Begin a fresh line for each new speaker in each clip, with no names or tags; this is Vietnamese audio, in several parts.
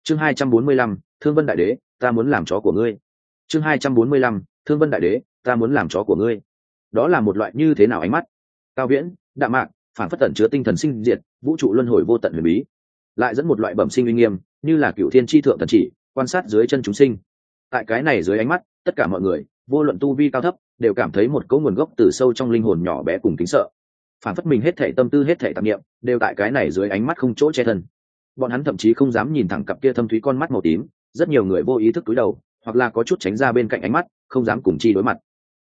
chương 245, Thương Vân Đại Đế, ta muốn làm chó của ngươi. chương 245, Thương Vân Đại Đế, ta muốn làm chó của ngươi. Đó là một loại như thế nào ánh mắt? Cao viễn, đạm mạc, phản phất tẩn chứa tinh thần sinh diệt, vũ trụ luân hồi vô tận huyền bí, lại dẫn một loại bẩm sinh uy nghiêm, như là cựu thiên tri thượng thần chỉ, quan sát dưới chân chúng sinh. Tại cái này dưới ánh mắt, tất cả mọi người, vô luận tu vi cao thấp, đều cảm thấy một cỗ nguồn gốc từ sâu trong linh hồn nhỏ bé cùng kính sợ. Phản phất mình hết thảy tâm tư, hết thảy tạp niệm, đều tại cái này dưới ánh mắt không chỗ che thân. Bọn hắn thậm chí không dám nhìn thẳng cặp kia thâm thúy con mắt màu tím, rất nhiều người vô ý thức cúi đầu, hoặc là có chút tránh ra bên cạnh ánh mắt, không dám cùng chi đối mặt.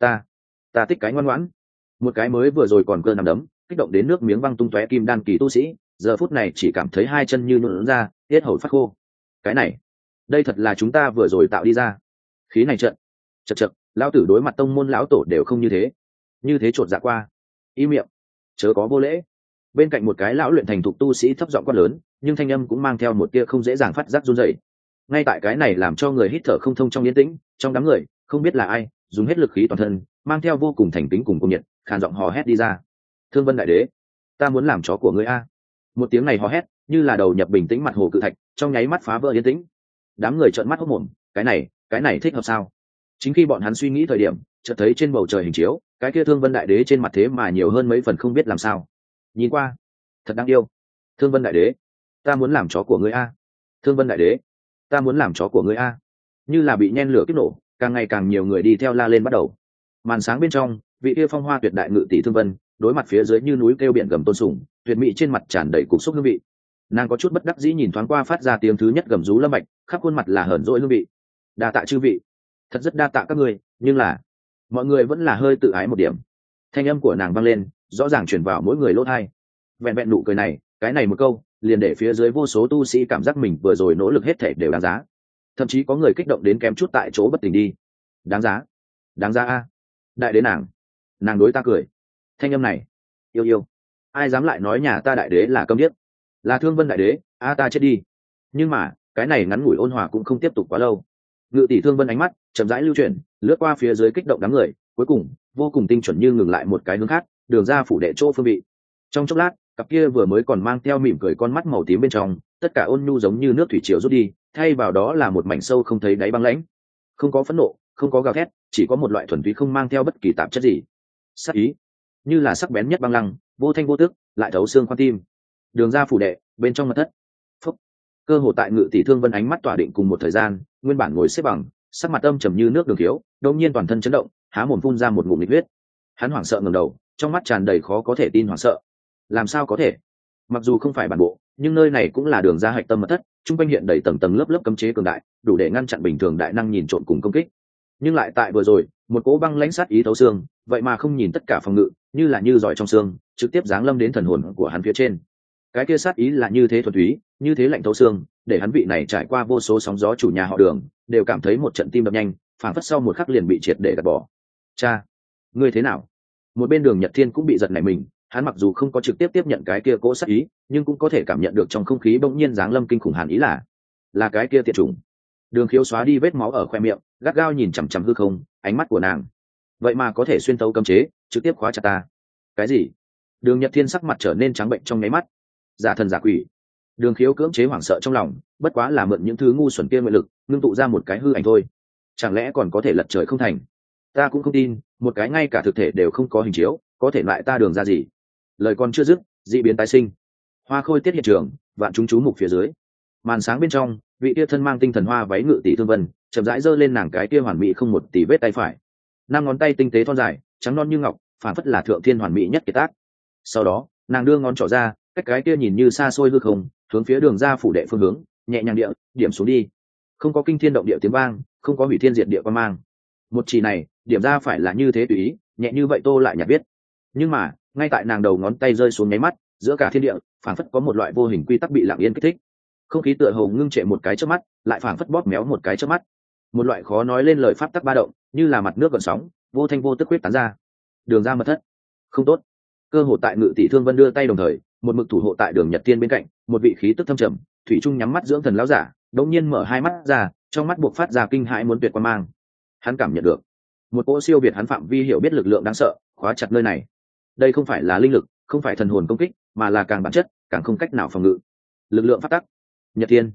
Ta thích cái ngoan ngoãn. Một cái mới vừa rồi còn cơ nằm đấm, kích động đến nước miếng văng tung tóe kim đan kỳ tu sĩ, giờ phút này chỉ cảm thấy hai chân như nhũn ra, hết hầu phát khô. Cái này, đây thật là chúng ta vừa rồi tạo đi ra. Khí này trận, chậc, lão tử đối mặt tông môn lão tổ đều không như thế chột dạ qua. Im miệng, chớ có vô lễ. Bên cạnh một cái lão luyện thành thục tu sĩ thấp giọng quát lớn, nhưng thanh âm cũng mang theo một tia không dễ dàng phát giác run rẩy. Ngay tại cái này làm cho người hít thở không thông trong yên tĩnh, trong đám người, không biết là ai, dùng hết lực khí toàn thân, mang theo vô cùng thành kính cùng cung nhiệt, khàn giọng hò hét đi ra. Thương Vân Đại Đế, ta muốn làm chó của ngươi a. Một tiếng này hò hét, như là đầu nhập bình tĩnh mặt hồ cự thạch, trong nháy mắt phá vỡ yên tĩnh. Đám người trợn mắt hốt mồm, cái này thích hợp sao? Chính khi bọn hắn suy nghĩ thời điểm, chợt thấy trên bầu trời hình chiếu, cái kia Thương Vân Đại Đế trên mặt thế mà nhiều hơn mấy phần không biết làm sao. Nhìn qua, thật đáng yêu. Thương Vân Đại Đế, ta muốn làm chó của ngươi a. Thương Vân Đại Đế, ta muốn làm chó của ngươi a. Như là bị nhen lửa kích nổ, càng ngày càng nhiều người đi theo la lên bắt đầu. Màn sáng bên trong, vị kia phong hoa tuyệt đại ngự tỷ Thương Vân, đối mặt phía dưới như núi kêu biển gầm tôn sùng, tuyệt mỹ trên mặt tràn đầy cục xúc hương vị. Nàng có chút bất đắc dĩ nhìn thoáng qua phát ra tiếng thứ nhất gầm rú Lâm Bạch, khắp khuôn mặt là hờn dỗi hương vị. Đa tạ chư vị, thật rất đa tạ các ngươi, nhưng là mọi người vẫn là hơi tự ái một điểm. Thanh âm của nàng vang lên, rõ ràng truyền vào mỗi người lỗ tai. Vẹn vẹn nụ cười này, cái này một câu, liền để phía dưới vô số tu sĩ cảm giác mình vừa rồi nỗ lực hết thể đều đáng giá. Thậm chí có người kích động đến kém chút tại chỗ bất tỉnh đi. Đáng giá a. Đại đế nàng đối ta cười. Thanh âm này, yêu, ai dám lại nói nhà ta đại đế là câm điếc, là Thương Vân Đại Đế, ta chết đi. Nhưng mà cái này ngắn ngủi ôn hòa cũng không tiếp tục quá lâu. Ngự tỷ Thương Vân ánh mắt chậm rãi lưu chuyển, lướt qua phía dưới kích động đám người, cuối cùng vô cùng tinh chuẩn như ngừng lại một cái hướng khác, đường ra phủ đệ chỗ phương vị. Trong chốc lát, cặp kia vừa mới còn mang theo mỉm cười con mắt màu tím bên trong, tất cả ôn nhu giống như nước thủy triều rút đi, thay vào đó là một mảnh sâu không thấy đáy băng lãnh. Không có phẫn nộ, không có gào thét, chỉ có một loại thuần túy không mang theo bất kỳ tạp chất gì. Sắc ý, như là sắc bén nhất băng lăng, vô thanh vô tức, lại thấu xương khoan tim. Đường ra phủ đệ, bên trong mật thất. Phúc. Cơ hồ tại Ngự tỷ Thương Vân ánh mắt tỏa định cùng một thời gian, nguyên bản ngồi xếp bằng, sắc mặt âm trầm như nước Đường Thiếu, đột nhiên toàn thân chấn động, há mồm phun ra một ngụm nhiệt huyết. Hắn hoảng sợ ngẩng đầu, trong mắt tràn đầy khó có thể tin hoảng sợ. Làm sao có thể? Mặc dù không phải bản bộ, nhưng nơi này cũng là đường ra hạch tâm mật thất, trung quanh hiện đầy tầng tầng lớp lớp cấm chế cường đại, đủ để ngăn chặn bình thường đại năng nhìn trộm cùng công kích. Nhưng lại tại vừa rồi, một cỗ băng lãnh sát ý thấu xương, vậy mà không nhìn tất cả phòng ngự, như là như giỏi trong xương, trực tiếp giáng lâm đến thần hồn của hắn phía trên. Cái kia sát ý là như thế thuần túy, như thế lạnh thấu xương, để hắn vị này trải qua vô số sóng gió chủ nhà họ Đường, đều cảm thấy một trận tim đập nhanh, phảng phất sau một khắc liền bị triệt để gạt bỏ. Cha, ngươi thế nào? Một bên Đường Nhật Thiên cũng bị giật nảy mình, hắn mặc dù không có trực tiếp tiếp nhận cái kia cỗ sát ý, nhưng cũng có thể cảm nhận được trong không khí bỗng nhiên giáng lâm kinh khủng hàn ý là cái kia tiệt chủng. Đường Khiếu xóa đi vết máu ở khoe miệng, gắt gao nhìn chằm chằm hư không, ánh mắt của nàng vậy mà có thể xuyên tấu cấm chế, trực tiếp khóa chặt ta. Cái gì? Đường Nhật Thiên sắc mặt trở nên trắng bệnh trong nháy mắt. Giả thần giả quỷ. Đường Khiếu cưỡng chế hoảng sợ trong lòng, bất quá là mượn những thứ ngu xuẩn kia nguyện lực, ngưng tụ ra một cái hư ảnh thôi. Chẳng lẽ còn có thể lật trời không thành? Ta cũng không tin, một cái ngay cả thực thể đều không có hình chiếu, có thể loại ta đường ra gì? Lời còn chưa dứt, dị biến tái sinh. Hoa Khôi tiết hiện trường, vạn chúng chú mục phía dưới. Màn sáng bên trong, vị tia thân mang tinh thần hoa váy Ngự tỷ Thương Vân, chậm rãi giơ lên nàng cái tia hoàn mỹ không một tỷ vết tay phải. Năm ngón tay tinh tế thon dài, trắng non như ngọc, phản phất là thượng thiên hoàn mỹ nhất kiệt tác. Sau đó, nàng đưa ngón trỏ ra, cách cái tia nhìn như xa xôi hư không, hướng phía đường ra phủ đệ phương hướng, nhẹ nhàng điểm xuống đi. Không có kinh thiên động địa tiếng vang, không có hủy thiên diệt địa quan mang. Một chỉ này, điểm ra phải là như thế tùy ý, nhẹ như vậy Tô lại nhạt biết. Nhưng mà, ngay tại nàng đầu ngón tay rơi xuống nháy mắt, giữa cả thiên địa, phản phất có một loại vô hình quy tắc bị lặng yên kích thích. Không khí tựa hồ ngưng trệ một cái chớp mắt, lại phảng phất bóp méo một cái chớp mắt. Một loại khó nói lên lời pháp tắc ba động, như là mặt nước gợn sóng, vô thanh vô tức huyết tán ra. Đường ra mật thất. Không tốt. Cơ hồ tại Ngự tỷ Thương Vân đưa tay đồng thời, một mực thủ hộ tại Đường Nhật Thiên bên cạnh, một vị khí tức thâm trầm, thủy trung nhắm mắt dưỡng thần lão giả, đột nhiên mở hai mắt ra, trong mắt buộc phát ra kinh hãi muốn tuyệt quan mang. Hắn cảm nhận được một cỗ siêu việt hắn phạm vi hiểu biết lực lượng đáng sợ, khóa chặt nơi này. Đây không phải là linh lực, không phải thần hồn công kích, mà là càng bản chất, càng không cách nào phòng ngự. Lực lượng pháp tắc. Nhật Thiên,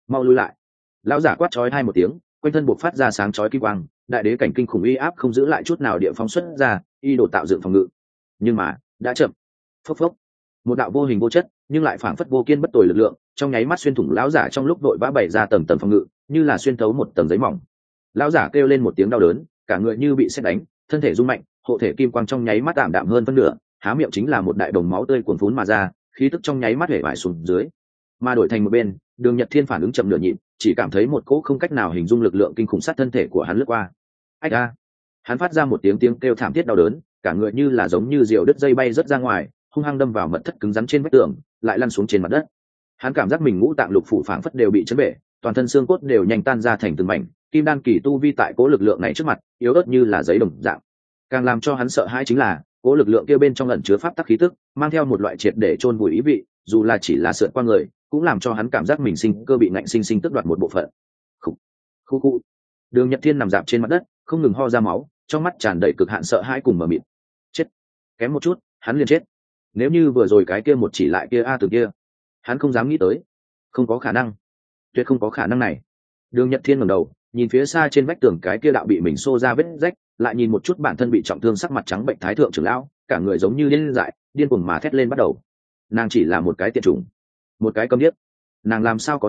mau lui lại. Lão giả quát chói hai một tiếng, quanh thân buộc phát ra sáng chói kim quang, đại đế cảnh kinh khủng uy áp không giữ lại chút nào địa phóng xuất ra, y đồ tạo dựng phòng ngự. Nhưng mà đã chậm. Phốc phốc, một đạo vô hình vô chất nhưng lại phảng phất vô kiên bất tồi lực lượng trong nháy mắt xuyên thủng lão giả trong lúc vội vã bày ra tầng tầng phòng ngự, như là xuyên thấu một tầng giấy mỏng. Lão giả kêu lên một tiếng đau đớn, cả người như bị sét đánh, thân thể rung mạnh, hộ thể kim quang trong nháy mắt tạm đạm hơn phân nửa, há miệng chính là một đại đồng máu tươi cuồn phún mà ra, khí tức trong nháy mắt hể vải xuống dưới. Mà đổi thành một bên, Đường Nhật Thiên phản ứng chậm nửa nhịp, chỉ cảm thấy một cỗ không cách nào hình dung lực lượng kinh khủng sát thân thể của hắn lướt qua. Ách a! Hắn phát ra một tiếng kêu thảm thiết đau đớn, cả người như là giống như diều đứt dây bay rất ra ngoài, hung hăng đâm vào mật thất cứng rắn trên vách tường, lại lăn xuống trên mặt đất. Hắn cảm giác mình ngũ tạng lục phủ phảng phất đều bị chấn bể, toàn thân xương cốt đều nhanh tan ra thành từng mảnh, kim đan kỳ tu vi tại cỗ lực lượng này trước mặt, yếu ớt như là giấy đồng dạng. Càng làm cho hắn sợ hãi chính là, cỗ lực lượng kia bên trong ẩn chứa pháp tắc khí tức, mang theo một loại triệt để chôn vùi ý vị, dù là chỉ là sượt qua người, cũng làm cho hắn cảm giác mình sinh cơ bị ngạnh sinh sinh tước đoạt một bộ phận. Khu. Đường Nhật Thiên nằm dạp trên mặt đất, không ngừng ho ra máu, trong mắt tràn đầy cực hạn sợ hãi cùng mờ mịt. Chết, kém một chút, hắn liền chết. Nếu như vừa rồi cái kia một chỉ lại kia từ kia, hắn không dám nghĩ tới. Không có khả năng, tuyệt không có khả năng này. Đường Nhật Thiên ngẩng đầu, nhìn phía xa trên vách tường cái kia đạo bị mình xô ra vết rách, lại nhìn một chút bản thân bị trọng thương sắc mặt trắng bệnh thái thượng trưởng lão, cả người giống như điên dại, điên cuồng mà thét lên bắt đầu. Nàng chỉ là một cái tiện chủng, một cái câm điếc, nàng làm sao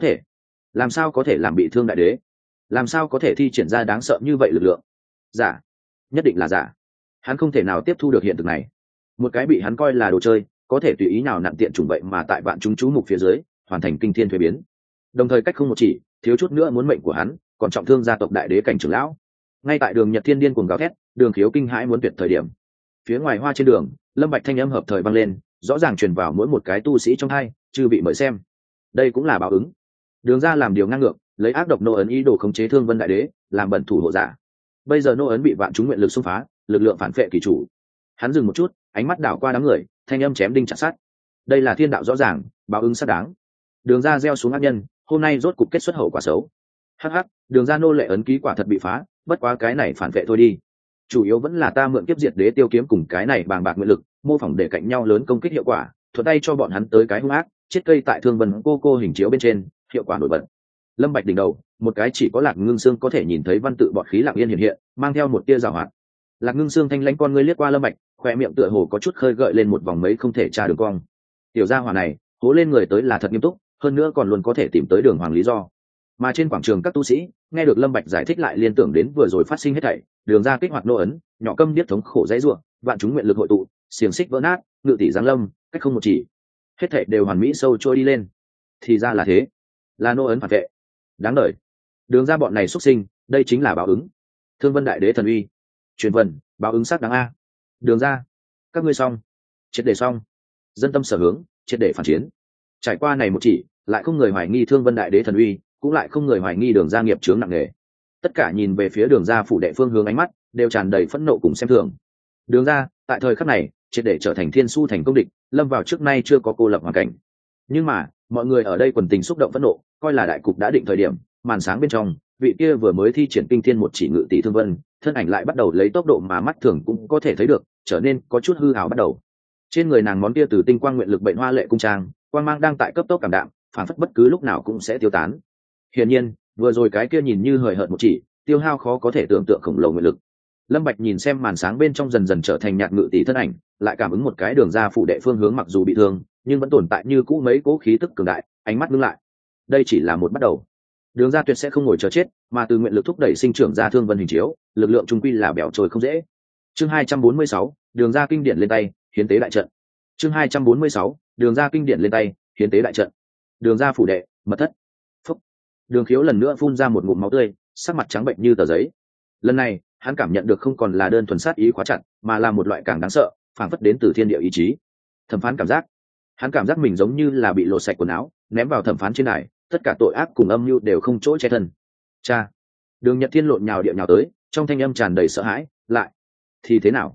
có thể làm bị thương đại đế, làm sao có thể thi triển ra đáng sợ như vậy lực lượng. Giả, nhất định là giả. Hắn không thể nào tiếp thu được hiện thực này. Một cái bị hắn coi là đồ chơi, có thể tùy ý nào nặn tiện chủng vậy mà tại vạn chúng chú mục phía dưới hoàn thành kinh thiên thuế biến, đồng thời cách không một chỉ, thiếu chút nữa muốn mệnh của hắn, còn trọng thương gia tộc đại đế cảnh trưởng lão. Ngay tại Đường Nhật Thiên điên cuồng gào thét, Đường Khiếu kinh hãi muốn tuyệt thời điểm, phía ngoài hoa trên đường, Lâm Bạch thanh âm hợp thời vang lên, rõ ràng truyền vào mỗi một cái tu sĩ trong hai, chư vị mời xem. Đây cũng là báo ứng. Đường gia làm điều ngang ngược, lấy ác độc nô ấn ý đồ khống chế Thương Vân đại đế, làm bẩn thủ hộ giả. Bây giờ nô ấn bị vạn chúng nguyện lực xung phá, lực lượng phản phệ kỳ chủ. Hắn dừng một chút, ánh mắt đảo qua đám người, thanh âm chém đinh chặt sắt. Đây là thiên đạo rõ ràng, báo ứng xác đáng. Đường gia gieo xuống ác nhân, hôm nay rốt cục kết xuất hậu quả xấu. Hắc hắc, Đường gia nô lệ ấn ký quả thật bị phá, bất quá cái này phản vệ thôi đi. Chủ yếu vẫn là ta mượn kiếp diệt đế tiêu kiếm cùng cái này bàng bạc nguyện lực, mô phỏng để cạnh nhau lớn công kích hiệu quả, thuận tay cho bọn hắn tới cái hung ác, chết cây tại Thương Vân cô hình chiếu bên trên, hiệu quả nổi bật. Lâm Bạch đỉnh đầu, một cái chỉ có Lạc Ngưng Xương có thể nhìn thấy văn tự bọt khí lặng yên hiện, mang theo một tia giảo hoạt. Lạc Ngưng Xương thanh lãnh con ngươi liếc qua Lâm Bạch, khóe miệng tựa hồ có chút khơi gợi lên một vòng mấy không thể tra đường cong. Tiểu gia hỏa này, hố lên người tới là thật nghiêm túc, hơn nữa còn luôn có thể tìm tới đường hoàng lý do. Mà trên quảng trường các tu sĩ nghe được Lâm Bạch giải thích lại liên tưởng đến vừa rồi phát sinh hết thảy, Đường gia kích hoạt nô ấn, nhỏ câm điếc thống khổ dãy rủa, vạn chúng nguyện lực hội tụ, xiềng xích vỡ nát, ngự tỷ giáng lâm, cách không một chỉ, hết thảy đều hoàn mỹ sâu trôi đi lên. Thì ra là thế, là nô ấn phản vệ. Đáng đời. Đường gia bọn này xuất sinh, đây chính là báo ứng. Thương Vân đại đế thần uy, truyền vần, báo ứng xác đáng a. Đường gia, các ngươi xong, triệt để xong. Dân tâm sở hướng, triệt để phản chiến. Trải qua này một chỉ, lại không người hoài nghi Thương Vân đại đế thần uy, cũng lại không người hoài nghi Đường gia nghiệp chướng nặng nề. Tất cả nhìn về phía Đường gia phủ đệ phương hướng ánh mắt đều tràn đầy phẫn nộ cùng xem thường. Đường gia tại thời khắc này triệt để trở thành thiên su thành công địch, lâm vào trước nay chưa có cô lập hoàn cảnh. Nhưng mà mọi người ở đây quần tình xúc động phẫn nộ, coi là đại cục đã định thời điểm, màn sáng bên trong vị kia vừa mới thi triển kinh thiên một chỉ ngự tỷ Thương Vân, thân ảnh lại bắt đầu lấy tốc độ mà mắt thường cũng có thể thấy được trở nên có chút hư ảo bắt đầu. Trên người nàng món kia từ tinh quang nguyện lực bệnh hoa lệ cung trang, quang mang đang tại cấp tốc cảm đạm, phản phất bất cứ lúc nào cũng sẽ tiêu tán. Hiển nhiên, vừa rồi cái kia nhìn như hời hợt một chỉ, tiêu hao khó có thể tưởng tượng khổng lồ nguyện lực. Lâm Bạch nhìn xem màn sáng bên trong dần dần trở thành nhạt ngự tỷ thân ảnh, lại cảm ứng một cái Đường gia phủ đệ phương hướng mặc dù bị thương, nhưng vẫn tồn tại như cũ mấy cố khí tức cường đại, ánh mắt ngưng lại. Đây chỉ là một bắt đầu. Đường gia tuyệt sẽ không ngồi chờ chết, mà từ nguyện lực thúc đẩy sinh trưởng ra Thương Vân hình chiếu, lực lượng trung quy là bẻo trôi không dễ. Chương 246, Đường gia kinh điển lên tay, hiến tế đại trận. Chương 246, Đường gia kinh điển lên tay, hiến tế đại trận. Đường gia phủ đệ, mật thất. Phúc. Đường Khiếu lần nữa phun ra một ngụm máu tươi, sắc mặt trắng bệnh như tờ giấy. Lần này, hắn cảm nhận được không còn là đơn thuần sát ý khóa chặt, mà là một loại càng đáng sợ, phảng phất đến từ thiên địa ý chí. Thẩm phán cảm giác. Hắn cảm giác mình giống như là bị lột sạch quần áo, ném vào thẩm phán trên đài, tất cả tội ác cùng âm mưu đều không chỗ che thân. Cha. Đường Nhật Thiên lộn nhào địa nhào tới, trong thanh âm tràn đầy sợ hãi, lại thì thế nào?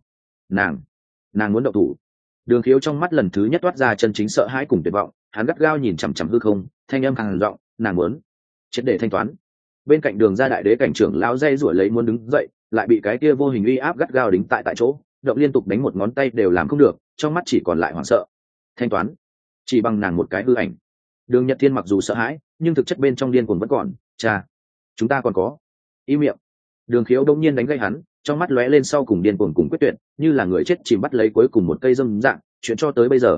Nàng muốn động thủ. Đường Khiếu trong mắt lần thứ nhất toát ra chân chính sợ hãi cùng tuyệt vọng, hắn gắt gao nhìn chằm chằm hư không, thanh âm hàng giọng, nàng muốn triệt để thanh toán. Bên cạnh Đường gia đại đế cảnh trưởng lão dây rủa lấy muốn đứng dậy, lại bị cái kia vô hình uy áp gắt gao đính tại chỗ, động liên tục đánh một ngón tay đều làm không được, trong mắt chỉ còn lại hoảng sợ. Thanh toán? Chỉ bằng nàng một cái hư ảnh? Đường Nhật Thiên mặc dù sợ hãi nhưng thực chất bên trong điên cuồng vẫn còn. Cha, chúng ta còn có. Im miệng. Đường Khiếu đông nhiên đánh gây hắn, trong mắt lóe lên sau cùng điên cuồng cùng quyết tuyệt, như là người chết chìm bắt lấy cuối cùng một cây dâm dạng. Chuyện cho tới bây giờ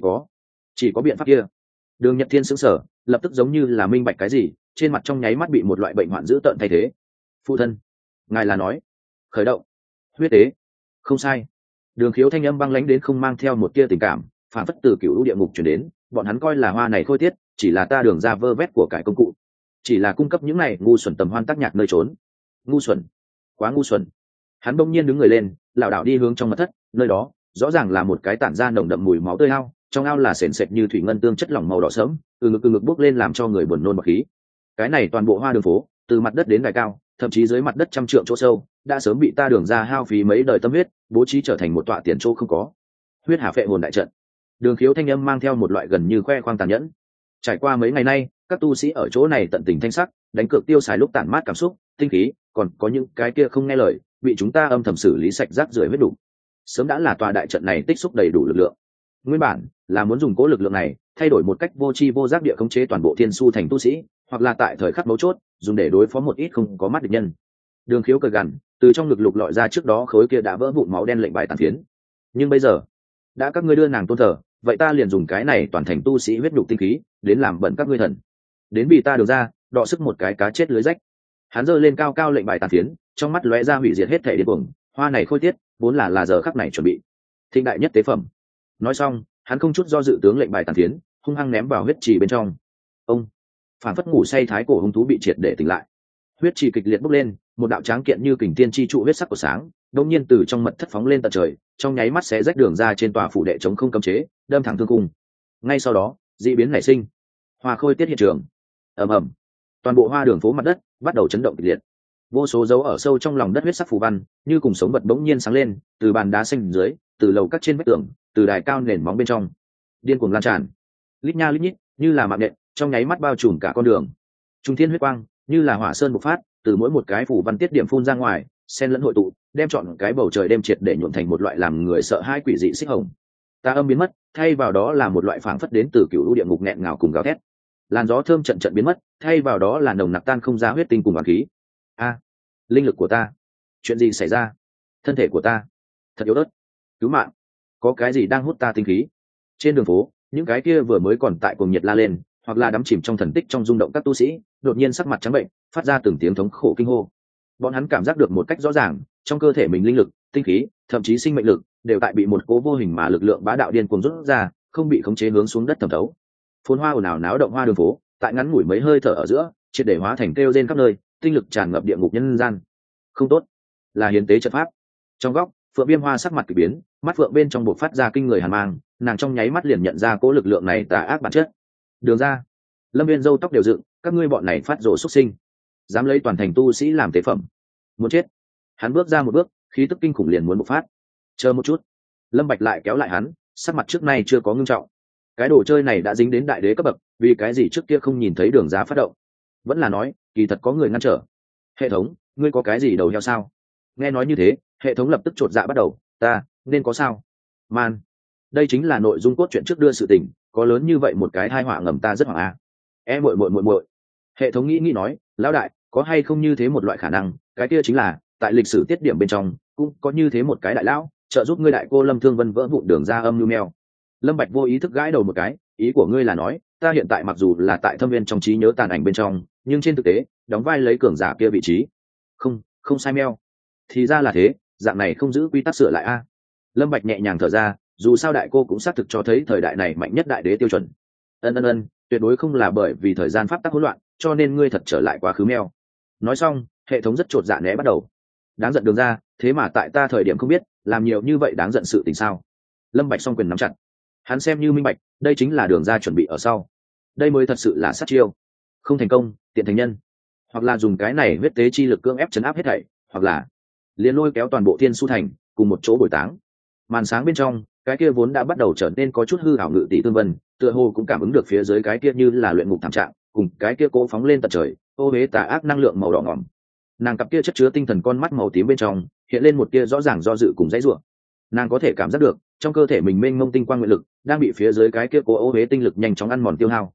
chỉ có biện pháp kia. Đường Nhật Thiên sững sờ, lập tức giống như là minh bạch cái gì, trên mặt trong nháy mắt bị một loại bệnh hoạn dữ tợn thay thế. Phụ thân, ngài là nói khởi động huyết tế? Không sai. Đường Khiếu thanh âm băng lãnh đến không mang theo một tia tình cảm, phản phất từ cựu lũ địa ngục chuyển đến. Bọn hắn coi là hoa này khôi tiết chỉ là ta đường ra vơ vét của cải công cụ, chỉ là cung cấp những này ngu xuẩn tầm hoan tác nhạc nơi trốn. Ngu xuẩn, quá ngu xuẩn. Hắn bỗng nhiên đứng người lên, lảo đảo đi hướng trong mật thất. Nơi đó rõ ràng là một cái tản ra nồng đậm mùi máu tươi ao, trong ao là sền sệt như thủy ngân tương chất lỏng màu đỏ sớm, từ ngực bốc lên làm cho người buồn nôn bọt khí. Cái này toàn bộ hoa đường phố, từ mặt đất đến đài cao, thậm chí dưới mặt đất trăm trượng chỗ sâu, đã sớm bị ta đường ra hao phí mấy đời tâm huyết, bố trí trở thành một tọa tiền chỗ không có. Huyết hà phệ hồn đại trận. Đường Khiếu thanh âm mang theo một loại gần như khoe khoang tàn nhẫn. Trải qua mấy ngày nay, các tu sĩ ở chỗ này tận tình thanh sắc, đánh cược tiêu xài lúc tản mát cảm xúc, tinh khí, còn có những cái kia không nghe lời, bị chúng ta âm thầm xử lý sạch rác rưởi huyết đủ. Sớm đã là tòa đại trận này tích xúc đầy đủ lực lượng. Nguyên bản là muốn dùng cố lực lượng này thay đổi một cách vô tri vô giác địa khống chế toàn bộ thiên su thành tu sĩ, hoặc là tại thời khắc mấu chốt dùng để đối phó một ít không có mắt địch nhân. Đường Khiếu cười gằn, từ trong ngực lục lọi ra trước đó khối kia đã vỡ vụn máu đen lệnh bài tàn phiến. Nhưng bây giờ đã các ngươi đưa nàng tôn thờ, vậy ta liền dùng cái này toàn thành tu sĩ huyết nhục tinh khí đến làm bẩn các ngươi thần, đến vì ta đường ra đọ sức một cái cá chết lưới rách. Hắn giơ lên cao cao lệnh bài tàn phiến, trong mắt lóe ra hủy diệt hết thể điên cuồng. Hoa này khôi tiết vốn là giờ khắc này chuẩn bị thịnh đại nhất tế phẩm. Nói xong, hắn không chút do dự tướng lệnh bài tàn phiến hung hăng ném vào huyết trì bên trong. Ông phản phất ngủ say thái cổ hung thú bị triệt để tỉnh lại. Huyết trì kịch liệt bốc lên, một đạo tráng kiện như kình tiên chi trụ huyết sắc của sáng đột nhiên từ trong mật thất phóng lên tận trời, trong nháy mắt sẽ rách đường ra trên tòa phủ đệ chống không cấm chế, đâm thẳng thương cung. Ngay sau đó, dị biến nảy sinh. Hoa khôi tiết hiện trường. Ầm ầm, toàn bộ hoa đường phố mặt đất bắt đầu chấn động kịch liệt. Vô số dấu ở sâu trong lòng đất huyết sắc phù văn như cùng sống vật bỗng nhiên sáng lên, từ bàn đá xanh dưới, từ lầu các trên vách tường, từ đài cao nền móng bên trong, điên cuồng lan tràn. Lít nha lít nhít, như là mạng nhện, trong nháy mắt bao trùm cả con đường. Trung thiên huyết quang như là hỏa sơn bộc phát, từ mỗi một cái phù văn tiết điểm phun ra ngoài, xen lẫn hội tụ, đem trọn cái bầu trời đem triệt để nhuộm thành một loại làm người sợ hãi quỷ dị xích hồng. Tà âm biến mất, thay vào đó là một loại phảng phất đến từ cựu lũ địa ngục nghẹn ngào cùng gào thét. Làn gió thơm trận biến mất, thay vào đó là nồng nặc tan không ra huyết tinh cùng oán khí. A, linh lực của ta, chuyện gì xảy ra? Thân thể của ta thật yếu ớt, cứu mạng, có cái gì đang hút ta tinh khí? Trên đường phố, những cái kia vừa mới còn tại cuồng nhiệt la lên, hoặc là đắm chìm trong thần tích trong rung động các tu sĩ, đột nhiên sắc mặt trắng bệnh, phát ra từng tiếng thống khổ kinh hô. Bọn hắn cảm giác được một cách rõ ràng, trong cơ thể mình linh lực, tinh khí, thậm chí sinh mệnh lực đều tại bị một cố vô hình mà lực lượng bá đạo điên cuồng rút ra, không bị khống chế hướng xuống đất thẩm thấu. Phồn hoa ồn ào náo động hoa đường phố, tại ngắn ngủi mấy hơi thở ở giữa, triệt để hóa thành kêu rên khắp nơi, tinh lực tràn ngập địa ngục nhân gian. Không tốt, là hiến tế trận pháp. Trong góc, Phượng Viêm Hoa sắc mặt kỳ biến, mắt phượng bên trong bộc phát ra kinh người hàn mang, nàng trong nháy mắt liền nhận ra cố lực lượng này tà ác bản chất. Đường ra, Lâm Viên râu tóc đều dựng, các ngươi bọn này phát rồ xuất sinh, dám lấy toàn thành tu sĩ làm tế phẩm, muốn chết. Hắn bước ra một bước, khí tức kinh khủng liền muốn bộc phát. Chờ một chút. Lâm Bạch lại kéo lại hắn, sắc mặt trước nay chưa có ngưng trọng. Cái đồ chơi này đã dính đến đại đế cấp bậc, vì cái gì trước kia không nhìn thấy Đường ra phát động? Vẫn là nói, kỳ thật có người ngăn trở. Hệ thống, ngươi có cái gì đầu heo sao? Nghe nói như thế, hệ thống lập tức chột dạ bắt đầu, ta nên có sao? Man, đây chính là nội dung cốt truyện trước đưa sự tình, có lớn như vậy một cái tai họa ngầm ta rất hoảng a. Muội. Hệ thống nghĩ nói, lão đại, có hay không như thế một loại khả năng, cái kia chính là tại lịch sử tiết điểm bên trong cũng có như thế một cái đại lão trợ giúp ngươi đại cô Lâm Thương Vân vỡ vụn Đường ra âm mưu mèo. Lâm Bạch vô ý thức gãi đầu một cái, ý của ngươi là nói, ta hiện tại mặc dù là tại thâm viên trong trí nhớ tàn ảnh bên trong, nhưng trên thực tế đóng vai lấy cường giả kia vị trí. Không sai mèo. Thì ra là thế, dạng này không giữ quy tắc sửa lại a. Lâm Bạch nhẹ nhàng thở ra, dù sao đại cô cũng xác thực cho thấy thời đại này mạnh nhất đại đế tiêu chuẩn. Ân, tuyệt đối không là bởi vì thời gian pháp tắc hỗn loạn, cho nên ngươi thật trở lại quá khứ mèo. Nói xong, hệ thống rất chột dạ né bắt đầu. Đáng giận Đường ra, thế mà tại ta thời điểm không biết, làm nhiều như vậy đáng giận sự tình sao? Lâm Bạch song quyền nắm chặt. Hắn xem như minh bạch, đây chính là Đường ra chuẩn bị ở sau. Đây mới thật sự là sát chiêu. Không thành công, tiện thành nhân. Hoặc là dùng cái này huyết tế chi lực cưỡng ép trấn áp hết thảy, hoặc là liền lôi kéo toàn bộ Thiên Su thành cùng một chỗ bồi táng. Màn sáng bên trong, cái kia vốn đã bắt đầu trở nên có chút hư ảo Ngự Tỷ Tương Vân, tựa hồ cũng cảm ứng được phía dưới cái kia như là luyện ngục thảm trạng, cùng cái kia cố phóng lên tận trời, ô huế tà ác năng lượng màu đỏ ngòm. Nàng cặp kia chất chứa tinh thần con mắt màu tím bên trong hiện lên một tia rõ ràng do dự cùng dãy rủa. Nàng có thể cảm giác được trong cơ thể mình mênh mông tinh quang nguyện lực đang bị phía dưới cái kia cố ô huế tinh lực nhanh chóng ăn mòn tiêu hao.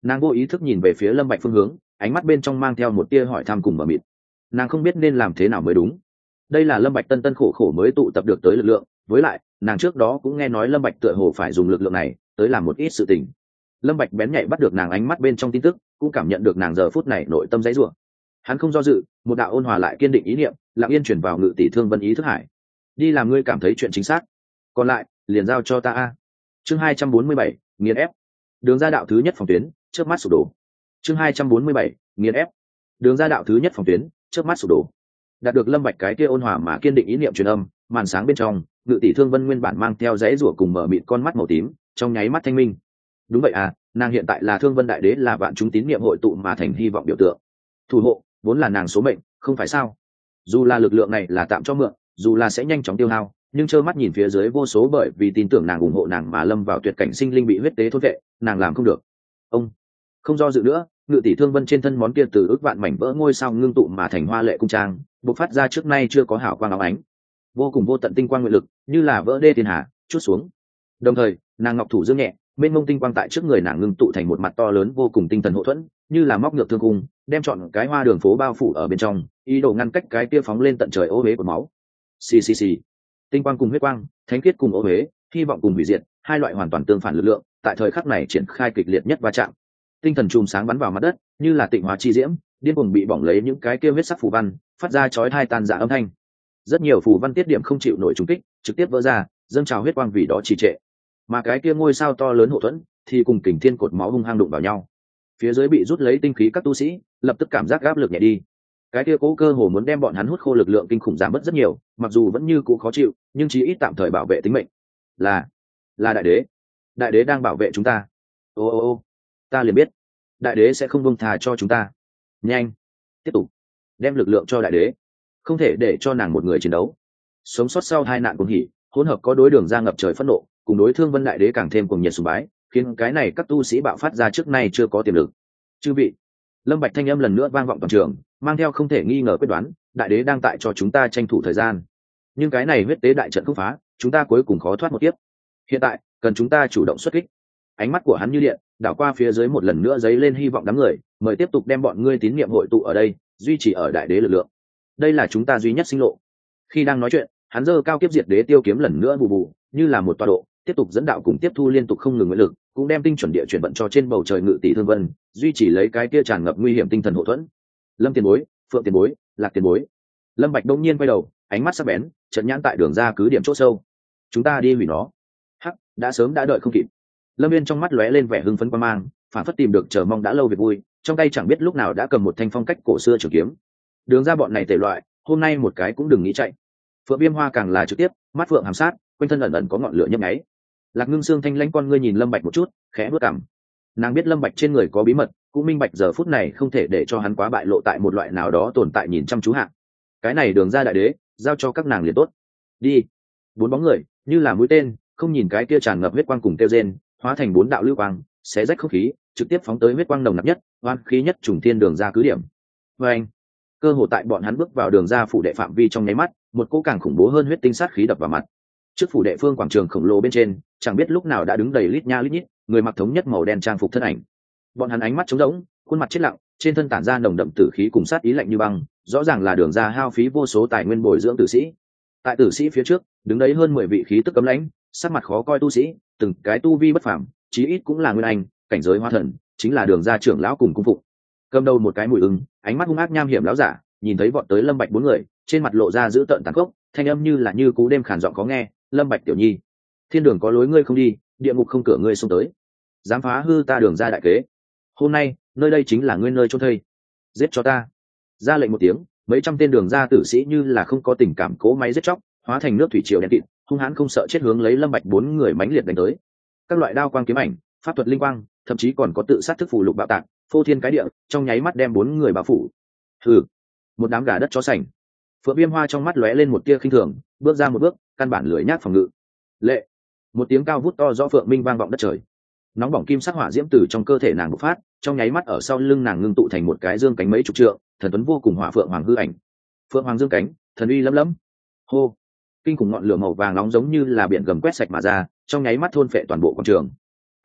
Nàng vô ý thức nhìn về phía Lâm Bạch phương hướng, ánh mắt bên trong mang theo một tia hỏi thăm cùng mờ mịt. Nàng không biết nên làm thế nào mới đúng. Đây là Lâm Bạch tân tân khổ khổ mới tụ tập được tới lực lượng, với lại nàng trước đó cũng nghe nói Lâm Bạch tựa hồ phải dùng lực lượng này tới làm một ít sự tình. Lâm Bạch bén nhạy bắt được nàng ánh mắt bên trong tin tức, cũng cảm nhận được nàng giờ phút này nội tâm dãy rủa. Hắn không do dự, một đạo ôn hòa lại kiên định ý niệm lặng yên truyền vào Ngự Tỷ Thương Vân ý thức hải. Đi làm ngươi cảm thấy chuyện chính xác, còn lại liền giao cho ta a. Chương 247, nghiền ép. Đường ra đạo thứ nhất phòng tuyến, chớp mắt sụp đổ. Chương 247, nghiền ép. Đường ra đạo thứ nhất phòng tuyến, chớp mắt sụp đổ. Đạt được Lâm Bạch cái kia ôn hòa mà kiên định ý niệm truyền âm, màn sáng bên trong, Ngự Tỷ Thương Vân nguyên bản mang theo dãy rủa cùng mở mịt con mắt màu tím, trong nháy mắt thanh minh. Đúng vậy à, nàng hiện tại là Thương Vân Đại Đế, là vạn chúng tín niệm hội tụ mà thành hy vọng biểu tượng. Thủ hộ vốn là nàng số mệnh, không phải sao? Dù là lực lượng này là tạm cho mượn, dù là sẽ nhanh chóng tiêu hao, nhưng trơ mắt nhìn phía dưới vô số bởi vì tin tưởng nàng ủng hộ nàng mà lâm vào tuyệt cảnh sinh linh bị huyết tế thôn vệ, nàng làm không được. Ông không do dự nữa, Ngự Tỷ Thương Vân trên thân món kia từ ước vạn mảnh vỡ ngôi sao ngưng tụ mà thành hoa lệ cung trang, bộc phát ra trước nay chưa có hào quang óng ánh, vô cùng vô tận tinh quang nguyện lực, như là vỡ đê thiên hà, chút xuống. Đồng thời, nàng ngọc thủ dương nhẹ, mênh mông tinh quang tại trước người nàng ngưng tụ thành một mặt to lớn vô cùng tinh thần hộ thuẫn, như là móc ngược thương cung, đem chọn cái hoa đường phố bao phủ ở bên trong, ý đồ ngăn cách cái kia phóng lên tận trời ô uế của máu. Xì xì xì. Tinh quang cùng huyết quang, thánh khiết cùng ô uế, hy vọng cùng hủy diệt, hai loại hoàn toàn tương phản lực lượng, tại thời khắc này triển khai kịch liệt nhất va chạm. Tinh thần chùm sáng bắn vào mặt đất, như là tịnh hóa chi diễm, điên cuồng bị bỏng lấy những cái kia huyết sắc phù văn, phát ra chói tai tàn dạ âm thanh. Rất nhiều phù văn tiết điểm không chịu nổi trùng kích, trực tiếp vỡ ra, dâng trào huyết quang vì đó trì trệ. Mà cái kia ngôi sao to lớn hộ thuẫn thì cùng kình thiên cột máu hung hăng đụng vào nhau. Phía dưới bị rút lấy tinh khí các tu sĩ, lập tức cảm giác áp lực nhẹ đi. Cái kia cố cơ hồ muốn đem bọn hắn hút khô lực lượng kinh khủng giảm bớt rất nhiều, mặc dù vẫn như cũ khó chịu, nhưng chí ít tạm thời bảo vệ tính mệnh. Là đại đế, đại đế đang bảo vệ chúng ta. Ô, ta liền biết, đại đế sẽ không buông tha cho chúng ta. Nhanh, tiếp tục, đem lực lượng cho đại đế, không thể để cho nàng một người chiến đấu. Sống sót sau hai nạn cuồng hỉ, hỗn hợp có đối Đường ra ngập trời phẫn nộ, cùng đối Thương Vân Đại Đế càng thêm cuồng nhiệt sùng bái, khiến cái này các tu sĩ bạo phát ra trước nay chưa có tiềm lực. Chư vị, Lâm Bạch thanh âm lần nữa vang vọng toàn trường, mang theo không thể nghi ngờ quyết đoán, đại đế đang tại cho chúng ta tranh thủ thời gian. Nhưng cái này huyết tế đại trận không phá, chúng ta cuối cùng khó thoát một kiếp. Hiện tại, cần chúng ta chủ động xuất kích. Ánh mắt của hắn như điện, đảo qua phía dưới một lần nữa giấy lên hy vọng đám người, mời tiếp tục đem bọn ngươi tín niệm hội tụ ở đây, duy trì ở đại đế lực lượng. Đây là chúng ta duy nhất sinh lộ. Khi đang nói chuyện, hắn giơ cao kiếp diệt đế tiêu kiếm lần nữa bù bù, như là một tọa độ, tiếp tục dẫn đạo cùng tiếp thu liên tục không ngừng nguyện lực, cũng đem tinh chuẩn địa chuyển vận cho trên bầu trời Ngự Tỷ Thương Vân, duy trì lấy cái kia tràn ngập nguy hiểm tinh thần hộ thuẫn. Lâm tiền bối, Phượng tiền bối, Lạc tiền bối. Lâm Bạch đông nhiên quay đầu, ánh mắt sắc bén, chợt nhãn tại Đường ra cứ điểm chỗ sâu. Chúng ta đi hủy nó. Hắc, đã sớm đã đợi không kịp. Lâm Viên trong mắt lóe lên vẻ hưng phấn quan mang, phản phất tìm được chờ mong đã lâu việc vui, trong tay chẳng biết lúc nào đã cầm một thanh phong cách cổ xưa trường kiếm. Đường ra bọn này tề loại, hôm nay một cái cũng đừng nghĩ chạy. Phượng Viêm Hoa càng là trực tiếp, mắt phượng hàm sát, quanh thân ẩn ẩn có ngọn lửa nhấp nháy. Lạc Ngưng Sương thanh lãnh con ngươi nhìn Lâm Bạch một chút, khẽ bước cằm. Nàng biết Lâm Bạch trên người có bí mật, cũng minh bạch giờ phút này không thể để cho hắn quá bại lộ tại một loại nào đó tồn tại nhìn chăm chú hạng. Cái này Đường ra đại đế, giao cho các nàng liền tốt. Đi. Bốn bóng người, như là mũi tên, không nhìn cái kia tràn ngập huyết quang cùng tiêu rên, hóa thành bốn đạo lưu quang, xé rách không khí, trực tiếp phóng tới huyết quang nồng nặc nhất, oan khí nhất trùng thiên Đường ra cứ điểm. Và anh, cơ hồ tại bọn hắn bước vào Đường ra phủ đệ phạm vi trong nháy mắt, một cỗ càng khủng bố hơn huyết tinh sát khí đập vào mặt. Trước phủ đệ phương quảng trường khổng lồ bên trên, chẳng biết lúc nào đã đứng đầy lít nha lít nhít, người mặc thống nhất màu đen trang phục thân ảnh. Bọn hắn ánh mắt trống rỗng, khuôn mặt chết lặng, trên thân tản ra nồng đậm tử khí cùng sát ý lạnh như băng, rõ ràng là Đường ra hao phí vô số tài nguyên bồi dưỡng tử sĩ. Tại tử sĩ phía trước, đứng đấy hơn 10 vị khí tức cấm lãnh, sắc mặt khó coi tu sĩ, từng cái tu vi bất phàm, chí ít cũng là nguyên anh, cảnh giới hóa thần, chính là Đường ra trưởng lão cùng cung phụng. Cầm đầu một cái mũi ưng, ánh mắt hung ác nham hiểm lão giả, nhìn thấy vọt tới Lâm Bạch bốn người, trên mặt lộ ra dữ tợn tàn khốc, thanh âm như là như cú đêm khàn giọng khó nghe. Lâm Bạch tiểu nhi, thiên đường có lối ngươi không đi, địa ngục không cửa ngươi xông tới, dám phá hư ta Đường ra đại kế, hôm nay nơi đây chính là ngươi nơi chôn thây, giết cho ta. Ra lệnh một tiếng, mấy trăm tên Đường ra tử sĩ như là không có tình cảm cố máy giết chóc, hóa thành nước thủy triều đen kịt, hung hãn không sợ chết hướng lấy Lâm Bạch bốn người mãnh liệt đánh tới. Các loại đao quang kiếm ảnh, pháp thuật linh quang, thậm chí còn có tự sát thức phù lục bạo tạc, phô thiên cái địa, trong nháy mắt đem bốn người bao phủ. Hừ, một đám gà đất chó sành. Phượng Viêm Hoa trong mắt lóe lên một tia khinh thường, bước ra một bước, căn bản lười nhác phòng ngự. Lệ, một tiếng cao vút to rõ phượng minh vang vọng đất trời. Nóng bỏng kim sắc hỏa diễm từ trong cơ thể nàng bộc phát, trong nháy mắt ở sau lưng nàng ngưng tụ thành một cái dương cánh mấy chục trượng, thần tuấn vô cùng hỏa phượng hoàng hư ảnh. Phượng hoàng dương cánh, thần uy lấm lấm. Hô, kinh khủng ngọn lửa màu vàng nóng giống như là biển gầm quét sạch mà ra, trong nháy mắt thôn phệ toàn bộ quảng trường.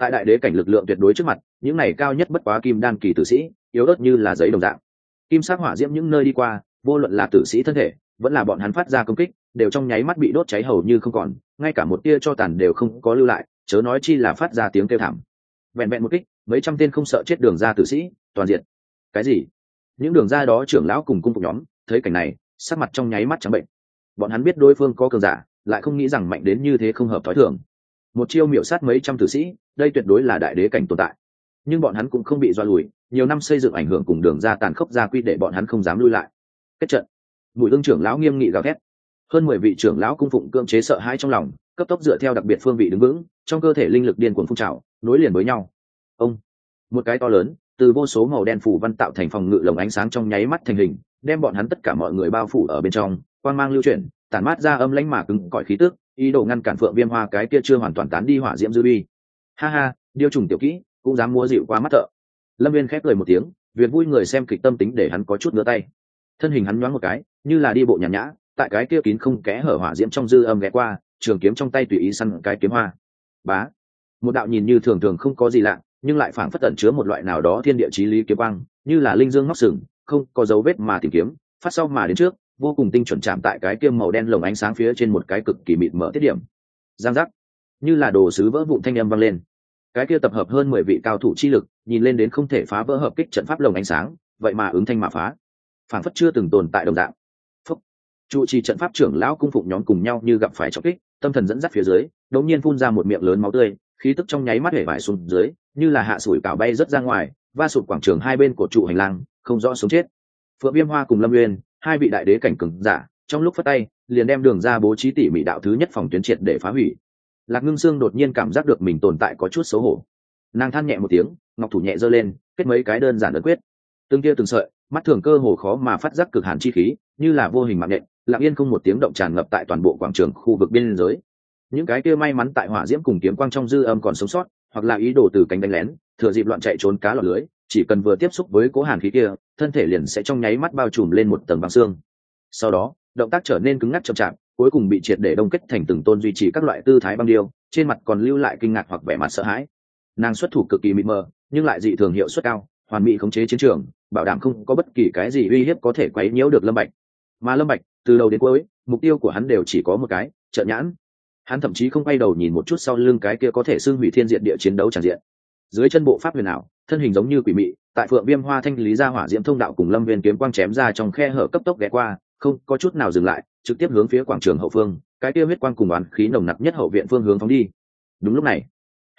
Tại đại đế cảnh lực lượng tuyệt đối trước mặt, những này cao nhất bất quá kim đan kỳ tử sĩ, yếu ớt như là giấy đồng dạng. Kim sắc hỏa diễm những nơi đi qua, vô luận là tử sĩ thân thể, vẫn là bọn hắn phát ra công kích, đều trong nháy mắt bị đốt cháy hầu như không còn, ngay cả một tia cho tàn đều không có lưu lại, chớ nói chi là phát ra tiếng kêu thảm. Vẹn vẹn một kích, mấy trăm tên không sợ chết đường ra tử sĩ, toàn diện. Cái gì? Những đường ra đó trưởng lão cùng cung phục nhóm, thấy cảnh này, sắc mặt trong nháy mắt trắng bệnh. Bọn hắn biết đối phương có cường giả, lại không nghĩ rằng mạnh đến như thế không hợp thói thường. Một chiêu miểu sát mấy trăm tử sĩ, đây tuyệt đối là đại đế cảnh tồn tại. Nhưng bọn hắn cũng không bị doa lùi, nhiều năm xây dựng ảnh hưởng cùng đường ra tàn khốc gia quy để bọn hắn không dám lui lại. Kết trận. Bùi Ưng trưởng lão nghiêm nghị gào thét. Hơn 10 vị trưởng lão cung phụng cưỡng chế sợ hãi trong lòng, cấp tốc dựa theo đặc biệt phương vị đứng vững, trong cơ thể linh lực điên cuồng phun trào, nối liền với nhau. Ông, một cái to lớn, từ vô số màu đen phủ văn tạo thành phòng ngự lồng ánh sáng trong nháy mắt thành hình, đem bọn hắn tất cả mọi người bao phủ ở bên trong, quang mang lưu chuyển, tản mát ra âm lãnh mà cứng cỏi khí tức, ý đồ ngăn cản Phượng Viêm Hoa cái kia chưa hoàn toàn tán đi hỏa diễm dư uy. Ha ha, điêu trùng tiểu kỹ, cũng dám múa dịu qua mắt thợ. Lâm Viên khép cười một tiếng, việc vui người xem kịch tâm tính để hắn có chút ngửa tay. Thân hình hắn nhoáng một cái, như là đi bộ nhàn nhã, tại cái kia kín không kẽ hở hỏa diễm trong dư âm ghé qua, trường kiếm trong tay tùy ý săn cái kiếm hoa. Bá, một đạo nhìn như thường thường không có gì lạ, nhưng lại phảng phất tẩn chứa một loại nào đó thiên địa chí lý kiếm quang, như là linh dương ngóc sừng, không có dấu vết mà tìm kiếm, phát sau mà đến trước, vô cùng tinh chuẩn chạm tại cái kia màu đen lồng ánh sáng phía trên một cái cực kỳ mịt mờ tiết điểm. Giang giác, như là đồ sứ vỡ vụn thanh âm vang lên. Cái kia tập hợp hơn 10 vị cao thủ chi lực, nhìn lên đến không thể phá vỡ hợp kích trận pháp lồng ánh sáng, vậy mà ứng thanh mà phá, phảng phất chưa từng tồn tại đồng dạng. Phúc. Trụ trì trận pháp trưởng lão cung phụng nhóm cùng nhau như gặp phải trọng kích, tâm thần dẫn dắt phía dưới, đột nhiên phun ra một miệng lớn máu tươi, khí tức trong nháy mắt hể vải xuống dưới, như là hạ sủi cảo bay rất ra ngoài, va sụp quảng trường hai bên của trụ hành lang, không rõ sống chết. Phượng Viêm Hoa cùng Lâm Nguyên, hai vị đại đế cảnh cường giả, trong lúc phất tay, liền đem đường ra bố trí tỉ mỉ đạo thứ nhất phòng tuyến triệt để phá hủy. Lạc Ngưng Sương đột nhiên cảm giác được mình tồn tại có chút xấu hổ, nàng than nhẹ một tiếng, ngọc thủ nhẹ giơ lên, kết mấy cái đơn giản ấn quyết. Từng tia từng sợi, mắt thường cơ hồ khó mà phát giác cực hàn chi khí, như là vô hình mạng nhện, lặng yên không một tiếng động tràn ngập tại toàn bộ quảng trường khu vực biên giới. Những cái kia may mắn tại hỏa diễm cùng kiếm quang trong dư âm còn sống sót, hoặc là ý đồ từ cánh đánh lén, thừa dịp loạn chạy trốn cá lọt lưới, chỉ cần vừa tiếp xúc với cố hàn khí kia, thân thể liền sẽ trong nháy mắt bao trùm lên một tầng băng xương. Sau đó, động tác trở nên cứng ngắc chậm chạp, cuối cùng bị triệt để đông kết thành từng tôn duy trì các loại tư thái băng điêu, trên mặt còn lưu lại kinh ngạc hoặc vẻ mặt sợ hãi. Nàng xuất thủ cực kỳ mịt mờ, nhưng lại dị thường hiệu suất cao, hoàn mỹ khống chế chiến trường, bảo đảm không có bất kỳ cái gì uy hiếp có thể quấy nhiễu được Lâm Bạch. Mà Lâm Bạch, từ đầu đến cuối, mục tiêu của hắn đều chỉ có một cái, trợn nhãn. Hắn thậm chí không quay đầu nhìn một chút sau lưng cái kia có thể xưng hủy thiên diệt địa chiến đấu tràn diện. Dưới chân bộ pháp huyền ảo, thân hình giống như quỷ mị, tại Phượng Viêm Hoa thanh lý ra hỏa diễm thông đạo cùng Lâm Viên kiếm quang chém ra trong khe hở cấp tốc ghé qua, không có chút nào dừng lại, trực tiếp hướng phía quảng trường hậu phương, cái kia huyết quang cùng oán khí nồng nặc nhất hậu viện phương hướng phóng đi. Đúng lúc này,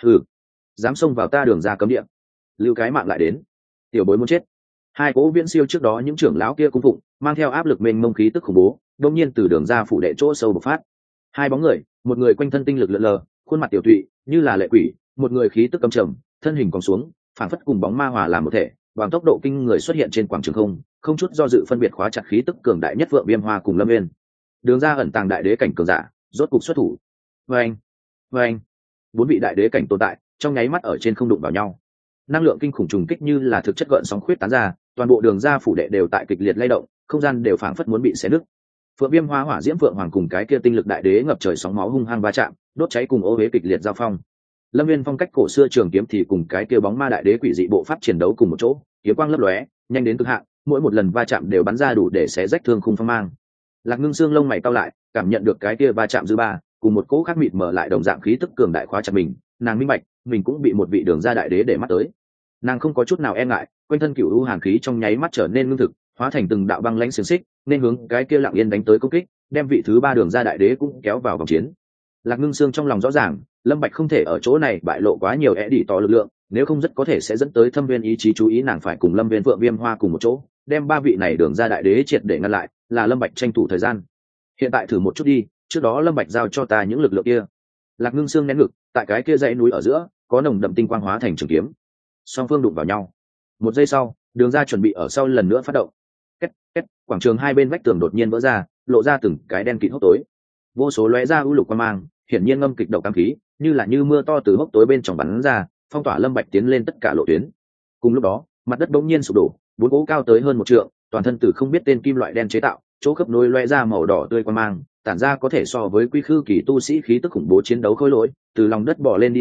dám xông vào ta đường ra cấm địa, lưu cái mạng lại đến, tiểu bối muốn chết. Hai cỗ viễn siêu trước đó những trưởng lão kia cung phụng, mang theo áp lực mênh mông khí tức khủng bố, đột nhiên từ đường ra phủ đệ chỗ sâu bộc phát. Hai bóng người, một người quanh thân tinh lực lượn lờ, khuôn mặt tiểu tụy như là lệ quỷ, một người khí tức căm trầm, thân hình còn xuống, phảng phất cùng bóng ma hòa làm một thể, bằng tốc độ kinh người xuất hiện trên quảng trường không chút do dự phân biệt khóa chặt khí tức cường đại nhất Phượng Viêm Hoa cùng Lâm Nguyên. Đường ra ẩn tàng đại đế cảnh cường giả, rốt cục xuất thủ. Vâng, bốn vị đại đế cảnh tồn tại, trong nháy mắt ở trên không đụng vào nhau. Năng lượng kinh khủng trùng kích như là thực chất gợn sóng khuyết tán ra, toàn bộ đường ra phủ đệ đều tại kịch liệt lay động, không gian đều phảng phất muốn bị xé nứt. Phượng Viêm Hoa hỏa diễm Phượng Hoàng cùng cái kia tinh lực đại đế ngập trời sóng máu hung hăng va chạm, đốt cháy cùng ô uế kịch liệt giao phong. Lâm Viên phong cách cổ xưa trường kiếm thì cùng cái kia bóng ma đại đế quỷ dị bộ pháp chiến đấu cùng một chỗ, kiếm quang lấp lóe, nhanh đến cực hạn, mỗi một lần va chạm đều bắn ra đủ để xé rách thương khung phong mang. Lạc Ngưng Sương lông mày cau lại, cảm nhận được cái kia va chạm dư ba, cùng một cỗ khác mịt mở lại đồng dạng khí tức cường đại khóa chặt mình, nàng minh bạch, mình cũng bị một vị đường ra đại đế để mắt tới. Nàng không có chút nào e ngại, quanh thân cửu u hàn khí trong nháy mắt trở nên ngưng thực, hóa thành từng đạo băng lãnh xiềng xích, nên hướng cái kia lặng yên đánh tới công kích, đem vị thứ ba đường ra đại đế cũng kéo vào vòng chiến. Lạc Ngưng Sương trong lòng rõ ràng, Lâm Bạch không thể ở chỗ này bại lộ quá nhiều ẻ tỏ lực lượng, nếu không rất có thể sẽ dẫn tới Thâm Viên ý chí chú ý, nàng phải cùng Lâm Viên Phượng Viêm Hoa cùng một chỗ, đem ba vị này đường ra đại đế triệt để ngăn lại, là Lâm Bạch tranh thủ thời gian. Hiện tại thử một chút đi, trước đó Lâm Bạch giao cho ta những lực lượng kia. Lạc Ngưng Sương nén ngực, tại cái kia dãy núi ở giữa, có nồng đậm tinh quang hóa thành trường kiếm. Song phương đụng vào nhau. Một giây sau, đường ra chuẩn bị ở sau lần nữa phát động. Két, quảng trường hai bên vách tường đột nhiên vỡ ra, lộ ra từng cái đen kịt hốc tối. Vô số lóe ra u lục quang mang, hiển nhiên ngâm kịch độc cam khí, như là như mưa to từ hốc tối bên trong bắn ra, phong tỏa Lâm Bạch tiến lên tất cả lộ tuyến. Cùng lúc đó, mặt đất bỗng nhiên sụp đổ, bốn gỗ cao tới hơn 1 trượng, toàn thân từ không biết tên kim loại đen chế tạo, chỗ khớp nối lóe ra màu đỏ tươi quang mang, tản ra có thể so với quy khư kỳ tu sĩ khí tức khủng bố chiến đấu khôi lỗi, từ lòng đất bò lên đi ra,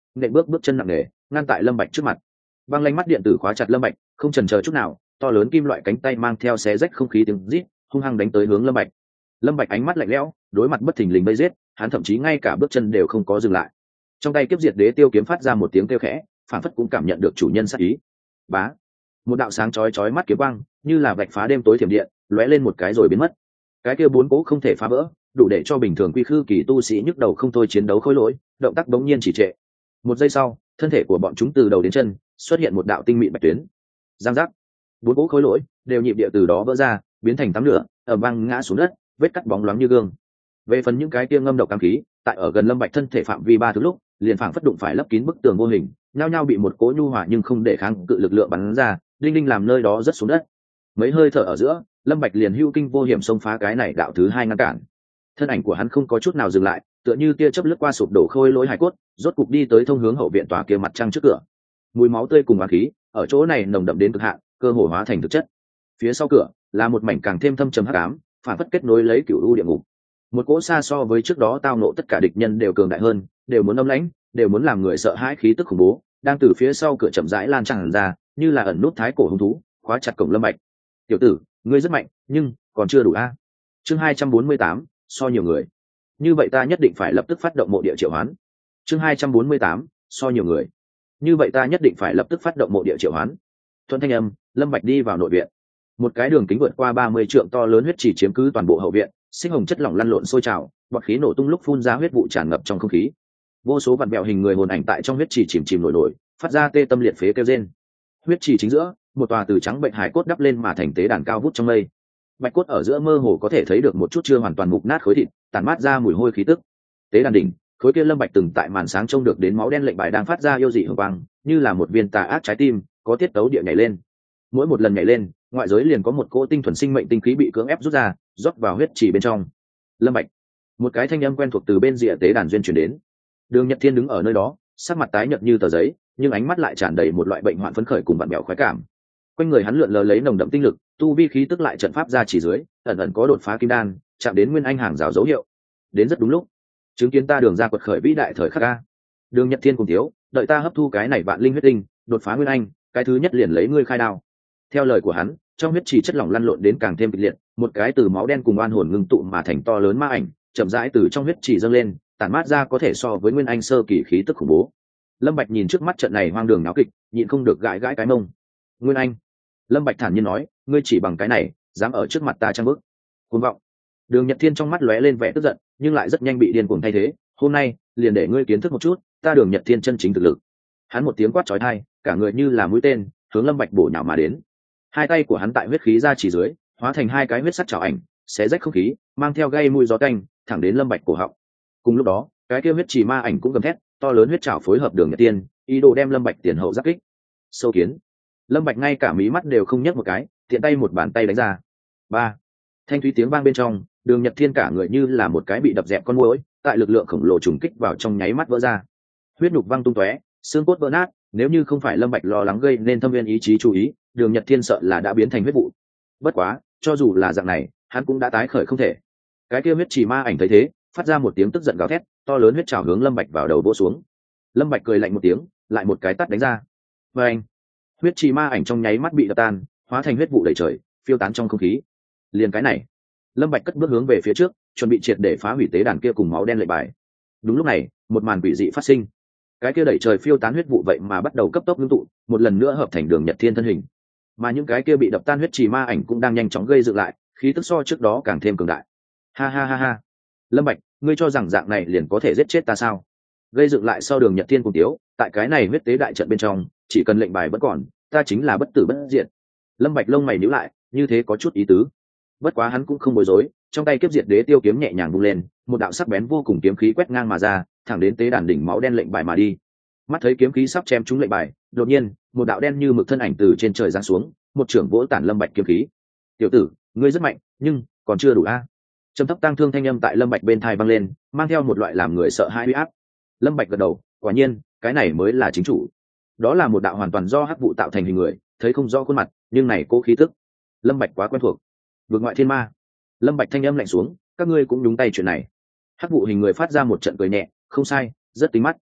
nện bước chân nặng nề ngăn tại Lâm Bạch trước mặt. Băng lanh mắt điện tử khóa chặt Lâm Bạch, không chần chờ chút nào, to lớn kim loại cánh tay mang theo xé rách không khí tiếng rít, hung hăng đánh tới hướng Lâm Bạch. Lâm Bạch ánh mắt lạnh lẽo, đối mặt bất thình lình vây giết, hắn thậm chí ngay cả bước chân đều không có dừng lại. Trong tay kiếp diệt đế tiêu kiếm phát ra một tiếng kêu khẽ, phản phất cũng cảm nhận được chủ nhân sát ý. Bá, một đạo sáng chói mắt kiếm quang, như là vạch phá đêm tối thiểm điện, lóe lên một cái rồi biến mất. Cái kia bốn cố không thể phá vỡ, đủ để cho bình thường quy khư kỳ tu sĩ nhức đầu không thôi chiến đấu khối lỗi, động tác bỗng nhiên chỉ trệ. Một giây sau, thân thể của bọn chúng từ đầu đến chân xuất hiện một đạo tinh mịn bạch tuyến. Giang giác, bốn cố khối lỗi đều nhịp địa từ đó vỡ ra, biến thành tắm lửa, ở văng ngã xuống đất, vết cắt bóng loáng như gương. Về phần những cái kia ngâm độc cam khí, tại ở gần Lâm Bạch thân thể phạm vi 3 thứ lúc, liền phảng phất đụng phải lấp kín bức tường vô hình, nhao nhao bị một cỗ nhu hòa nhưng không để kháng cự lực lượng bắn ra, đinh đinh làm nơi đó rất xuống đất. Mấy hơi thở ở giữa, Lâm Bạch liền hưu kinh vô hiểm xông phá cái này đạo thứ hai ngăn cản. Thân ảnh của hắn không có chút nào dừng lại, tựa như tia chớp lướt qua sụp đổ khôi lỗi hài cốt, rốt cục đi tới thông hướng hậu viện tòa kia mặt trăng trước cửa. Mùi máu tươi cùng oán khí ở chỗ này nồng đậm đến cực hạn, cơ hồ hóa thành thực chất. Phía sau cửa là một mảnh càng thêm thâm trầm hắc ám, phản phất kết nối lấy cửu u địa ngục. Một cỗ xa so với trước đó tao nộ tất cả địch nhân đều cường đại hơn, đều muốn âm lãnh, đều muốn làm người sợ hãi khí tức khủng bố, đang từ phía sau cửa chậm rãi lan tràn ra, như là ẩn nút thái cổ hung thú, khóa chặt cổng Lâm Bạch. "Tiểu tử, ngươi rất mạnh, nhưng còn chưa đủ a." Chương 248, so nhiều người. Như vậy ta nhất định phải lập tức phát động mộ địa triệu hoán. Chương 248, so nhiều người. Như vậy ta nhất định phải lập tức phát động mộ địa triệu hoán. Thuận thanh âm, Lâm Bạch đi vào nội viện. Một cái đường kính vượt qua 30 trượng to lớn huyết chỉ chiếm cứ toàn bộ hậu viện, sinh hồng chất lỏng lăn lộn sôi trào, bọt khí nổ tung lúc phun ra huyết vụ tràn ngập trong không khí. Vô số vặn vẹo hình người hồn ảnh tại trong huyết chỉ chìm nổi, phát ra tê tâm liệt phế kêu rên. Huyết chỉ chính giữa, một tòa từ trắng bệnh hải cốt đắp lên mà thành tế đàn cao vút trong mây. Bạch cốt ở giữa mơ hồ có thể thấy được một chút chưa hoàn toàn mục nát khối thịt, tản mát ra mùi hôi khí tức. Tế đàn đỉnh, khối kia Lâm Bạch từng tại màn sáng trông được đến máu đen lệnh bài đang phát ra yêu dị hồng quang, như là một viên tà ác trái tim, có tiết tấu địa nhảy lên. Mỗi một lần nhảy lên, ngoại giới liền có một cỗ tinh thuần sinh mệnh tinh khí bị cưỡng ép rút ra, rót vào huyết chỉ bên trong. Lâm Bạch, một cái thanh âm quen thuộc từ bên rìa tế đàn duyên truyền đến. Đường Nhật Thiên đứng ở nơi đó, sắc mặt tái nhợt như tờ giấy, nhưng ánh mắt lại tràn đầy một loại bệnh hoạn phấn khởi cùng vặn vẹo khoái cảm. Quanh người hắn lượn lờ lấy nồng đậm tinh lực, tu vi khí tức lại trận pháp ra chỉ dưới, ẩn ẩn có đột phá kim đan, chạm đến nguyên anh hàng rào dấu hiệu. Đến rất đúng lúc, chứng kiến ta đường ra quật khởi vĩ đại thời khắc a. Đường Nhật Thiên cùng thiếu, đợi ta hấp thu cái này vạn linh huyết tinh, đột phá nguyên anh, cái thứ nhất liền lấy ngươi khai đao. Theo lời của hắn, trong huyết trì chất lỏng lăn lộn đến càng thêm kịch liệt, một cái từ máu đen cùng oan hồn ngưng tụ mà thành to lớn ma ảnh, chậm rãi từ trong huyết trì dâng lên, tản mát ra có thể so với nguyên anh sơ kỳ khí tức khủng bố. Lâm Bạch nhìn trước mắt trận này hoang đường náo kịch, nhịn không được gãi gãi cái mông. Nguyên anh. Lâm Bạch thản nhiên nói, ngươi chỉ bằng cái này, dám ở trước mặt ta trang bức. Cuồng vọng. Đường Nhật Thiên trong mắt lóe lên vẻ tức giận, nhưng lại rất nhanh bị điên cuồng thay thế. Hôm nay, liền để ngươi kiến thức một chút, ta Đường Nhật Thiên chân chính thực lực. Hắn một tiếng quát chói tai, cả người như là mũi tên, hướng Lâm Bạch bổ nhào mà đến. Hai tay của hắn tại huyết khí ra chỉ dưới, hóa thành hai cái huyết sắc chảo ảnh, xé rách không khí, mang theo gây mùi gió tanh, thẳng đến Lâm Bạch cổ họng. Cùng lúc đó, cái kia huyết chỉ ma ảnh cũng gầm thét, to lớn huyết chảo phối hợp Đường Nhật Tiên, ý đồ đem Lâm Bạch tiền hậu giáp kích. Sâu kiến. Lâm Bạch ngay cả mí mắt đều không nhấc một cái, tiện tay một bàn tay đánh ra. Ba. Thanh thúy tiếng vang bên trong, Đường Nhật Thiên cả người như là một cái bị đập dẹp con muỗi, tại lực lượng khổng lồ trùng kích vào trong nháy mắt vỡ ra. Huyết nhục văng tung tóe, xương cốt vỡ nát, nếu như không phải Lâm Bạch lo lắng gây nên thâm viên ý chí chú ý, Đường Nhật Thiên sợ là đã biến thành huyết vụ. Bất quá, cho dù là dạng này, hắn cũng đã tái khởi không thể. Cái kia huyết chỉ ma ảnh thấy thế, phát ra một tiếng tức giận gào thét, to lớn huyết trào hướng Lâm Bạch vào đầu vỗ xuống. Lâm Bạch cười lạnh một tiếng, lại một cái tát đánh ra. Và anh, huyết chỉ ma ảnh trong nháy mắt bị đập tan, hóa thành huyết vụ đầy trời, phiêu tán trong không khí. Liền cái này, Lâm Bạch cất bước hướng về phía trước, chuẩn bị triệt để phá hủy tế đàn kia cùng máu đen lệnh bài. Đúng lúc này, một màn quỷ dị phát sinh. Cái kia đẩy trời phiêu tán huyết vụ vậy mà bắt đầu cấp tốc ngưng tụ, một lần nữa hợp thành Đường Nhật Thiên thân hình. Mà những cái kia bị đập tan huyết trì ma ảnh cũng đang nhanh chóng gây dựng lại, khí tức so trước đó càng thêm cường đại. Ha ha ha ha. Lâm Bạch, ngươi cho rằng dạng này liền có thể giết chết ta sao? Gây dựng lại sau Đường Nhật Thiên cùng tiếu, tại cái này huyết tế đại trận bên trong, chỉ cần lệnh bài vẫn còn, ta chính là bất tử bất diệt. Lâm Bạch lông mày nhíu lại, như thế có chút ý tứ. Bất quá hắn cũng không bối rối, trong tay kiếp diệt đế tiêu kiếm nhẹ nhàng vung lên, một đạo sắc bén vô cùng kiếm khí quét ngang mà ra, thẳng đến tế đàn đỉnh máu đen lệnh bài mà đi. Mắt thấy kiếm khí sắp chém trúng lệnh bài, đột nhiên, một đạo đen như mực thân ảnh từ trên trời giáng xuống, một trưởng vỗ tản Lâm Bạch kiếm khí. "Tiểu tử, ngươi rất mạnh, nhưng còn chưa đủ a." Trầm thấp tang thương thanh âm tại Lâm Bạch bên tai vang lên, mang theo một loại làm người sợ hãi uy áp. Lâm Bạch gật đầu, quả nhiên, cái này mới là chính chủ. Đó là một đạo hoàn toàn do hắc vụ tạo thành hình người, thấy không rõ khuôn mặt, nhưng này cố khí tức, Lâm Bạch quá quen thuộc. Vực ngoại thiên ma. Lâm Bạch thanh âm lạnh xuống, các ngươi cũng nhúng tay chuyện này. Hắc vụ hình người phát ra một trận cười nhẹ, không sai, rất tinh mắt.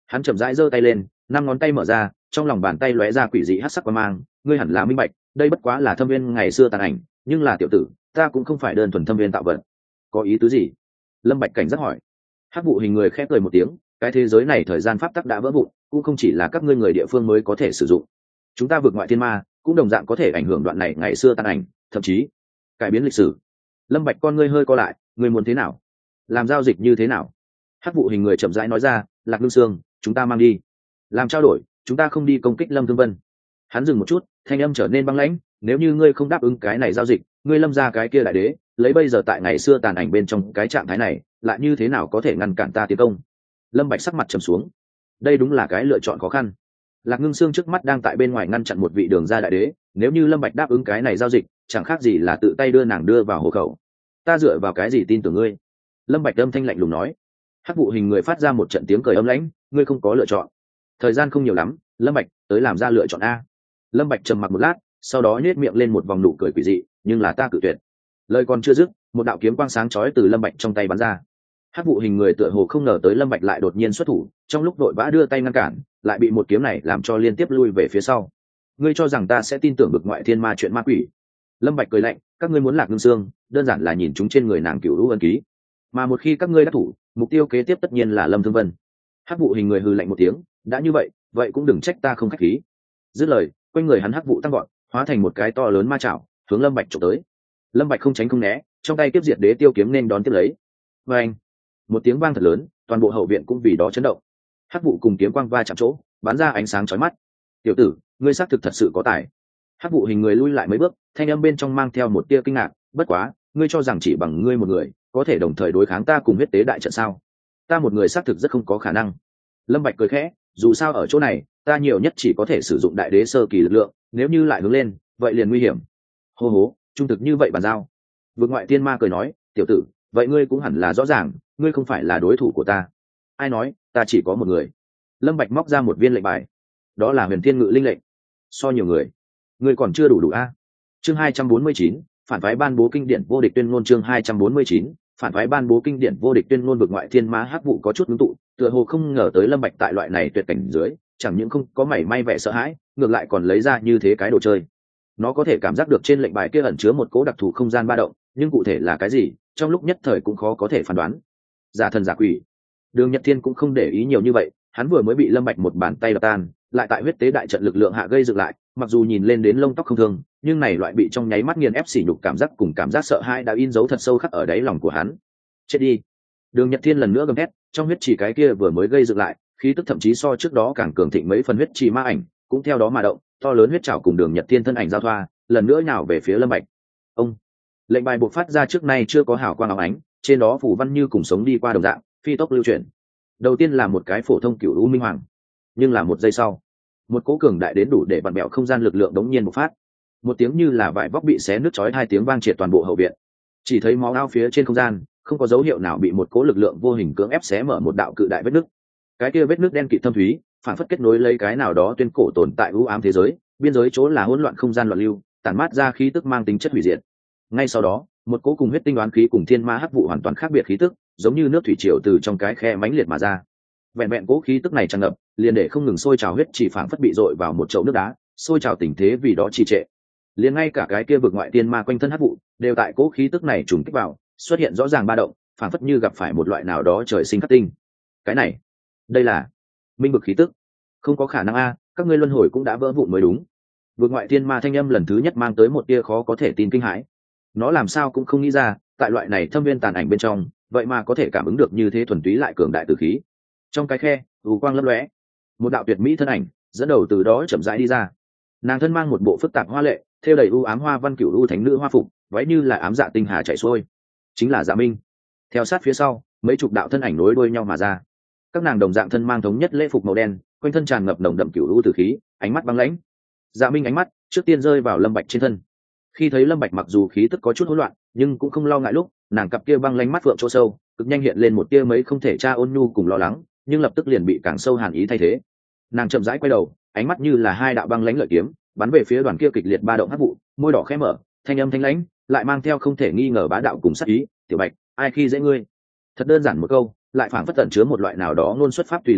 Hắn chậm rãi giơ tay lên, 5 ngón tay mở ra, trong lòng bàn tay lóe ra quỷ dị hắc sắc quang mang. Ngươi hẳn là minh bạch, đây bất quá là thâm viên ngày xưa tàn ảnh, nhưng là tiểu tử, ta cũng không phải đơn thuần thâm viên tạo vật. Có ý tứ gì? Lâm Bạch cảnh giác hỏi. Hắc vụ hình người khẽ cười một tiếng, cái thế giới này thời gian pháp tắc đã vỡ vụn, cũng không chỉ là các ngươi người địa phương mới có thể sử dụng. Chúng ta vượt ngoại thiên ma, cũng đồng dạng có thể ảnh hưởng đoạn này ngày xưa tàn ảnh, thậm chí cải biến lịch sử. Lâm Bạch con ngươi hơi co lại, ngươi muốn thế nào? Làm giao dịch như thế nào? Hắc vụ hình người chậm rãi nói ra, Lạc Lương Sương, chúng ta mang đi. Làm trao đổi, chúng ta không đi công kích Lâm Thương Vân. Hắn dừng một chút, thanh âm trở nên băng lãnh, nếu như ngươi không đáp ứng cái này giao dịch, ngươi Lâm gia cái kia đại đế, lấy bây giờ tại ngày xưa tàn ảnh bên trong cái trạng thái này, lại như thế nào có thể ngăn cản ta tiến công? Lâm Bạch sắc mặt trầm xuống. Đây đúng là cái lựa chọn khó khăn. Lạc Ngưng Sương trước mắt đang tại bên ngoài ngăn chặn một vị đường gia đại đế, nếu như Lâm Bạch đáp ứng cái này giao dịch, chẳng khác gì là tự tay đưa nàng đưa vào hộ khẩu. Ta dựa vào cái gì tin tưởng ngươi? Lâm Bạch âm thanh lạnh lùng nói. Hắc vụ hình người phát ra một trận tiếng cười âm lãnh, ngươi không có lựa chọn. Thời gian không nhiều lắm, Lâm Bạch, tới làm ra lựa chọn a. Lâm Bạch trầm mặc một lát, sau đó nhếch miệng lên một vòng nụ cười quỷ dị, nhưng là ta cự tuyệt. Lời còn chưa dứt, một đạo kiếm quang sáng chói từ Lâm Bạch trong tay bắn ra. Hắc vụ hình người tựa hồ không ngờ tới Lâm Bạch lại đột nhiên xuất thủ, trong lúc vội vã đưa tay ngăn cản, lại bị một kiếm này làm cho liên tiếp lui về phía sau. Ngươi cho rằng ta sẽ tin tưởng bực ngoại thiên ma chuyện ma quỷ? Lâm Bạch cười lạnh, các ngươi muốn Lạc Ngưng Sương, đơn giản là nhìn chúng trên người nàng cửu lũ ân ký, mà một khi các ngươi đã thủ, mục tiêu kế tiếp tất nhiên là Lâm Thương Vân. Hắc vụ hình người hừ lạnh một tiếng, đã như vậy, vậy cũng đừng trách ta không khách khí. Dứt lời, quanh người hắn hắc vụ tăng gọn, hóa thành một cái to lớn ma chảo, hướng Lâm Bạch chụp tới. Lâm Bạch không tránh không né, trong tay tiếp diệt đế tiêu kiếm nên đón tiếp lấy. Oeng! Một tiếng vang thật lớn, toàn bộ hậu viện cũng vì đó chấn động. Hắc vụ cùng kiếm quang va chạm chỗ, bắn ra ánh sáng chói mắt. Tiểu tử, ngươi xác thực thật sự có tài. Hắc vụ hình người lui lại mấy bước, thanh âm bên trong mang theo một tia kinh ngạc, bất quá, ngươi cho rằng chỉ bằng ngươi một người, có thể đồng thời đối kháng ta cùng huyết tế đại trận sao? Ta một người xác thực rất không có khả năng. Lâm Bạch cười khẽ, dù sao ở chỗ này, ta nhiều nhất chỉ có thể sử dụng đại đế sơ kỳ lực lượng, nếu như lại hướng lên, vậy liền nguy hiểm. Hô hố, trung thực như vậy bàn giao. Vương ngoại tiên ma cười nói, tiểu tử, vậy ngươi cũng hẳn là rõ ràng, ngươi không phải là đối thủ của ta. Ai nói, ta chỉ có một người. Lâm Bạch móc ra một viên lệnh bài, đó là Huyền Thiên Ngự linh lệnh. So nhiều người, ngươi còn chưa đủ a. Chương 249, phản phái ban bố kinh điển vô địch tuyên ngôn. Chương 249, phản phái ban bố kinh điển vô địch tuyên ngôn. Vực ngoại thiên ma hắc vụ có chút ngưng tụ, tựa hồ không ngờ tới Lâm Bạch tại loại này tuyệt cảnh dưới, chẳng những không có mảy may vẻ sợ hãi, ngược lại còn lấy ra như thế cái đồ chơi. Nó có thể cảm giác được trên lệnh bài kia ẩn chứa một cố đặc thù không gian ba động, nhưng cụ thể là cái gì, trong lúc nhất thời cũng khó có thể phán đoán. Giả thần giả quỷ, Đường Nhật Thiên cũng không để ý nhiều như vậy, hắn vừa mới bị Lâm Bạch một bàn tay đập tan, lại tại huyết tế đại trận lực lượng hạ gây dựng lại, mặc dù nhìn lên đến lông tóc không thương, nhưng này loại bị trong nháy mắt nghiền ép sỉ nhục cảm giác cùng cảm giác sợ hãi đã in dấu thật sâu khắc ở đáy lòng của hắn. Chết đi! Đường Nhật Thiên lần nữa gầm thét, trong huyết chỉ cái kia vừa mới gây dựng lại, khí tức thậm chí so trước đó càng cường thịnh mấy phần huyết chỉ ma ảnh, cũng theo đó mà động, to lớn huyết trảo cùng Đường Nhật Thiên thân ảnh giao thoa, lần nữa nhào về phía Lâm Bạch. Ông! Lệnh bài bộc phát ra trước nay chưa có hào quang óng ánh, trên đó phủ văn như cùng sống đi qua đồng dạng, phi tốc lưu chuyển. Đầu tiên là một cái phổ thông cửu u minh hoàng, nhưng là một giây sau, một cỗ cường đại đến đủ để vặn bẹo không gian lực lượng đống nhiên bộc phát. Một tiếng như là vải vóc bị xé nứt chói, hai tiếng vang triệt toàn bộ hậu viện. Chỉ thấy máu ao phía trên không gian, không có dấu hiệu nào bị một cỗ lực lượng vô hình cưỡng ép xé mở một đạo cự đại vết nứt. Cái kia vết nứt đen kịt thâm thúy, phản phất kết nối lấy cái nào đó tuyên cổ tồn tại u ám thế giới, biên giới chỗ là hỗn loạn không gian loạn lưu, tản mát ra khí tức mang tính chất hủy diệt. Ngay sau đó, một cỗ cùng huyết tinh đoán khí cùng thiên ma hắc vụ hoàn toàn khác biệt khí tức, giống như nước thủy triều từ trong cái khe mãnh liệt mà ra. Vẹn vẹn cỗ khí tức này tràn ngập, liền để không ngừng sôi trào huyết chỉ phảng phất bị dội vào một chậu nước đá, sôi trào tình thế vì đó trì trệ. Liền ngay cả cái kia vực ngoại tiên ma quanh thân hắc vụ, đều tại cỗ khí tức này trùng kích vào, xuất hiện rõ ràng ba động, phảng phất như gặp phải một loại nào đó trời sinh khắc tinh. Cái này, đây là minh vực khí tức. Không có khả năng a, các ngươi luân hồi cũng đã vỡ vụn mới đúng. Vực ngoại tiên ma thanh âm lần thứ nhất mang tới một tia khó có thể tin kinh hãi. Nó làm sao cũng không nghĩ ra, tại loại này thâm viên tàn ảnh bên trong, vậy mà có thể cảm ứng được như thế thuần túy lại cường đại tử khí. Trong cái khe, u quang lấp lóe, một đạo tuyệt mỹ thân ảnh dẫn đầu từ đó chậm rãi đi ra. Nàng thân mang một bộ phức tạp hoa lệ, thêu đầy u ám hoa văn cửu u thánh nữ hoa phục, váy như là ám dạ tinh hà chảy xuôi, chính là Dạ Minh. Theo sát phía sau, mấy chục đạo thân ảnh nối đuôi nhau mà ra. Các nàng đồng dạng thân mang thống nhất lễ phục màu đen, quanh thân tràn ngập nồng đậm cửu u tử khí, ánh mắt băng lãnh. Dạ Minh ánh mắt trước tiên rơi vào Lâm Bạch trên thân. Khi thấy Lâm Bạch mặc dù khí tức có chút hỗn loạn, nhưng cũng không lo ngại lúc, nàng cặp kia băng lãnh mắt phượng chỗ sâu, cực nhanh hiện lên một tia mấy không thể tra ôn nhu cùng lo lắng, nhưng lập tức liền bị càng sâu hàn ý thay thế. Nàng chậm rãi quay đầu, ánh mắt như là hai đạo băng lãnh lợi kiếm, bắn về phía đoàn kia kịch liệt ba động hắc vụ, môi đỏ khẽ mở, thanh âm thanh lãnh, lại mang theo không thể nghi ngờ bá đạo cùng sát ý. Tiểu Bạch, ai khi dễ ngươi? Thật đơn giản một câu, lại phảng phất tận chứa một loại nào đó luôn xuất pháp tùy lực lượng,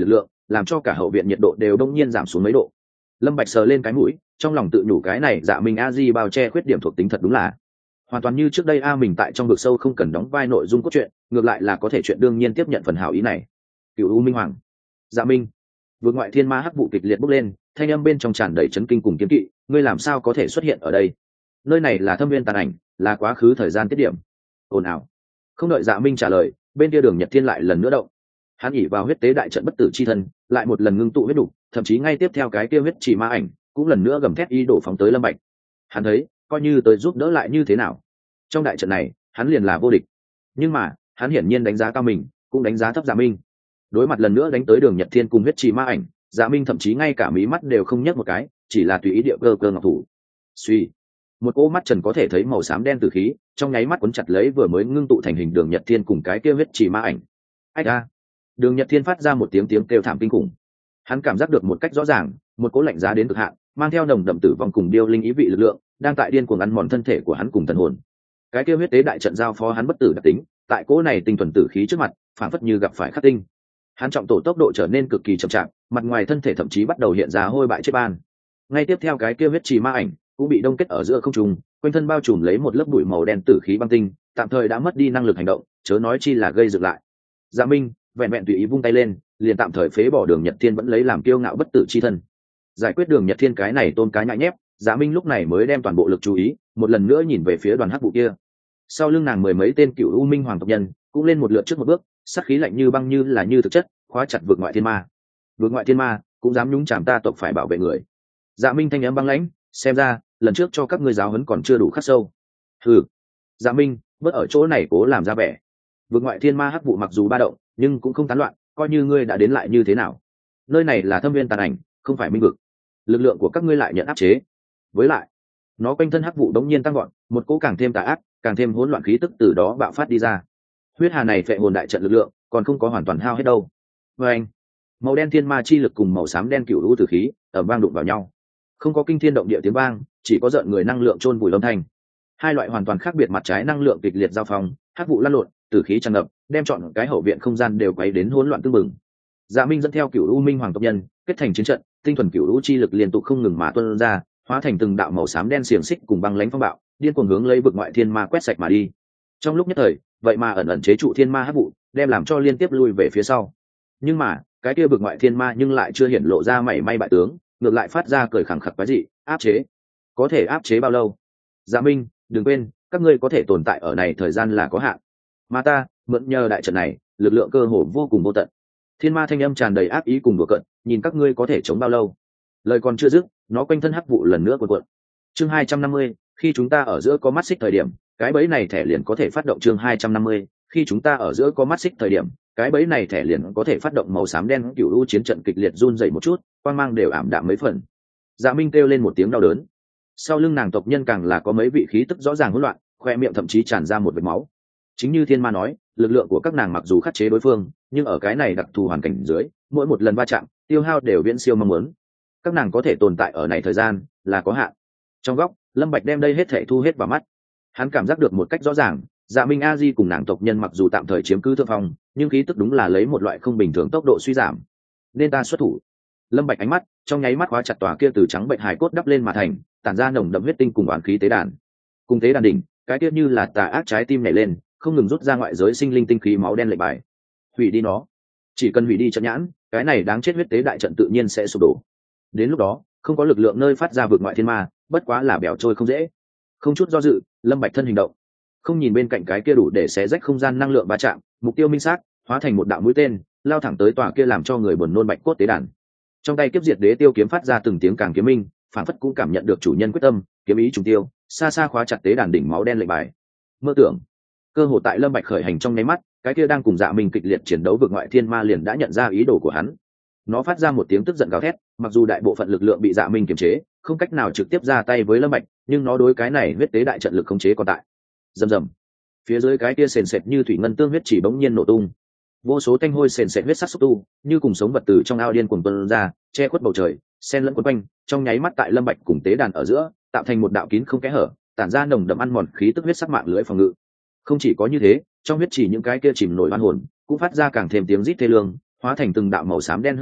làm cho cả hậu viện nhiệt độ đều đông nhiên giảm xuống mấy độ. Lâm Bạch sờ lên cái mũi, trong lòng tự nhủ cái này Dạ Minh a di bao che khuyết điểm thuộc tính thật đúng là hoàn toàn như trước đây mình tại trong vực sâu không cần đóng vai nội dung cốt truyện, ngược lại là có thể chuyện đương nhiên tiếp nhận phần hảo ý này. Cửu U Minh Hoàng, Dạ Minh, vượt ngoại thiên ma hắc vụ kịch liệt bốc lên, thanh âm bên trong tràn đầy chấn kinh cùng kiên kỵ, ngươi làm sao có thể xuất hiện ở đây? Nơi này là Thâm Viên tàn ảnh, là quá khứ thời gian tiết điểm. Ồn ào. Không đợi Dạ Minh trả lời, bên kia Đường Nhật Thiên lại lần nữa động. Hắn ỉ vào huyết tế đại trận bất tử chi thân, lại một lần ngưng tụ huyết đủ, thậm chí ngay tiếp theo cái kia huyết chỉ ma ảnh, cũng lần nữa gầm thét ý đổ phóng tới Lâm Bạch. Hắn thấy, coi như tới giúp đỡ lại như thế nào? Trong đại trận này, hắn liền là vô địch. Nhưng mà, hắn hiển nhiên đánh giá cao mình, cũng đánh giá thấp Dạ Minh. Đối mặt lần nữa đánh tới Đường Nhật Thiên cùng huyết chỉ ma ảnh, Dạ Minh thậm chí ngay cả mí mắt đều không nhấc một cái, chỉ là tùy ý địa cơ ngọc thủ. Suy, một cỗ mắt trần có thể thấy màu xám đen từ khí, trong nháy mắt cuốn chặt lấy vừa mới ngưng tụ thành hình Đường Nhật Thiên cùng cái kia huyết chỉ ma ảnh. Ách a! Đường Nhật Thiên phát ra một tiếng kêu thảm kinh khủng. Hắn cảm giác được một cách rõ ràng, một cỗ lạnh giá đến cực hạn, mang theo nồng đậm tử vong cùng điêu linh ý vị lực lượng, đang tại điên cuồng ăn mòn thân thể của hắn cùng thần hồn. Cái kia huyết tế đại trận giao phó hắn bất tử đặc tính, tại cỗ này tinh thuần tử khí trước mặt, phản phất như gặp phải khắc tinh. Hắn trọng tổ tốc độ trở nên cực kỳ chậm chạp, mặt ngoài thân thể thậm chí bắt đầu hiện ra hôi bại chết ban. Ngay tiếp theo cái kia huyết trì ma ảnh cũng bị đông kết ở giữa không trung, quanh thân bao trùm lấy một lớp bụi màu đen tử khí băng tinh, tạm thời đã mất đi năng lực hành động, chớ nói chi là gây dựng lại. Dạ Minh vẹn vẹn tùy ý vung tay lên, liền tạm thời phế bỏ Đường Nhật Thiên vẫn lấy làm kiêu ngạo bất tử chi thân. Giải quyết Đường Nhật Thiên cái này tôn cá nhại nhép, Dạ Minh lúc này mới đem toàn bộ lực chú ý một lần nữa nhìn về phía đoàn hắc vụ kia. Sau lưng nàng mười mấy tên Cửu U Minh Hoàng tộc nhân cũng lên một lượt trước một bước, sát khí lạnh như băng như là như thực chất, khóa chặt vượt ngoại thiên ma. Vượt ngoại thiên ma cũng dám nhúng chàm ta tộc phải bảo vệ người. Dạ Minh thanh âm băng lãnh, xem ra lần trước cho các ngươi giáo huấn còn chưa đủ khắc sâu. Hừ. Dạ Minh, bớt ở chỗ này cố làm ra vẻ. Vượt ngoại thiên ma hắc vụ mặc dù ba động, nhưng cũng không tán loạn, coi như ngươi đã đến lại như thế nào. Nơi này là Thâm Viên tàn ảnh, không phải minh vực. Lực lượng của các ngươi lại nhận áp chế. Với lại, nó quanh thân hắc vụ đống nhiên tăng gọn, một cỗ càng thêm tà ác, càng thêm hỗn loạn khí tức từ đó bạo phát đi ra. Huyết hà này phệ hồn đại trận lực lượng, còn không có hoàn toàn hao hết đâu. Và anh, màu đen thiên ma chi lực cùng màu xám đen cửu lũ tử khí ầm vang đụng vào nhau, không có kinh thiên động địa tiếng vang, chỉ có giận người năng lượng chôn vùi âm thanh. Hai loại hoàn toàn khác biệt mặt trái năng lượng kịch liệt giao phong, hắc vụ lăn lộn, tử khí tràn ngập, đem trọn cái hậu viện không gian đều quấy đến hỗn loạn tương mừng. Dạ Minh dẫn theo Cửu U Minh Hoàng tộc nhân, kết thành chiến trận, tinh thuần cửu lũ chi lực liên tục không ngừng mà tuôn ra, hóa thành từng đạo màu xám đen xiềng xích cùng băng lãnh phong bạo, điên cuồng hướng lấy vực ngoại thiên ma quét sạch mà đi. Trong lúc nhất thời, vậy mà ẩn ẩn chế trụ thiên ma hắc vụ, đem làm cho liên tiếp lui về phía sau. Nhưng mà, cái kia vực ngoại thiên ma nhưng lại chưa hiển lộ ra mảy may bại tướng, ngược lại phát ra cười khẳng khặc quái dị, áp chế. Có thể áp chế bao lâu? Dạ Minh, đừng quên, các ngươi có thể tồn tại ở này thời gian là có hạn. Mà ta, mượn nhờ đại trận này, lực lượng cơ hồ vô cùng vô tận. Thiên ma thanh âm tràn đầy ác ý cùng đùa cợt, nhìn các ngươi có thể chống bao lâu. Lời còn chưa dứt, nó quanh thân hắc vụ lần nữa cuộn cuộn. Chương 250, khi chúng ta ở giữa có mắt xích thời điểm, cái bẫy này thẻ liền có thể phát động. Chương 250, khi chúng ta ở giữa có mắt xích thời điểm, cái bẫy này thẻ liền có thể phát động. Màu xám đen cửu u chiến trận kịch liệt run rẩy một chút, quang mang đều ảm đạm mấy phần. Dạ Minh kêu lên một tiếng đau đớn. Sau lưng nàng tộc nhân càng là có mấy vị khí tức rõ ràng hỗn loạn, khoe miệng thậm chí tràn ra một vệt máu. Chính như thiên ma nói, lực lượng của các nàng mặc dù khắc chế đối phương, nhưng ở cái này đặc thù hoàn cảnh dưới, mỗi một lần va chạm, tiêu hao đều viễn siêu mong muốn. Các nàng có thể tồn tại ở này thời gian là có hạn. Trong góc, Lâm Bạch đem đây hết thảy thu hết vào mắt. Hắn cảm giác được một cách rõ ràng, Dạ Minh A Di cùng nàng tộc nhân mặc dù tạm thời chiếm cứ thượng phong, nhưng khí tức đúng là lấy một loại không bình thường tốc độ suy giảm. Nên ta xuất thủ. Lâm Bạch ánh mắt trong nháy mắt khóa chặt tòa kia từ trắng bệnh hài cốt đắp lên mà thành, tản ra nồng đậm huyết tinh cùng oán khí tế đàn. Cùng tế đàn đỉnh, cái kia như là tà ác trái tim nảy lên, không ngừng rút ra ngoại giới sinh linh tinh khí máu đen lệnh bài. Hủy đi nó. Chỉ cần hủy đi trận nhãn, cái này đáng chết huyết tế đại trận tự nhiên sẽ sụp đổ. Đến lúc đó, không có lực lượng nơi phát ra vượt ngoại thiên ma, bất quá là bèo trôi không dễ. Không chút do dự, Lâm Bạch thân hình động, không nhìn bên cạnh cái kia đủ để xé rách không gian năng lượng va chạm, mục tiêu minh xác, hóa thành một đạo mũi tên, lao thẳng tới tòa kia làm cho người buồn nôn bạch cốt tế đàn. Trong tay kiếp diệt đế tiêu kiếm phát ra từng tiếng càng kiếm minh, phản phất cũng cảm nhận được chủ nhân quyết tâm, kiếm ý trùng tiêu, xa xa khóa chặt tế đàn đỉnh máu đen lệnh bài. Mơ tưởng. Cơ hội tại Lâm Bạch khởi hành trong nháy mắt, cái kia đang cùng Dạ Minh kịch liệt chiến đấu vượt ngoại thiên ma liền đã nhận ra ý đồ của hắn. Nó phát ra một tiếng tức giận gào thét, mặc dù đại bộ phận lực lượng bị Dạ Minh kiềm chế, không cách nào trực tiếp ra tay với Lâm Bạch, nhưng nó đối cái này huyết tế đại trận lực khống chế còn tại. Rầm rầm. Phía dưới cái kia sền sệt như thủy ngân tương huyết chỉ bỗng nhiên nổ tung. Vô số thanh hôi sền sệt huyết sắc xúc tu, như cùng sống vật từ trong ao điên cuồng tuôn ra, che khuất bầu trời, xen lẫn quấn quanh, trong nháy mắt tại Lâm Bạch cùng tế đàn ở giữa, tạo thành một đạo kín không kẽ hở, tản ra nồng đậm ăn mòn khí tức huyết sắc mạng lưới phòng ngự. Không chỉ có như thế, trong huyết chỉ những cái kia chìm nổi oan hồn, cũng phát ra càng thêm tiếng rít thê lương, hóa thành từng đạo màu xám đen hư ảnh,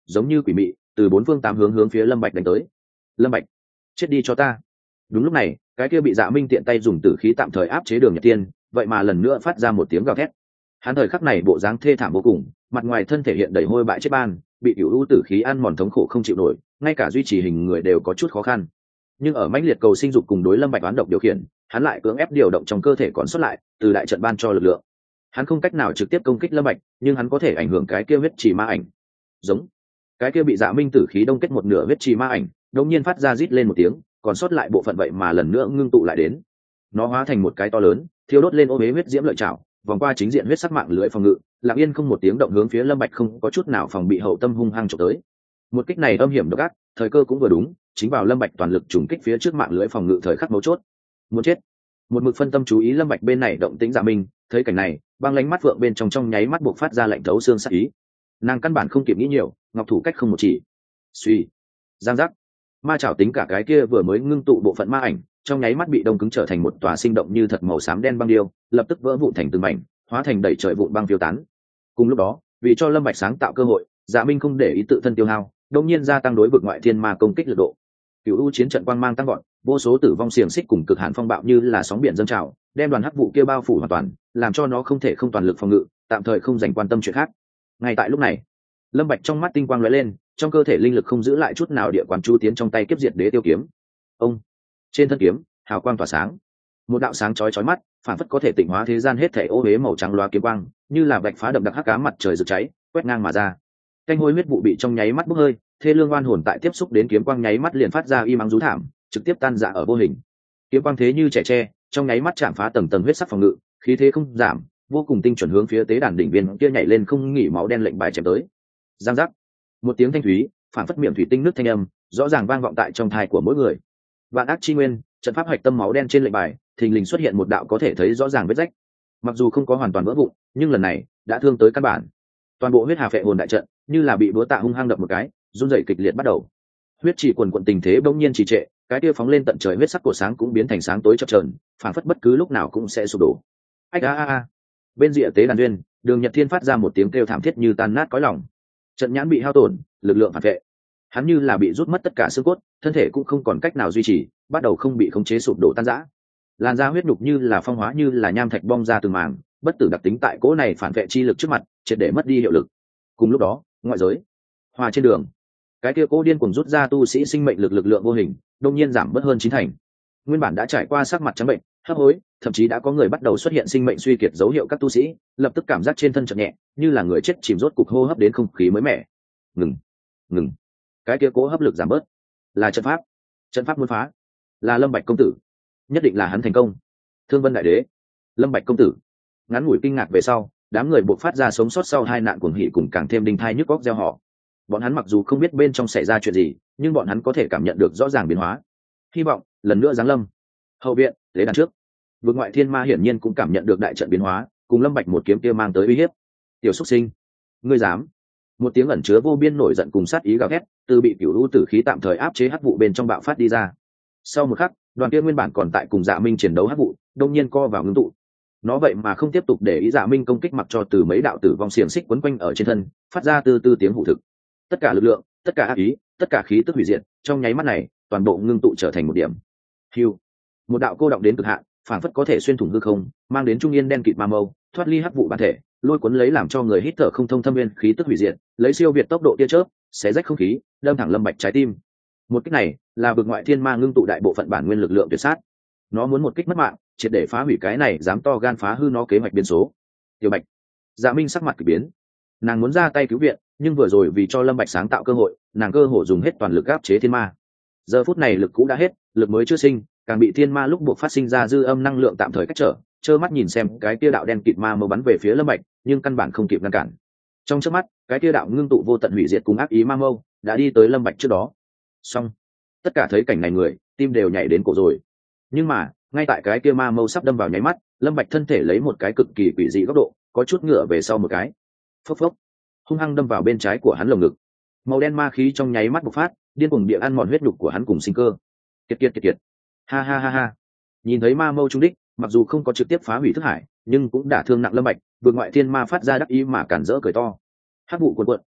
giống như quỷ mị từ bốn phương tám hướng hướng phía Lâm Bạch đánh tới. Lâm Bạch, chết đi cho ta. Đúng lúc này, cái kia bị Dạ Minh tiện tay dùng tử khí tạm thời áp chế Đường Nhật Tiên, vậy mà lần nữa phát ra một tiếng gào thét. Hắn thời khắc này bộ dáng thê thảm vô cùng, mặt ngoài thân thể hiện đầy hôi bại chết ban, bị cửu u tử khí ăn mòn thống khổ không chịu nổi, ngay cả duy trì hình người đều có chút khó khăn. Nhưng ở mãnh liệt cầu sinh dục cùng đối Lâm Bạch oán độc điều khiển, hắn lại cưỡng ép điều động trong cơ thể còn sót lại từ đại trận ban cho lực lượng. Hắn không cách nào trực tiếp công kích Lâm Bạch, nhưng hắn có thể ảnh hưởng cái kia huyết trì ma ảnh. Giống cái kia bị Dạ Minh tử khí đông kết một nửa huyết trì ma ảnh, đột nhiên phát ra rít lên một tiếng, còn sót lại bộ phận vậy mà lần nữa ngưng tụ lại đến. Nó hóa thành một cái to lớn, thiêu đốt lên ô huế huyết diễm lợi trảo, vòng qua chính diện huyết sắc mạng lưỡi phòng ngự, lặng yên không một tiếng động hướng phía Lâm Bạch không có chút nào phòng bị hậu tâm hung hăng chụp tới. Một kích này âm hiểm độc ác, thời cơ cũng vừa đúng, chính vào Lâm Bạch toàn lực trùng kích phía trước mạng lưỡi phòng ngự thời khắc mấu chốt. Muốn chết. Một mực phân tâm chú ý Lâm Bạch bên này động tĩnh Dạ Minh, thấy cảnh này, băng lánh mắt vượng bên trong nháy mắt buộc phát ra lạnh thấu xương sát ý. Nàng căn bản không kịp nghĩ nhiều, ngọc thủ cách không một chỉ. Suy, giang giác. Ma chảo tính cả cái kia vừa mới ngưng tụ bộ phận ma ảnh, trong nháy mắt bị đông cứng trở thành một tòa sinh động như thật màu xám đen băng điêu, lập tức vỡ vụn thành từng mảnh, hóa thành đầy trời vụn băng phiêu tán. Cùng lúc đó, vì cho Lâm Bạch sáng tạo cơ hội, Dạ Minh không để ý tự thân tiêu hao, đột nhiên gia tăng đối vực ngoại thiên ma công kích lực độ. Cửu u chiến trận quang mang tăng vọt, vô số tử vong xiềng xích cùng cực hạn phong bạo như là sóng biển dâng trào, đem đoàn hắc vụ kia bao phủ hoàn toàn, làm cho nó không thể không toàn lực phòng ngự, tạm thời không dành quan tâm chuyện khác. Ngay tại lúc này, Lâm Bạch trong mắt tinh quang lóe lên, trong cơ thể linh lực không giữ lại chút nào địa quán chu tiến trong tay kiếp diệt đế tiêu kiếm. Ông, trên thân kiếm, hào quang tỏa sáng, một đạo sáng chói chói mắt, phản phất có thể tịnh hóa thế gian hết thảy ô uế màu trắng loa kiếm quang, như là vạch phá đậm đặc hắc ám mặt trời rực cháy, quét ngang mà ra. Canh hôi huyết vụ bị trong nháy mắt bốc hơi, thê lương oan hồn tại tiếp xúc đến kiếm quang nháy mắt liền phát ra y mắng rú thảm, trực tiếp tan rã ở vô hình. Kiếm quang thế như trẻ tre, trong nháy mắt chạm phá tầng tầng huyết sắc phòng ngự, khí thế không giảm, vô cùng tinh chuẩn hướng phía tế đàn đỉnh viên kia nhảy lên không nghỉ máu đen lệnh bài chém tới. Giang giác, một tiếng thanh thúy, phản phất miệng thủy tinh nước thanh âm, rõ ràng vang vọng tại trong tai của mỗi người. Vạn ác chi nguyên, trận pháp hạch tâm máu đen trên lệnh bài, thình lình xuất hiện một đạo có thể thấy rõ ràng vết rách. Mặc dù không có hoàn toàn vỡ vụn, nhưng lần này đã thương tới căn bản. Toàn bộ huyết hà phệ hồn đại trận như là bị búa tạ hung hăng đập một cái, run rẩy kịch liệt bắt đầu. Huyết chỉ quần quần tình thế bỗng nhiên trì trệ, cái kia phóng lên tận trời huyết sắc của sáng cũng biến thành sáng tối chập chờn, phảng phất bất cứ lúc nào cũng sẽ sụp đổ. Ách a a a. Bên rìa tế đàn duyên, Đường Nhật Thiên phát ra một tiếng kêu thảm thiết như tan nát cõi lòng. Trận nhãn bị hao tổn, lực lượng phản vệ. Hắn như là bị rút mất tất cả xương cốt, thân thể cũng không còn cách nào duy trì, bắt đầu không bị khống chế sụp đổ tan rã. Làn da huyết nhục như là phong hóa như là nham thạch bong ra từng mảng, bất tử đặc tính tại cỗ này phản vệ chi lực trước mặt, triệt để mất đi hiệu lực. Cùng lúc đó, ngoại giới, hòa trên đường, cái kia cố điên cuồng rút ra tu sĩ sinh mệnh lực lượng vô hình, đột nhiên giảm bớt hơn 90%. Nguyên bản đã trải qua sắc mặt trắng bệnh, hấp hối, thậm chí đã có người bắt đầu xuất hiện sinh mệnh suy kiệt dấu hiệu các tu sĩ, lập tức cảm giác trên thân chợt nhẹ, như là người chết chìm rốt cục hô hấp đến không khí mới mẻ. Ngừng, ngừng. Cái kia cố hấp lực giảm bớt, là trận pháp muốn phá, là Lâm Bạch công tử, nhất định là hắn thành công. Thương Vân đại đế, Lâm Bạch công tử. Ngắn ngủi kinh ngạc về sau, đám người buộc phát ra sống sót sau hai nạn cuồng hỉ cùng càng thêm đinh thai nhức góc gieo họ. Bọn hắn mặc dù không biết bên trong xảy ra chuyện gì, nhưng bọn hắn có thể cảm nhận được rõ ràng biến hóa. Hy vọng lần nữa giáng lâm. Hậu viện, tế đàn trước, vực ngoại thiên ma hiển nhiên cũng cảm nhận được đại trận biến hóa, cùng Lâm Bạch một kiếm kia mang tới uy hiếp. Tiểu xuất sinh, ngươi dám? Một tiếng ẩn chứa vô biên nổi giận cùng sát ý gào thét, từ bị cửu u tử khí tạm thời áp chế hắc vụ bên trong bạo phát đi ra. Sau một khắc, đoàn kia nguyên bản còn tại cùng Dạ Minh chiến đấu hắc vụ, đột nhiên co vào ngưng tụ. Nó vậy mà không tiếp tục để ý Dạ Minh công kích, mặc cho từ mấy đạo tử vong xiềng xích quấn quanh ở trên thân, phát ra từ từ tiếng hủ thực. Tất cả lực lượng, tất cả ác ý, tất cả khí tức hủy diệt, trong nháy mắt này, toàn bộ ngưng tụ trở thành một điểm. Hưu, một đạo cô động đến cực hạn, phản phất có thể xuyên thủng hư không, mang đến trung yên đen kịt ma mâu, thoát ly hắc vụ bản thể, lôi cuốn lấy làm cho người hít thở không thông thâm viên khí tức hủy diệt, lấy siêu việt tốc độ tia chớp, xé rách không khí, đâm thẳng Lâm Bạch trái tim. Một kích này là vực ngoại thiên ma ngưng tụ đại bộ phận bản nguyên lực lượng tuyệt sát. Nó muốn một kích mất mạng, triệt để phá hủy cái này dám to gan phá hư nó kế hoạch biến số. Tiểu Bạch, Dạ Minh sắc mặt kỳ biến, nàng muốn ra tay cứu viện, nhưng vừa rồi vì cho Lâm Bạch sáng tạo cơ hội, nàng cơ hồ dùng hết toàn lực áp chế thiên ma. Giờ phút này lực cũ đã hết, lực mới chưa sinh, càng bị thiên ma lúc buộc phát sinh ra dư âm năng lượng tạm thời cách trở, trơ mắt nhìn xem cái kia đạo đen kịt ma mâu bắn về phía Lâm Bạch, nhưng căn bản không kịp ngăn cản. Trong chớp mắt, cái kia đạo ngưng tụ vô tận hủy diệt cùng ác ý ma mâu đã đi tới Lâm Bạch trước đó. Xong, tất cả thấy cảnh này người, tim đều nhảy đến cổ rồi. Nhưng mà, ngay tại cái kia ma mâu sắp đâm vào nháy mắt, Lâm Bạch thân thể lấy một cái cực kỳ quỷ dị góc độ, có chút ngửa về sau một cái. Phốc phốc, hung hăng đâm vào bên trái của hắn lồng ngực. Màu đen ma khí trong nháy mắt bộc phát, điên cuồng địa ăn mòn huyết nhục của hắn cùng sinh cơ. Kiệt. Ha ha ha ha. Nhìn thấy ma mâu trúng đích, mặc dù không có trực tiếp phá hủy thức hải, nhưng cũng đả thương nặng Lâm Bạch, vượt ngoại thiên ma phát ra đắc ý mà cản rỡ cười to. Hắc vụ cuồn cuộn,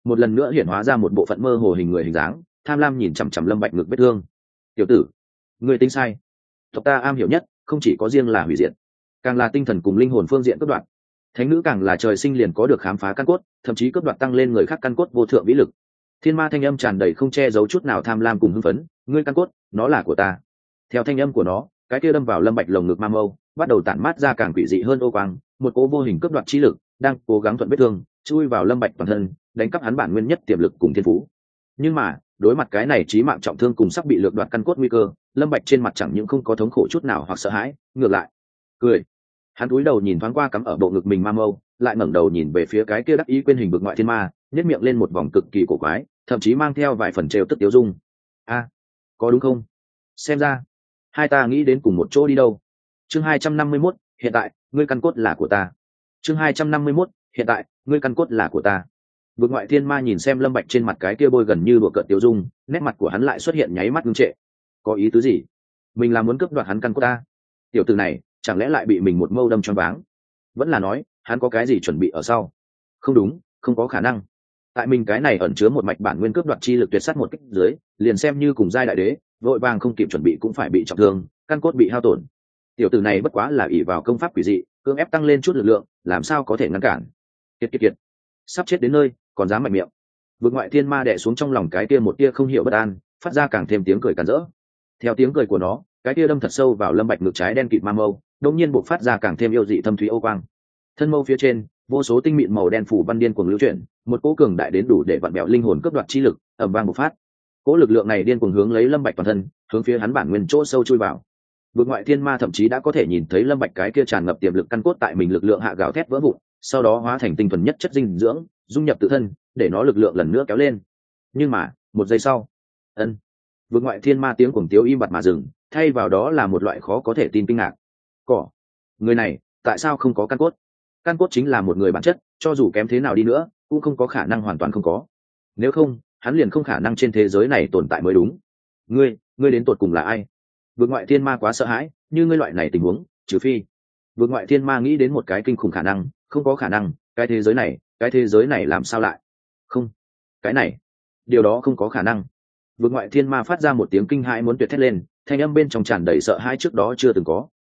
một lần nữa hiển hóa ra một bộ phận mơ hồ hình người hình dáng, tham lam nhìn chằm chằm Lâm Bạch ngực vết thương. "Tiểu tử, ngươi tính sai. Tộc ta am hiểu nhất, không chỉ có riêng là hủy diệt, càng là tinh thần cùng linh hồn phương diện cướp đoạt. Thánh nữ càng là trời sinh liền có được khám phá căn cốt, thậm chí cướp đoạt tăng lên người khác căn cốt vô thượng vĩ lực." Thiên ma thanh âm tràn đầy không che giấu chút nào tham lam cùng hưng phấn, "Ngươi căn cốt, nó là của ta." Theo thanh âm của nó, cái kia đâm vào Lâm Bạch lồng ngực ma mâu, bắt đầu tản mát ra càng quỷ dị hơn ô quang, một cỗ vô hình cướp đoạt chi lực, đang cố gắng thuận vết thương, chui vào Lâm Bạch toàn thân, đánh cắp hắn bản nguyên nhất tiềm lực cùng thiên phú. Nhưng mà, đối mặt cái này chí mạng trọng thương cùng sắp bị lược đoạt căn cốt nguy cơ, Lâm Bạch trên mặt chẳng những không có thống khổ chút nào hoặc sợ hãi, ngược lại, cười. Hắn cúi đầu nhìn thoáng qua cắm ở bộ ngực mình ma mâu, lại ngẩng đầu nhìn về phía cái kia đắc ý quên hình bực ngoại thiên ma, nhếch miệng lên một vòng cực kỳ cổ quái, thậm chí mang theo vài phần trêu tức tiếu dung. "A, có đúng không? Xem ra hai ta nghĩ đến cùng một chỗ đi đâu." Chương 251, hiện tại, ngươi căn cốt là của ta. Chương 251, hiện tại, ngươi căn cốt là của ta. Vực ngoại thiên ma nhìn xem Lâm Bạch trên mặt cái kia bôi gần như đùa cợt tiêu dung, nét mặt của hắn lại xuất hiện nháy mắt ngưng trệ. Có ý tứ gì? Mình là muốn cướp đoạt hắn căn cốt ta? Tiểu tử này, chẳng lẽ lại bị mình một mâu đâm choáng váng? Vẫn là nói, hắn có cái gì chuẩn bị ở sau? Không đúng, không có khả năng. Tại mình cái này ẩn chứa một mạch bản nguyên cướp đoạt chi lực tuyệt sát một kích dưới, liền xem như cùng giai đại đế, vội vàng không kịp chuẩn bị cũng phải bị trọng thương, căn cốt bị hao tổn. Tiểu tử này bất quá là ỷ vào công pháp quỷ dị, cưỡng ép tăng lên chút lực lượng, làm sao có thể ngăn cản? Kiệt, sắp chết đến nơi, còn dám mạnh miệng. Vực ngoại thiên ma đè xuống trong lòng cái kia một tia không hiểu bất an, phát ra càng thêm tiếng cười càn rỡ. Theo tiếng cười của nó, cái kia đâm thật sâu vào Lâm Bạch ngực trái đen kịt ma mâu, đột nhiên bộc phát ra càng thêm yêu dị thâm thúy ô quang. Thân mâu phía trên, vô số tinh mịn màu đen phủ văn điên cuồng lưu chuyển, một cỗ cường đại đến đủ để vặn bẹo linh hồn cướp đoạt chi lực, ầm vang bộc phát. Cỗ lực lượng này điên cuồng hướng lấy Lâm Bạch toàn thân, hướng phía hắn bản nguyên chỗ sâu chui vào. Vực ngoại thiên ma thậm chí đã có thể nhìn thấy Lâm Bạch cái kia tràn ngập tiềm lực căn cốt tại mình lực lượng hạ gào thét vỡ vụn, sau đó hóa thành tinh thuần nhất chất dinh dưỡng, dung nhập tự thân, để nó lực lượng lần nữa kéo lên. Nhưng mà, một giây sau, vực ngoại thiên ma tiếng cuồng tiếu im bặt mà dừng, thay vào đó là một loại khó có thể tin kinh ngạc. Người này, tại sao không có căn cốt? Căn cốt chính là một người bản chất, cho dù kém thế nào đi nữa, cũng không có khả năng hoàn toàn không có. Nếu không, hắn liền không khả năng trên thế giới này tồn tại mới đúng. Ngươi đến tột cùng là ai? Vực ngoại thiên ma quá sợ hãi, như ngươi loại này tình huống, trừ phi. Vực ngoại thiên ma nghĩ đến một cái kinh khủng khả năng, không có khả năng, cái thế giới này làm sao lại? Không, cái này, điều đó không có khả năng. Vực ngoại thiên ma phát ra một tiếng kinh hãi muốn tuyệt thét lên, thanh âm bên trong tràn đầy sợ hãi trước đó chưa từng có.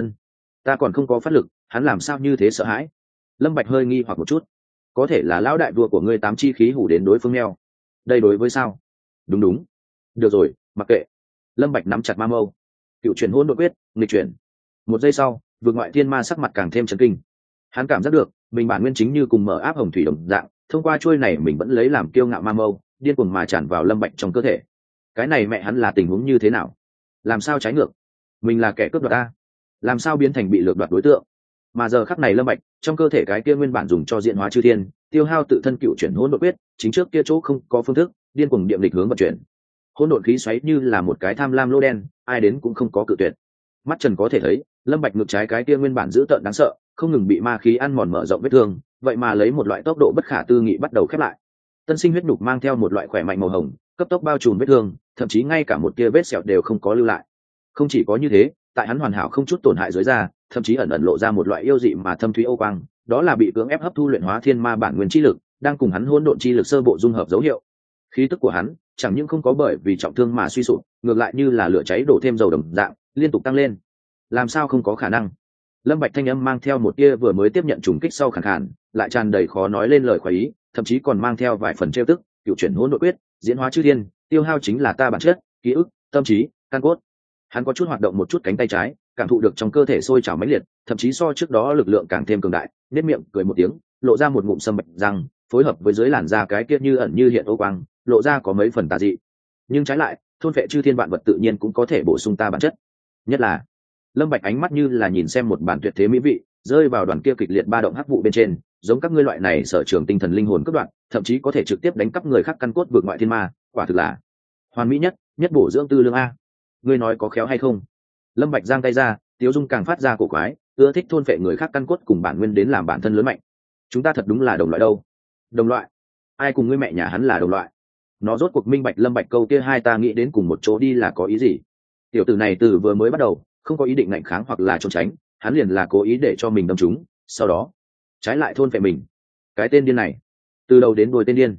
Ta còn không có phát lực, hắn làm sao như thế sợ hãi? Lâm Bạch hơi nghi hoặc một chút. Có thể là lão đại vua của ngươi tám chi khí hủ đến đối phương neo. Đây đối với sao? Đúng. Được rồi, mặc kệ. Lâm Bạch nắm chặt ma mâu. Cựu chuyển hỗn độn quyết, nghịch chuyển. Một giây sau, vực ngoại thiên ma sắc mặt càng thêm chấn kinh. Hắn cảm giác được, mình bản nguyên chính như cùng mở áp hồng thủy đồng dạng, thông qua chuôi này mình vẫn lấy làm kiêu ngạo ma mâu, điên cuồng mà tràn vào Lâm Bạch trong cơ thể. Cái này mẹ hắn là tình huống như thế nào? Làm sao trái ngược? Mình là kẻ cướp đoạt a, làm sao biến thành bị lược đoạt đối tượng? Mà giờ khắc này Lâm Bạch, trong cơ thể cái kia nguyên bản dùng cho diễn hóa chư thiên, tiêu hao tự thân cựu chuyển hỗn độn quyết, chính trước kia chỗ không có phương thức, điên cuồng điệm lịch hướng vận chuyển. Hỗn độn khí xoáy như là một cái tham lam lô đen, ai đến cũng không có cự tuyệt. Mắt Trần có thể thấy, Lâm Bạch ngực trái cái kia nguyên bản dữ tợn đáng sợ, không ngừng bị ma khí ăn mòn mở rộng vết thương, vậy mà lấy một loại tốc độ bất khả tư nghị bắt đầu khép lại. Tân sinh huyết nhục mang theo một loại khỏe mạnh màu hồng, cấp tốc bao trùm vết thương, thậm chí ngay cả một tia vết sẹo đều không có lưu lại. Không chỉ có như thế, tại hắn hoàn hảo không chút tổn hại dưới da, thậm chí ẩn ẩn lộ ra một loại yêu dị mà thâm thúy ô quang, đó là bị cưỡng ép hấp thu luyện hóa thiên ma bản nguyên chi lực, đang cùng hắn hỗn độn chi lực sơ bộ dung hợp dấu hiệu. Khí tức của hắn chẳng những không có bởi vì trọng thương mà suy sụp, ngược lại như là lửa cháy đổ thêm dầu đồng dạng, liên tục tăng lên. Làm sao không có khả năng? Lâm Bạch thanh âm mang theo một tia vừa mới tiếp nhận trùng kích sau khàn khàn, lại tràn đầy khó nói lên lời khoái ý, thậm chí còn mang theo vài phần trêu tức, cựu chuyển hỗn độn quyết, diễn hóa chư thiên, tiêu hao chính là ta bản chất, ký ức, tâm trí, căn cốt. Hắn có chút hoạt động một chút cánh tay trái, cảm thụ được trong cơ thể sôi trào mãnh liệt, thậm chí so trước đó lực lượng càng thêm cường đại, nhếch miệng cười một tiếng, lộ ra một ngụm sâm bạch răng, phối hợp với dưới làn da cái kia như ẩn như hiện ô quang, lộ ra có mấy phần tà dị. Nhưng trái lại, thôn phệ chư thiên vạn vật tự nhiên cũng có thể bổ sung ta bản chất. Nhất là, Lâm Bạch ánh mắt như là nhìn xem một bản tuyệt thế mỹ vị, rơi vào đoàn kia kịch liệt ba động hắc vụ bên trên, giống các ngươi loại này sở trường tinh thần linh hồn cấp đoạn, thậm chí có thể trực tiếp đánh cắp người khác căn cốt vượt ngoại thiên ma, quả thực là hoàn mỹ nhất bổ dưỡng tư lương a. Ngươi nói có khéo hay không? Lâm Bạch giang tay ra, Tiếu Dung càng phát ra cổ quái, ưa thích thôn phệ người khác căn cốt cùng bản nguyên đến làm bản thân lớn mạnh. Chúng ta thật đúng là đồng loại đâu? Đồng loại? Ai cùng ngươi mẹ nhà hắn là đồng loại? Nó rốt cuộc minh bạch Lâm Bạch câu kia hai ta nghĩ đến cùng một chỗ đi là có ý gì? Tiểu tử này từ vừa mới bắt đầu, không có ý định ngạnh kháng hoặc là trốn tránh, hắn liền là cố ý để cho mình đâm trúng, sau đó trái lại thôn phệ mình. Cái tên điên này, từ đầu đến đuôi tên điên.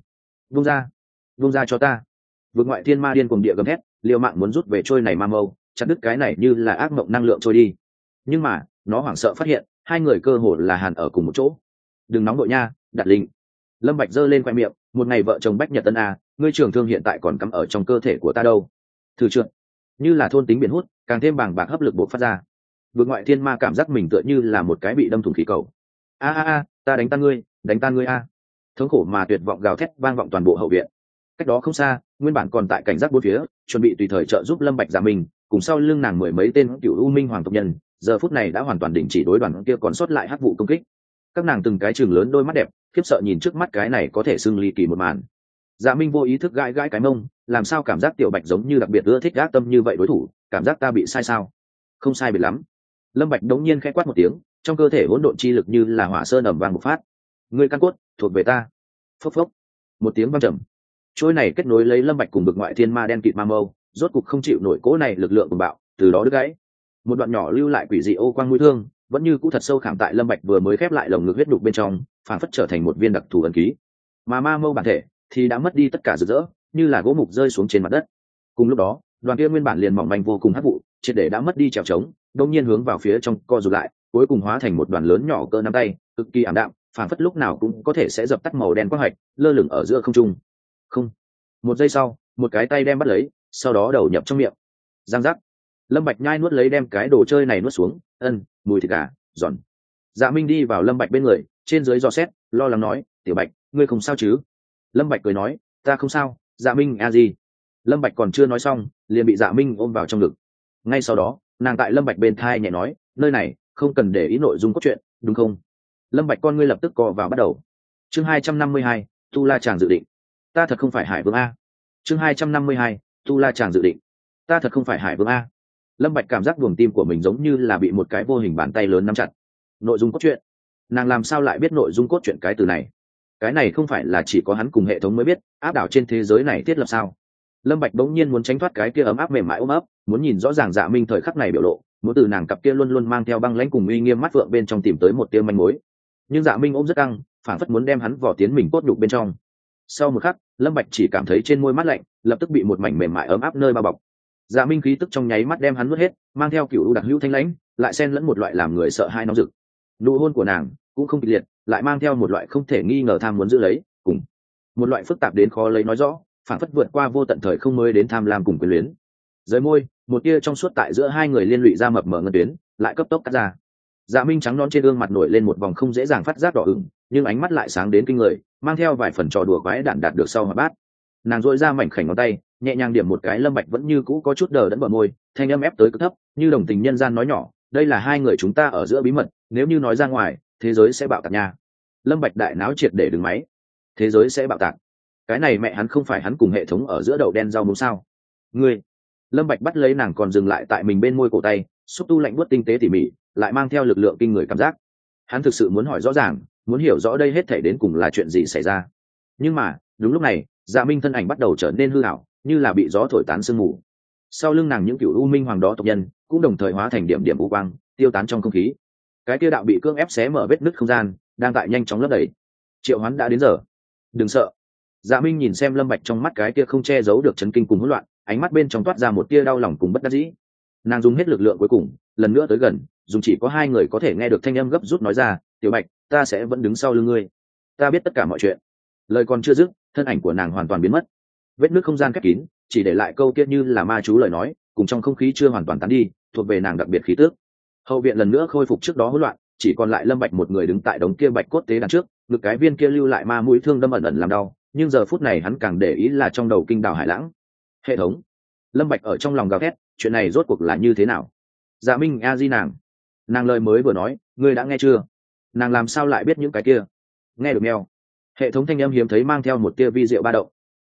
vung ra, vung ra cho ta. Vực ngoại thiên ma điên cuồng địa gầm thét, liều mạng muốn rút về trôi này ma mâu, chặt đứt cái này như là ác mộng năng lượng trôi đi. Nhưng mà nó hoảng sợ phát hiện hai người cơ hồ là hàn ở cùng một chỗ. Đừng nóng đội nha, Đạt Linh. Lâm Bạch giơ lên khoe miệng, một ngày vợ chồng bách nhật tân a, ngươi trường thương hiện tại còn cắm ở trong cơ thể của ta đâu. Thử trượt, như là thôn tính biển hút, càng thêm bàng bạc hấp lực bộc phát ra. Vực ngoại thiên ma cảm giác mình tựa như là một cái bị đâm thủng khí cầu. A, ta đánh tan ngươi, đánh tan ngươi a. Thống khổ mà tuyệt vọng gào thét vang vọng toàn bộ hậu viện. Cách đó không xa, nguyên bản còn tại cảnh giác bốn phía, chuẩn bị tùy thời trợ giúp Lâm Bạch giảm mình, cùng sau lưng nàng mười mấy tên cựu u minh hoàng tộc nhân, giờ phút này đã hoàn toàn đình chỉ đối đoàn kia còn sót lại hắc vụ công kích. Các nàng từng cái chừng lớn đôi mắt đẹp, khiếp sợ nhìn trước mắt cái này có thể xưng ly kỳ một màn. Dạ Minh vô ý thức gãi gãi cái mông, làm sao cảm giác Tiểu Bạch giống như đặc biệt ưa thích gác tâm như vậy đối thủ, cảm giác ta bị sai sao? Không sai biệt lắm. Lâm Bạch đống nhiên khẽ quát một tiếng, trong cơ thể hỗn độn chi lực như là hỏa sơn ầm vang bộc phát. Ngươi căn cốt thuộc về ta. Phốc phốc. Một tiếng vang trầm. Trôi này kết nối lấy Lâm Bạch cùng vực ngoại thiên ma đen kịt ma mâu, rốt cục không chịu nổi cỗ này lực lượng cuồng bạo, từ đó đứt gãy. Một đoạn nhỏ lưu lại quỷ dị ô quang mũi thương, vẫn như cũ thật sâu khảm tại Lâm Bạch vừa mới khép lại lồng ngực huyết đục bên trong, phản phất trở thành một viên đặc thù ấn ký. Mà ma mâu bản thể thì đã mất đi tất cả rực rỡ, như là gỗ mục rơi xuống trên mặt đất. Cùng lúc đó, đoàn kia nguyên bản liền mỏng manh vô cùng hắc vụ, triệt để đã mất đi trèo trống, đột nhiên hướng vào phía trong co rụt lại, cuối cùng hóa thành một đoàn lớn nhỏ cỡ nắm tay, cực kỳ ảm đạm, phản phất lúc nào cũng có thể sẽ dập tắt màu đen quang hạch, lơ lửng ở giữa không trung. Không. Một giây sau, một cái tay đem bắt lấy, sau đó đầu nhập trong miệng. Giang giác. Lâm Bạch nhai nuốt lấy đem cái đồ chơi này nuốt xuống, mùi thịt gà, giòn. Dạ Minh đi vào Lâm Bạch bên người, trên dưới dò xét, lo lắng nói, "Tiểu Bạch, ngươi không sao chứ?" Lâm Bạch cười nói, "Ta không sao, Dạ Minh a gì?" Lâm Bạch còn chưa nói xong, liền bị Dạ Minh ôm vào trong ngực. Ngay sau đó, nàng tại Lâm Bạch bên thai nhẹ nói, "Nơi này không cần để ý nội dung cốt truyện, đúng không?" Lâm Bạch con ngươi lập tức co vào bắt đầu. Chương 252, Tu La Tràng dự định. Ta thật không phải Hải Vương a. Chương 252, Tu La Tràng dự định. Ta thật không phải Hải Vương a. Lâm Bạch cảm giác buồng tim của mình giống như là bị một cái vô hình bàn tay lớn nắm chặt. Nội dung cốt truyện? Nàng làm sao lại biết nội dung cốt truyện cái từ này? Cái này không phải là chỉ có hắn cùng hệ thống mới biết, áp đảo trên thế giới này thiết lập sao? Lâm Bạch bỗng nhiên muốn tránh thoát cái kia ấm áp mềm mại ôm ấp, muốn nhìn rõ ràng Dạ Minh thời khắc này biểu lộ, muốn từ nàng cặp kia luôn luôn mang theo băng lãnh cùng uy nghiêm mắt vượng bên trong tìm tới một tia manh mối. Nhưng Dạ Minh ôm rất căng, phản phất muốn đem hắn vò tiến mình cốt nhục bên trong. Sau một khắc, Lâm Bạch chỉ cảm thấy trên môi mát lạnh, lập tức bị một mảnh mềm mại ấm áp nơi bao bọc. Dạ Minh khí tức trong nháy mắt đem hắn nuốt hết, mang theo kiểu đặc hữu thanh lãnh, lại xen lẫn một loại làm người sợ hãi nóng rực. Nụ hôn của nàng cũng không kịch liệt, lại mang theo một loại không thể nghi ngờ tham muốn giữ lấy, cùng một loại phức tạp đến khó lấy nói rõ, phản phất vượt qua vô tận thời không mới đến tham lam cùng quyền luyến. Dưới môi, một tia trong suốt tại giữa hai người liên lụy ra mập mờ ngân tuyến, lại cấp tốc cắt ra. Dạ Minh trắng non trên gương mặt nổi lên một vòng không dễ dàng phát giác đỏ ửng, nhưng ánh mắt lại sáng đến kinh người, mang theo vài phần trò đùa quái đản đạt được sau mà bát. Nàng dội ra mảnh khảnh ngón tay, nhẹ nhàng điểm một cái Lâm Bạch vẫn như cũ có chút đờ đẫn bờ môi, thanh âm ép tới cực thấp, như đồng tình nhân gian nói nhỏ, đây là hai người chúng ta ở giữa bí mật, nếu như nói ra ngoài, thế giới sẽ bạo tạc nha. Lâm Bạch đại náo triệt để đứng máy. Thế giới sẽ bạo tạc? Cái này mẹ hắn không phải hắn cùng hệ thống ở giữa đậu đen rau muống sao? Ngươi. Lâm Bạch bắt lấy nàng còn dừng lại tại mình bên môi cổ tay, xúc tu lạnh buốt tinh tế tỉ mỉ, lại mang theo lực lượng kinh người cảm giác. Hắn thực sự muốn hỏi rõ ràng, muốn hiểu rõ đây hết thảy đến cùng là chuyện gì xảy ra. Nhưng mà, đúng lúc này, Dạ Minh thân ảnh bắt đầu trở nên hư ảo, như là bị gió thổi tán sương mù. Sau lưng nàng những cựu u minh hoàng đó tộc nhân cũng đồng thời hóa thành điểm điểm u quang, tiêu tán trong không khí. Cái kia đạo bị cưỡng ép xé mở vết nứt không gian, đang tại nhanh chóng lấp đầy. Triệu Hoán đã đến giờ. Đừng sợ. Dạ Minh nhìn xem Lâm Bạch trong mắt cái kia không che giấu được chấn kinh cùng hỗn loạn, ánh mắt bên trong toát ra một tia đau lòng cùng bất đắc dĩ. Nàng dùng hết lực lượng cuối cùng, lần nữa tới gần, dùng chỉ có hai người có thể nghe được thanh âm gấp rút nói ra, "Tiểu Bạch, ta sẽ vẫn đứng sau lưng ngươi. Ta biết tất cả mọi chuyện." Lời còn chưa dứt, thân ảnh của nàng hoàn toàn biến mất. Vết nứt không gian khép kín, chỉ để lại câu kia như là ma chú lời nói, cùng trong không khí chưa hoàn toàn tán đi, thuộc về nàng đặc biệt khí tức. Hậu viện lần nữa khôi phục trước đó hỗn loạn, chỉ còn lại Lâm Bạch một người đứng tại đống kia bạch cốt tế đàn trước, ngực cái viên kia lưu lại ma mũi thương đâm ẩn ẩn làm đau, nhưng giờ phút này hắn càng để ý là trong đầu kinh đào hải lãng. Hệ thống. Lâm Bạch ở trong lòng gào thét, chuyện này rốt cuộc là như thế nào? Dạ Minh a di nàng lời mới vừa nói, ngươi đã nghe chưa? Nàng làm sao lại biết những cái kia? Nghe được meo. Hệ thống thanh âm hiếm thấy mang theo một tia vi diệu ba động.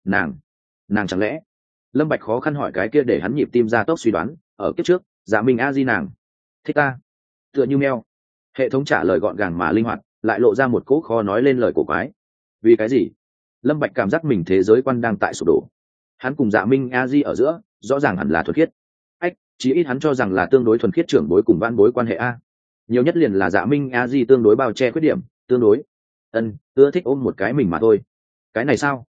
Nàng chẳng lẽ? Lâm Bạch khó khăn hỏi cái kia để hắn nhịp tim ra tốc suy đoán, ở kiếp trước, Dạ Minh a di nàng thích ta. Tựa như meo. Hệ thống trả lời gọn gàng mà linh hoạt, lại lộ ra một cỗ khó nói lên lời cổ quái. Vì cái gì? Lâm Bạch cảm giác mình thế giới quan đang tại sụp đổ. Hắn cùng Dạ Minh a di ở giữa, rõ ràng hẳn là thuần khiết. Chí ít hắn cho rằng là tương đối thuần khiết trưởng bối cùng vãn bối quan hệ a. Nhiều nhất liền là Dạ Minh a di tương đối bao che khuyết điểm, tương đối ưa thích ôm một cái mình mà thôi. Cái này sao?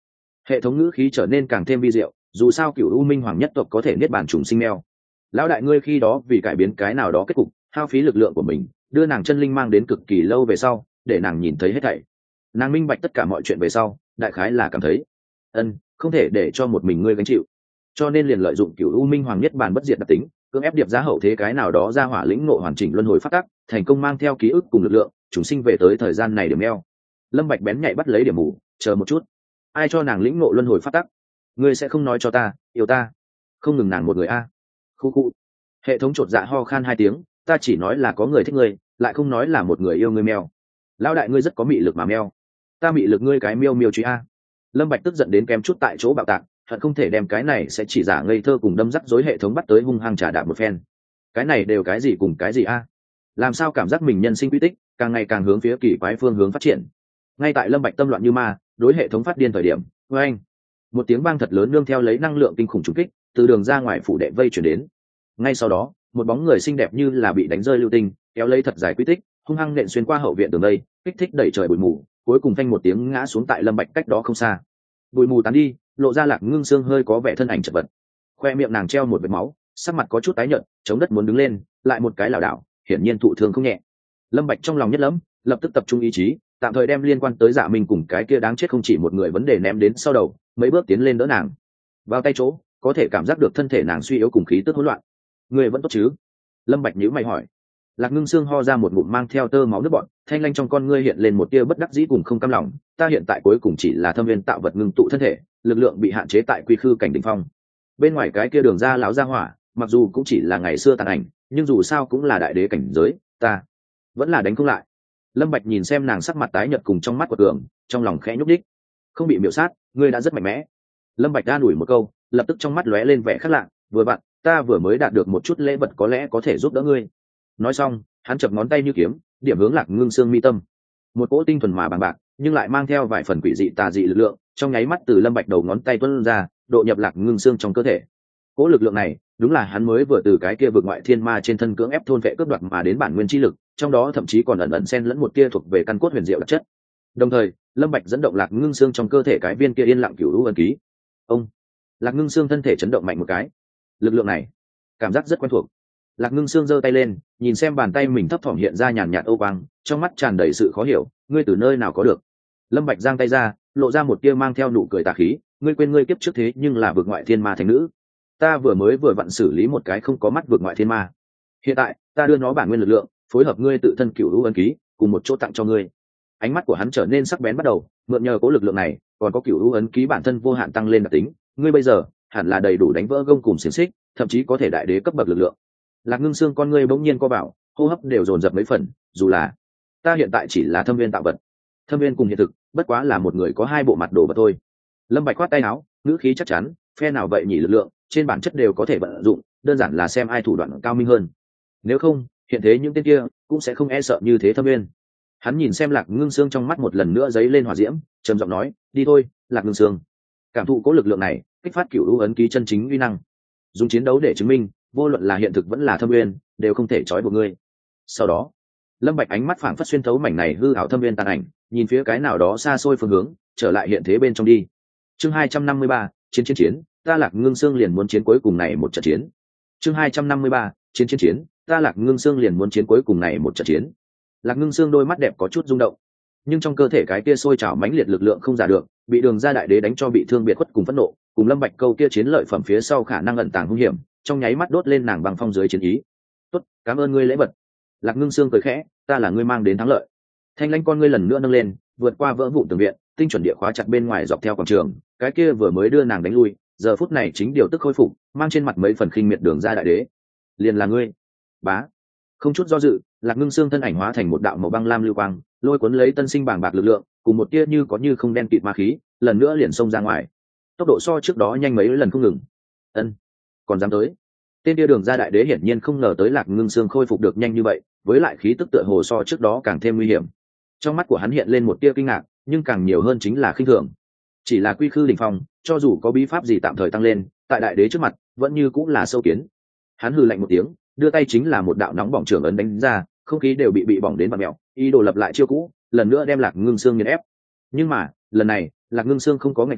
Hệ thống ngữ khí trở nên càng thêm vi diệu, dù sao cựu u minh hoàng nhất tộc có thể niết bàn trùng sinh meo. Lão đại ngươi khi đó vì cải biến cái nào đó kết cục, hao phí lực lượng của mình, đưa nàng chân linh mang đến cực kỳ lâu về sau, để nàng nhìn thấy hết thảy. Nàng minh bạch tất cả mọi chuyện về sau, đại khái là cảm thấy không thể để cho một mình ngươi gánh chịu, cho nên liền lợi dụng cựu u minh hoàng nhất bàn bất diệt đặc tính, cưỡng ép điệp giá hậu thế cái nào đó ra hỏa lĩnh ngộ hoàn chỉnh luân hồi phát tắc, thành công mang theo ký ức cùng lực lượng chúng sinh về tới thời gian này điểm meo. Lâm Bạch bén nhạy bắt lấy điểm mù, chờ một chút, ai cho nàng lĩnh ngộ luân hồi phát tắc? Ngươi sẽ không nói cho ta yêu ta? Không ngừng nàng một người a? Khu khu. Hệ thống chột dạ ho khan hai tiếng, ta chỉ nói là có người thích ngươi, lại không nói là một người yêu ngươi meo. Lão đại ngươi rất có mị lực mà meo. Ta mị lực ngươi cái miêu miêu truy a. Lâm Bạch tức giận đến kém chút tại chỗ bạo tạc, hận không thể đem cái này sẽ chỉ giả ngây thơ cùng đâm rắc rối hệ thống bắt tới hung hăng trả đạp một phen. Cái này đều cái gì cùng cái gì a? Làm sao cảm giác mình nhân sinh quy tích càng ngày càng hướng phía kỳ quái phương hướng phát triển. Ngay tại Lâm Bạch tâm loạn như ma, đối hệ thống phát điên thời điểm, oeng, một tiếng vang thật lớn nương theo lấy năng lượng kinh khủng trùng kích, từ đường ra ngoài phủ đệ vây chuyển đến. Ngay sau đó, một bóng người xinh đẹp như là bị đánh rơi lưu tinh, kéo lấy thật dài quy tích, hung hăng nện xuyên qua hậu viện tường đây, kích thích đẩy trời bụi mù, cuối cùng phanh một tiếng ngã xuống tại Lâm Bạch cách đó không xa. Bụi mù tán đi, lộ ra Lạc Ngưng Xương hơi có vẻ thân ảnh chật vật. Khoe miệng nàng treo một vệt máu, sắc mặt có chút tái nhợt, chống đất muốn đứng lên, lại một cái lảo đảo, hiển nhiên thụ thương không nhẹ. Lâm Bạch trong lòng nhất lẫm, lập tức tập trung ý chí, tạm thời đem liên quan tới Dạ Minh cùng cái kia đáng chết không chỉ một người vấn đề ném đến sau đầu, mấy bước tiến lên đỡ nàng. Vào tay chỗ, có thể cảm giác được thân thể nàng suy yếu cùng khí tức hỗn loạn. Người vẫn tốt chứ? Lâm Bạch nhíu mày hỏi. Lạc Ngưng Xương ho ra một ngụm mang theo tơ máu nước bọt, thanh lanh trong con ngươi hiện lên một tia bất đắc dĩ cùng không cam lòng. Ta hiện tại cuối cùng chỉ là thâm viên tạo vật ngưng tụ thân thể, lực lượng bị hạn chế tại quy khư cảnh đỉnh phong. Bên ngoài cái kia đường ra lão gia hỏa, mặc dù cũng chỉ là ngày xưa tàn ảnh, nhưng dù sao cũng là đại đế cảnh giới, ta vẫn là đánh không lại. Lâm Bạch nhìn xem nàng sắc mặt tái nhợt cùng trong mắt của cường, trong lòng khẽ nhúc nhích. Không bị miểu sát, ngươi đã rất mạnh mẽ. Lâm Bạch an ủi một câu, lập tức trong mắt lóe lên vẻ khác lạ, vừa vặn, ta vừa mới đạt được một chút lễ vật có lẽ có thể giúp đỡ ngươi. Nói xong, hắn chập ngón tay như kiếm, điểm hướng Lạc Ngưng Xương mi tâm. Một cỗ tinh thuần mà bằng bạc, nhưng lại mang theo vài phần quỷ dị tà dị lực lượng, trong nháy mắt từ Lâm Bạch đầu ngón tay tuôn ra, độ nhập Lạc Ngưng Xương trong cơ thể. Cỗ lực lượng này, đúng là hắn mới vừa từ cái kia vực ngoại thiên ma trên thân cưỡng ép thôn vệ cướp đoạt mà đến bản nguyên chi lực, trong đó thậm chí còn ẩn ẩn xen lẫn một tia thuộc về căn cốt huyền diệu đặc chất. Đồng thời, Lâm Bạch dẫn động Lạc Ngưng Xương trong cơ thể cái viên kia yên lặng cửu u ấn ký. Ông, Lạc Ngưng Xương thân thể chấn động mạnh một cái. Lực lượng này, cảm giác rất quen thuộc. Lạc Ngưng Xương giơ tay lên, nhìn xem bàn tay mình thấp thỏm hiện ra nhàn nhạt ô quang, trong mắt tràn đầy sự khó hiểu, ngươi từ nơi nào có được? Lâm Bạch giang tay ra, lộ ra một tia mang theo nụ cười tà khí, ngươi quên ngươi kiếp trước thế nhưng là vực ngoại thiên ma thánh nữ. Ta vừa vặn xử lý một cái không có mắt vực ngoại thiên ma. Hiện tại, ta đưa nó bản nguyên lực lượng, phối hợp ngươi tự thân cửu u ấn ký, cùng một chỗ tặng cho ngươi. Ánh mắt của hắn trở nên sắc bén bắt đầu, mượn nhờ cố lực lượng này, còn có cửu u ấn ký bản thân vô hạn tăng lên đặc tính, ngươi bây giờ hẳn là đầy đủ đánh vỡ gông cùng xiềng xích, thậm chí có thể đại đế cấp bậc lực lượng. Lạc Ngưng Xương con ngươi bỗng nhiên co vào, hô hấp đều dồn dập mấy phần, dù là ta hiện tại chỉ là thâm viên tạo vật, thâm viên cùng hiện thực bất quá là một người có hai bộ mặt đồ vật thôi. Lâm Bạch khoát tay áo, ngữ khí chắc chắn, phe nào vậy nhỉ, lực lượng trên bản chất đều có thể vận dụng, đơn giản là xem ai thủ đoạn cao minh hơn. Nếu không, hiện thế những tên kia cũng sẽ không e sợ như thế thâm viên. Hắn nhìn xem Lạc Ngưng Xương trong mắt một lần nữa giấy lên hỏa diễm, trầm giọng nói, đi thôi, Lạc Ngưng Xương. Cảm thụ cố lực lượng này, kích phát cửu u ấn ký chân chính uy năng, dùng chiến đấu để chứng minh, vô luận là hiện thực vẫn là thâm viên, đều không thể trói buộc ngươi. Sau đó, Lâm Bạch ánh mắt phảng phất xuyên thấu mảnh này hư ảo thâm viên tàn ảnh, nhìn phía cái nào đó xa xôi phương hướng, trở lại hiện thế bên trong đi. Chương 253, chiến, ta Lạc Ngưng Xương liền muốn chiến cuối cùng này một trận chiến. Chương 253, chiến, ta Lạc Ngưng Xương liền muốn chiến cuối cùng này một trận chiến. Lạc Ngưng Xương đôi mắt đẹp có chút rung động, nhưng trong cơ thể cái kia sôi trào mãnh liệt lực lượng không giả được, bị Đường Gia đại đế đánh cho bị thương biệt khuất cùng phẫn nộ, cùng Lâm Bạch câu kia chiến lợi phẩm phía sau khả năng ẩn tàng hung hiểm, trong nháy mắt đốt lên nàng băng phong dưới chiến ý. Tốt, cảm ơn ngươi lễ vật. Lạc Ngưng Xương cười khẽ, ta là ngươi mang đến thắng lợi. Thanh lãnh con ngươi lần nữa nâng lên, vượt qua vỡ vụn tường viện, tinh chuẩn địa khóa chặt bên ngoài dọc theo quảng trường, cái kia vừa mới đưa nàng đánh lui, giờ phút này chính điều tức khôi phục, mang trên mặt mấy phần khinh miệt Đường Gia đại đế. Liền là ngươi. Bá. Không chút do dự, Lạc Ngưng Xương thân ảnh hóa thành một đạo màu băng lam lưu quang, lôi cuốn lấy tân sinh bàng bạc lực lượng, cùng một tia như có như không đen kịt ma khí, lần nữa liền xông ra ngoài. Tốc độ so trước đó nhanh mấy lần không ngừng. Ân, còn dám tới? Tên kia Đường Gia đại đế hiển nhiên không ngờ tới Lạc Ngưng Xương khôi phục được nhanh như vậy, với lại khí tức tựa hồ so trước đó càng thêm nguy hiểm. Trong mắt của hắn hiện lên một tia kinh ngạc, nhưng càng nhiều hơn chính là khinh thường. Chỉ là quy khư đỉnh phong, cho dù có bí pháp gì tạm thời tăng lên, tại đại đế trước mặt, vẫn như cũng là sâu kiến. Hắn hừ lạnh một tiếng, đưa tay chính là một đạo nóng bỏng trường ấn đánh ra, không khí đều bị bỏng đến vặn mèo, ý đồ lập lại chiêu cũ, lần nữa đem Lạc Ngưng Xương nghiền ép. Nhưng mà, lần này, Lạc Ngưng Xương không có nghịch kháng,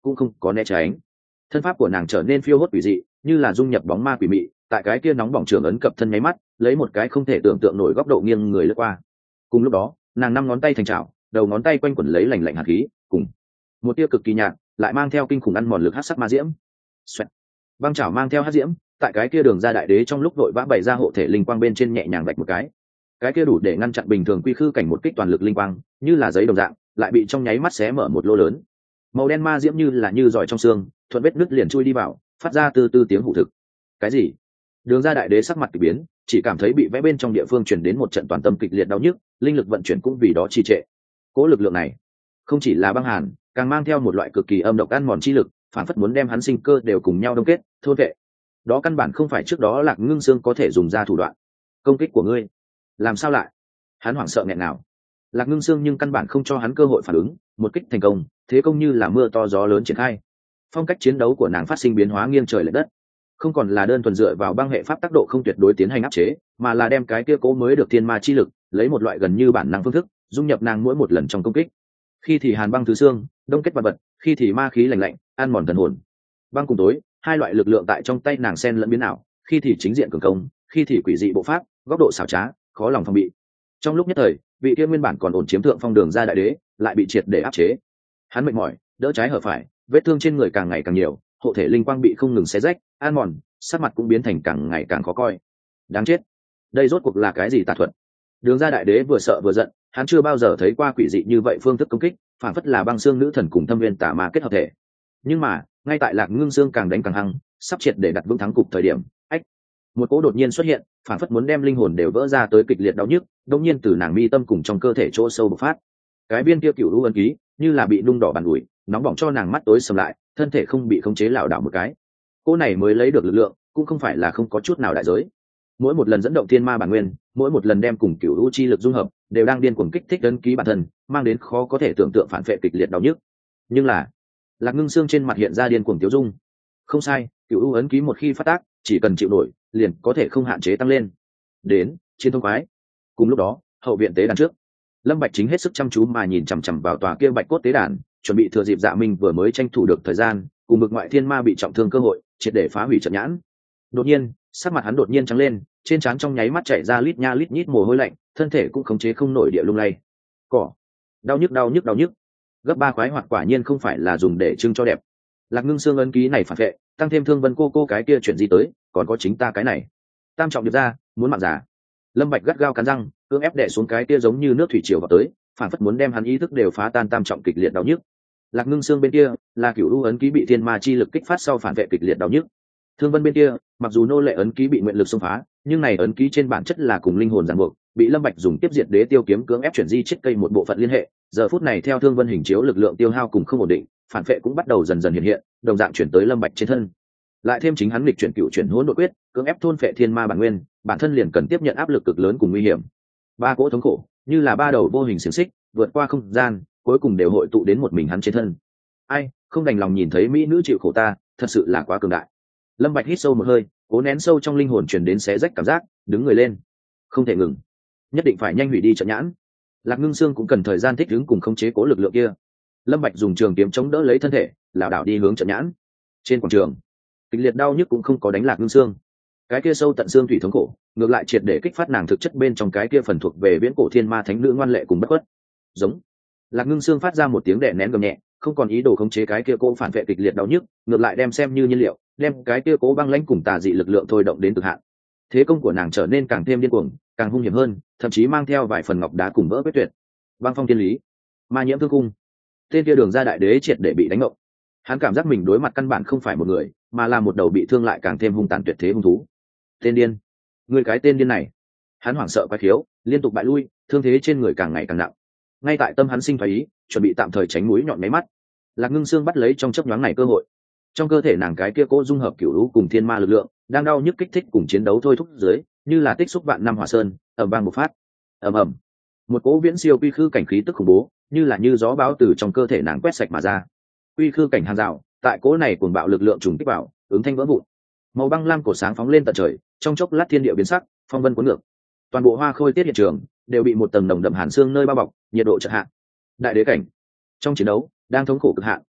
cũng không có né tránh. Thân pháp của nàng trở nên phiêu hốt quỷ dị, như là dung nhập bóng ma quỷ mị, tại cái kia nóng bỏng trường ấn cập thân nháy mắt, lấy một cái không thể tưởng tượng nổi góc độ nghiêng người lướt qua. Cùng lúc đó, nàng năm ngón tay thành chảo, đầu ngón tay quanh quẩn lấy lạnh lạnh hạt khí, cùng một tia cực kỳ nhạt, lại mang theo kinh khủng ăn mòn lực hắc sắc ma diễm. Xoẹt. Băng chảo mang theo hắc diễm, tại cái kia đường ra đại đế trong lúc đội vã bày ra hộ thể linh quang bên trên nhẹ nhàng vạch một cái kia đủ để ngăn chặn bình thường quy khư cảnh một kích toàn lực linh quang, như là giấy đồng dạng, lại bị trong nháy mắt xé mở một lỗ lớn. Màu đen ma diễm như giỏi trong xương, thuận vết nứt liền chui đi vào, phát ra từ từ tiếng hủ thực. Cái gì? Đường ra đại đế sắc mặt kỳ biến, chỉ cảm thấy bị vẽ bên trong địa phương truyền đến một trận toàn tâm kịch liệt đau nhức, linh lực vận chuyển cũng vì đó trì trệ. Cố lực lượng này không chỉ là băng hàn, càng mang theo một loại cực kỳ âm độc ăn mòn chi lực, phản phất muốn đem hắn sinh cơ đều cùng nhau đông kết, thôn vệ. Đó căn bản không phải trước đó Lạc Ngưng Xương có thể dùng ra thủ đoạn. Công kích của ngươi, làm sao lại? Hắn hoảng sợ nghẹn nào. Lạc Ngưng Xương nhưng căn bản không cho hắn cơ hội phản ứng, một kích thành công, thế công như là mưa to gió lớn triển khai. Phong cách chiến đấu của nàng phát sinh biến hóa nghiêng trời lệch đất, không còn là đơn thuần dựa vào băng hệ pháp tác độ không tuyệt đối tiến hành áp chế, mà là đem cái kia cố mới được thiên ma chi lực, lấy một loại gần như bản năng phương thức, dung nhập nàng mỗi một lần trong công kích. Khi thì hàn băng thứ xương, đông kết vật vật, khi thì ma khí lạnh lạnh, ăn mòn thần hồn. Băng cùng tối, hai loại lực lượng tại trong tay nàng xen lẫn biến ảo, khi thì chính diện cường công, khi thì quỷ dị bộ pháp, góc độ xảo trá, khó lòng phòng bị. Trong lúc nhất thời, vị kia nguyên bản còn ổn chiếm thượng phong đường ra đại đế, lại bị triệt để áp chế. Hắn mệt mỏi, đỡ trái hở phải, vết thương trên người càng ngày càng nhiều, hộ thể linh quang bị không ngừng xé rách, ăn mòn, sắc mặt cũng biến thành càng ngày càng khó coi. Đáng chết, đây rốt cuộc là cái gì tà thuật? Đường ra đại đế vừa sợ vừa giận, hắn chưa bao giờ thấy qua quỷ dị như vậy phương thức công kích, phản phất là băng xương nữ thần cùng thâm viên tà ma kết hợp thể. Nhưng mà ngay tại Lạc Ngưng Xương càng đánh càng hăng, sắp triệt để đặt vững thắng cục thời điểm, ách, một cỗ đột nhiên xuất hiện, phản phất muốn đem linh hồn đều vỡ ra tới kịch liệt đau nhức, đột nhiên từ nàng mi tâm cùng trong cơ thể chỗ sâu bộc phát. Cái viên kia cửu u ấn ký, như là bị nung đỏ bàn ủi, nóng bỏng cho nàng mắt tối sầm lại, thân thể không bị khống chế lảo đảo một cái. Cô này mới lấy được lực lượng, cũng không phải là không có chút nào đại giới. Mỗi một lần dẫn động thiên ma bản nguyên, mỗi một lần đem cùng cửu u chi lực dung hợp, đều đang điên cuồng kích thích ấn ký bản thân, mang đến khó có thể tưởng tượng phản vệ kịch liệt đau nhức. Nhưng là, Lạc Ngưng Xương trên mặt hiện ra điên cuồng tiêu dung. Không sai, cửu u ấn ký một khi phát tác, chỉ cần chịu nổi, liền có thể không hạn chế tăng lên. Đến, chiến thông quái. Cùng lúc đó, hậu viện tế đàn trước, Lâm Bạch chính hết sức chăm chú mà nhìn chằm chằm vào tòa kia bạch cốt tế đàn, chuẩn bị thừa dịp Dạ Minh vừa mới tranh thủ được thời gian, cùng bực ngoại thiên ma bị trọng thương cơ hội, triệt để phá hủy trận nhãn. Đột nhiên, sắc mặt hắn đột nhiên trắng lên, trên trán trong nháy mắt chảy ra lít nha lít nhít mồ hôi lạnh, thân thể cũng khống chế không nổi địa lung lay. Cỏ, đau nhức đau nhức đau nhức. Gấp ba khoái hoạt quả nhiên không phải là dùng để trưng cho đẹp. Lạc Ngưng Xương ấn ký này phản vệ, tăng thêm Thương Vân cô cái kia chuyện gì tới, còn có chính ta cái này. Tam trọng điệp ra, muốn mạng giả. Lâm Bạch gắt gao cắn răng, cưỡng ép đè xuống cái kia giống như nước thủy triều vào tới, phản phất muốn đem hắn ý thức đều phá tan tam trọng kịch liệt đau nhức. Lạc Ngưng Xương bên kia là cửu u ấn ký bị thiên ma chi lực kích phát sau phản vệ kịch liệt đau nhức. Thương Vân bên kia, mặc dù nô lệ ấn ký bị nguyện lực xông phá, nhưng này ấn ký trên bản chất là cùng linh hồn ràng buộc, bị Lâm Bạch dùng tiếp diệt đế tiêu kiếm cưỡng ép chuyển di chết cây một bộ phận liên hệ. Giờ phút này theo Thương Vân hình chiếu lực lượng tiêu hao cùng không ổn định, phản vệ cũng bắt đầu dần dần hiện hiện, đồng dạng chuyển tới Lâm Bạch trên thân. Lại thêm chính hắn nghịch chuyển cựu chuyển hỗn độn quyết, cưỡng ép thôn phệ thiên ma bản nguyên, bản thân liền cần tiếp nhận áp lực cực lớn cùng nguy hiểm. Ba cỗ thống khổ, như là ba đầu vô hình xiềng xích, vượt qua không gian, cuối cùng đều hội tụ đến một mình hắn trên thân. Ai, không đành lòng nhìn thấy mỹ nữ chịu khổ ta, thật sự là quá cường đại. Lâm Bạch hít sâu một hơi, cố nén sâu trong linh hồn truyền đến xé rách cảm giác, đứng người lên. Không thể ngừng, nhất định phải nhanh hủy đi trận nhãn. Lạc Ngưng Xương cũng cần thời gian thích ứng cùng khống chế cố lực lượng kia. Lâm Bạch dùng trường kiếm chống đỡ lấy thân thể, lảo đảo đi hướng trận nhãn. Trên quảng trường, kịch liệt đau nhức cũng không có đánh Lạc Ngưng Xương. Cái kia sâu tận xương thủy thống khổ, ngược lại triệt để kích phát nàng thực chất bên trong cái kia phần thuộc về viễn cổ thiên ma thánh nữ ngoan lệ cùng bất khuất. Giống. Lạc Ngưng Xương phát ra một tiếng đè nén gầm nhẹ, không còn ý đồ khống chế cái kia cố phản vệ kịch liệt đau nhức, ngược lại đem xem như nhiên liệu, đem cái kia cố băng lãnh cùng tà dị lực lượng thôi động đến cực hạn. Thế công của nàng trở nên càng thêm điên cuồng, càng hung hiểm hơn, thậm chí mang theo vài phần ngọc đá cùng vỡ quyết tuyệt. Băng phong thiên lý, ma nhiễm thương cung. Tên kia đường ra đại đế triệt để bị đánh ngộng. Hắn cảm giác mình đối mặt căn bản không phải một người, mà là một đầu bị thương lại càng thêm hung tàn tuyệt thế hung thú. Tên điên, người cái tên điên này. Hắn hoảng sợ quái khiếu, liên tục bại lui, thương thế trên người càng ngày càng nặng. Ngay tại tâm hắn sinh thái ý, chuẩn bị tạm thời tránh mũi nhọn máy mắt. Lạc Ngưng Xương bắt lấy trong chớp nhoáng này cơ hội. Trong cơ thể nàng cái kia cố dung hợp cửu lũ cùng thiên ma lực lượng, đang đau nhức kích thích cùng chiến đấu thôi thúc dưới, như là tích xúc vạn năm hỏa sơn, ầm vang một phát. Ầm ầm. Một cỗ viễn siêu quy khư cảnh khí tức khủng bố, như gió bão từ trong cơ thể nàng quét sạch mà ra. Quy khư cảnh hàng rào, tại cỗ này cuồng bạo lực lượng trùng kích vào, ứng thanh vỡ vụn. Màu băng lam cổ sáng phóng lên tận trời, trong chốc lát thiên địa biến sắc, phong vân cuốn ngược. Toàn bộ hoa khôi tiết hiện trường đều bị một tầng nồng đậm hàn xương nơi bao bọc, nhiệt độ chợt hạ. Đại đế cảnh. Trong chiến đấu, đang thống khổ cực hạn,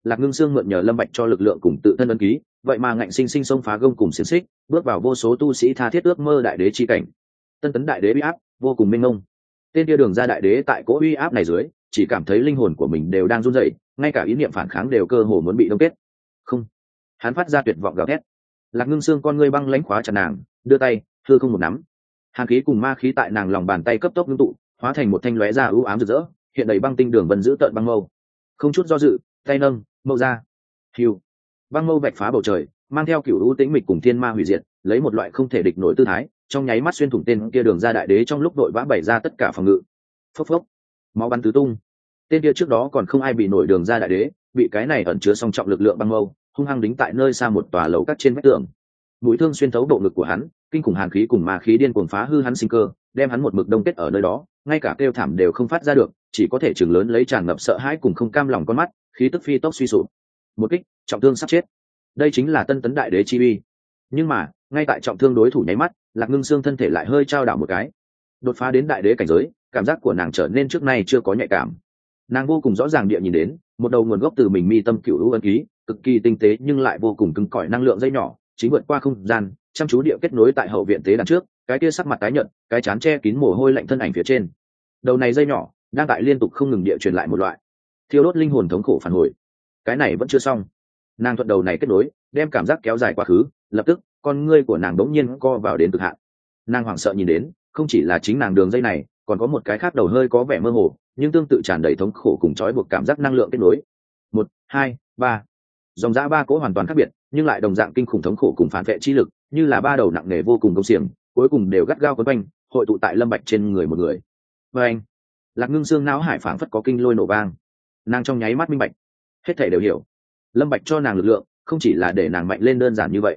Lạc Ngưng Sương mượn nhờ Lâm Bạch cho lực lượng cùng tự thân ấn ký, vậy mà ngạnh sinh sinh xông phá gông cùng xiềng xích, bước vào vô số tu sĩ tha thiết ước mơ đại đế chi cảnh. Tân tấn đại đế uy áp vô cùng mênh mông. Tên kia đường ra đại đế tại cỗ uy áp này dưới, chỉ cảm thấy linh hồn của mình đều đang run rẩy, ngay cả ý niệm phản kháng đều cơ hồ muốn bị đông kết. Không, hắn phát ra tuyệt vọng gào thét. Lạc Ngưng Sương con ngươi băng lãnh khóa chặt nàng, đưa tay, hư không một nắm. Hàn khí cùng ma khí tại nàng lòng bàn tay cấp tốc ngưng tụ, hóa thành một thanh lóe ra ưu ám rực rỡ, hiện đầy băng tinh đường vân giữ tợn băng mâu. Không chút do dự, tay nâng, mâu ra. Hưu. Băng mâu vạch phá bầu trời, mang theo cửu u tĩnh mịch cùng thiên ma hủy diệt, lấy một loại không thể địch nổi tư thái, trong nháy mắt xuyên thủng tên kia đường ra đại đế trong lúc đội vã bày ra tất cả phòng ngự. Phốc phốc. Máu bắn tứ tung. Tên kia trước đó còn không ai bị nổi đường ra đại đế, bị cái này ẩn chứa song trọng lực lượng băng mâu, hung hăng đính tại nơi xa một tòa lầu các trên vách tường. Mũi thương xuyên thấu bộ ngực của hắn, kinh khủng hàn khí cùng ma khí điên cuồng phá hư hắn sinh cơ, đem hắn một mực đông kết ở nơi đó, ngay cả kêu thảm đều không phát ra được, chỉ có thể chừng lớn lấy tràn ngập sợ hãi cùng không cam lòng con mắt, khí tức phi tốc suy sụp. Một kích, trọng thương sắp chết. Đây chính là tân tấn đại đế chi uy. Nhưng mà, ngay tại trọng thương đối thủ nháy mắt, Lạc Ngưng Sương thân thể lại hơi trao đảo một cái. Đột phá đến đại đế cảnh giới, cảm giác của nàng trở nên trước nay chưa có nhạy cảm. Nàng vô cùng rõ ràng địa nhìn đến, một đầu nguồn gốc từ mình mi tâm cựu lũ ấn ký, cực kỳ tinh tế nhưng lại vô cùng cứng cỏi năng lượng dây nhỏ, chính vượt qua không gian, chăm chú địa kết nối tại hậu viện tế đàn trước, cái kia sắc mặt tái nhợt, cái chán che kín mồ hôi lạnh thân ảnh phía trên. Đầu này dây nhỏ đang tại liên tục không ngừng địa truyền lại một loại thiêu đốt linh hồn thống khổ phản hồi. Cái này vẫn chưa xong. Nàng thuận đầu này kết nối, đem cảm giác kéo dài quá khứ, lập tức con ngươi của nàng đống nhiên co vào đến cực hạn. Nàng hoảng sợ nhìn đến, không chỉ là chính nàng đường dây này, còn có một cái khác đầu hơi có vẻ mơ hồ, nhưng tương tự tràn đầy thống khổ cùng trói buộc cảm giác năng lượng kết nối. 1, 2, 3. Dòng dã ba cỗ hoàn toàn khác biệt, nhưng lại đồng dạng kinh khủng thống khổ cùng phản vệ chi lực, như là ba đầu nặng nề vô cùng công xiềng, cuối cùng đều gắt gao quấn quanh, hội tụ tại Lâm Bạch trên người một người. Và anh, Lạc Ngưng Sương não hải phảng phất có kinh lôi nổ vang. Nàng trong nháy mắt minh bạch, hết thảy đều hiểu. Lâm Bạch cho nàng lực lượng, không chỉ là để nàng mạnh lên đơn giản như vậy.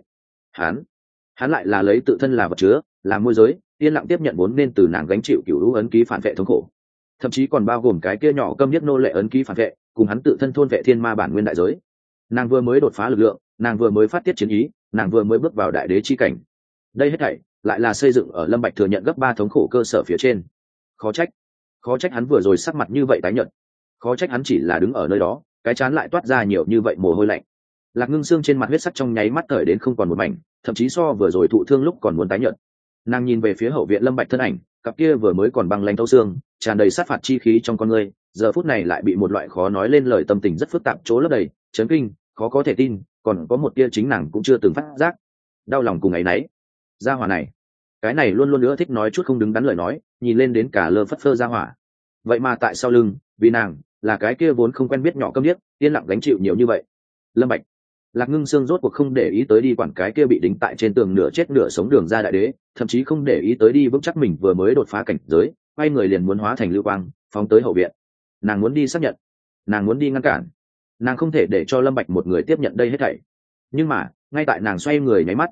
Hắn lại là lấy tự thân là vật chứa, là môi giới, yên lặng tiếp nhận vốn nên từ nàng gánh chịu cửu lũ ấn ký phản vệ thống khổ. Thậm chí còn bao gồm cái kia nhỏ câm điếc nô lệ ấn ký phản vệ, cùng hắn tự thân thôn vệ thiên ma bản nguyên đại giới. Nàng vừa mới đột phá lực lượng, nàng vừa mới phát tiết chiến ý, nàng vừa mới bước vào đại đế chi cảnh. Đây hết thảy lại là xây dựng ở Lâm Bạch thừa nhận gấp 3 thống khổ cơ sở phía trên. Khó trách hắn vừa rồi sắc mặt như vậy tái nhợt. Khó trách hắn chỉ là đứng ở nơi đó, cái trán lại toát ra nhiều như vậy mồ hôi lạnh. Lạc Ngưng Sương trên mặt huyết sắc trong nháy mắt thời đến không còn một mảnh, thậm chí so vừa rồi thụ thương lúc còn muốn tái nhợt. Nàng nhìn về phía hậu viện Lâm Bạch thân ảnh, cặp kia vừa mới còn băng lãnh thấu xương, tràn đầy sát phạt chi khí trong con người, giờ phút này lại bị một loại khó nói lên lời tâm tình rất phức tạp chỗ lấp đầy, chấn kinh, khó có thể tin, còn có một tia chính nàng cũng chưa từng phát giác, đau lòng cùng ấy nấy. Gia hỏa này, cái này luôn luôn nữa thích nói chút không đứng đắn lời nói, nhìn lên đến cả lơ phất phơ gia hỏa. Vậy mà tại sau lưng, vì nàng, là cái kia vốn không quen biết nhỏ câm điếc, yên lặng gánh chịu nhiều như vậy. Lâm Bạch, Lạc Ngưng Sương rốt cuộc không để ý tới đi quản cái kia bị đính tại trên tường nửa chết nửa sống đường ra đại đế, thậm chí không để ý tới đi vững chắc mình vừa mới đột phá cảnh giới, quay người liền muốn hóa thành lưu quang, phóng tới hậu viện. Nàng muốn đi xác nhận, nàng muốn đi ngăn cản, nàng không thể để cho Lâm Bạch một người tiếp nhận đây hết thảy. Nhưng mà, ngay tại nàng xoay người nháy mắt,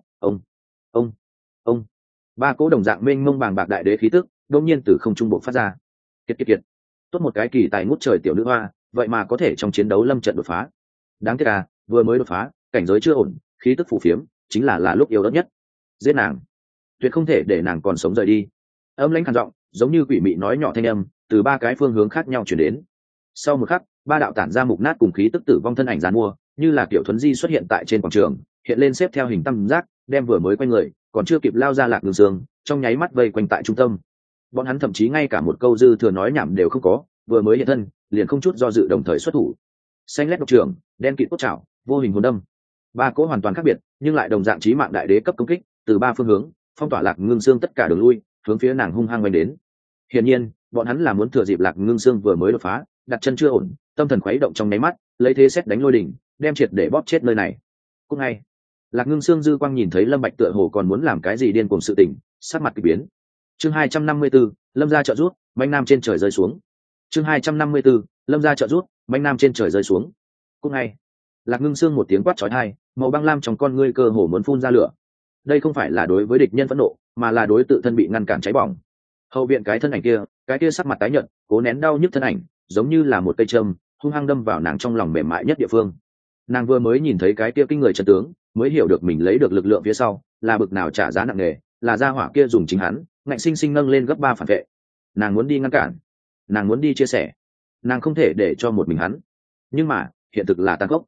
ông, ba cỗ đồng dạng mênh mông bàng bạc đại đế khí tức, đột nhiên từ không trung bộc phát ra. Kiệt, tốt một cái kỳ tài ngút trời tiểu nữ hoa, vậy mà có thể trong chiến đấu lâm trận đột phá. Đáng tiếc à, vừa mới đột phá, cảnh giới chưa ổn, khí tức phù phiếm, chính là lúc yếu ớt nhất. Giết nàng, tuyệt không thể để nàng còn sống rời đi. Âm lãnh khàn giọng, giống như quỷ mị nói nhỏ thanh âm, từ ba cái phương hướng khác nhau truyền đến. Sau một khắc, ba đạo tản ra mục nát cùng khí tức tử vong thân ảnh giàn mua, như là kiểu thuấn di xuất hiện tại trên quảng trường, hiện lên xếp theo hình tam giác, đem vừa mới quay người, còn chưa kịp lao ra Lạc Ngưng Sương, trong nháy mắt vây quanh tại trung tâm. Bọn hắn thậm chí ngay cả một câu dư thừa nói nhảm đều không có, vừa mới hiện thân, liền không chút do dự đồng thời xuất thủ. Xanh lét độc trường, đen kịt cốt trảo, vô hình hồn đâm. Ba cỗ hoàn toàn khác biệt, nhưng lại đồng dạng chí mạng đại đế cấp công kích, từ ba phương hướng, phong tỏa Lạc Ngưng Sương tất cả đường lui, hướng phía nàng hung hăng vây đến. Hiển nhiên, bọn hắn là muốn thừa dịp Lạc Ngưng Sương vừa mới đột phá, đặt chân chưa ổn, tâm thần khuấy động trong nháy mắt, lấy thế xét đánh lôi đỉnh, đem triệt để bóp chết nơi này. Cũng ngay, Lạc Ngưng Sương dư quang nhìn thấy Lâm Bạch tựa hồ còn muốn làm cái gì điên cuồng sự tình, sắc mặt kỳ biến. Chương 254, Lâm gia trợ rút, manh nam trên trời rơi xuống. Chương 254, Lâm gia trợ rút, manh nam trên trời rơi xuống. Cũng ngay, Lạc Ngưng Sương một tiếng quát chói tai, màu băng lam trong con ngươi cơ hồ muốn phun ra lửa. Đây không phải là đối với địch nhân phẫn nộ, mà là đối tự thân bị ngăn cản cháy bỏng. Hậu viện cái thân ảnh kia, cái kia sắc mặt tái nhợt, cố nén đau nhức thân ảnh, giống như là một cây châm, hung hăng đâm vào nàng trong lòng mềm mại nhất địa phương. Nàng vừa mới nhìn thấy cái kia kinh người chân tướng, mới hiểu được mình lấy được lực lượng phía sau là bực nào trả giá nặng nề, là gia hỏa kia dùng chính hắn ngạnh sinh sinh nâng lên gấp 3 phản vệ. Nàng muốn đi ngăn cản, nàng muốn đi chia sẻ, nàng không thể để cho một mình hắn. Nhưng mà hiện thực là tàn khốc.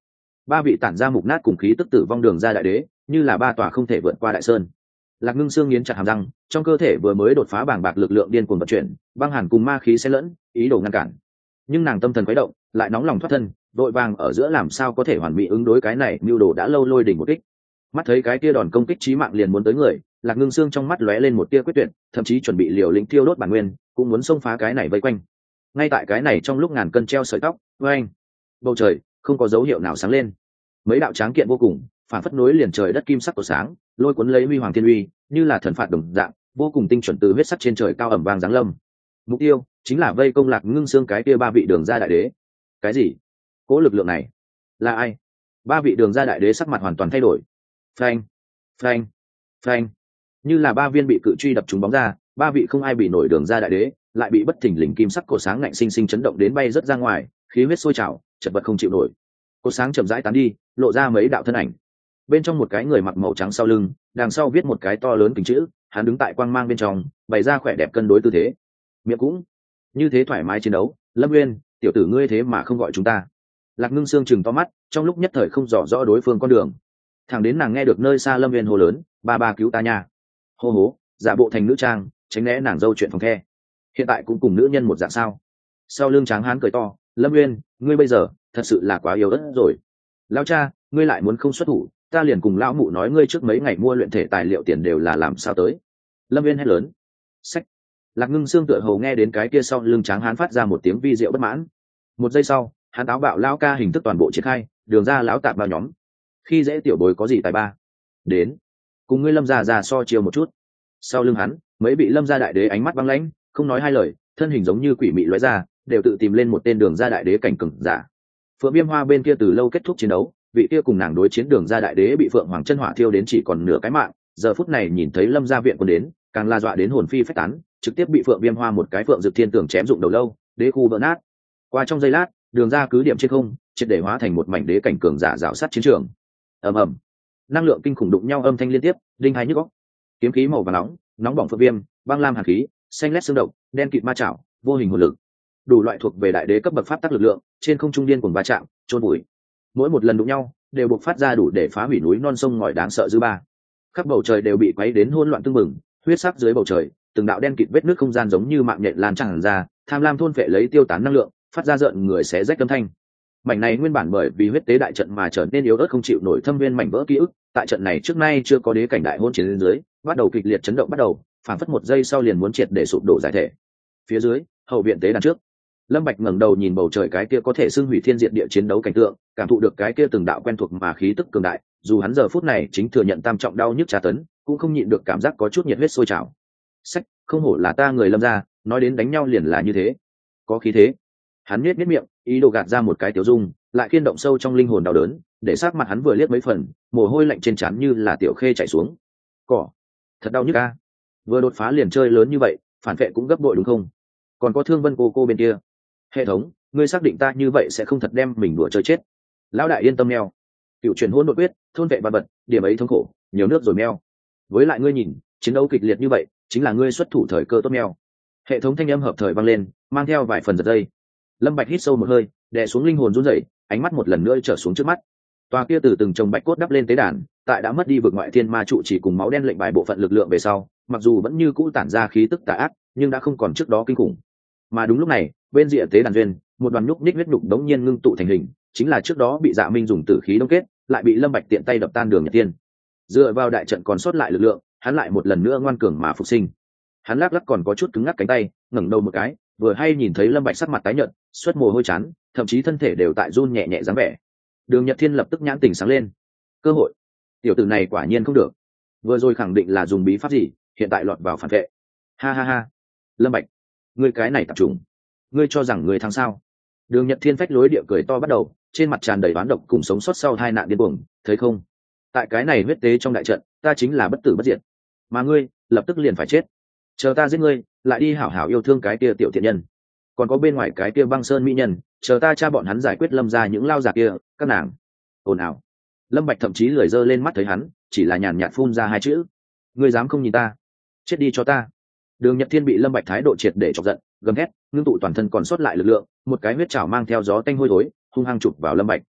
ba vị tản ra mục nát cùng khí tức tử vong đường ra đại đế như là ba tòa không thể vượt qua đại sơn. Lạc Ngưng Xương nghiến chặt hàm răng, trong cơ thể vừa mới đột phá bàng bạc lực lượng điên cuồng vận chuyển, băng hàn cùng ma khí xen lẫn, ý đồ ngăn cản. Nhưng nàng tâm thần khuấy động, lại nóng lòng thoát thân, đội vàng ở giữa làm sao có thể hoàn mỹ ứng đối cái này mưu đồ đã lâu lôi đỉnh một kích. Mắt thấy cái kia đòn công kích chí mạng liền muốn tới người, Lạc Ngưng Xương trong mắt lóe lên một tia quyết tuyệt, thậm chí chuẩn bị liều lĩnh tiêu đốt bản nguyên, cũng muốn xông phá cái này vây quanh. Ngay tại cái này trong lúc ngàn cân treo sợi tóc, oeng, bầu trời không có dấu hiệu nào sáng lên. Mấy đạo tráng kiện vô cùng, phản phất nối liền trời đất kim sắc của sáng, lôi cuốn lấy huy hoàng thiên uy, như là thần phạt đồng dạng, vô cùng tinh chuẩn từ huyết sắc trên trời cao ẩm vang giáng lâm. Mục tiêu chính là vây công Lạc Ngưng Xương cái kia ba vị đường ra đại đế. Cái gì? Cố lực lượng này là ai? Ba vị đường ra đại đế sắc mặt hoàn toàn thay đổi. Phanh, phanh, phanh, như là ba viên bị cự truy đập trúng bóng ra, ba vị không ai bị nổi đường ra đại đế lại bị bất thình lình kim sắc cổ sáng ngạnh sinh sinh chấn động đến bay rất ra ngoài, khí huyết sôi trào, chật vật không chịu nổi. Cổ sáng chậm rãi tán đi, lộ ra mấy đạo thân ảnh. Bên trong một cái người mặc màu trắng sau lưng, đằng sau viết một cái to lớn kính chữ, hắn đứng tại quang mang bên trong, bày ra khỏe đẹp cân đối tư thế. Miệng cũng như thế thoải mái chiến đấu. Lâm Nguyên, tiểu tử ngươi thế mà không gọi chúng ta. Lạc Ngưng Xương chừng to mắt, trong lúc nhất thời không rõ rõ đối phương con đường. Thẳng đến nàng nghe được nơi xa Lâm Nguyên hô lớn, ba cứu ta nha. Hô hố, giả bộ thành nữ trang, tránh né nàng dâu chuyện phòng the. Hiện tại cũng cùng nữ nhân một dạng sao? Sau lưng tráng hán cười to, Lâm Nguyên, ngươi bây giờ thật sự là quá yếu ớt rồi. Lão cha, ngươi lại muốn không xuất thủ, ta liền cùng lão mụ nói ngươi trước mấy ngày mua luyện thể tài liệu tiền đều là làm sao tới. Lâm Nguyên hét lớn. Sách. Lạc Ngưng Xương tựa hồ nghe đến cái kia sau lưng tráng hán phát ra một tiếng vi diệu bất mãn. Một giây sau, hắn táo bạo lão ca hình thức toàn bộ triển khai, đường ra lão tạp bao nhóm. Khi dễ tiểu bối có gì tài ba? Đến, cùng ngươi Lâm gia so chiều một chút. Sau lưng hắn, mấy vị Lâm gia đại đế ánh mắt băng lãnh, không nói hai lời, thân hình giống như quỷ mị lóe ra, đều tự tìm lên một tên đường ra đại đế cảnh cường giả. Phượng Viêm Hoa bên kia từ lâu kết thúc chiến đấu, vị kia cùng nàng đối chiến đường ra đại đế bị Phượng Hoàng chân hỏa thiêu đến chỉ còn nửa cái mạng, giờ phút này nhìn thấy Lâm gia viện quân đến, càng la dọa đến hồn phi phách tán, trực tiếp bị Phượng Viêm Hoa một cái Phượng Dực Thiên Tưởng chém dụng đầu lâu, đế khu vỡ nát. Qua trong giây lát, đường ra cứ điểm trên không, triệt để hóa thành một mảnh đế cảnh cường giả rào sát chiến trường. Ầm ầm, năng lượng kinh khủng đụng nhau âm thanh liên tiếp, đinh hai nhức óc. Kiếm khí màu vàng nóng, nóng bỏng phượng viêm, băng lam hàn khí, xanh lét xương động, đen kịt ma chảo, vô hình hồn lực, đủ loại thuộc về đại đế cấp bậc pháp tắc lực lượng, trên không trung điên cuồng va chạm, trôn bụi. Mỗi một lần đụng nhau, đều bộc phát ra đủ để phá hủy núi non sông ngòi đáng sợ dư ba. Khắp bầu trời đều bị quấy đến hỗn loạn tương mừng, huyết sắc dưới bầu trời, từng đạo đen kịt vết nước không gian giống như mạng nhện lan tràn ra, tham lam thôn phệ lấy tiêu tán năng lượng, phát ra rợn người xé rách âm thanh. Mảnh này nguyên bản bởi vì huyết tế đại trận mà trở nên yếu ớt không chịu nổi thâm viên mảnh vỡ ký ức, tại trận này trước nay chưa có đế cảnh đại hôn chiến lên dưới, bắt đầu kịch liệt chấn động bắt đầu, phản phất một giây sau liền muốn triệt để sụp đổ giải thể. Phía dưới, hậu viện tế đàn trước, Lâm Bạch ngẩng đầu nhìn bầu trời cái kia có thể xưng hủy thiên diệt địa chiến đấu cảnh tượng, cảm thụ được cái kia từng đạo quen thuộc mà khí tức cường đại, dù hắn giờ phút này chính thừa nhận tam trọng đau nhức tra tấn, cũng không nhịn được cảm giác có chút nhiệt huyết sôi trào. Sách, không hổ là ta người Lâm gia, nói đến đánh nhau liền là như thế, có khí thế. Hắn nhếch miệng, ý đồ gạt ra một cái tiểu dung, lại khiên động sâu trong linh hồn đau đớn, để sắc mặt hắn vừa liếc mấy phần, mồ hôi lạnh trên trán như là tiểu khê chảy xuống. Cỏ, thật đau nhức a. Vừa đột phá liền chơi lớn như vậy, phản vệ cũng gấp bội đúng không? Còn có Thương Vân cô bên kia. Hệ thống, ngươi xác định ta như vậy sẽ không thật đem mình đùa chơi chết. Lão đại yên tâm neo. Cựu chuyển hôn đột quyết, thôn vệ văn vật, điểm ấy thống khổ, nhiều nước rồi meo. Với lại ngươi nhìn, chiến đấu kịch liệt như vậy, chính là ngươi xuất thủ thời cơ tốt meo. Hệ thống thanh âm hợp thời vang lên, mang theo vài phần giật dây. Lâm Bạch hít sâu một hơi, đè xuống linh hồn run rẩy, ánh mắt một lần nữa trở xuống trước mắt. Tòa kia từ từng chồng bạch cốt đắp lên tế đàn, tại đã mất đi vực ngoại thiên ma trụ chỉ cùng máu đen lệnh bài bộ phận lực lượng về sau, mặc dù vẫn như cũ tản ra khí tức tà ác, nhưng đã không còn trước đó kinh khủng. Mà đúng lúc này, bên rìa tế đàn duyên, một đoàn nhúc nhích huyết nhục đống nhiên ngưng tụ thành hình, chính là trước đó bị Dạ Minh dùng tử khí đông kết, lại bị Lâm Bạch tiện tay đập tan Đường Nhật Tiên. Dựa vào đại trận còn sót lại lực lượng, hắn lại một lần nữa ngoan cường mà phục sinh. Hắn lắc lắc còn có chút cứng ngắc cánh tay, ngẩng đầu một cái, vừa hay nhìn thấy Lâm Bạch sắc mặt tái nhợt, xuất mồ hôi chán, thậm chí thân thể đều tại run nhẹ nhẹ dáng vẻ. Đường Nhật Thiên lập tức nhãn tỉnh sáng lên. Cơ hội, tiểu tử này quả nhiên không được. Vừa rồi khẳng định là dùng bí pháp gì, hiện tại lọt vào phản vệ. Ha ha ha. Lâm Bạch, ngươi cái này tập trung, ngươi cho rằng ngươi thắng sao? Đường Nhật Thiên phách lối địa cười to bắt đầu, trên mặt tràn đầy oán độc cùng sống sót sau tai nạn điên cuồng, thấy không? Tại cái này huyết tế trong đại trận, ta chính là bất tử bất diệt, mà ngươi lập tức liền phải chết. Chờ ta giết ngươi, lại đi hảo hảo yêu thương cái kia tiểu thiện nhân. Còn có bên ngoài cái kia băng sơn mỹ nhân, chờ ta cha bọn hắn giải quyết Lâm gia những lao già kia, các nàng. Ồn ào. Lâm Bạch thậm chí lười dơ lên mắt thấy hắn, chỉ là nhàn nhạt phun ra hai chữ: ngươi dám không nhìn ta, chết đi cho ta. Đường Nhật Thiên bị Lâm Bạch thái độ triệt để chọc giận, gầm hét, ngưng tụ toàn thân còn sót lại lực lượng, một cái huyết trảo mang theo gió tanh hôi thối, hung hăng chụp vào Lâm Bạch.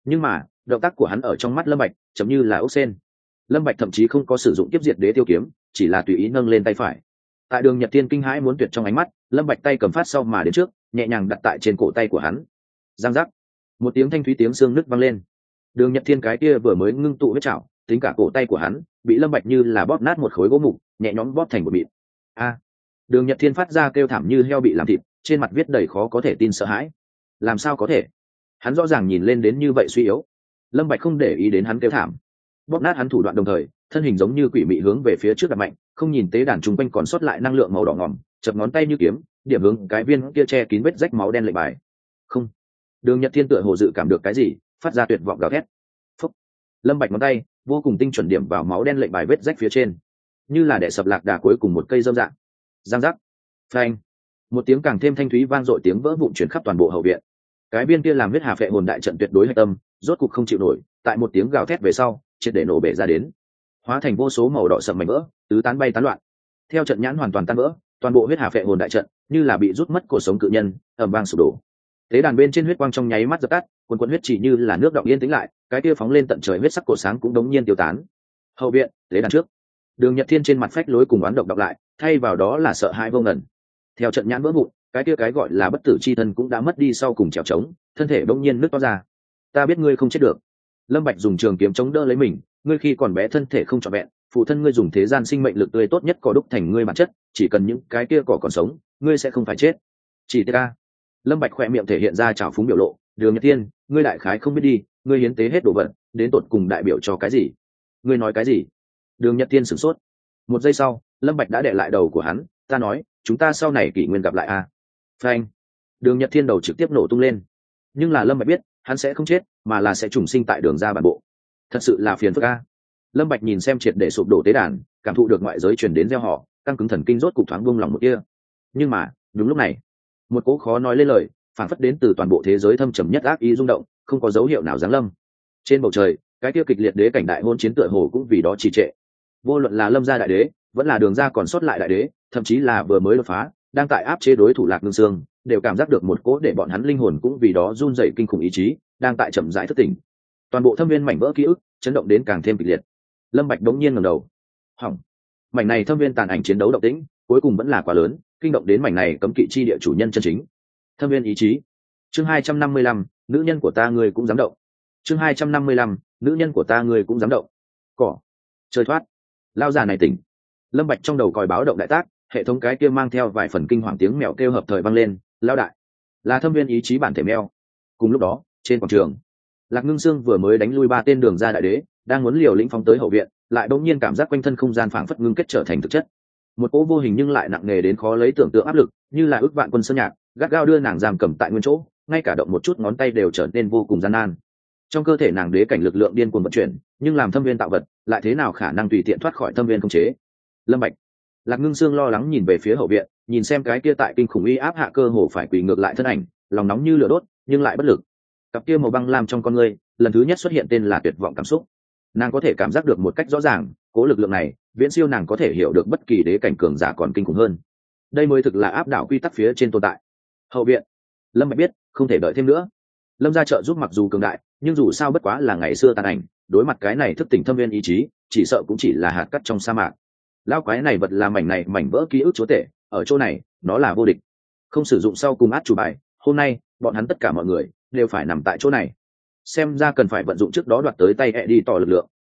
Nhưng mà động tác của hắn ở trong mắt Lâm Bạch chấm như là ốc sên. Lâm Bạch thậm chí không có sử dụng kiếp diệt đế tiêu kiếm, chỉ là tùy ý nâng lên tay phải. Tại Đường Nhật Thiên kinh hãi muốn tuyệt trong ánh mắt, Lâm Bạch tay cầm phát sau mà đến trước, nhẹ nhàng đặt tại trên cổ tay của hắn. Giang giác, một tiếng thanh thúy tiếng xương nứt vang lên. Đường Nhật Thiên cái kia vừa mới ngưng tụ huyết trảo, tính cả cổ tay của hắn, bị Lâm Bạch như là bóp nát một khối gỗ mục, nhẹ nhõm bóp thành một mịn. A! Đường Nhật Thiên phát ra kêu thảm như heo bị làm thịt, trên mặt viết đầy khó có thể tin sợ hãi. Làm sao có thể? Hắn rõ ràng nhìn lên đến như vậy suy yếu. Lâm Bạch không để ý đến hắn kêu thảm, bóp nát hắn thủ đoạn đồng thời, thân hình giống như quỷ mị hướng về phía trước đặt mạnh, không nhìn tế đàn trung quanh còn sót lại năng lượng màu đỏ ngòm, chập ngón tay như kiếm, điểm hướng cái viên kia che kín vết rách máu đen lệnh bài. Không. Đường Nhật Thiên tựa hồ dự cảm được cái gì, phát ra tuyệt vọng gào thét. Phúc. Lâm Bạch ngón tay vô cùng tinh chuẩn điểm vào máu đen lệnh bài vết rách phía trên, như là để sập lạc đà cuối cùng một cây dâm dạng. Giang giác. Phanh. Một tiếng càng thêm thanh thúy vang dội tiếng vỡ vụn truyền khắp toàn bộ hậu viện. Cái viên kia làm huyết hà phệ hồn đại trận tuyệt đối hạch tâm, rốt cục không chịu nổi, tại một tiếng gào thét về sau, triệt để nổ bể ra đến, hóa thành vô số màu đỏ sậm mảnh vỡ, tứ tán bay tán loạn. Theo trận nhãn hoàn toàn tan vỡ, toàn bộ huyết hà phệ hồn đại trận như là bị rút mất cổ sống cự nhân, ầm vang sụp đổ. Tế đàn bên trên huyết quang trong nháy mắt dập tắt, quần quần huyết chỉ như là nước đọng yên tĩnh lại, cái kia phóng lên tận trời huyết sắc cổ sáng cũng đống nhiên tiêu tán. Hậu viện, tế đàn trước, Đường Nhật Thiên trên mặt phách lối cùng oán độc đọc lại, thay vào đó là sợ hãi vô ngần. Theo trận nhãn vỡ vụn, cái kia cái gọi là bất tử chi thân cũng đã mất đi sau cùng trèo trống, thân thể bỗng nhiên nứt toát ra. Ta biết ngươi không chết được. Lâm Bạch dùng trường kiếm chống đỡ lấy mình, ngươi khi còn bé thân thể không trọn vẹn, phụ thân ngươi dùng thế gian sinh mệnh lực tươi tốt nhất cỏ đúc thành ngươi bản chất, chỉ cần những cái kia cỏ còn sống, ngươi sẽ không phải chết. Chỉ ta. Lâm Bạch khẽ miệng thể hiện ra trào phúng biểu lộ, Đường Nhật Thiên, ngươi đại khái không biết đi, ngươi hiến tế hết đồ vật, đến tột cùng đại biểu cho cái gì? Ngươi nói cái gì? Đường Nhật Thiên sửng sốt. Một giây sau, Lâm Bạch đã đè lại đầu của hắn, ta nói, chúng ta sau này kỷ nguyên gặp lại a. Phanh. Đường Nhật Thiên đầu trực tiếp nổ tung lên. Nhưng là Lâm Bạch biết, hắn sẽ không chết, mà là sẽ trùng sinh tại đường ra bản bộ. Thật sự là phiền phức a. Lâm Bạch nhìn xem triệt để sụp đổ tế đàn, cảm thụ được ngoại giới truyền đến gieo họ, căng cứng thần kinh rốt cục thoáng buông lòng một tia. Nhưng mà, đúng lúc này, một cỗ khó nói lên lời, phản phất đến từ toàn bộ thế giới thâm trầm nhất ác ý rung động, không có dấu hiệu nào giáng lâm. Trên bầu trời, cái kia kịch liệt đế cảnh đại hôn chiến tựa hồ cũng vì đó trì trệ. Vô luận là Lâm gia đại đế, vẫn là đường ra còn sót lại đại đế, thậm chí là vừa mới đột phá, đang tại áp chế đối thủ Lạc Ngưng Sương, đều cảm giác được một cỗ để bọn hắn linh hồn cũng vì đó run rẩy kinh khủng ý chí, đang tại chậm rãi thức tỉnh. Toàn bộ thâm viên mảnh vỡ ký ức chấn động đến càng thêm kịch liệt. Lâm Bạch đống nhiên ngẩng đầu. Hỏng. Mảnh này thâm viên tàn ảnh chiến đấu động tĩnh, cuối cùng vẫn là quá lớn, kinh động đến mảnh này cấm kỵ chi địa chủ nhân chân chính. Thâm viên ý chí. Chương 255, nữ nhân của ta ngươi cũng dám động. Chương 255, nữ nhân của ta ngươi cũng dám động. Cỏ. Chơi thoát. Lao già này tỉnh. Lâm Bạch trong đầu còi báo động đại tác, hệ thống cái kia mang theo vài phần kinh hoàng tiếng mèo kêu hợp thời vang lên, lao đại. Là thâm viên ý chí bản thể mèo. Cùng lúc đó, trên quảng trường, Lạc Ngưng Sương vừa mới đánh lui 3 tên đường ra đại đế, đang muốn liều lĩnh phóng tới hậu viện, lại bỗng nhiên cảm giác quanh thân không gian phảng phất ngưng kết trở thành thực chất. Một cỗ vô hình nhưng lại nặng nề đến khó lấy tưởng tượng áp lực, như là ức vạn quân sơn nhạc, gắt gao đưa nàng giam cầm tại nguyên chỗ, ngay cả động một chút ngón tay đều trở nên vô cùng gian nan. Trong cơ thể nàng đế cảnh lực lượng điên cuồng vận chuyển, nhưng làm thâm viên tạo vật, lại thế nào khả năng tùy tiện thoát khỏi thâm viên khống chế. Lâm Bạch. Lạc Ngưng Sương lo lắng nhìn về phía hậu viện, nhìn xem cái kia tại kinh khủng uy áp hạ cơ hồ phải quỳ ngược lại thân ảnh, lòng nóng như lửa đốt, nhưng lại bất lực. Cặp kia màu băng lam trong con ngươi, lần thứ nhất xuất hiện tên là tuyệt vọng cảm xúc. Nàng có thể cảm giác được một cách rõ ràng, cố lực lượng này viễn siêu nàng có thể hiểu được bất kỳ đế cảnh cường giả còn kinh khủng hơn. Đây mới thực là áp đảo quy tắc phía trên tồn tại. Hậu viện. Lâm Bạch biết, không thể đợi thêm nữa. Lâm gia trợ giúp mặc dù cường đại, nhưng dù sao bất quá là ngày xưa tàn ảnh, đối mặt cái này thức tỉnh thâm viên ý chí, chỉ sợ cũng chỉ là hạt cát trong sa mạc. Lão quái này vật là mảnh vỡ ký ức chúa tể, ở chỗ này, nó là vô địch. Không sử dụng sau cùng át chủ bài, hôm nay, bọn hắn tất cả mọi người đều phải nằm tại chỗ này. Xem ra cần phải vận dụng trước đó đoạt tới tay đi tỏ lực lượng.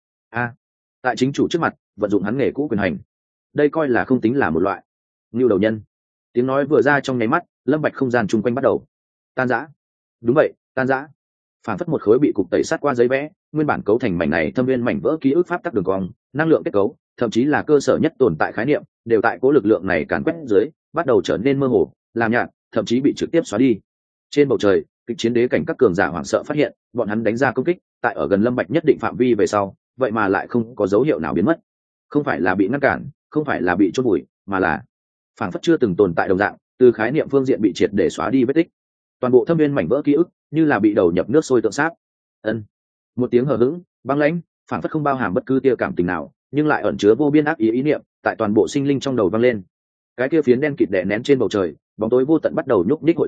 Tại chính chủ trước mặt, vận dụng hắn nghề cũ quyền hành. Đây coi là không tính là một loại ngưu đầu nhân. Tiếng nói vừa ra trong nháy mắt, Lâm Bạch không gian chung quanh bắt đầu tan rã. Đúng vậy, tan rã. Phản phất một khối bị cục tẩy sát qua giấy vẽ, nguyên bản cấu thành mảnh này thâm viên mảnh vỡ ký ức pháp tắc đường cong, năng lượng kết cấu, thậm chí là cơ sở nhất tồn tại khái niệm, đều tại cố lực lượng này càn quét dưới, bắt đầu trở nên mơ hồ, làm nhạt, thậm chí bị trực tiếp xóa đi. Trên bầu trời, kịch chiến đế cảnh các cường giả hoảng sợ phát hiện, bọn hắn đánh ra công kích, tại ở gần Lâm Bạch nhất định phạm vi về sau, vậy mà lại không có dấu hiệu nào biến mất. Không phải là bị ngăn cản, không phải là bị chôn vùi, mà là phảng phất chưa từng tồn tại đồng dạng, từ khái niệm phương diện bị triệt để xóa đi vết tích. Toàn bộ thâm viên mảnh vỡ ký ức, như là bị đầu nhập nước sôi tượng sáp. Một tiếng hờ hững, băng lãnh, phảng phất không bao hàm bất cứ tia cảm tình nào, nhưng lại ẩn chứa vô biên ác ý niệm, tại toàn bộ sinh linh trong đầu vang lên. Cái kia phiến đen kịt đè nén trên bầu trời, bóng tối vô tận bắt đầu nhúc nhích hội tụ,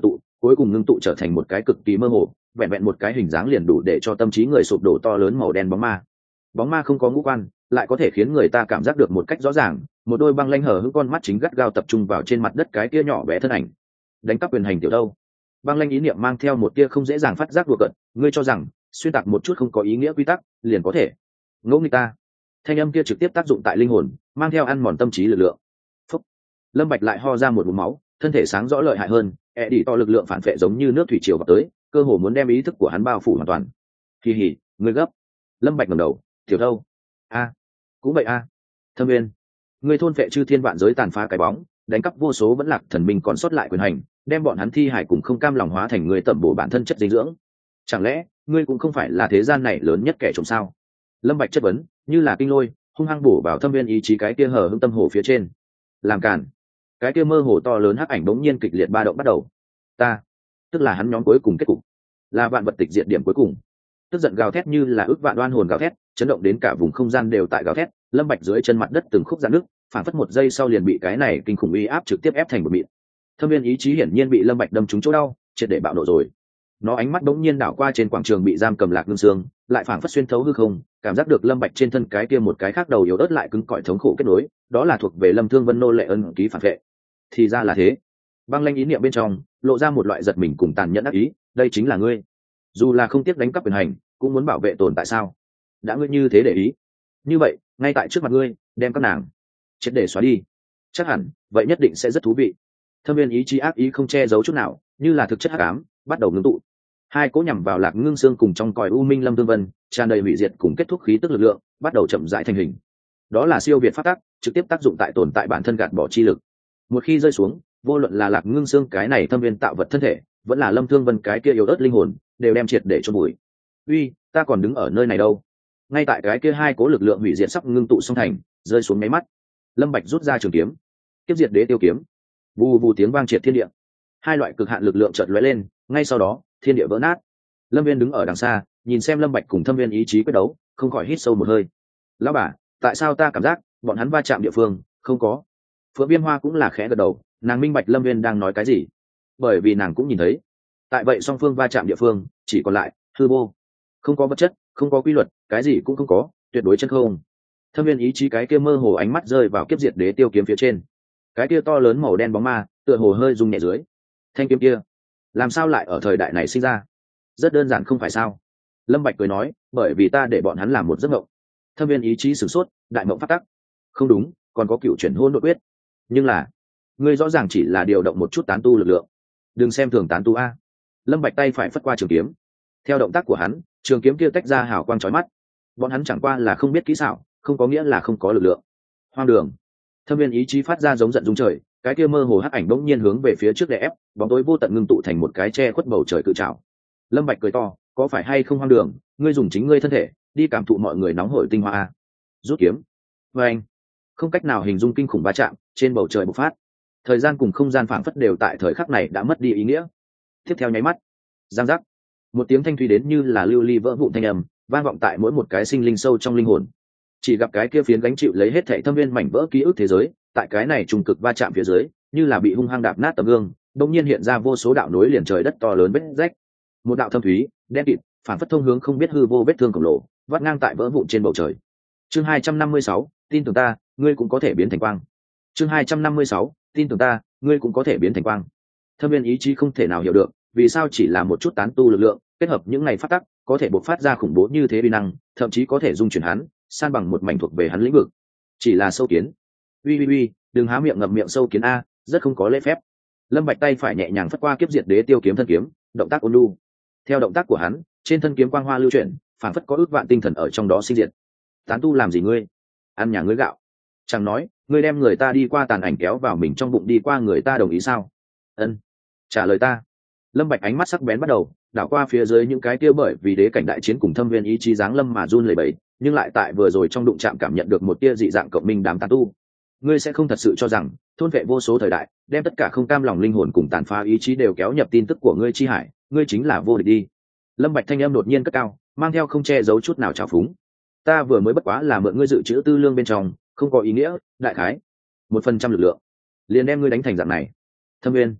cuối cùng ngưng tụ trở thành một cái cực kỳ mơ hồ, vẹn vẹn một cái hình dáng liền đủ để cho tâm trí người sụp đổ to lớn màu đen bóng ma. Bóng ma không có ngũ quan, lại có thể khiến người ta cảm giác được một cách rõ ràng, một đôi băng lanh hở hững con mắt chính gắt gao tập trung vào trên mặt đất cái kia nhỏ bé thân ảnh. Đánh cắp quyền hành tiểu đâu? Băng lanh ý niệm mang theo một tia không dễ dàng phát giác đùa cợt, ngươi cho rằng xuyên tạc một chút không có ý nghĩa quy tắc liền có thể ngẫu nghịch ta? Thanh âm kia trực tiếp tác dụng tại linh hồn, mang theo ăn mòn tâm trí lực lượng. Phúc. Lâm Bạch lại ho ra một ngụm máu, thân thể sáng rõ lợi hại hơn, đi to lực lượng phản phệ giống như nước thủy triều vào tới, cơ hồ muốn đem ý thức của hắn bao phủ hoàn toàn. Kỳ hỉ, ngươi gấp. Lâm Bạch ngẩng đầu, tiểu đâu? A, cũng vậy a. Thâm Nguyên, ngươi thôn phệ chư thiên vạn giới tàn phá cái bóng, đánh cắp vô số vẫn lạc thần minh còn sót lại quyền hành, đem bọn hắn thi hải cùng không cam lòng hóa thành người tẩm bổ bản thân chất dinh dưỡng. Chẳng lẽ ngươi cũng không phải là thế gian này lớn nhất kẻ trộm sao? Lâm Bạch chất vấn, như là kinh lôi, hung hăng bổ vào Thâm Nguyên ý chí cái kia hở hững tâm hồ phía trên. Làm cản. Cái kia mơ hồ to lớn hắc ảnh bỗng nhiên kịch liệt ba động bắt đầu. Ta, tức là hắn nhóm cuối cùng kết cục, là vạn vật tịch diệt điểm cuối cùng. Tức giận gào thét như là ước vạn oan hồn gào thét, chấn động đến cả vùng không gian đều tại gào thét. Lâm Bạch dưới chân mặt đất từng khúc rạn nứt, phản phất một giây sau liền bị cái này kinh khủng uy áp trực tiếp ép thành một mịn. Thâm Viên ý chí hiển nhiên bị Lâm Bạch đâm trúng chỗ đau, triệt để bạo nộ rồi. Nó ánh mắt bỗng nhiên đảo qua trên quảng trường bị giam cầm Lạc Ngưng Sương, lại phảng phất xuyên thấu hư không, cảm giác được Lâm Bạch trên thân cái kia một cái khác đầu yếu ớt lại cứng cỏi thống khổ kết nối, đó là thuộc về Lâm Thương Vân nô lệ ân ký phản vệ. Thì ra là thế. Băng lanh ý niệm bên trong lộ ra một loại giật mình cùng tàn nhẫn ác ý, đây chính là ngươi. Dù là không tiếc đánh cắp quyền hành, cũng muốn bảo vệ tồn tại sao? Đã ngươi như thế để ý, như vậy ngay tại trước mặt ngươi đem các nàng triệt để xóa đi, chắc hẳn vậy nhất định sẽ rất thú vị. Thâm Viên ý chí ác ý không che giấu chút nào, như là thực chất hắc ám bắt đầu ngưng tụ. Hai cỗ nhằm vào Lạc Ngưng Sương cùng trong cõi u minh Lâm Thương Vân, tràn đầy hủy diệt cùng kết thúc khí tức lực lượng, bắt đầu chậm rãi thành hình. Đó là siêu việt pháp tắc, trực tiếp tác dụng tại tồn tại bản thân gạt bỏ chi lực. Một khi rơi xuống, vô luận là Lạc Ngưng Sương cái này Thâm Viên tạo vật thân thể, vẫn là Lâm Thương Vân cái kia yếu ớt linh hồn, đều đem triệt để chôn bụi. Uy, ta còn đứng ở nơi này đâu? Ngay tại cái kia hai cỗ lực lượng hủy diệt sắp ngưng tụ xong thành, rơi xuống mấy mắt. Lâm Bạch rút ra trường kiếm, kiếp diệt đế tiêu kiếm. Vù vù tiếng vang triệt thiên địa. Hai loại cực hạn lực lượng chợt lóe lên, ngay sau đó, thiên địa vỡ nát. Lâm Viên đứng ở đằng xa, nhìn xem Lâm Bạch cùng Thâm Viên ý chí quyết đấu, không khỏi hít sâu một hơi. Lão bà, tại sao ta cảm giác bọn hắn va chạm địa phương không có? Phượng Viêm Hoa cũng là khẽ gật đầu, nàng minh bạch Lâm Viên đang nói cái gì, bởi vì nàng cũng nhìn thấy. Tại vậy song phương va chạm địa phương chỉ còn lại hư vô, không có vật chất, không có quy luật, cái gì cũng không có, tuyệt đối chân không. Thâm Viên ý chí cái kia mơ hồ ánh mắt rơi vào kiếp diệt đế tiêu kiếm phía trên, cái kia to lớn màu đen bóng ma tựa hồ hơi rung nhẹ dưới. Thanh kiếm kia làm sao lại ở thời đại này sinh ra? Rất đơn giản không phải sao? Lâm Bạch cười nói, bởi vì ta để bọn hắn làm một giấc mộng. Thâm Viên ý chí sửng sốt, đại mộng phát tắc. Không đúng, còn có cựu chuyển hôn nội quyết. Nhưng là ngươi rõ ràng chỉ là điều động một chút tán tu lực lượng, đừng xem thường tán tu a. Lâm Bạch tay phải phất qua trường kiếm, theo động tác của hắn, trường kiếm kia tách ra hào quang chói mắt. Bọn hắn chẳng qua là không biết kỹ xảo, không có nghĩa là không có lực lượng. Hoang đường. Thâm Viên ý chí phát ra giống giận rung trời, cái kia mơ hồ hắc ảnh bỗng nhiên hướng về phía trước đè ép, bóng tối vô tận ngưng tụ thành một cái che khuất bầu trời cự trảo. Lâm Bạch cười to, có phải hay không hoang đường, ngươi dùng chính ngươi thân thể đi cảm thụ mọi người nóng hổi tinh hoa a. Rút kiếm. Và anh, không cách nào hình dung kinh khủng va chạm trên bầu trời bộc phát. Thời gian cùng không gian phảng phất đều tại thời khắc này đã mất đi ý nghĩa. Tiếp theo nháy mắt, giang giác, một tiếng thanh thúy đến như là lưu ly vỡ vụn thanh âm vang vọng tại mỗi một cái sinh linh sâu trong linh hồn. Chỉ gặp cái kia phiến gánh chịu lấy hết thảy thâm viên mảnh vỡ ký ức thế giới, tại cái này trùng cực va chạm phía dưới, như là bị hung hăng đạp nát tấm gương, đột nhiên hiện ra vô số đạo nối liền trời đất to lớn vết rách. Một đạo thâm thúy, đen kịt, phản phất thông hướng không biết hư vô vết thương khổng lồ, vắt ngang tại vỡ vụn trên bầu trời. Chương 256, tin tưởng ta, ngươi cũng có thể biến thành quang. Chương 256, tin tưởng ta, ngươi cũng có thể biến thành quang. Thâm viên ý chí không thể nào hiểu được, vì sao chỉ là một chút tán tu lực lượng, kết hợp những ngày phát tắc, có thể bộc phát ra khủng bố như thế uy năng, thậm chí có thể dung chuyển hắn, san bằng một mảnh thuộc về hắn lĩnh vực. Chỉ là sâu kiến. Uy, đừng há miệng ngậm miệng sâu kiến a, rất không có lễ phép. Lâm Bạch tay phải nhẹ nhàng phất qua kiếp diệt đế tiêu kiếm thân kiếm, động tác ôn nhu. Theo động tác của hắn, trên thân kiếm quang hoa lưu chuyển, phản phất có ước vạn tinh thần ở trong đó sinh diệt. Tán tu làm gì ngươi? Ăn nhà ngươi gạo. Chẳng nói, ngươi đem người ta đi qua tàn ảnh kéo vào mình trong bụng đi qua người ta đồng ý sao? Ân. Trả lời ta. Lâm Bạch ánh mắt sắc bén bắt đầu đảo qua phía dưới những cái kia bởi vì đế cảnh đại chiến cùng thâm viên ý chí giáng lâm mà run lẩy bẩy, nhưng lại tại vừa rồi trong đụng chạm cảm nhận được một tia dị dạng cộng minh đám tán tu. Ngươi sẽ không thật sự cho rằng thôn vệ vô số thời đại, đem tất cả không cam lòng linh hồn cùng tàn phá ý chí đều kéo nhập tin tức của ngươi chi hải, ngươi chính là vô địch đi. Lâm Bạch thanh âm đột nhiên cất cao, mang theo không che giấu chút nào trào phúng. Ta vừa mới bất quá là mượn ngươi dự trữ tư lương bên trong, không có ý nghĩa, đại khái 1% lực lượng liền đem ngươi đánh thành dạng này. Thâm Viên,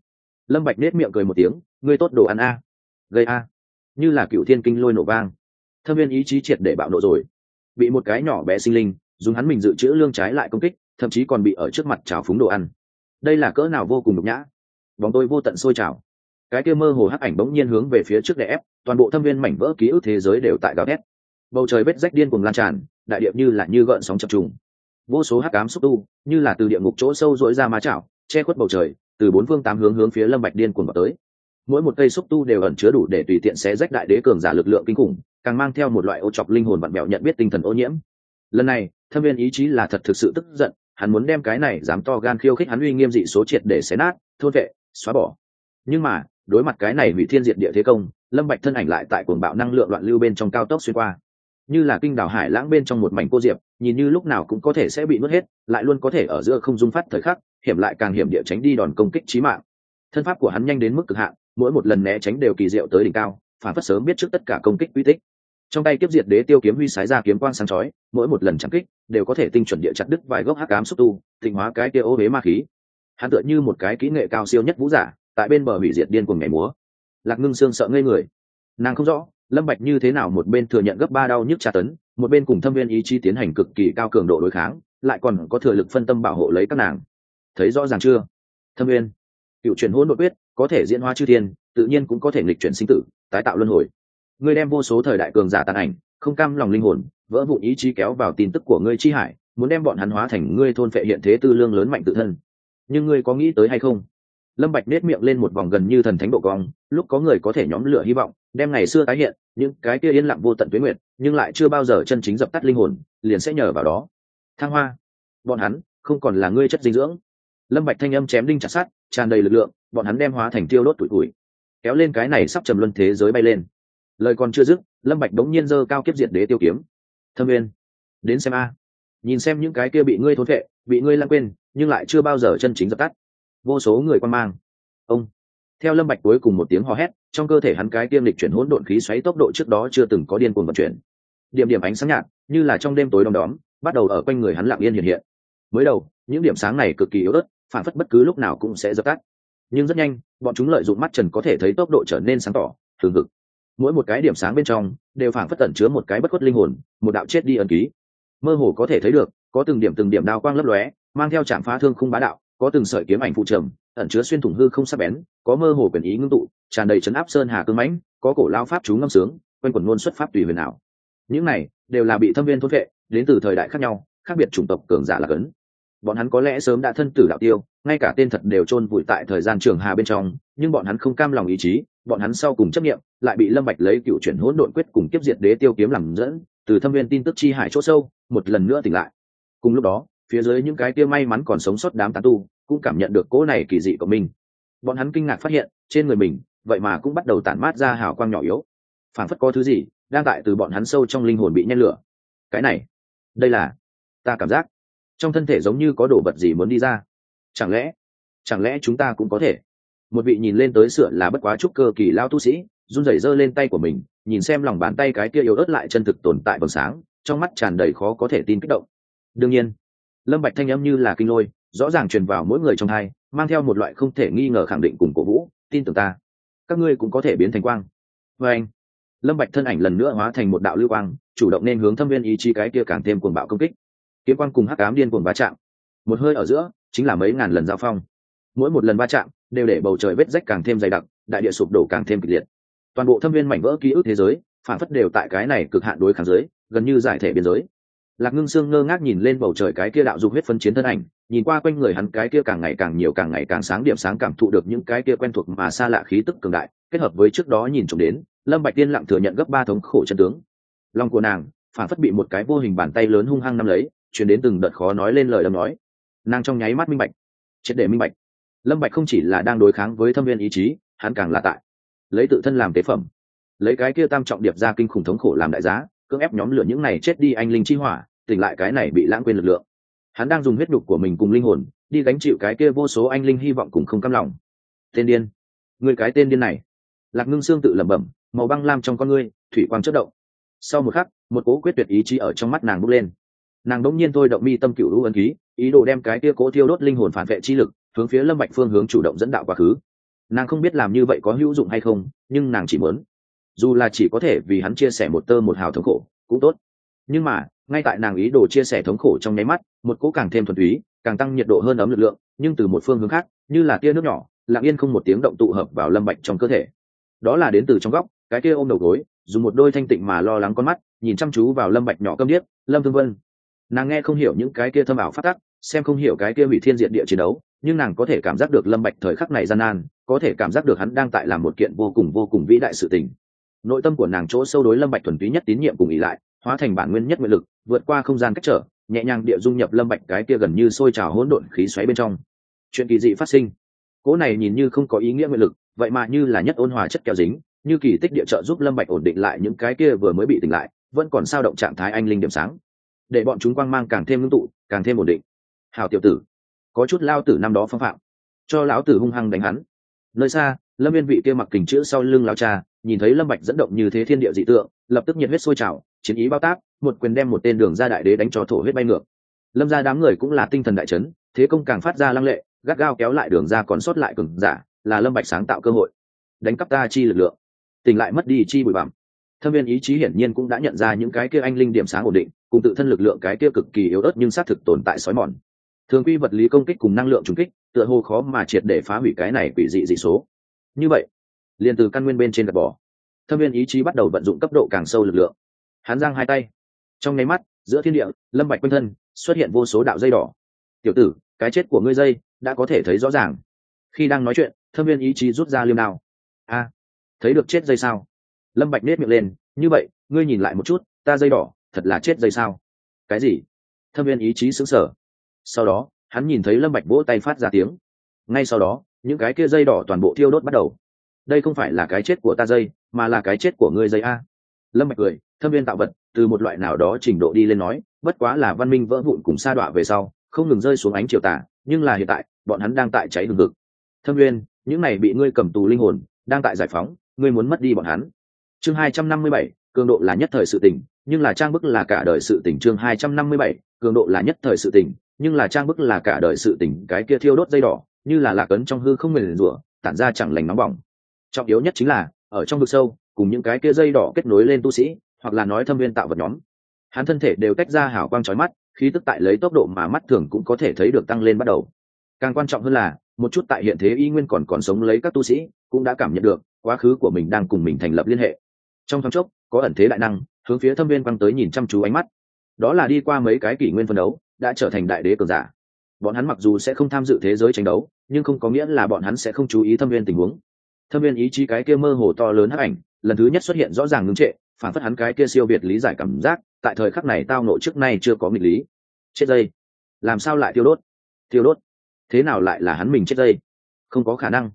Lâm Bạch nết miệng cười một tiếng, ngươi tốt đồ ăn a, gây a, như là cựu thiên kinh lôi nổ vang. Thâm viên ý chí triệt để bạo nộ rồi, bị một cái nhỏ bé sinh linh dùng hắn mình dự trữ lương trái lại công kích, thậm chí còn bị ở trước mặt trào phúng đồ ăn. Đây là cỡ nào vô cùng nhục nhã. Bóng tôi vô tận sôi trào, cái kia mơ hồ hắc ảnh bỗng nhiên hướng về phía trước đè ép, toàn bộ thâm viên mảnh vỡ ký ức thế giới đều tại gào thét. Bầu trời vết rách điên cuồng lan tràn, đại địa như là như gợn sóng chập trùng. Vô số hắc ám xúc tu như là từ địa ngục chỗ sâu rỗi ra ma chảo, che khuất bầu trời, từ bốn phương tám hướng hướng phía Lâm Bạch điên cuồng vào tới. Mỗi một cây xúc tu đều ẩn chứa đủ để tùy tiện xé rách đại đế cường giả lực lượng kinh khủng, càng mang theo một loại ô chọc linh hồn vặn vẹo nhận biết tinh thần ô nhiễm. Lần này thâm viên ý chí là thật thực sự tức giận, hắn muốn đem cái này dám to gan khiêu khích hắn uy nghiêm dị số triệt để xé nát, thôn vệ, xóa bỏ. Nhưng mà đối mặt cái này hủy thiên diệt địa thế công, Lâm Bạch thân ảnh lại tại cuồng bạo năng lượng loạn lưu bên trong cao tốc xuyên qua, như là kinh đảo hải lãng bên trong một mảnh cô diệp, nhìn như lúc nào cũng có thể sẽ bị nuốt hết, lại luôn có thể ở giữa không dung phát thời khắc, hiểm lại càng hiểm địa tránh đi đòn công kích chí mạng. Thân pháp của hắn nhanh đến mức cực hạn, mỗi một lần né tránh đều kỳ diệu tới đỉnh cao, phản phất sớm biết trước tất cả công kích quy tích. Trong tay kiếp diệt đế tiêu kiếm huy sái ra kiếm quang sáng chói, mỗi một lần chạm kích đều có thể tinh chuẩn địa chặt đứt vài gốc hắc ám xúc tu, tịnh hóa cái kia ô hế ma khí. Hắn tựa như một cái kỹ nghệ cao siêu nhất vũ giả, tại bên bờ hủy diệt điên cuồng nhảy múa. Lạc Ngưng Sương sợ ngây người, nàng không rõ Lâm Bạch như thế nào một bên thừa nhận gấp 3 đau nhức tra tấn, một bên cùng thâm viên ý chí tiến hành cực kỳ cao cường độ đối kháng, lại còn có thừa lực phân tâm bảo hộ lấy các nàng. Thấy rõ ràng chưa? Thâm viên cựu chuyển hỗn độn quyết có thể diễn hóa chư thiên, tự nhiên cũng có thể nghịch chuyển sinh tử, tái tạo luân hồi. Ngươi đem vô số thời đại cường giả tàn ảnh, không cam lòng linh hồn, vỡ vụn ý chí kéo vào tin tức của ngươi chi hải, muốn đem bọn hắn hóa thành ngươi thôn phệ hiện thế tư lương lớn mạnh tự thân. Nhưng ngươi có nghĩ tới hay không? Lâm Bạch nét miệng lên một vòng gần như thần thánh độ cong, lúc có người có thể nhóm lửa hy vọng, đem ngày xưa tái hiện, những cái kia yên lặng vô tận tuế nguyệt, nhưng lại chưa bao giờ chân chính dập tắt linh hồn, liền sẽ nhờ vào đó. Thăng hoa, bọn hắn không còn là ngươi chất dinh dưỡng. Lâm Bạch thanh âm chém đinh chặt sắt, tràn đầy lực lượng, bọn hắn đem hóa thành tiêu đốt tuổi, kéo lên cái này sắp trầm luân thế giới bay lên. Lời còn chưa dứt, Lâm Bạch đống nhiên giơ cao kiếp diệt đế tiêu kiếm. Thâm Nguyên, đến xem a, nhìn xem những cái kia bị ngươi thôn phệ, bị ngươi lãng quên, nhưng lại chưa bao giờ chân chính dập tắt. Vô số người quan mang. Ông, theo Lâm Bạch cuối cùng một tiếng hò hét, trong cơ thể hắn cái tiêm lịch chuyển hỗn độn khí xoáy tốc độ trước đó chưa từng có điên cuồng vận chuyển. Điểm điểm ánh sáng nhạt, như là trong đêm tối đom đóm, bắt đầu ở quanh người hắn lặng yên hiện hiện. Mới đầu, những điểm sáng này cực kỳ yếu ớt, phản phất bất cứ lúc nào cũng sẽ dập tắt. Nhưng rất nhanh, bọn chúng lợi dụng mắt trần có thể thấy tốc độ trở nên sáng tỏ, hừng hực. Mỗi một cái điểm sáng bên trong đều phản phất tẩn chứa một cái bất khuất linh hồn, một đạo chết đi ẩn ký. Mơ hồ có thể thấy được, có từng điểm đao quang lấp lóe, mang theo chạm phá thương khung bá đạo, có từng sợi kiếm ảnh phụ trầm, ẩn chứa xuyên thủng hư không sắc bén, có mơ hồ quyền ý ngưng tụ, tràn đầy chấn áp sơn hà cương mãnh, có cổ lao pháp chú ngâm sướng, quanh quẩn ngôn xuất pháp tùy huyền ảo. Những này đều là bị thâm viên thôn vệ, đến từ thời đại khác nhau, khác biệt chủng tộc cường giả là cấn. Bọn hắn có lẽ sớm đã thân tử đạo tiêu, ngay cả tên thật đều chôn vùi tại thời gian trường hà bên trong, nhưng bọn hắn không cam lòng ý chí, bọn hắn sau cùng chấp niệm, lại bị Lâm Bạch lấy cựu chuyển hỗn độn quyết cùng kiếp diệt đế tiêu kiếm làm dẫn, từ thâm viên tin tức chi hải chỗ sâu, một lần nữa tỉnh lại. Cùng lúc đó, phía dưới những cái kia may mắn còn sống sót đám tán tu, cũng cảm nhận được cỗ này kỳ dị của mình. Bọn hắn kinh ngạc phát hiện, trên người mình, vậy mà cũng bắt đầu tản mát ra hào quang nhỏ yếu, phảng phất có thứ gì đang tại từ bọn hắn sâu trong linh hồn bị nhen lửa. Cái này, đây là, ta cảm giác trong thân thể giống như có đồ vật gì muốn đi ra. Chẳng lẽ chúng ta cũng có thể? Một vị nhìn lên tới sửa là bất quá trúc cơ kỳ lao tu sĩ, run rẩy giơ lên tay của mình, nhìn xem lòng bàn tay cái kia yếu ớt lại chân thực tồn tại vầng sáng, trong mắt tràn đầy khó có thể tin kích động. Đương nhiên, Lâm Bạch thanh âm như là kinh lôi, rõ ràng truyền vào mỗi người trong hai, mang theo một loại không thể nghi ngờ khẳng định cùng cổ vũ, tin tưởng ta, các ngươi cũng có thể biến thành quang. Và anh, Lâm Bạch thân ảnh lần nữa hóa thành một đạo lưu quang, chủ động nên hướng thâm viên ý chí cái kia càng thêm cuồng bạo công kích. Kiếm quang cùng hắc ám điên cuồng va chạm, một hơi ở giữa chính là mấy ngàn lần giao phong. Mỗi một lần va chạm đều để bầu trời vết rách càng thêm dày đặc, đại địa sụp đổ càng thêm kịch liệt. Toàn bộ thâm viên mảnh vỡ ký ức thế giới, phản phất đều tại cái này cực hạn đối kháng giới, gần như giải thể biên giới. Lạc Ngưng Sương ngơ ngác nhìn lên bầu trời cái kia đạo dục huyết phân chiến thân ảnh, nhìn qua quanh người hắn cái kia càng ngày càng nhiều càng ngày càng sáng điểm sáng, cảm thụ được những cái kia quen thuộc mà xa lạ khí tức cường đại, kết hợp với trước đó nhìn trộm đến, Lâm Bạch tiên lặng thừa nhận gấp 3 thống khổ chân tướng. Lòng của nàng phản phất bị một cái vô hình bàn tay lớn hung hăng nắm lấy, truyền đến từng đợt khó nói lên lời đâm nói. Nàng trong nháy mắt minh bạch, triệt để minh bạch, Lâm Bạch không chỉ là đang đối kháng với thâm viên ý chí, hắn càng là tại lấy tự thân làm tế phẩm, lấy cái kia tam trọng điệp ra kinh khủng thống khổ làm đại giá, cưỡng ép nhóm lửa những này chết đi anh linh chi hỏa, tỉnh lại cái này bị lãng quên lực lượng. Hắn đang dùng huyết nhục của mình cùng linh hồn đi gánh chịu cái kia vô số anh linh hy vọng cùng không cam lòng. Tên điên, người cái tên điên này. Lạc Ngưng Sương tự lẩm bẩm, màu băng lam trong con ngươi thủy quang chớp động. Sau một khắc, một cố quyết tuyệt ý chí ở trong mắt nàng bốc lên. Nàng đống nhiên thôi động mi tâm cửu u ấn ký, ý đồ đem cái kia cố thiêu đốt linh hồn phản vệ chi lực hướng phía Lâm Bạch phương hướng chủ động dẫn đạo quá khứ. Nàng không biết làm như vậy có hữu dụng hay không, nhưng nàng chỉ muốn, dù là chỉ có thể vì hắn chia sẻ một tơ một hào thống khổ cũng tốt. Nhưng mà ngay tại nàng ý đồ chia sẻ thống khổ trong nháy mắt, một cỗ càng thêm thuần túy, càng tăng nhiệt độ hơn ấm lực lượng, nhưng từ một phương hướng khác, như là tia nước nhỏ lặng yên không một tiếng động tụ hợp vào Lâm Bạch trong cơ thể. Đó là đến từ trong góc, cái kia ôm đầu gối, dùng một đôi thanh tịnh mà lo lắng con mắt nhìn chăm chú vào Lâm Bạch nhỏ câm điếc. Lâm Thương Vân. Nàng nghe không hiểu những cái kia thâm ảo phát tắc, xem không hiểu cái kia hủy thiên diệt địa chiến đấu, nhưng nàng có thể cảm giác được Lâm Bạch thời khắc này gian nan, có thể cảm giác được hắn đang tại làm một kiện vô cùng vĩ đại sự tình. Nội tâm của nàng chỗ sâu đối Lâm Bạch thuần túy nhất tín nhiệm cùng ý lại, hóa thành bản nguyên nhất nguyện lực, vượt qua không gian cách trở, nhẹ nhàng địa dung nhập Lâm Bạch cái kia gần như sôi trào hỗn độn khí xoáy bên trong. Chuyện kỳ dị phát sinh. Cỗ này nhìn như không có ý nghĩa nguyện lực, vậy mà như là nhất ôn hòa chất keo dính, như kỳ tích địa trợ giúp Lâm Bạch ổn định lại những cái kia vừa mới bị tỉnh lại, vẫn còn sao động trạng thái anh linh điểm sáng, để bọn chúng quang mang càng thêm ngưng tụ, càng thêm ổn định. Hảo tiểu tử, có chút lao tử năm đó phong phạm, cho lão tử hung hăng đánh hắn. Nơi xa, Lâm Viên vị kia mặc kình chữ sau lưng lão cha, nhìn thấy Lâm Bạch dẫn động như thế thiên địa dị tượng, lập tức nhiệt huyết sôi trào, chiến ý bao tác, một quyền đem một tên Đường gia đại đế đánh cho thổ huyết bay ngược. Lâm gia đám người cũng là tinh thần đại chấn, thế công càng phát ra lăng lệ, gắt gao kéo lại Đường gia còn sót lại cường giả, là Lâm Bạch sáng tạo cơ hội. Đánh cắp ta chi lực lượng, tỉnh lại mất đi chi bụi bặm. Thâm Viên ý chí hiển nhiên cũng đã nhận ra những cái kia anh linh điểm sáng ổn định, cùng tự thân lực lượng cái kia cực kỳ yếu ớt nhưng xác thực tồn tại sói mòn. Thường quy vật lý công kích cùng năng lượng trùng kích, tựa hồ khó mà triệt để phá hủy cái này quỷ dị dị số. Như vậy, liền từ căn nguyên bên trên gạt bỏ. Thâm Viên ý chí bắt đầu vận dụng cấp độ càng sâu lực lượng. Hắn giang hai tay, trong nháy mắt, giữa thiên địa, Lâm Bạch quanh thân xuất hiện vô số đạo dây đỏ. Tiểu tử, cái chết của ngươi dây đã có thể thấy rõ ràng. Khi đang nói chuyện, Thâm Viên ý chí rút ra liêm đao. A, thấy được chết dây sao? Lâm Bạch nét miệng lên, như vậy, ngươi nhìn lại một chút, ta dây đỏ, thật là chết dây sao? Cái gì? Thâm Viên ý chí sững sờ. Sau đó, hắn nhìn thấy Lâm Bạch vỗ tay phát ra tiếng. Ngay sau đó, những cái kia dây đỏ toàn bộ thiêu đốt bắt đầu. Đây không phải là cái chết của ta dây, mà là cái chết của ngươi dây a. Lâm Bạch cười, Thâm Viên tạo vật, từ một loại nào đó trình độ đi lên nói, bất quá là văn minh vỡ vụn cùng sa đọa về sau, không ngừng rơi xuống ánh chiều tà, nhưng là hiện tại, bọn hắn đang tại cháy hừng hực. Thâm Viên, những này bị ngươi cầm tù linh hồn, đang tại giải phóng, ngươi muốn mất đi bọn hắn. Chương 257, cường độ là nhất thời sự tình, nhưng là trang bức là cả đời sự tình. Chương 257, cường độ là nhất thời sự tình, nhưng là trang bức là cả đời sự tình. Cái kia thiêu đốt dây đỏ, như là lạc ấn trong hư không nguyền rủa, tản ra chẳng lành nóng bỏng. Trọng yếu nhất chính là, ở trong vực sâu, cùng những cái kia dây đỏ kết nối lên tu sĩ, hoặc là nói Thâm Viên tạo vật nhóm, hắn thân thể đều tách ra hào quang chói mắt, khí tức tại lấy tốc độ mà mắt thường cũng có thể thấy được tăng lên bắt đầu. Càng quan trọng hơn là, một chút tại hiện thế y nguyên còn sống lấy các tu sĩ, cũng đã cảm nhận được quá khứ của mình đang cùng mình thành lập liên hệ. Trong thoáng chốc, có ẩn thế đại năng hướng phía Thâm Viên quăng tới nhìn chăm chú ánh mắt. Đó là đi qua mấy cái kỷ nguyên phân đấu, đã trở thành đại đế cường giả. Bọn hắn mặc dù sẽ không tham dự thế giới tranh đấu, nhưng không có nghĩa là bọn hắn sẽ không chú ý Thâm Viên tình huống. Thâm Viên ý chí cái kia mơ hồ to lớn hắc ảnh, lần thứ nhất xuất hiện rõ ràng ngưng trệ, phản phất hắn cái kia siêu việt lý giải cảm giác, tại thời khắc này tao nội trước nay chưa có nghịch lý. Chết dây, làm sao lại tiêu đốt? Tiêu đốt? Thế nào lại là hắn mình chết dây? Không có khả năng.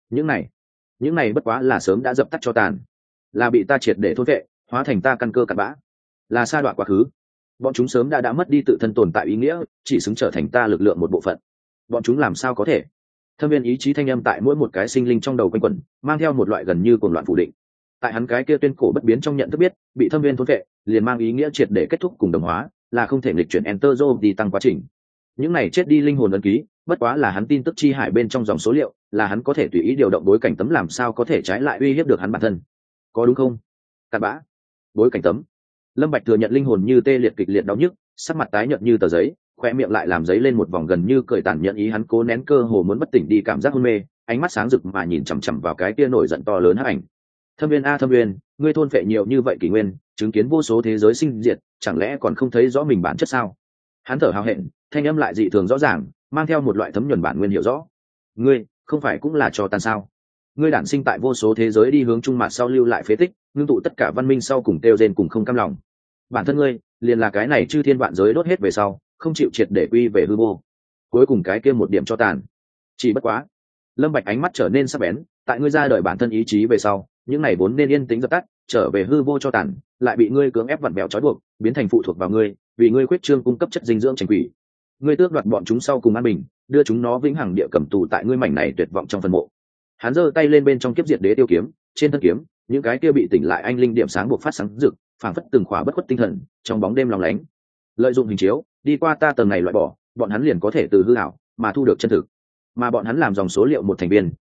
Những này bất quá là sớm đã dập tắt cho tàn, là bị ta triệt để thôn vệ, hóa thành ta căn cơ cặn bã, là sa đoạn quá khứ. Bọn chúng sớm đã mất đi tự thân tồn tại ý nghĩa, chỉ xứng trở thành ta lực lượng một bộ phận. Bọn chúng làm sao có thể? Thâm Viên ý chí thanh âm tại mỗi một cái sinh linh trong đầu quanh quẩn, mang theo một loại gần như cuồng loạn phủ định. Tại hắn cái kia tuyên cổ bất biến trong nhận thức biết, bị Thâm Viên thôn vệ, liền mang ý nghĩa triệt để kết thúc cùng đồng hóa, là không thể nghịch chuyển enter đi tăng quá trình. Những này chết đi linh hồn ấn ký, bất quá là hắn tin tức chi hải bên trong dòng số liệu, là hắn có thể tùy ý điều động bối cảnh tấm, làm sao có thể trái lại uy hiếp được hắn bản thân? Có đúng không? Cặn bã. Bối cảnh tấm. Lâm Bạch thừa nhận linh hồn như tê liệt kịch liệt đau nhức, sắc mặt tái nhợt như tờ giấy, khoe miệng lại làm giấy lên một vòng gần như cười tàn nhẫn ý, hắn cố nén cơ hồ muốn bất tỉnh đi cảm giác hôn mê, ánh mắt sáng rực mà nhìn chằm chằm vào cái kia nổi giận to lớn hắc ảnh. Thâm Viên a Thâm Viên, ngươi thôn phệ nhiều như vậy kỷ nguyên, chứng kiến vô số thế giới sinh diệt, chẳng lẽ còn không thấy rõ mình bản chất sao? Hắn thở hào hẹn, thanh âm lại dị thường rõ ràng, mang theo một loại thấm nhuần bản nguyên hiểu rõ. Ngươi không phải cũng là cho tàn sao? Ngươi đản sinh tại vô số thế giới đi hướng trung mạt sau lưu lại phế tích, ngưng tụ tất cả văn minh sau cùng tiêu rên cùng không cam lòng. Bản thân ngươi liền là cái này chư thiên vạn giới đốt hết về sau, không chịu triệt để quy về hư vô. Cuối cùng cái kia một điểm cho tàn. Chỉ bất quá, Lâm Bạch ánh mắt trở nên sắc bén, tại ngươi ra đời bản thân ý chí về sau, những này vốn nên yên tĩnh dập tắt, trở về hư vô cho tàn, lại bị ngươi cưỡng ép vặn bẹo trói buộc, biến thành phụ thuộc vào ngươi, vì ngươi khuyết trương cung cấp chất dinh dưỡng trành quỷ. Ngươi tước đoạt bọn chúng sau cùng an bình, đưa chúng nó vĩnh hằng địa cầm tù tại ngươi mảnh này tuyệt vọng trong phần mộ. Hắn giơ tay lên bên trong kiếp diệt đế tiêu kiếm, trên thân kiếm, những cái kia bị tỉnh lại anh linh điểm sáng buộc phát sáng rực, phảng phất từng khỏa bất khuất tinh thần, trong bóng đêm lóng lánh. Lợi dụng hình chiếu, đi qua ta tầng này loại bỏ, bọn hắn liền có thể từ hư ảo mà thu được chân thực. Mà bọn hắn làm dòng số liệu một thành viên,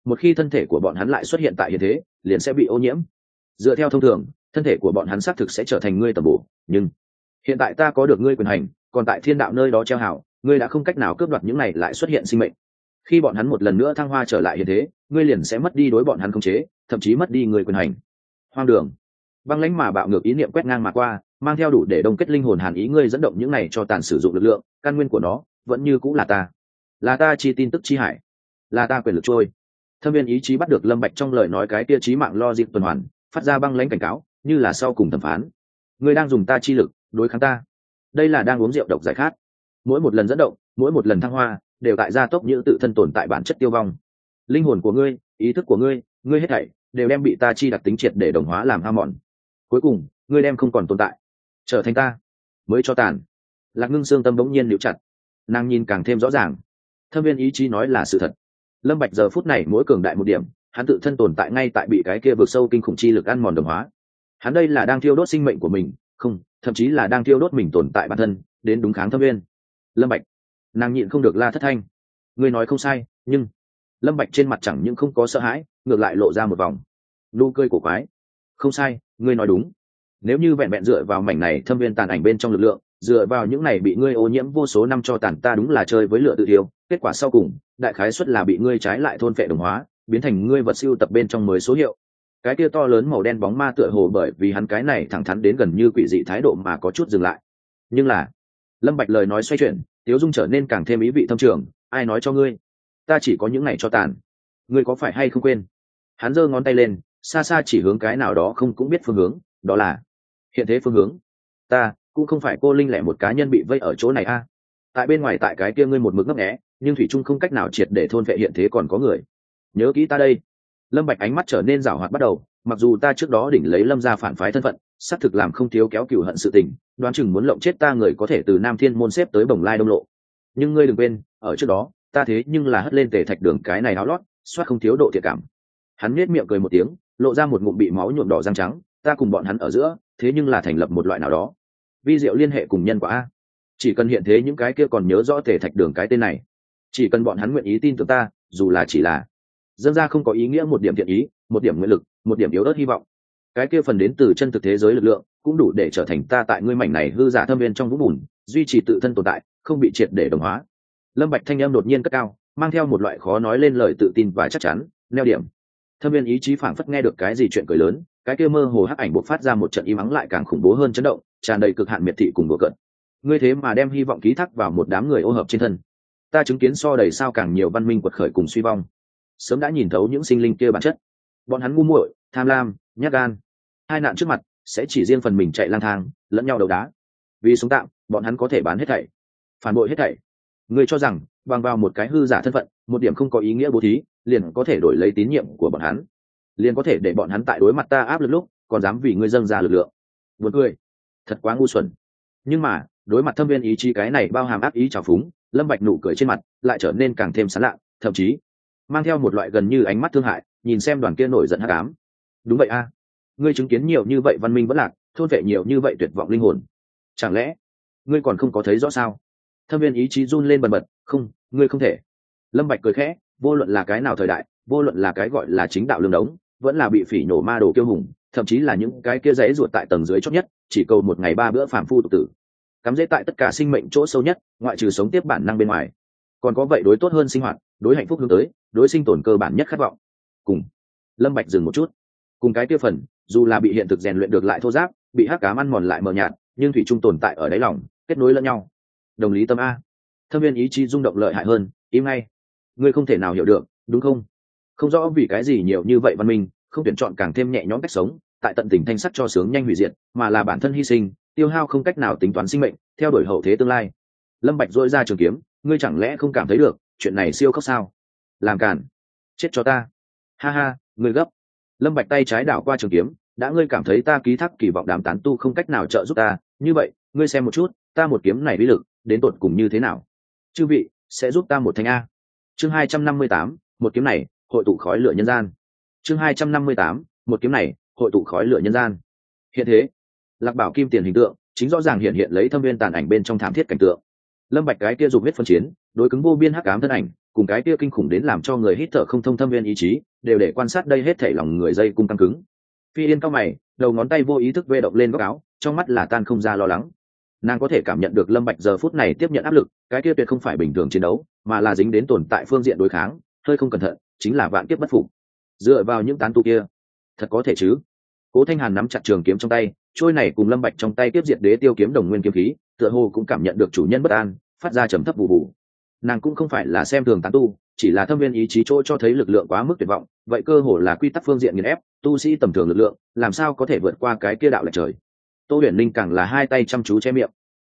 một khi thân thể của bọn hắn lại xuất hiện tại hiện thế liền sẽ bị ô nhiễm. Dựa theo thông thường thân thể của bọn hắn xác thực sẽ trở thành ngươi tầm bổ, nhưng hiện tại ta có được ngươi quyền hành, còn tại thiên đạo nơi đó treo hảo, ngươi đã không cách nào cướp đoạt những này lại xuất hiện sinh mệnh. Khi bọn hắn một lần nữa thăng hoa trở lại hiện thế, ngươi liền sẽ mất đi đối bọn hắn khống chế, thậm chí mất đi người quyền hành. Hoang đường. Băng lãnh mà bạo ngược ý niệm quét ngang mà qua, mang theo đủ để đông kết linh hồn hàn ý, ngươi dẫn động những này cho tàn sử dụng lực lượng, căn nguyên của nó vẫn như cũng là ta chi tin tức chi hải, là ta quyền lực trôi. Thâm viên ý chí bắt được Lâm Bạch trong lời nói cái kia chí mạng logic tuần hoàn, phát ra băng lãnh cảnh cáo, như là sau cùng thẩm phán. Ngươi đang dùng ta chi lực đối kháng ta, đây là đang uống rượu độc giải khát. Mỗi một lần dẫn động, mỗi một lần thăng hoa, đều tại gia tốc như tự thân tồn tại bản chất tiêu vong. Linh hồn của ngươi, ý thức của ngươi, ngươi hết thảy đều đem bị ta chi đặc tính triệt để đồng hóa làm hao mòn. Cuối cùng, ngươi đem không còn tồn tại, trở thành ta mới cho tàn. Lạc Ngưng xương tâm bỗng nhiên níu chặt, nàng nhìn càng thêm rõ ràng. Thâm viên ý chí nói là sự thật. Lâm Bạch giờ phút này mỗi cường đại một điểm, hắn tự thân tồn tại ngay tại bị cái kia vực sâu kinh khủng chi lực ăn mòn đồng hóa. Hắn đây là đang thiêu đốt sinh mệnh của mình, không, thậm chí là đang thiêu đốt mình tồn tại bản thân, đến đúng kháng Thâm viên. Lâm Bạch, nàng nhịn không được la thất thanh. Ngươi nói không sai, nhưng Lâm Bạch trên mặt chẳng những không có sợ hãi, ngược lại lộ ra một vòng nụ cười cổ quái. Không sai, ngươi nói đúng. Nếu như vẹn vẹn dựa vào mảnh này thâm viên tàn ảnh bên trong lực lượng, dựa vào những này bị ngươi ô nhiễm vô số năm cho tàn, ta đúng là chơi với lửa tự thiêu. Kết quả sau cùng, đại khái suất là bị ngươi trái lại thôn phệ đồng hóa, biến thành ngươi vật siêu tập bên trong mới số hiệu. Cái kia to lớn màu đen bóng ma tựa hồ bởi vì hắn cái này thẳng thắn đến gần như quỷ dị thái độ mà có chút dừng lại. Nhưng là, Lâm Bạch lời nói xoay chuyển, Tiếu Dung trở nên càng thêm ý vị thâm trường. Ai nói cho ngươi? Ta chỉ có những này cho tàn. Ngươi có phải hay không quên? Hắn giơ ngón tay lên, xa xa chỉ hướng cái nào đó không cũng biết phương hướng, đó là hiện thế phương hướng. Ta cũng không phải cô linh lẻ một cá nhân bị vây ở chỗ này a. Tại bên ngoài tại cái kia ngươi một mực ngấp nghé, nhưng thủy trung không cách nào triệt để thôn phệ hiện thế còn có người. Nhớ kỹ ta đây. Lâm Bạch ánh mắt trở nên giảo hoạt bắt đầu, mặc dù ta trước đó đỉnh lấy Lâm gia phản phái thân phận, xác thực làm không thiếu kéo cừu hận sự tình, đoán chừng muốn lộng chết ta người có thể từ Nam Thiên môn xếp tới Bồng Lai Đông lộ. Nhưng ngươi đừng quên, ở trước đó, ta thế nhưng là hất lên Tề Thạch Đường cái này áo lót, soát không thiếu độ thiệt cảm. Hắn nhếch miệng cười một tiếng, lộ ra một ngụm bị máu nhuộm đỏ răng trắng. Ta cùng bọn hắn ở giữa, thế nhưng là thành lập một loại nào đó vi diệu liên hệ cùng nhân quả a. Chỉ cần hiện thế những cái kia còn nhớ rõ Tề Thạch Đường cái tên này, chỉ cần bọn hắn nguyện ý tin tưởng ta, dù là chỉ là dâng ra không có ý nghĩa một điểm thiện ý, một điểm nguyện lực, một điểm yếu ớt hy vọng, cái kia phần đến từ chân thực thế giới lực lượng cũng đủ để trở thành ta tại ngươi mảnh này hư giả thâm viên trong vũng bùn, duy trì tự thân tồn tại, không bị triệt để đồng hóa. Lâm Bạch thanh âm đột nhiên cất cao, mang theo một loại khó nói lên lời tự tin và chắc chắn. Neo điểm. Thâm viên ý chí phảng phất nghe được cái gì chuyện cười lớn, cái kia mơ hồ hắc ảnh bộc phát ra một trận im ắng lại càng khủng bố hơn chấn động, tràn đầy cực hạn miệt thị cùng đùa cợt. Ngươi thế mà đem hy vọng ký thác vào một đám người ô hợp trên thân. Ta chứng kiến so đầy sao càng nhiều văn minh quật khởi cùng suy vong, sớm đã nhìn thấu những sinh linh kia bản chất. Bọn hắn ngu muội, tham lam, nhát gan, hai nạn trước mặt sẽ chỉ riêng phần mình chạy lang thang, lẫn nhau đấu đá. Vì sống tạm, bọn hắn có thể bán hết thảy, phản bội hết thảy. Ngươi cho rằng bằng vào một cái hư giả thân phận, một điểm không có ý nghĩa bố thí, liền có thể đổi lấy tín nhiệm của bọn hắn, liền có thể để bọn hắn tại đối mặt ta áp lực lúc còn dám vì ngươi dâng ra lực lượng. Buồn cười, thật quá ngu xuẩn. Nhưng mà đối mặt thâm viên ý chí cái này bao hàm ác ý trào phúng, Lâm Bạch nụ cười trên mặt lại trở nên càng thêm sán lạ, thậm chí mang theo một loại gần như ánh mắt thương hại, nhìn xem đoàn kia nổi giận hắc ám. Đúng vậy a, ngươi chứng kiến nhiều như vậy văn minh vẫn lạc, thôn vệ nhiều như vậy tuyệt vọng linh hồn, chẳng lẽ ngươi còn không có thấy rõ sao? Thâm viên ý chí run lên bần bật. Không, ngươi không thể. Lâm Bạch cười khẽ, vô luận là cái nào thời đại, vô luận là cái gọi là chính đạo lương đống, vẫn là bị phỉ nhổ ma đồ kiêu hùng, thậm chí là những cái kia rẽ ruột tại tầng dưới chót nhất, chỉ cầu một ngày ba bữa phàm phu tục tử, cắm rễ tại tất cả sinh mệnh chỗ sâu nhất, ngoại trừ sống tiếp bản năng bên ngoài, còn có vậy đối tốt hơn sinh hoạt, đối hạnh phúc hướng tới, đối sinh tồn cơ bản nhất khát vọng. Cùng Lâm Bạch dừng một chút, cùng cái kia phần, dù là bị hiện thực rèn luyện được lại thô ráp, bị hắc ám ăn mòn lại mờ nhạt, nhưng thủy chung tồn tại ở đáy lòng, kết nối lẫn nhau. Đồng lý tâm a. Thâm viên ý chí rung động lợi hại hơn, im ngay. Ngươi không thể nào hiểu được, đúng không? Không rõ vì cái gì nhiều như vậy văn minh không tuyển chọn càng thêm nhẹ nhõm cách sống, tại tận tình thanh sắc cho sướng nhanh hủy diệt, mà là bản thân hy sinh, tiêu hao không cách nào tính toán sinh mệnh, theo đuổi hậu thế tương lai. Lâm Bạch rỗi ra trường kiếm, ngươi chẳng lẽ không cảm thấy được, chuyện này siêu khốc sao? Làm cản, chết cho ta. Ha ha, ngươi gấp. Lâm Bạch tay trái đảo qua trường kiếm, đã ngươi cảm thấy ta ký thác kỳ vọng đám tán tu không cách nào trợ giúp ta, như vậy, ngươi xem một chút, ta một kiếm này uy lực đến tột cùng như thế nào? Chư vị, sẽ giúp ta một thanh a. Chương 258, một kiếm này, hội tụ khói lửa nhân gian. Chương 258, một kiếm này, hội tụ khói lửa nhân gian. Hiện thế, Lạc Bảo Kim Tiền hình tượng chính rõ ràng hiện hiện lấy thâm viên tàn ảnh bên trong thảm thiết cảnh tượng. Lâm Bạch cái kia dùng huyết phân chiến, đối cứng vô biên hắc ám thân ảnh, cùng cái kia kinh khủng đến làm cho người hít thở không thông thâm viên ý chí đều để quan sát đây hết thảy lòng người dây cung căng cứng. Phi Yên cao mày, đầu ngón tay vô ý thức vê động lên góc áo, trong mắt là tan không ra lo lắng. Nàng có thể cảm nhận được Lâm Bạch giờ phút này tiếp nhận áp lực, cái kia tuyệt không phải bình thường chiến đấu, mà là dính đến tồn tại phương diện đối kháng, hơi không cẩn thận chính là vạn kiếp bất phục. Dựa vào những tán tu kia, thật có thể chứ? Cố Thanh Hàn nắm chặt trường kiếm trong tay, trôi này cùng Lâm Bạch trong tay tiếp diệt đế tiêu kiếm đồng nguyên kiếm khí, tựa hồ cũng cảm nhận được chủ nhân bất an, phát ra trầm thấp vụ vụ. Nàng cũng không phải là xem thường tán tu, chỉ là thâm viên ý chí chỗ cho thấy lực lượng quá mức tuyệt vọng, vậy cơ hồ là quy tắc phương diện nghiền ép, tu sĩ tầm thường lực lượng, làm sao có thể vượt qua cái kia đạo lệch trời. Tô Huyền Linh càng là hai tay chăm chú che miệng.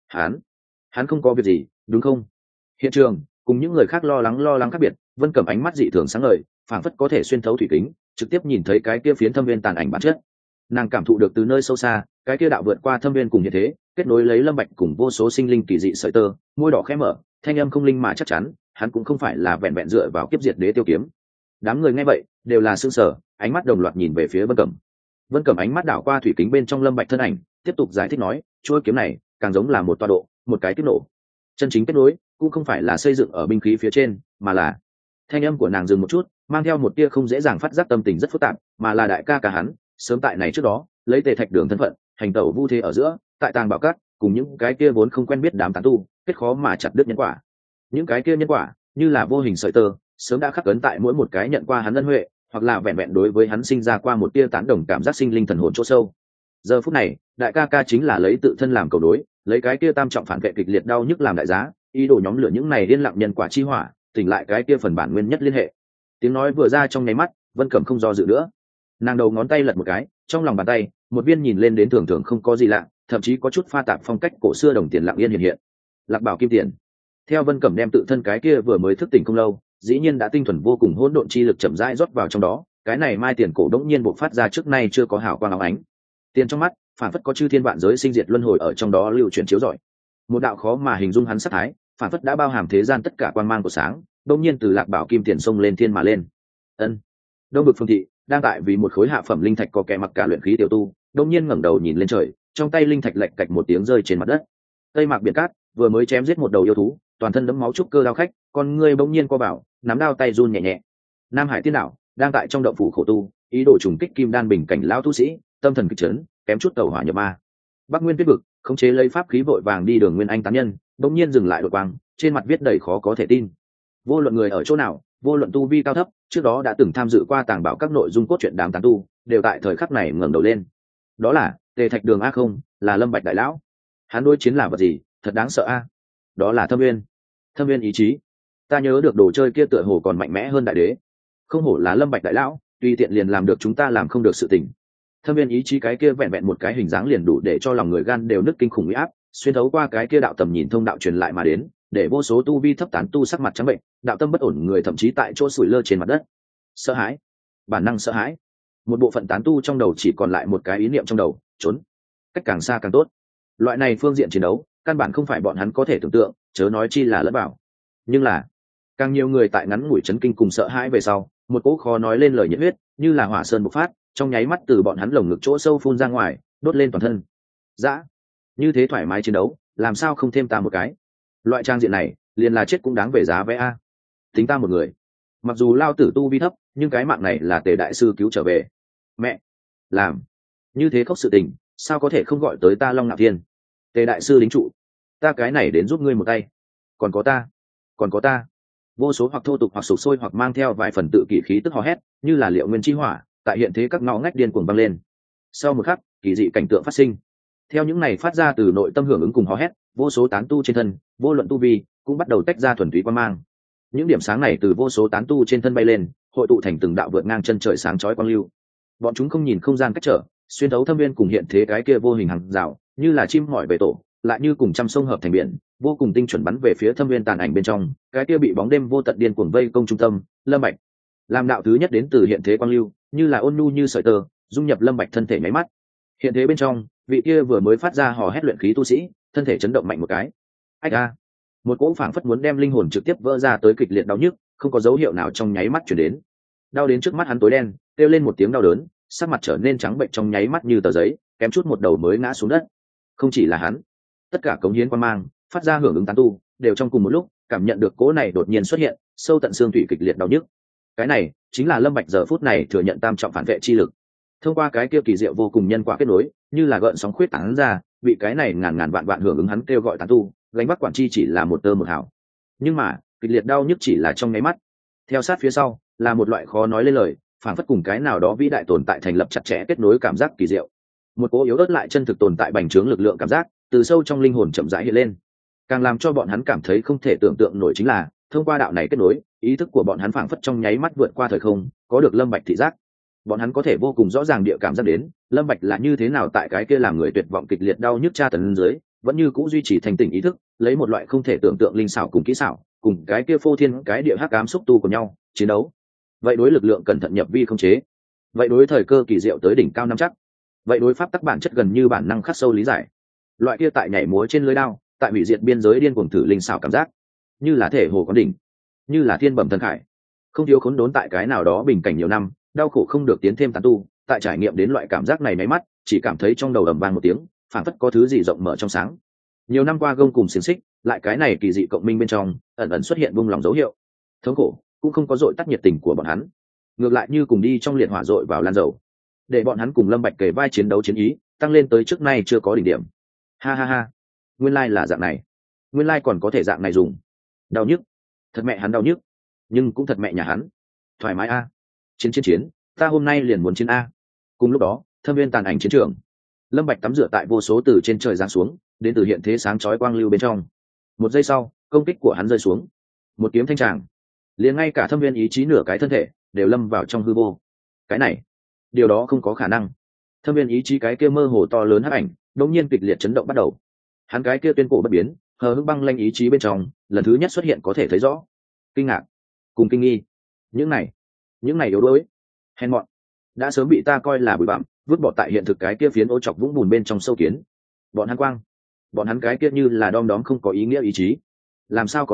Hắn không có việc gì, đúng không? Hiện trường, cùng những người khác lo lắng khác biệt, Vân Cẩm ánh mắt dị thường sáng ngời, phảng phất có thể xuyên thấu thủy kính, trực tiếp nhìn thấy cái kia phiến thâm viên tàn ảnh bản chất. Nàng cảm thụ được từ nơi sâu xa, cái kia đạo vượt qua thâm viên cùng như thế, kết nối lấy Lâm Bạch cùng vô số sinh linh kỳ dị sợi tơ, môi đỏ khẽ mở, thanh âm không linh mà chắc chắn, hắn cũng không phải là vẹn vẹn dựa vào kiếp diệt đế tiêu kiếm. Đám người nghe vậy, đều là sửng sở, ánh mắt đồng loạt nhìn về phía Vân Cẩm. Vân Cẩm ánh mắt đảo qua thủy kính bên trong Lâm Bạch thân ảnh, tiếp tục giải thích nói, chuôi kiếm này càng giống là một tọa độ, một cái tiếp nổ. Chân chính kết nối cũng không phải là xây dựng ở binh khí phía trên, mà là thanh âm của nàng dừng một chút, mang theo một tia không dễ dàng phát giác tâm tình rất phức tạp, mà là đại ca hắn, sớm tại này trước đó, lấy Tề Thạch Đường thân phận, hành tẩu vu thế ở giữa, tại tàng bảo cát, cùng những cái kia vốn không quen biết đám tán tu, kết khó mà chặt đứt nhân quả. Những cái kia nhân quả, như là vô hình sợi tơ, sớm đã khắc ấn tại mỗi một cái nhận qua hắn ân huệ, hoặc là vẹn vẹn đối với hắn sinh ra qua một tia tán đồng cảm giác sinh linh thần hồn chỗ sâu. Giờ phút này, đại ca chính là lấy tự thân làm cầu đối, lấy cái kia tam trọng phản vệ kịch liệt đau nhức làm đại giá, ý đồ nhóm lửa những này liên lặng nhân quả chi hỏa, tỉnh lại cái kia phần bản nguyên nhất liên hệ. Tiếng nói vừa ra trong nháy mắt, Vân Cẩm không do dự nữa, nàng đầu ngón tay lật một cái, trong lòng bàn tay một viên nhìn lên đến thường thường không có gì lạ, thậm chí có chút pha tạp phong cách cổ xưa đồng tiền lặng yên hiện hiện. Lạc Bảo kim tiền. Theo Vân Cẩm đem tự thân cái kia vừa mới thức tỉnh không lâu, dĩ nhiên đã tinh thuần vô cùng hỗn độn chi lực chậm rãi rót vào trong đó, cái này mai tiền cổ đống nhiên bộc phát ra trước nay chưa có hào quang óng ánh. Tiền trong mắt, phản phất có chư thiên vạn giới sinh diệt luân hồi ở trong đó lưu chuyển chiếu rọi. Một đạo khó mà hình dung hắn sát thái, phản phất đã bao hàm thế gian tất cả quang mang của sáng, đột nhiên từ Lạc Bảo kim tiền xông lên thiên mà lên. Ân. Đông Bực Phương thị đang tại vì một khối hạ phẩm linh thạch có kẻ mặc cả luyện khí tiểu tu, đột nhiên ngẩng đầu nhìn lên trời, trong tay linh thạch lệch cạch một tiếng rơi trên mặt đất. Tây Mạc Biển Cát vừa mới chém giết một đầu yêu thú, toàn thân đẫm máu trúc cơ đao khách, con ngươi bỗng nhiên co bảo, nắm đao tay run nhẹ nhẹ. Nam Hải Tiên Đảo đang tại trong động phủ khổ tu, ý đồ trùng kích kim đan bình cảnh lão tu sĩ, tâm thần kích chấn, kém chút tẩu hỏa nhập ma. Bắc Nguyên Tuyết Vực khống chế lấy pháp khí vội vàng đi đường Nguyên Anh tán nhân, bỗng nhiên dừng lại đột quang, trên mặt viết đầy khó có thể tin. Vô luận người ở chỗ nào, vô luận tu vi cao thấp, trước đó đã từng tham dự qua tàng bảo các nội dung cốt truyện đám tán tu, đều tại thời khắc này ngẩng đầu lên. Đó là Tề Thạch Đường a không, là Lâm Bạch đại lão. Hắn đối chiến là vật gì, thật đáng sợ a. Đó là Thâm Nguyên ý chí. Ta nhớ được đồ chơi kia tựa hồ còn mạnh mẽ hơn đại đế. Không hổ là Lâm Bạch đại lão, tùy tiện liền làm được chúng ta làm không được sự tình. Thâm Nguyên ý chí cái kia vẹn vẹn một cái hình dáng liền đủ để cho lòng người gan đều nứt kinh khủng uy áp, xuyên thấu qua cái kia đạo tầm nhìn thông đạo truyền lại mà đến, để vô số tu vi thấp tán tu sắc mặt trắng bệnh, đạo tâm bất ổn người thậm chí tại chỗ sủi lơ trên mặt đất. Sợ hãi, bản năng sợ hãi. Một bộ phận tán tu trong đầu chỉ còn lại một cái ý niệm trong đầu, trốn, cách càng xa càng tốt. Loại này phương diện chiến đấu, căn bản không phải bọn hắn có thể tưởng tượng, chớ nói chi là lẫn vào. Nhưng là, càng nhiều người tại ngắn ngủi chấn kinh cùng sợ hãi về sau, một cỗ khó nói lên lời nhiệt huyết, như là hỏa sơn bộc phát, trong nháy mắt từ bọn hắn lồng ngực chỗ sâu phun ra ngoài, đốt lên toàn thân. Dã, như thế thoải mái chiến đấu, làm sao không thêm ta một cái? Loại trang diện này, liền là chết cũng đáng về giá vé a. Tính ta một người. Mặc dù lao tử tu vi thấp, nhưng cái mạng này là Tề đại sư cứu trở về. Mẹ, làm như thế khóc sự tình, sao có thể không gọi tới ta Long Nạo Thiên? Tề đại sư lính trụ, ta cái này đến giúp ngươi một tay. Còn có ta. Vô số hoặc thô tục hoặc sục sôi hoặc mang theo vài phần tự kỷ khí tức hò hét, như là liệu nguyên chi hỏa, tại hiện thế các ngõ ngách điên cuồng vang lên. Sau một khắc, kỳ dị cảnh tượng phát sinh. Theo những này phát ra từ nội tâm hưởng ứng cùng hò hét, vô số tán tu trên thân, vô luận tu vi, cũng bắt đầu tách ra thuần túy quang mang. Những điểm sáng này từ vô số tán tu trên thân bay lên, hội tụ thành từng đạo vượt ngang chân trời sáng chói quang lưu. Bọn chúng không nhìn không gian cách trở, xuyên thấu thâm viên cùng hiện thế cái kia vô hình hàng rào, như là chim hỏi về tổ, lại như cùng trăm sông hợp thành biển, vô cùng tinh chuẩn bắn về phía thâm viên tàn ảnh bên trong, cái kia bị bóng đêm vô tận điên cuồng vây công trung tâm, Lâm Bạch. Làm đạo thứ nhất đến từ hiện thế quang lưu, như là ôn nhu như sợi tơ, dung nhập Lâm Bạch thân thể nháy mắt. Hiện thế bên trong, vị kia vừa mới phát ra hò hét luyện khí tu sĩ, thân thể chấn động mạnh một cái. Ách a! Một cỗ phảng phất muốn đem linh hồn trực tiếp vỡ ra tới kịch liệt đau nhức, không có dấu hiệu nào trong nháy mắt truyền đến. Đau đến trước mắt hắn tối đen, kêu lên một tiếng đau đớn, sắc mặt trở nên trắng bệnh trong nháy mắt như tờ giấy, kém chút một đầu mới ngã xuống đất. Không chỉ là hắn, tất cả cống hiến quan mang, phát ra hưởng ứng tán tu, đều trong cùng một lúc, cảm nhận được cỗ này đột nhiên xuất hiện sâu tận xương thủy kịch liệt đau nhức. Cái này chính là Lâm Bạch giờ phút này thừa nhận tam trọng phản vệ chi lực. Thông qua cái kia kỳ diệu vô cùng nhân quả kết nối, như là gợn sóng khuyết tán ra, bị cái này ngàn ngàn vạn vạn hưởng ứng hắn kêu gọi tán tu, gánh vác quản chi chỉ là một tơ một hào. Nhưng mà, kịch liệt đau nhức chỉ là trong nháy mắt. Theo sát phía sau, là một loại khó nói lên lời, phản phất cùng cái nào đó vĩ đại tồn tại thành lập chặt chẽ kết nối cảm giác kỳ diệu. Một cỗ yếu ớt lại chân thực tồn tại bành trướng lực lượng cảm giác, từ sâu trong linh hồn chậm rãi hiện lên. Càng làm cho bọn hắn cảm thấy không thể tưởng tượng nổi chính là, thông qua đạo này kết nối, ý thức của bọn hắn phảng phất trong nháy mắt vượt qua thời không, có được Lâm Bạch thị giác. Bọn hắn có thể vô cùng rõ ràng địa cảm giác đến, Lâm Bạch là như thế nào tại cái kia làm người tuyệt vọng kịch liệt đau nhức tra tấn dưới, vẫn như cũ duy trì thành tỉnh ý thức, lấy một loại không thể tưởng tượng linh xảo cùng kỹ xảo, cùng cái kia phô thiên cái địa hắc ám xúc tu của nhau, chiến đấu. Vậy đối lực lượng cẩn thận nhập vi không chế, vậy đối thời cơ kỳ diệu tới đỉnh cao nắm chắc, vậy đối pháp tắc bản chất gần như bản năng khắc sâu lý giải. Loại kia tại nhảy múa trên lưới đao, tại hủy diệt biên giới điên cuồng thử linh xảo cảm giác, như là thể hồ quán đỉnh, như là thiên bẩm thần khải, không thiếu khốn đốn tại cái nào đó bình cảnh nhiều năm, đau khổ không được tiến thêm tán tu, tại trải nghiệm đến loại cảm giác này máy mắt, chỉ cảm thấy trong đầu ầm vang một tiếng, phảng phất có thứ gì rộng mở trong sáng. Nhiều năm qua gông cùng xiềng xích, lại cái này kỳ dị cộng minh bên trong, ẩn ẩn xuất hiện buông lòng dấu hiệu. Thống khổ cũng không có dội tắt nhiệt tình của bọn hắn, ngược lại như cùng đi trong liệt hỏa dội vào lan dầu, để bọn hắn cùng Lâm Bạch kề vai chiến đấu chiến ý, tăng lên tới trước nay chưa có đỉnh điểm. Ha ha ha, nguyên lai là dạng này, nguyên lai còn có thể dạng này dùng. Đau nhức, thật mẹ hắn đau nhức, nhưng cũng thật mẹ nhà hắn thoải mái a. Chiến, ta hôm nay liền muốn chiến a. Cùng lúc đó, Thâm Viên tàn ảnh chiến trường, Lâm Bạch tắm rửa tại vô số từ trên trời giáng xuống, đến từ hiện thế sáng chói quang lưu bên trong. Một giây sau, công kích của hắn rơi xuống, một kiếm thanh tràng, liền ngay cả Thâm Viên ý chí nửa cái thân thể đều lâm vào trong hư vô. Cái này, điều đó không có khả năng. Thâm Viên ý chí cái kia mơ hồ to lớn hắc ảnh, đột nhiên kịch liệt chấn động bắt đầu. Hắn cái kia tuyên cổ bất biến, hờ hững băng lanh ý chí bên trong, lần thứ nhất xuất hiện có thể thấy rõ kinh ngạc cùng kinh nghi. Những này yếu đuối, hèn mọn, đã sớm bị ta coi là bụi bặm, vứt bỏ tại hiện thực cái kia phiến ô chọc vũng bùn bên trong sâu kiến. Bọn hắn cái kia như là đom đóm không có ý nghĩa ý chí, làm sao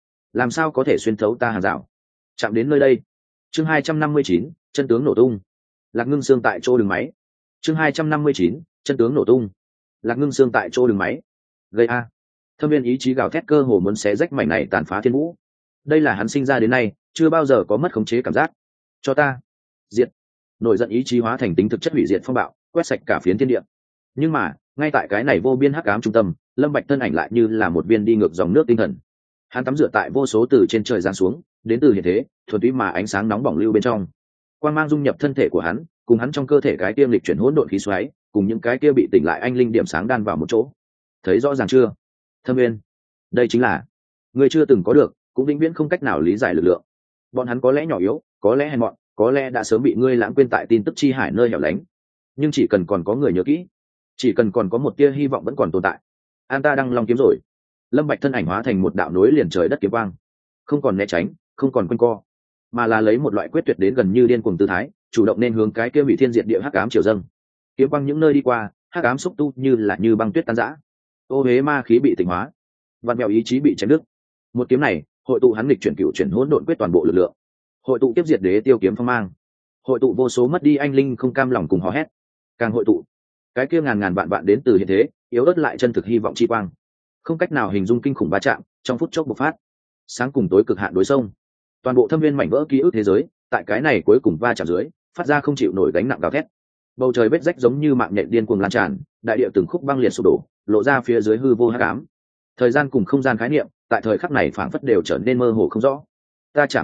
có thể xuyên thấu ta hàng rào, chạm đến nơi đây. Chương 259, chân tướng nổ tung. Lạc Ngưng Xương tại chỗ đường máy. Chương 259, chân tướng nổ tung. Lạc Ngưng Xương tại chỗ đường máy. Gây a. Thâm Viên ý chí gào thét cơ hồ muốn xé rách mảnh này tàn phá thiên vũ. Đây là hắn sinh ra đến nay chưa bao giờ có mất khống chế cảm giác. Cho ta diệt. Nổi giận ý chí hóa thành tính thực chất hủy diệt phong bạo, quét sạch cả phiến thiên địa. Nhưng mà ngay tại cái này vô biên hắc ám trung tâm, Lâm Bạch thân ảnh lại như là một viên đi ngược dòng nước tinh thần. Hắn tắm rửa tại vô số từ trên trời giáng xuống, đến từ hiện thế thuần túy mà ánh sáng nóng bỏng lưu bên trong. Quang mang dung nhập thân thể của hắn, cùng hắn trong cơ thể cái kia lịch chuyển hỗn độn khí xoáy, cùng những cái kia bị tỉnh lại anh linh điểm sáng đan vào một chỗ. Thấy rõ ràng chưa, Thâm Viên? Đây chính là người chưa từng có được, cũng vĩnh viễn không cách nào lý giải lực lượng. Bọn hắn có lẽ nhỏ yếu, có lẽ hèn mọn, có lẽ đã sớm bị ngươi lãng quên tại tin tức chi hải nơi hẻo lánh, nhưng chỉ cần còn có người nhớ kỹ, chỉ cần còn có một tia hy vọng vẫn còn tồn tại. An ta đang long kiếm rồi. Lâm Bạch thân ảnh hóa thành một đạo nối liền trời đất kiếm quang, không còn né tránh, không còn quanh co, mà là lấy một loại quyết tuyệt đến gần như điên cuồng tư thái, chủ động nên hướng cái kia hủy thiên diệt địa hắc ám triều dâng. Kiếm quang những nơi đi qua, hắc ám xúc tu như băng tuyết tan rã, ô huế ma khí bị tịnh hóa, vạn mèo ý chí bị chém đứt. Một kiếm này hội tụ hắn lịch chuyển cửu chuyển hỗn độn quyết toàn bộ lực lượng, hội tụ tiếp diệt đế tiêu kiếm phong mang, hội tụ vô số mất đi anh linh không cam lòng cùng hò hét, càng hội tụ cái kia ngàn ngàn vạn vạn đến từ hiện thế yếu ớt lại chân thực hy vọng chi quang, không cách nào hình dung kinh khủng va chạm trong phút chốc bộc phát, sáng cùng tối cực hạn đối xông. Toàn bộ Thâm Viên mảnh vỡ ký ức thế giới tại cái này cuối cùng va chạm dưới phát ra không chịu nổi gánh nặng gào thét. Bầu trời vết rách giống như mạng nhện điên cuồng lan tràn, đại địa từng khúc băng liệt sụp đổ, lộ ra phía dưới hư vô hắc ám. Thời gian cùng không gian khái niệm tại thời khắc này phảng phất đều trở nên mơ hồ không rõ. Ta chạm,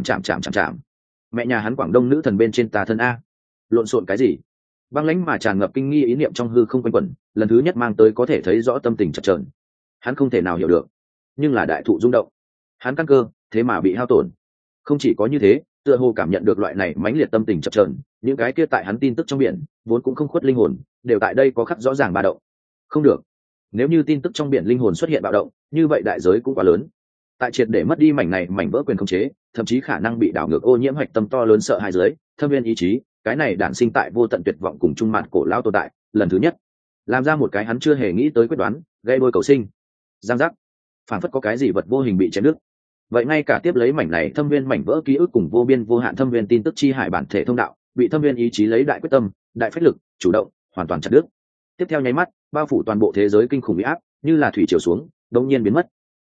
mẹ nhà hắn Quảng Đông nữ thần bên trên ta thân a. Lộn xộn cái gì? Băng lãnh mà tràn ngập kinh nghi ý niệm trong hư không quanh quẩn, lần thứ nhất mang tới có thể thấy rõ tâm tình chập chờn. Hắn không thể nào hiểu được, nhưng là đại thụ rung động, hắn căn cơ thế mà bị hao tổn. Không chỉ có như thế, tựa hồ cảm nhận được loại này mãnh liệt tâm tình chập chờn, những cái kia tại hắn tin tức trong biển vốn cũng không khuất linh hồn, đều tại đây có khắc rõ ràng ba động. Không được, nếu như tin tức trong biển linh hồn xuất hiện bạo động, như vậy đại giới cũng quá lớn. Tại triệt để mất đi mảnh vỡ quyền khống chế, thậm chí khả năng bị đảo ngược ô nhiễm hạch tâm to lớn sợ hãi dưới, Thâm Viên ý chí, cái này đản sinh tại vô tận tuyệt vọng cùng trung mạn cổ lao tồn tại, lần thứ nhất làm ra một cái hắn chưa hề nghĩ tới quyết đoán, gây đôi cầu sinh. Giang giác, phản phất có cái gì vật vô hình bị chém đứt. Vậy ngay cả tiếp lấy mảnh này Thâm Viên mảnh vỡ ký ức cùng vô biên vô hạn Thâm Viên tin tức chi hải bản thể thông đạo, bị Thâm Viên ý chí lấy đại quyết tâm, đại phách lực, chủ động, hoàn toàn chặt đứt. Tiếp theo nháy mắt, bao phủ toàn bộ thế giới kinh khủng uy áp, như là thủy triều xuống, đột nhiên biến mất.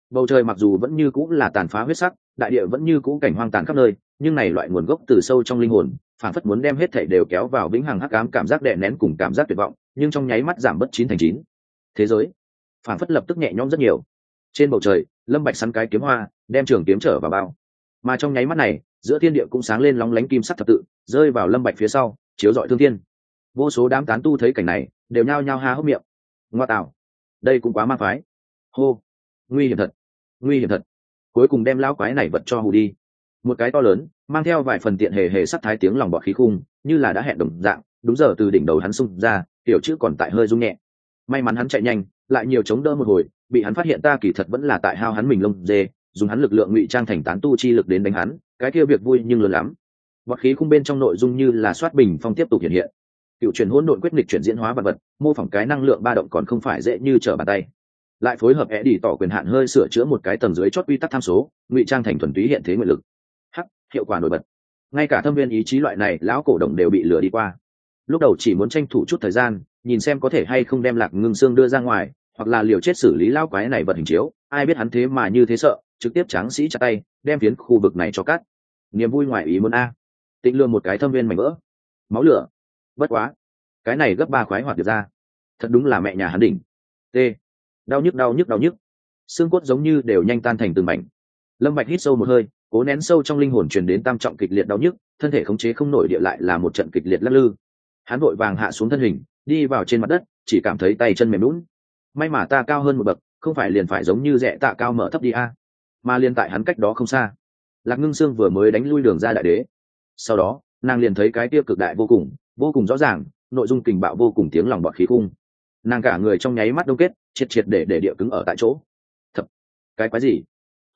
Bầu trời mặc dù vẫn như cũ là tàn phá huyết sắc, đại địa vẫn như cũ cảnh hoang tàn khắp nơi, nhưng này loại nguồn gốc từ sâu trong linh hồn, phản phất muốn đem hết thảy đều kéo vào vĩnh hằng hắc ám cảm giác đè nén cùng cảm giác tuyệt vọng, nhưng trong nháy mắt giảm bớt 9/9. Thế giới, phản phất lập tức nhẹ nhõm rất nhiều. Trên bầu trời, Lâm Bạch sắn cái kiếm hoa, đem trường kiếm trở vào bao. Mà trong nháy mắt này, giữa thiên địa cũng sáng lên lóng lánh kim sắc thập tự, rơi vào Lâm Bạch phía sau, chiếu rọi thương thiên. Vô số đám tán tu thấy cảnh này, đều nhao nhao há hốc miệng. Ngoa tạo, đây cũng quá ma phái. Hô, nguy hiểm thật, nguy hiểm thật. Cuối cùng đem lão quái này vật cho hù đi. Một cái to lớn, mang theo vài phần tiện hề hề sắc thái tiếng lòng bọt khí khung, như là đã hẹn đồng dạng, đúng giờ từ đỉnh đầu hắn xung ra, tiểu chữ còn tại hơi rung nhẹ. May mắn hắn chạy nhanh, lại nhiều chống đỡ một hồi, bị hắn phát hiện ta kỳ thật vẫn là tại hao hắn mình lông dê, dùng hắn lực lượng ngụy trang thành tán tu chi lực đến đánh hắn, cái kia việc vui nhưng lớn lắm. Bọt khí khung bên trong nội dung như là soát bình phong tiếp tục hiện hiện. Cựu truyền hỗn độn quyết nghịch chuyển diễn hóa vật vật, mô phỏng cái năng lượng ba động còn không phải dễ như trở bàn tay. Lại phối hợp đi tỏ quyền hạn hơi sửa chữa một cái tầng dưới chót quy tắc tham số, ngụy trang thành thuần túy hiện thế nguyện lực. Hắc, hiệu quả nổi bật. Ngay cả thâm viên ý chí loại này lão cổ đồng đều bị lừa đi qua. Lúc đầu chỉ muốn tranh thủ chút thời gian, nhìn xem có thể hay không đem Lạc Ngưng Xương đưa ra ngoài, hoặc là liều chết xử lý lão quái này vật hình chiếu, ai biết hắn thế mà như thế sợ, trực tiếp tráng sĩ chặt tay, đem phiến khu vực này cho cắt. Niềm vui ngoài ý muốn a. Tịnh lừa một cái thâm viên mảnh vỡ. Máu lửa. Bất quá, cái này gấp 3 khoái hoạt được ra. Thật đúng là mẹ nhà hắn đỉnh. T. Đau nhức đau nhức đau nhức. Xương cốt giống như đều nhanh tan thành từng mảnh. Lâm Bạch hít sâu một hơi, cố nén sâu trong linh hồn truyền đến tam trọng kịch liệt đau nhức, thân thể khống chế không nổi địa lại là một trận kịch liệt lắc lư. Hắn vội vàng hạ xuống thân hình, đi vào trên mặt đất, chỉ cảm thấy tay chân mềm nhũn. May mà ta cao hơn một bậc, không phải liền phải giống như rẽ tạ cao mở thấp đi a. Mà liền tại hắn cách đó không xa, Lạc Ngưng Xương vừa mới đánh lui Đường Ra đại đế. Sau đó, nàng liền thấy cái kia cực đại vô cùng rõ ràng, nội dung kình bạo vô cùng tiếng lòng bọt khí khung. Nàng cả người trong nháy mắt đông kết, triệt triệt để địa cứng ở tại chỗ. Thập, cái quái gì?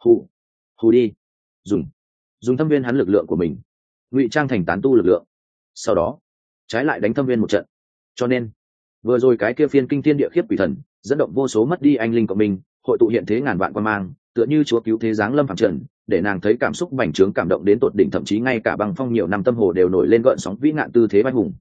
Hù đi. Dùng thâm viên hắn lực lượng của mình, ngụy trang thành tán tu lực lượng. Sau đó, trái lại đánh thâm viên một trận. Cho nên, vừa rồi cái kia phiên kinh thiên địa khiếp quỷ thần, dẫn động vô số mất đi anh linh của mình, hội tụ hiện thế ngàn vạn quan mang, tựa như chúa cứu thế giáng lâm phàm trần, để nàng thấy cảm xúc bành trướng cảm động đến tột đỉnh, thậm chí ngay cả băng phong nhiều năm tâm hồ đều nổi lên gợn sóng vĩ ngạn tư thế vai hùng.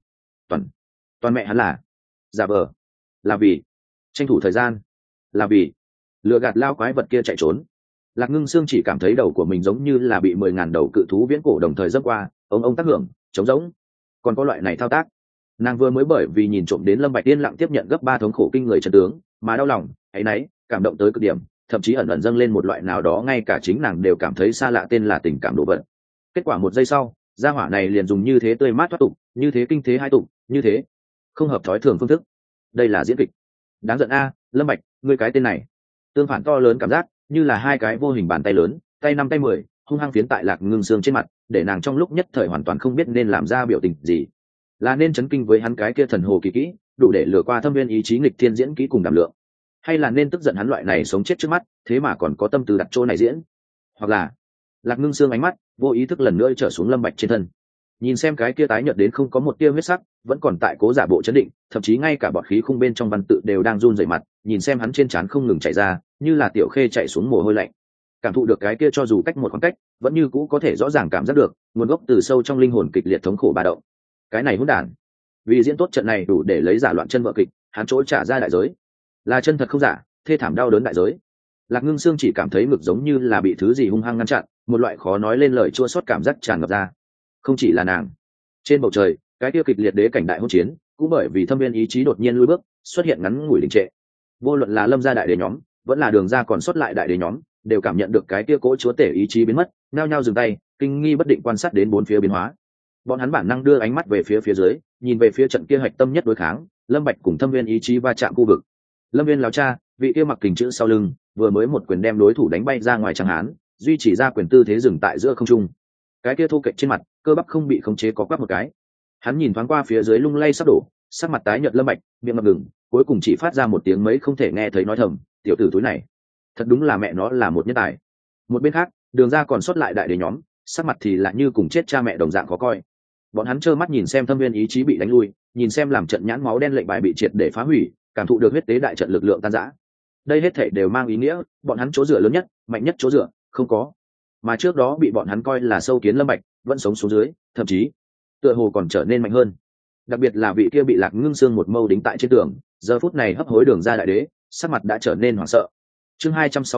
Toàn mẹ hắn là giả vờ, là vì tranh thủ thời gian, là vì lừa gạt lao quái vật kia chạy trốn. Lạc Ngưng Xương chỉ cảm thấy đầu của mình giống như là bị 10.000 đầu cự thú viễn cổ đồng thời dâng qua, ông tác hưởng, trống rỗng. Còn có loại này thao tác, nàng vừa mới bởi vì nhìn trộm đến Lâm Bạch yên lặng tiếp nhận gấp 3 thống khổ kinh người chân tướng, mà đau lòng, ấy nấy, cảm động tới cực điểm, thậm chí ẩn ẩn dâng lên một loại nào đó ngay cả chính nàng đều cảm thấy xa lạ tên là tình cảm độ vận. Kết quả một giây sau, gia hỏa này liền dùng như thế tươi mát thoát tục, như thế kinh thế hai tục, như thế không hợp thói thường phương thức. Đây là diễn kịch. Đáng giận a, Lâm Bạch, ngươi cái tên này. Tương phản to lớn cảm giác, như là hai cái vô hình bàn tay lớn, tay 5 tay 10, hung hăng phiến tại Lạc Ngưng Xương trên mặt, để nàng trong lúc nhất thời hoàn toàn không biết nên làm ra biểu tình gì. Là nên chấn kinh với hắn cái kia thần hồ kỳ kỹ, đủ để lừa qua thâm viên ý chí nghịch thiên diễn kỹ cùng đảm lượng, hay là nên tức giận hắn loại này sống chết trước mắt, thế mà còn có tâm tư đặt chỗ này diễn. Hoặc là, Lạc Ngưng Xương ánh mắt vô ý thức lần nữa trở xuống Lâm Bạch trên thân, nhìn xem cái kia tái nhợt đến không có một tia huyết sắc, vẫn còn tại cố giả bộ chấn định, thậm chí ngay cả bọt khí khung bên trong văn tự đều đang run rẩy mặt, nhìn xem hắn trên trán không ngừng chảy ra, như là tiểu khê chạy xuống mồ hôi lạnh. Cảm thụ được cái kia cho dù cách một khoảng cách, vẫn như cũ có thể rõ ràng cảm giác được nguồn gốc từ sâu trong linh hồn kịch liệt thống khổ ba động. Cái này hỗn đản, vì diễn tốt trận này đủ để lấy giả loạn chân vợ kịch, hắn chỗ trả ra đại giới là chân thật không giả, thê thảm đau đớn đại giới. Lạc Ngưng Xương chỉ cảm thấy ngực giống như là bị thứ gì hung hăng ngăn chặn, một loại khó nói lên lời chua xót cảm giác tràn ngập ra. Không chỉ là nàng, trên bầu trời, cái kia kịch liệt đế cảnh đại hỗn chiến, cũng bởi vì thâm viên ý chí đột nhiên lùi bước, xuất hiện ngắn ngủi đình trệ. Vô luận là Lâm gia đại đế nhóm, vẫn là Đường gia còn sót lại đại đế nhóm, đều cảm nhận được cái kia cỗ chúa tể ý chí biến mất, nhao nhao dừng tay, kinh nghi bất định quan sát đến bốn phía biến hóa. Bọn hắn bản năng đưa ánh mắt về phía dưới, nhìn về phía trận kia hạch tâm nhất đối kháng, Lâm Bạch cùng thâm viên ý chí va chạm khu vực. Lâm Viên lão cha, vị kia mặc kình chữ sau lưng, vừa mới một quyền đem đối thủ đánh bay ra ngoài chẳng hán, duy trì ra quyền tư thế dừng tại giữa không trung. Cái kia thô kệch trên mặt, cơ bắp không bị khống chế có quắp một cái. Hắn nhìn thoáng qua phía dưới lung lay sắp đổ, sắc mặt tái nhợt Lâm Bạch, miệng ngập ngừng, cuối cùng chỉ phát ra một tiếng mấy không thể nghe thấy nói thầm, tiểu tử túi này, thật đúng là mẹ nó là một nhân tài. Một bên khác, Đường gia còn sót lại đại đế nhóm, sắc mặt thì lại như cùng chết cha mẹ đồng dạng khó coi. Bọn hắn trơ mắt nhìn xem thâm viên ý chí bị đánh lui, nhìn xem làm trận nhãn máu đen lệnh bài bị triệt để phá hủy, cảm thụ được huyết tế đại trận lực lượng tan rã. Đây hết thảy đều mang ý nghĩa, bọn hắn chỗ dựa lớn nhất, mạnh nhất chỗ dựa, không có. Mà trước đó bị bọn hắn coi là sâu kiến Lâm Bạch, vẫn sống xuống dưới, thậm chí tựa hồ còn trở nên mạnh hơn. Đặc biệt là vị kia bị Lạc Ngưng Xương một mâu đính tại trên tường, giờ phút này hấp hối Đường gia đại đế, sắc mặt đã trở nên hoảng sợ. Chương 260,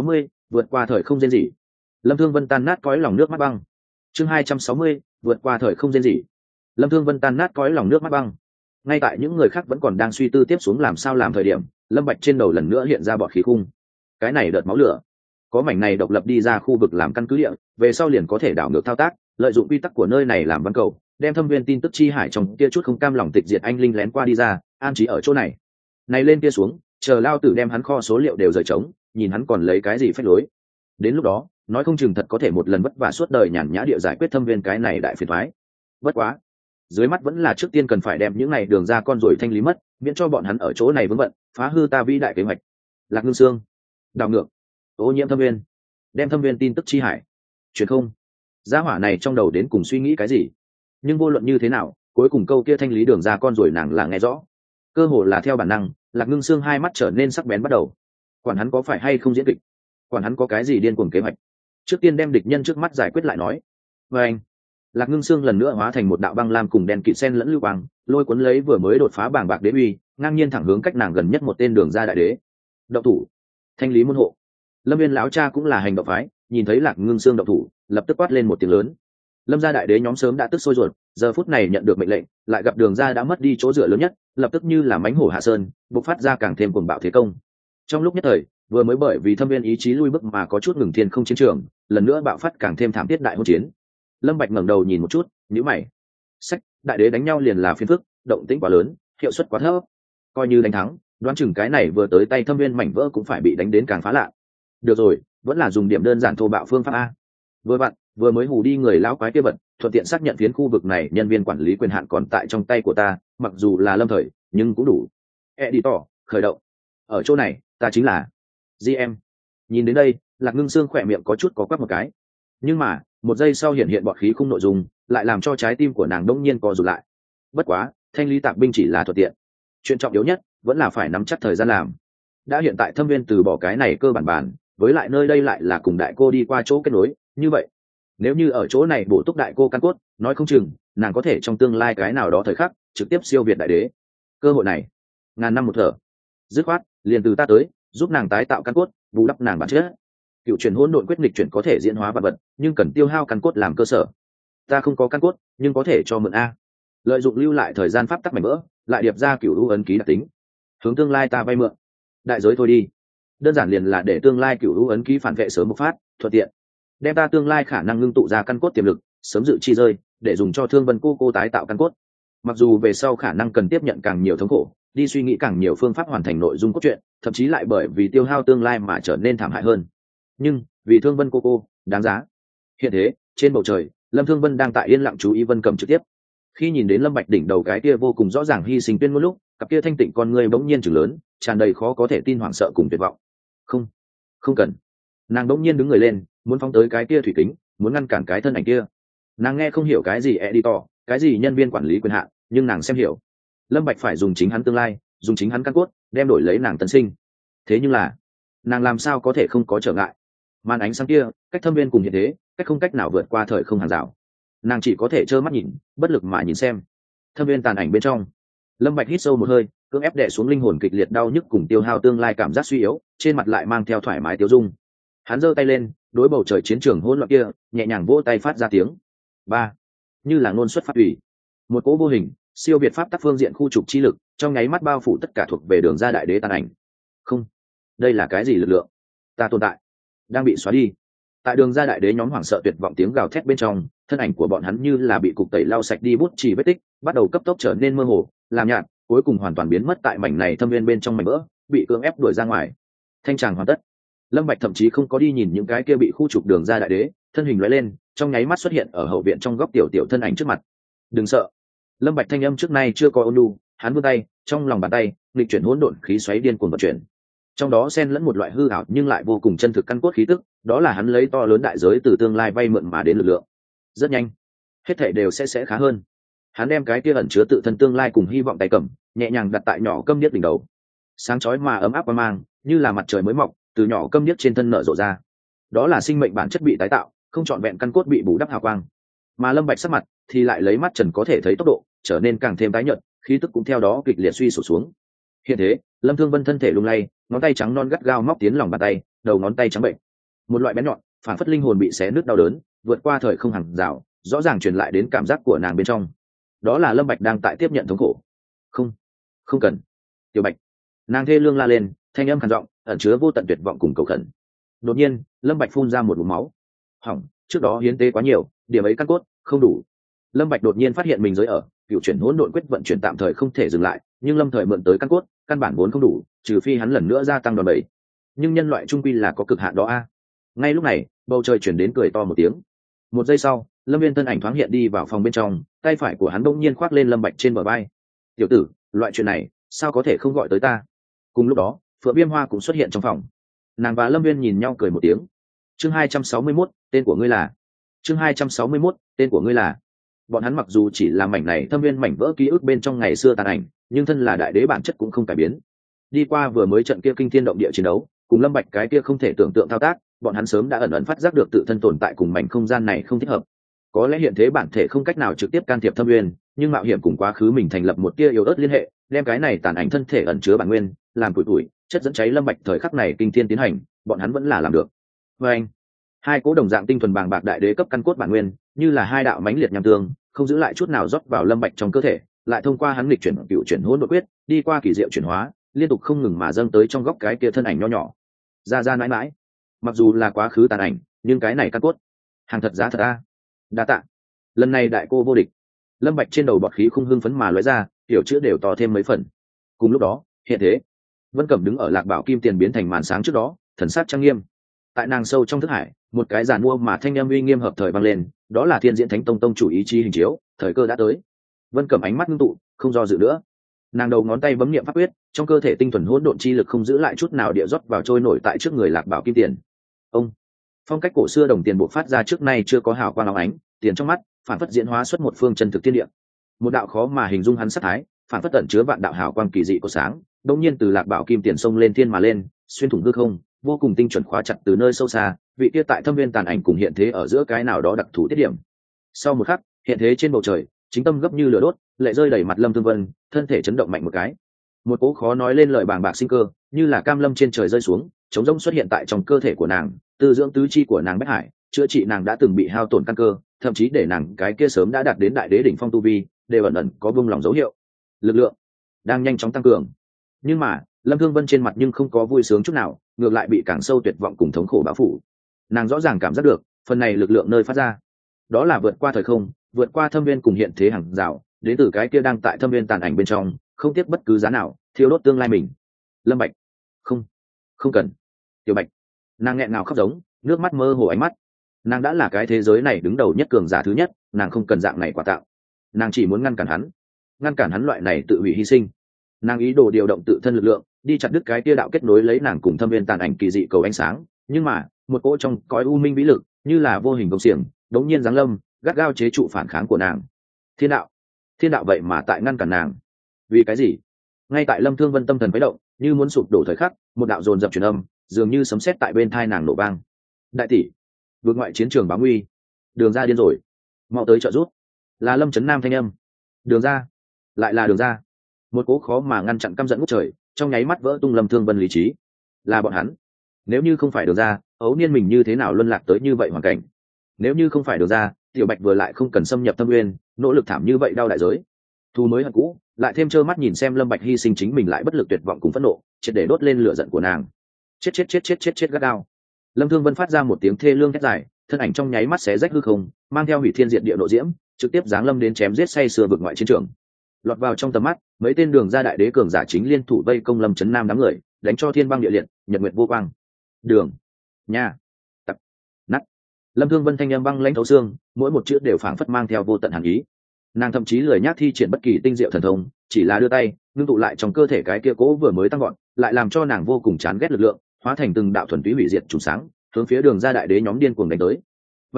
vượt qua thời không rên rỉ. Lâm Thương Vân tan nát cõi lòng nước mắt băng. Chương 260, vượt qua thời không rên rỉ. Lâm Thương Vân tan nát cõi lòng nước mắt băng. Ngay tại những người khác vẫn còn đang suy tư tiếp xuống làm sao làm thời điểm, Lâm Bạch trên đầu lần nữa hiện ra bọt khí khung. Cái này đợt máu lửa, có mảnh này độc lập đi ra khu vực làm căn cứ địa, về sau liền có thể đảo ngược thao tác, lợi dụng quy tắc của nơi này làm văn cầu, đem thâm viên tin tức chi hải trong kia chút không cam lòng tịch diệt anh linh lén qua đi ra, an trí ở chỗ này. Này lên kia xuống, chờ lao tử đem hắn kho số liệu đều rời trống, nhìn hắn còn lấy cái gì phách lối. Đến lúc đó, nói không chừng thật có thể một lần vất vả suốt đời nhàn nhã địa giải quyết thâm viên cái này đại phiền toái. Bất quá, dưới mắt vẫn là trước tiên cần phải đem những này đường ra con rồi thanh lý mất, miễn cho bọn hắn ở chỗ này vướng bận, phá hư ta vĩ đại kế hoạch. Lạc Ngưng Xương, đảo ngược, ô nhiễm thâm viên, đem thâm viên tin tức chi hải truyền không. Gia hỏa này trong đầu đến cùng suy nghĩ cái gì? Nhưng vô luận như thế nào, cuối cùng câu kia thanh lý đường ra con rồi nàng là nghe rõ. Cơ hồ là theo bản năng, Lạc Ngưng Xương hai mắt trở nên sắc bén bắt đầu. Quản hắn có phải hay không diễn kịch, quản hắn có cái gì điên cuồng kế hoạch, trước tiên đem địch nhân trước mắt giải quyết lại nói. Và anh, Lạc Ngưng Xương lần nữa hóa thành một đạo băng lam cùng đen kịt sen lẫn lưu quang, lôi cuốn lấy vừa mới đột phá bảng bạc đế uy, ngang nhiên thẳng hướng cách nàng gần nhất một tên đường ra đại đế. Động thủ, thanh lý môn hộ. Lâm Viên lão cha cũng là hành động phái, nhìn thấy Lạc Ngưng Xương động thủ, lập tức quát lên một tiếng lớn. Lâm gia đại đế nhóm sớm đã tức sôi ruột, giờ phút này nhận được mệnh lệnh, lại gặp đường ra đã mất đi chỗ dựa lớn nhất, lập tức như là mãnh hổ hạ sơn, bộc phát ra càng thêm cuồng bạo thế công. Trong lúc nhất thời, vừa mới bởi vì thâm viên ý chí lui bước mà có chút ngừng thiên không chiến trường, lần nữa bạo phát càng thêm thảm thiết đại hỗn chiến. Lâm Bạch ngẩng đầu nhìn một chút, nhíu mày. Sách, đại đế đánh nhau liền là phiền phức, động tĩnh quá lớn, hiệu suất quá thấp. Coi như đánh thắng, đoán chừng cái này vừa tới tay thâm viên mảnh vỡ cũng phải bị đánh đến càng phá lạ. Được rồi, vẫn là dùng điểm đơn giản thô bạo phương pháp a. Vừa vặn, vừa mới hù đi người lão quái kia vật, thuận tiện xác nhận phiến khu vực này nhân viên quản lý quyền hạn còn tại trong tay của ta, mặc dù là lâm thời, nhưng cũng đủ. Editor, khởi động. Ở chỗ này, ta chính là GM. Nhìn đến đây, Lạc Ngưng Xương khỏe miệng có chút có quắp một cái. Nhưng mà, một giây sau hiện bọt khí khung nội dung, lại làm cho trái tim của nàng đông nhiên co rụt lại. Bất quá, thanh lý tạp binh chỉ là thuận tiện. Chuyện trọng yếu nhất, vẫn là phải nắm chắc thời gian làm. Đã hiện tại thâm viên từ bỏ cái này cơ bản, với lại nơi đây lại là cùng đại cô đi qua chỗ kết nối, như vậy nếu như ở chỗ này bổ túc đại cô căn cốt, nói không chừng nàng có thể trong tương lai cái nào đó thời khắc trực tiếp siêu việt đại đế. Cơ hội này ngàn năm một thở, dứt khoát liền từ ta tới, giúp nàng tái tạo căn cốt, bù đắp nàng bản chất. Cựu chuyển hỗn độn quyết nghịch chuyển có thể diễn hóa vật vật, nhưng cần tiêu hao căn cốt làm cơ sở. Ta không có căn cốt, nhưng có thể cho mượn a. Lợi dụng lưu lại thời gian pháp tắc mảnh vỡ, lại điệp ra cựu u ấn ký đặc tính, hướng tương lai ta vay mượn. Đại giới thôi đi, đơn giản liền là để tương lai cựu u ấn ký phản vệ sớm bộc phát, thuận tiện đem ta tương lai khả năng ngưng tụ ra căn cốt tiềm lực sớm dự chi rơi, để dùng cho Thương Vân cô tái tạo căn cốt. Mặc dù về sau khả năng cần tiếp nhận càng nhiều thống khổ, đi suy nghĩ càng nhiều phương pháp hoàn thành nội dung cốt truyện, thậm chí lại bởi vì tiêu hao tương lai mà trở nên thảm hại hơn, nhưng vì Thương Vân cô đáng giá. Hiện thế, trên bầu trời, Lâm Thương Vân đang tại yên lặng chú ý Vân Cầm trực tiếp. Khi nhìn đến Lâm Bạch đỉnh đầu cái kia vô cùng rõ ràng hy sinh tuyên ngôn lúc, cặp kia thanh tịnh con ngươi bỗng nhiên trừng lớn, tràn đầy khó có thể tin hoảng sợ cùng tuyệt vọng. Không, không cần. Nàng bỗng nhiên đứng người lên, muốn phóng tới cái kia thủy kính, muốn ngăn cản cái thân ảnh kia. Nàng nghe không hiểu cái gì editor, cái gì nhân viên quản lý quyền hạn, nhưng nàng xem hiểu. Lâm Bạch phải dùng chính hắn tương lai, dùng chính hắn căn cốt, đem đổi lấy nàng tân sinh. Thế nhưng là, nàng làm sao có thể không có trở ngại? Màn ánh sáng kia, cách thâm viên cùng hiện thế, cách không cách nào vượt qua thời không hàng rào. Nàng chỉ có thể trơ mắt nhìn, bất lực mà nhìn xem. Thâm viên tàn ảnh bên trong, Lâm Bạch hít sâu một hơi, cưỡng ép đè xuống linh hồn kịch liệt đau nhức cùng tiêu hao tương lai cảm giác suy yếu, trên mặt lại mang theo thoải mái tiêu dung. Hắn giơ tay lên, đối bầu trời chiến trường hỗn loạn kia, nhẹ nhàng vỗ tay phát ra tiếng ba, như là ngôn xuất phát ủy. Một cỗ vô hình, siêu việt pháp tắc phương diện khu trục chi lực, trong nháy mắt bao phủ tất cả thuộc về đường ra đại đế tàn ảnh. Không, đây là cái gì lực lượng? Ta tồn tại đang bị xóa đi. Tại đường ra đại đế nhóm hoảng sợ tuyệt vọng tiếng gào thét bên trong, thân ảnh của bọn hắn như là bị cục tẩy lau sạch đi bút chỉ vết tích, bắt đầu cấp tốc trở nên mơ hồ, làm nhạt, cuối cùng hoàn toàn biến mất tại mảnh này thâm viên bên trong mảnh vỡ, bị cưỡng ép đuổi ra ngoài. Thanh tràng hoàn tất. Lâm Bạch thậm chí không có đi nhìn những cái kia bị khu trục đường ra đại đế, thân hình lóe lên, trong nháy mắt xuất hiện ở hậu viện trong góc tiểu thân ảnh trước mặt. Đừng sợ. Lâm Bạch thanh âm trước nay chưa có ôn nhu, hắn vươn tay, trong lòng bàn tay, nghịch chuyển hỗn độn khí xoáy điên cuồng vận chuyển. Trong đó xen lẫn một loại hư ảo nhưng lại vô cùng chân thực căn cốt khí tức, đó là hắn lấy to lớn đại giới từ tương lai vay mượn mà đến lực lượng. Rất nhanh, hết thảy đều sẽ khá hơn. Hắn đem cái kia ẩn chứa tự thân tương lai cùng hy vọng tay cầm, nhẹ nhàng đặt tại nhỏ câm điếc đỉnh đầu. Sáng chói mà ấm áp qua mang, như là mặt trời mới mọc, từ nhỏ câm điếc trên thân nở rộ ra. Đó là sinh mệnh bản chất bị tái tạo, không trọn vẹn căn cốt bị bù đắp hào quang. Mà Lâm Bạch sắc mặt thì lại lấy mắt trần có thể thấy tốc độ trở nên càng thêm tái nhợt, khí tức cũng theo đó kịch liệt suy sụp xuống. Hiện thế, Lâm Thương Vân thân thể lung lay, ngón tay trắng non gắt gao móc tiến lòng bàn tay, đầu ngón tay trắng bệnh. một loại bén nhọn phản phất linh hồn bị xé nứt đau đớn vượt qua thời không hàng rào, rõ ràng truyền lại đến cảm giác của nàng bên trong. Đó là Lâm Bạch đang tại tiếp nhận thống khổ. Không, không cần. Tiểu Bạch. Nàng thê lương la lên, thanh âm khàn giọng, ẩn chứa vô tận tuyệt vọng cùng cầu khẩn. Đột nhiên, Lâm Bạch phun ra một ngụm máu. Hỏng, trước đó hiến tế quá nhiều, điểm ấy căn cốt không đủ. Lâm Bạch đột nhiên phát hiện mình giới ở, cựu chuyển hỗn độn quyết vận chuyển tạm thời không thể dừng lại, nhưng lâm thời mượn tới căn cốt, căn bản vốn không đủ, trừ phi hắn lần nữa gia tăng đòn bẩy. Nhưng nhân loại trung quy là có cực hạn đó a. Ngay lúc này, bầu trời chuyển đến cười to một tiếng. Một giây sau, Lâm Viên thân ảnh thoáng hiện đi vào phòng bên trong, tay phải của hắn bỗng nhiên khoác lên Lâm Bạch trên bờ vai. "Tiểu tử, loại chuyện này, sao có thể không gọi tới ta?" Cùng lúc đó, Phượng Viêm Hoa cũng xuất hiện trong phòng. Nàng và Lâm Viên nhìn nhau cười một tiếng. Chương 261, tên của ngươi là? Chương 261, tên của ngươi là? Bọn hắn mặc dù chỉ là mảnh này thâm viên mảnh vỡ ký ức bên trong ngày xưa tàn ảnh, nhưng thân là đại đế bản chất cũng không cải biến. Đi qua vừa mới trận kia kinh thiên động địa chiến đấu, cùng Lâm Bạch cái kia không thể tưởng tượng thao tác, bọn hắn sớm đã ẩn ẩn phát giác được tự thân tồn tại cùng mảnh không gian này không thích hợp. Có lẽ hiện thế bản thể không cách nào trực tiếp can thiệp thâm nguyên, nhưng mạo hiểm cùng quá khứ mình thành lập một tia yếu ớt liên hệ, đem cái này tàn ảnh thân thể ẩn chứa bản nguyên, làm tuổi tuổi, chất dẫn cháy Lâm Bạch thời khắc này kinh thiên tiến hành, bọn hắn vẫn là làm được. Và anh, hai cố đồng dạng tinh thuần bàng bạc đại đế cấp căn cốt bản nguyên, như là hai đạo mãnh liệt nham tương, không giữ lại chút nào rót vào Lâm Bạch trong cơ thể, lại thông qua hắn nghịch chuyển cựu chuyển hỗn độn quyết, đi qua kỳ diệu chuyển hóa, liên tục không ngừng mà dâng tới trong góc cái kia thân ảnh nho nhỏ. Ra mãi mãi, mặc dù là quá khứ tàn ảnh, nhưng cái này căn cốt, hàng thật giá thật a. Đa tạ. Lần này đại cô vô địch. Lâm Bạch trên đầu bọt khí không hưng phấn mà lóe ra, tiểu chữ đều to thêm mấy phần. Cùng lúc đó, hiện thế, Vân Cẩm đứng ở Lạc Bảo Kim Tiền biến thành màn sáng trước đó, thần sắc trang nghiêm. Tại nàng sâu trong thức hải, một cái giàn mua mà thanh âm uy nghiêm hợp thời vang lên, đó là Thiên Diễn Thánh Tông tông chủ ý chí hình chiếu, thời cơ đã tới. Vân Cẩm ánh mắt ngưng tụ, không do dự nữa. Nàng đầu ngón tay bấm niệm pháp quyết, trong cơ thể tinh thuần hỗn độn chi lực không giữ lại chút nào địa rót vào trôi nổi tại trước người Lạc Bảo Kim Tiền. Ông, phong cách cổ xưa đồng tiền bộ phát ra trước nay chưa có hào quang óng ánh, tiền trong mắt phản phất diễn hóa xuất một phương chân thực thiên địa. Một đạo khó mà hình dung hắn sắc thái, phản phất tẩn chứa vạn đạo hào quang kỳ dị của sáng, đột nhiên từ Lạc Bảo Kim Tiền sông lên thiên mà lên, xuyên thủng hư không, vô cùng tinh chuẩn khóa chặt từ nơi sâu xa, vị kia tại thâm viên tàn ảnh cùng hiện thế ở giữa cái nào đó đặc thù tiết điểm. Sau một khắc, hiện thế trên bầu trời, chính tâm gấp như lửa đốt, lệ rơi đầy mặt Lâm Thương Vân, thân thể chấn động mạnh một cái. Một cỗ khó nói lên lời bàng bạc sinh cơ, như là cam lâm trên trời rơi xuống, chống rỗng xuất hiện tại trong cơ thể của nàng, tư dưỡng tứ chi của nàng bách hải, chữa trị nàng đã từng bị hao tổn căn cơ, thậm chí để nàng cái kia sớm đã đạt đến đại đế đỉnh phong tu vi, đều ẩn ẩn có bung lòng dấu hiệu. Lực lượng đang nhanh chóng tăng cường. Nhưng mà, Lâm Thương Vân trên mặt nhưng không có vui sướng chút nào, ngược lại bị càng sâu tuyệt vọng cùng thống khổ bao phủ. Nàng rõ ràng cảm giác được, phần này lực lượng nơi phát ra, đó là vượt qua thời không, vượt qua thâm viên cùng hiện thế hàng rào, đến từ cái kia đang tại thâm viên tàn ảnh bên trong, không tiếc bất cứ giá nào, thiêu đốt tương lai mình. Lâm Bạch, không cần. Tiểu Bạch, nàng nghẹn ngào khóc giống, nước mắt mơ hồ ánh mắt. Nàng đã là cái thế giới này đứng đầu nhất cường giả thứ nhất, nàng không cần dạng này quà tặng. Nàng chỉ muốn ngăn cản hắn loại này tự hủy hy sinh. Nàng ý đồ điều động tự thân lực lượng, đi chặt đứt cái tia đạo kết nối lấy nàng cùng thâm viên tàn ảnh kỳ dị cầu ánh sáng, nhưng mà một cỗ trong cõi u minh vĩ lực, như là vô hình công xiềng, đống nhiên giáng lâm, gắt gao chế trụ phản kháng của nàng. Thiên đạo vậy mà tại ngăn cản nàng. Vì cái gì? Ngay tại Lâm Thương Vân tâm thần khuấy động, như muốn sụp đổ thời khắc, một đạo dồn dập truyền âm, dường như sấm sét tại bên tai nàng nổ vang. Đại tỷ, vượt ngoại chiến trường báo nguy, Đường Gia điên rồi, mau tới trợ giúp. Là Lâm Chấn Nam thanh âm. Đường Gia, lại là Đường Gia. Một cố khó mà ngăn chặn căm giận ngút trời, trong nháy mắt vỡ tung Lâm Thương Vân lý trí. Là bọn hắn. Nếu như không phải Đường Gia, ấu niên mình như thế nào luân lạc tới như vậy hoàn cảnh? Nếu như không phải Đường Gia, Tiểu Bạch vừa lại không cần xâm nhập thâm nguyên, nỗ lực thảm như vậy đau đại giới. Thu mới hận cũ, lại thêm trơ mắt nhìn xem Lâm Bạch hy sinh chính mình lại bất lực tuyệt vọng cùng phẫn nộ, triệt để đốt lên lửa giận của nàng. Chết gắt gao. Lâm Thương Vân phát ra một tiếng thê lương thét dài, thân ảnh trong nháy mắt xé rách hư không, mang theo hủy thiên diệt địa nộ diễm, trực tiếp giáng lâm đến chém giết say sưa vực ngoại chiến trường. Lọt vào trong tầm mắt, mấy tên Đường Gia đại đế cường giả chính liên thủ vây công Lâm Chấn Nam đám người, đánh cho thiên băng địa liệt, nhật nguyệt vô quang. Đường, nha, tập, nát. Lâm Thương Vân thanh âm băng lãnh thấu xương, mỗi một chữ đều phảng phất mang theo vô tận hàn ý. Nàng thậm chí lười nhác thi triển bất kỳ tinh diệu thần thông, chỉ là đưa tay ngưng tụ lại trong cơ thể cái kia cố vừa mới tăng gọn, lại làm cho nàng vô cùng chán ghét lực lượng, hóa thành từng đạo thuần túy hủy diệt trùng sáng, hướng phía Đường Gia đại đế nhóm điên cuồng đánh tới.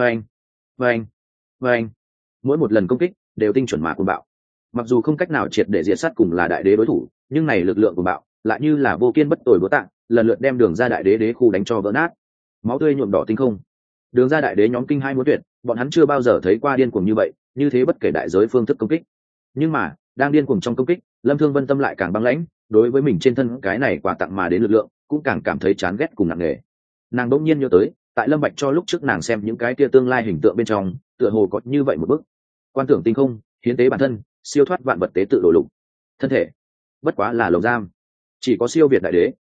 Vâng. Mỗi một lần công kích đều tinh chuẩn mà cuồng bạo. Mặc dù không cách nào triệt để diệt sát cùng là đại đế đối thủ, nhưng này lực lượng cuồng bạo lại như là vô kiên bất tồi búa tạ, lần lượt đem Đường Gia đại đế đế khu đánh cho vỡ nát, máu tươi nhuộm đỏ tinh không. Đường Gia đại đế nhóm kinh hai muốn tuyệt, bọn hắn chưa bao giờ thấy qua điên cuồng như vậy, như thế bất kể đại giới phương thức công kích. Nhưng mà đang điên cuồng trong công kích, Lâm Thương Vân tâm lại càng băng lãnh, đối với mình trên thân cái này quà tặng mà đến lực lượng cũng càng cảm thấy chán ghét cùng nặng nề. Nàng đỗng nhiên nhớ tới tại Lâm Bạch cho lúc trước nàng xem những cái kia tương lai hình tượng bên trong, tựa hồ có như vậy một bức: quan tưởng tinh không, hiến tế bản thân, siêu thoát vạn vật tế tự đổ lục. Thân thể bất quá là lồng giam, chỉ có siêu việt đại đế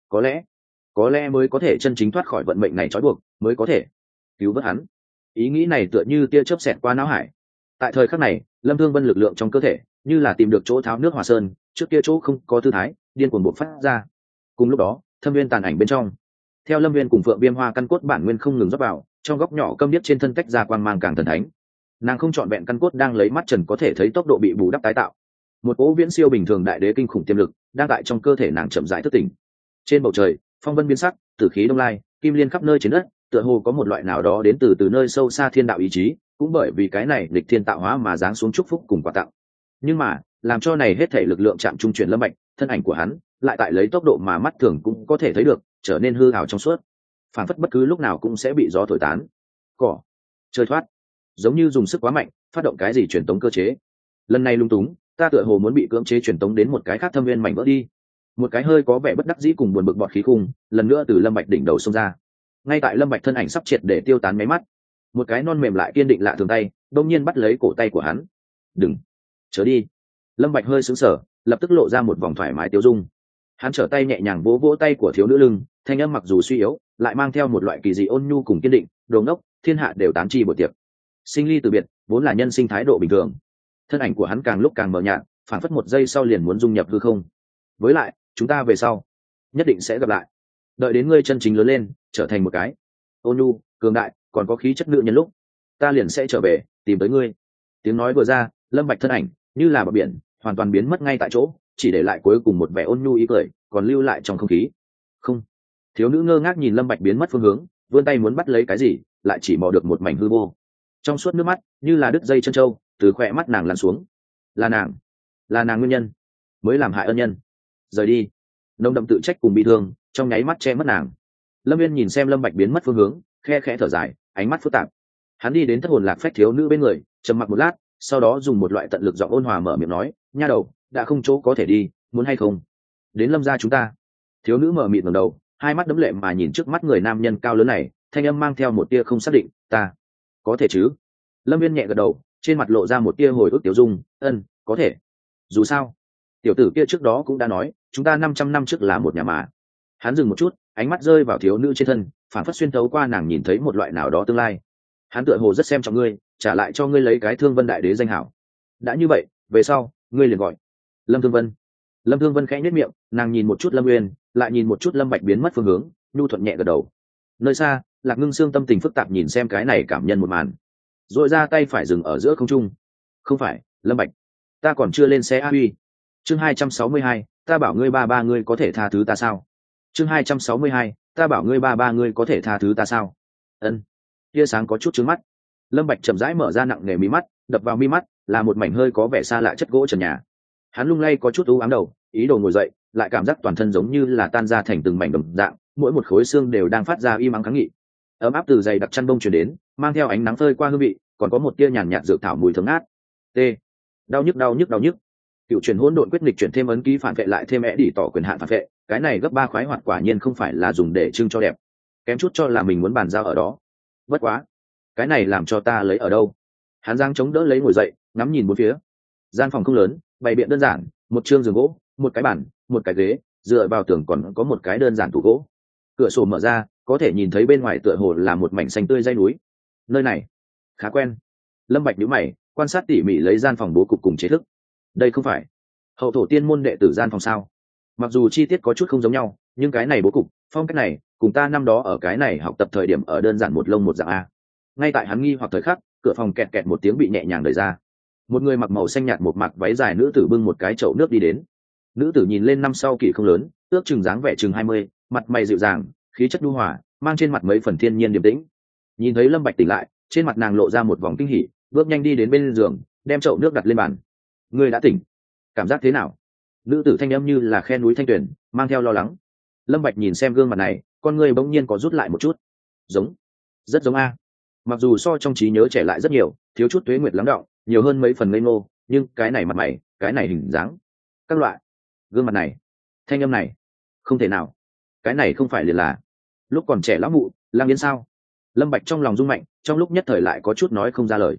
có lẽ mới có thể chân chính thoát khỏi vận mệnh này trói buộc, mới có thể cứu vớt hắn. Ý nghĩ này tựa như tia chớp xẹt qua não hải. Tại thời khắc này, Lâm Thương Vân lực lượng trong cơ thể như là tìm được chỗ tháo nước hòa sơn, trước kia chỗ không có tư thái điên cuồng bộc phát ra. Cùng lúc đó, thâm viên tàn ảnh bên trong, theo Lâm Viên cùng Phượng Viêm Hoa căn cốt bản nguyên không ngừng rót vào, trong góc nhỏ câm điếc trên thân cách ra quang mang càng thần thánh. Nàng không chọn vẹn căn cốt đang lấy mắt trần có thể thấy tốc độ bị bù đắp tái tạo. Một cỗ viễn siêu bình thường đại đế kinh khủng tiềm lực đang tại trong cơ thể nàng chậm rãi thức tỉnh. Trên bầu trời, phong vân biến sắc, tử khí đông lai, kim liên khắp nơi trên đất, tựa hồ có một loại nào đó đến từ nơi sâu xa thiên đạo ý chí, cũng bởi vì cái này lịch thiên tạo hóa mà giáng xuống chúc phúc cùng quà tặng. Nhưng mà, làm cho này hết thể lực lượng chạm trung chuyển Lâm Bạch, thân ảnh của hắn lại tại lấy tốc độ mà mắt thường cũng có thể thấy được, trở nên hư ảo trong suốt, phản phất bất cứ lúc nào cũng sẽ bị gió thổi tán. Cỏ chơi thoát, giống như dùng sức quá mạnh, phát động cái gì truyền tống cơ chế. Lần này lung túng, ta tựa hồ muốn bị cưỡng chế truyền tống đến một cái khác thâm viên mảnh vỡ đi. Một cái hơi có vẻ bất đắc dĩ cùng buồn bực bọt khí khung lần nữa từ Lâm Bạch đỉnh đầu xông ra. Ngay tại Lâm Bạch thân ảnh sắp triệt để tiêu tán mấy mắt, một cái non mềm lại kiên định lạ thường tay đột nhiên bắt lấy cổ tay của hắn. "Đừng, chớ đi." Lâm Bạch hơi sững sờ, lập tức lộ ra một vòng thoải mái tiêu dung. Hắn trở tay nhẹ nhàng vỗ vỗ tay của thiếu nữ lưng, thanh âm mặc dù suy yếu, lại mang theo một loại kỳ dị ôn nhu cùng kiên định. "Đồ ngốc, thiên hạ đều tán chi buổi tiệc. Sinh ly từ biệt, vốn là nhân sinh thái độ bình thường." Thân ảnh của hắn càng lúc càng mờ nhạt, phản phất một giây sau liền muốn dung nhập hư không. "Với lại, chúng ta về sau nhất định sẽ gặp lại. Đợi đến ngươi chân chính lớn lên, trở thành một cái ôn nhu, cường đại, còn có khí chất nữ nhân lúc, ta liền sẽ trở về tìm tới ngươi." Tiếng nói vừa ra, Lâm Bạch thân ảnh như là bờ biển, hoàn toàn biến mất ngay tại chỗ, chỉ để lại cuối cùng một vẻ ôn nhu ý cười còn lưu lại trong không khí. Không. Thiếu nữ ngơ ngác nhìn Lâm Bạch biến mất phương hướng, vươn tay muốn bắt lấy cái gì, lại chỉ mò được một mảnh hư vô. Trong suốt nước mắt như là đứt dây chân trâu từ khóe mắt nàng lăn xuống. Là nàng nguyên nhân mới làm hại ân nhân. Rời đi. Nồng đậm tự trách cùng bị thương trong nháy mắt che mất nàng. Lâm Viên nhìn xem Lâm Bạch biến mất phương hướng, khe khẽ thở dài, ánh mắt phức tạp. Hắn đi đến thất hồn lạc phách thiếu nữ bên người, trầm mặc một lát, sau đó dùng một loại tận lực giọng ôn hòa mở miệng nói: "Nha đầu, đã không chỗ có thể đi, muốn hay không đến Lâm gia chúng ta?" Thiếu nữ mở mịt ngẩng đầu, hai mắt đẫm lệ mà nhìn trước mắt người nam nhân cao lớn này, thanh âm mang theo một tia không xác định: "Ta có thể chứ?" Lâm Viên nhẹ gật đầu, trên mặt lộ ra một tia hồi ức tiểu dung: có thể. Dù sao, tiểu tử kia trước đó cũng đã nói, chúng ta 500 năm trước là một nhà mà." Hắn dừng một chút, ánh mắt rơi vào thiếu nữ trên thân, phản phất xuyên thấu qua nàng nhìn thấy một loại nào đó tương lai. "Hắn tựa hồ rất xem trọng ngươi, trả lại cho ngươi lấy cái Thương Vân đại đế danh hảo. Đã như vậy, về sau ngươi liền gọi Lâm Thương Vân." Lâm Thương Vân khẽ nhếch miệng, nàng nhìn một chút Lâm Uyên, lại nhìn một chút Lâm Bạch biến mất phương hướng, nhu thuận nhẹ gật đầu. Nơi xa, Lạc Ngưng Xương tâm tình phức tạp nhìn xem cái này cảm nhân một màn, rồi ra tay phải dừng ở giữa không trung. "Không phải, Lâm Bạch, ta còn chưa lên xe A Huy." Chương 262, ta bảo ngươi ba ngươi có thể tha thứ ta sao? Chương 262, ta bảo ngươi ba ngươi có thể tha thứ ta sao? Ân. Tia sáng có chút chướng mắt. Lâm Bạch chậm rãi mở ra nặng nề mí mắt, đập vào mi mắt là một mảnh hơi có vẻ xa lạ chất gỗ trần nhà. Hắn lung lay có chút u ám đầu, ý đồ ngồi dậy, lại cảm giác toàn thân giống như là tan ra thành từng mảnh đồng dạng, mỗi một khối xương đều đang phát ra im ắng kháng nghị. Ấm áp từ dày đặc chăn bông truyền đến, mang theo ánh nắng phơi qua hương vị, còn có một tia nhàn nhạt dược thảo mùi thơm ngát. T. Đau nhức. Cựu chuyển hỗn độn quyết nghịch chuyển thêm ấn ký phản vệ lại thêm ẻ đỉ tỏ quyền hạn phản vệ, cái này gấp 3 khoái hoạt quả nhiên không phải là dùng để trưng cho đẹp, kém chút cho là mình muốn bàn giao ở đó. Bất quá, cái này làm cho ta lấy ở đâu? Hắn giang chống đỡ lấy ngồi dậy, ngắm nhìn bốn phía. Gian phòng không lớn, bày biện đơn giản, một chương giường gỗ, một cái bàn, một cái ghế, dựa vào tường còn có một cái đơn giản tủ gỗ. Cửa sổ mở ra, có thể nhìn thấy bên ngoài tựa hồ là một mảnh xanh tươi dãy núi. Nơi này khá quen. Lâm Bạch nhíu mày, quan sát tỉ mỉ lấy gian phòng bố cục cùng chế thức. Đây không phải hậu thổ tiên môn đệ tử gian phòng sao? Mặc dù chi tiết có chút không giống nhau, nhưng cái này bố cục, phong cách này, cùng ta năm đó ở cái này học tập thời điểm ở đơn giản một lông một dạng a. Ngay tại hắn nghi hoặc thời khắc, cửa phòng kẹt kẹt một tiếng bị nhẹ nhàng đẩy ra. Một người mặc màu xanh nhạt một mặc váy dài nữ tử bưng một cái chậu nước đi đến. Nữ tử nhìn lên năm sau kỷ không lớn, ước chừng dáng vẻ chừng 20, mặt mày dịu dàng, khí chất nhu hòa, mang trên mặt mấy phần thiên nhiên điềm tĩnh. Nhìn thấy Lâm Bạch tỉnh lại, trên mặt nàng lộ ra một vòng kinh hỉ, bước nhanh đi đến bên giường, đem chậu nước đặt lên bàn. "Ngươi đã tỉnh, cảm giác thế nào?" Nữ tử thanh âm như là khe núi thanh tuyền, mang theo lo lắng. Lâm Bạch nhìn xem gương mặt này, con ngươi bỗng nhiên có rút lại một chút. Rất giống a. Mặc dù so trong trí nhớ trẻ lại rất nhiều, thiếu chút tuế nguyệt lắng đọng, nhiều hơn mấy phần ngây ngô, nhưng cái này mặt mày, cái này hình dáng, các loại, gương mặt này, thanh âm này, không thể nào, cái này không phải liền là lúc còn trẻ lão mụ Lang Yến sao? Lâm Bạch trong lòng rung mạnh, trong lúc nhất thời lại có chút nói không ra lời.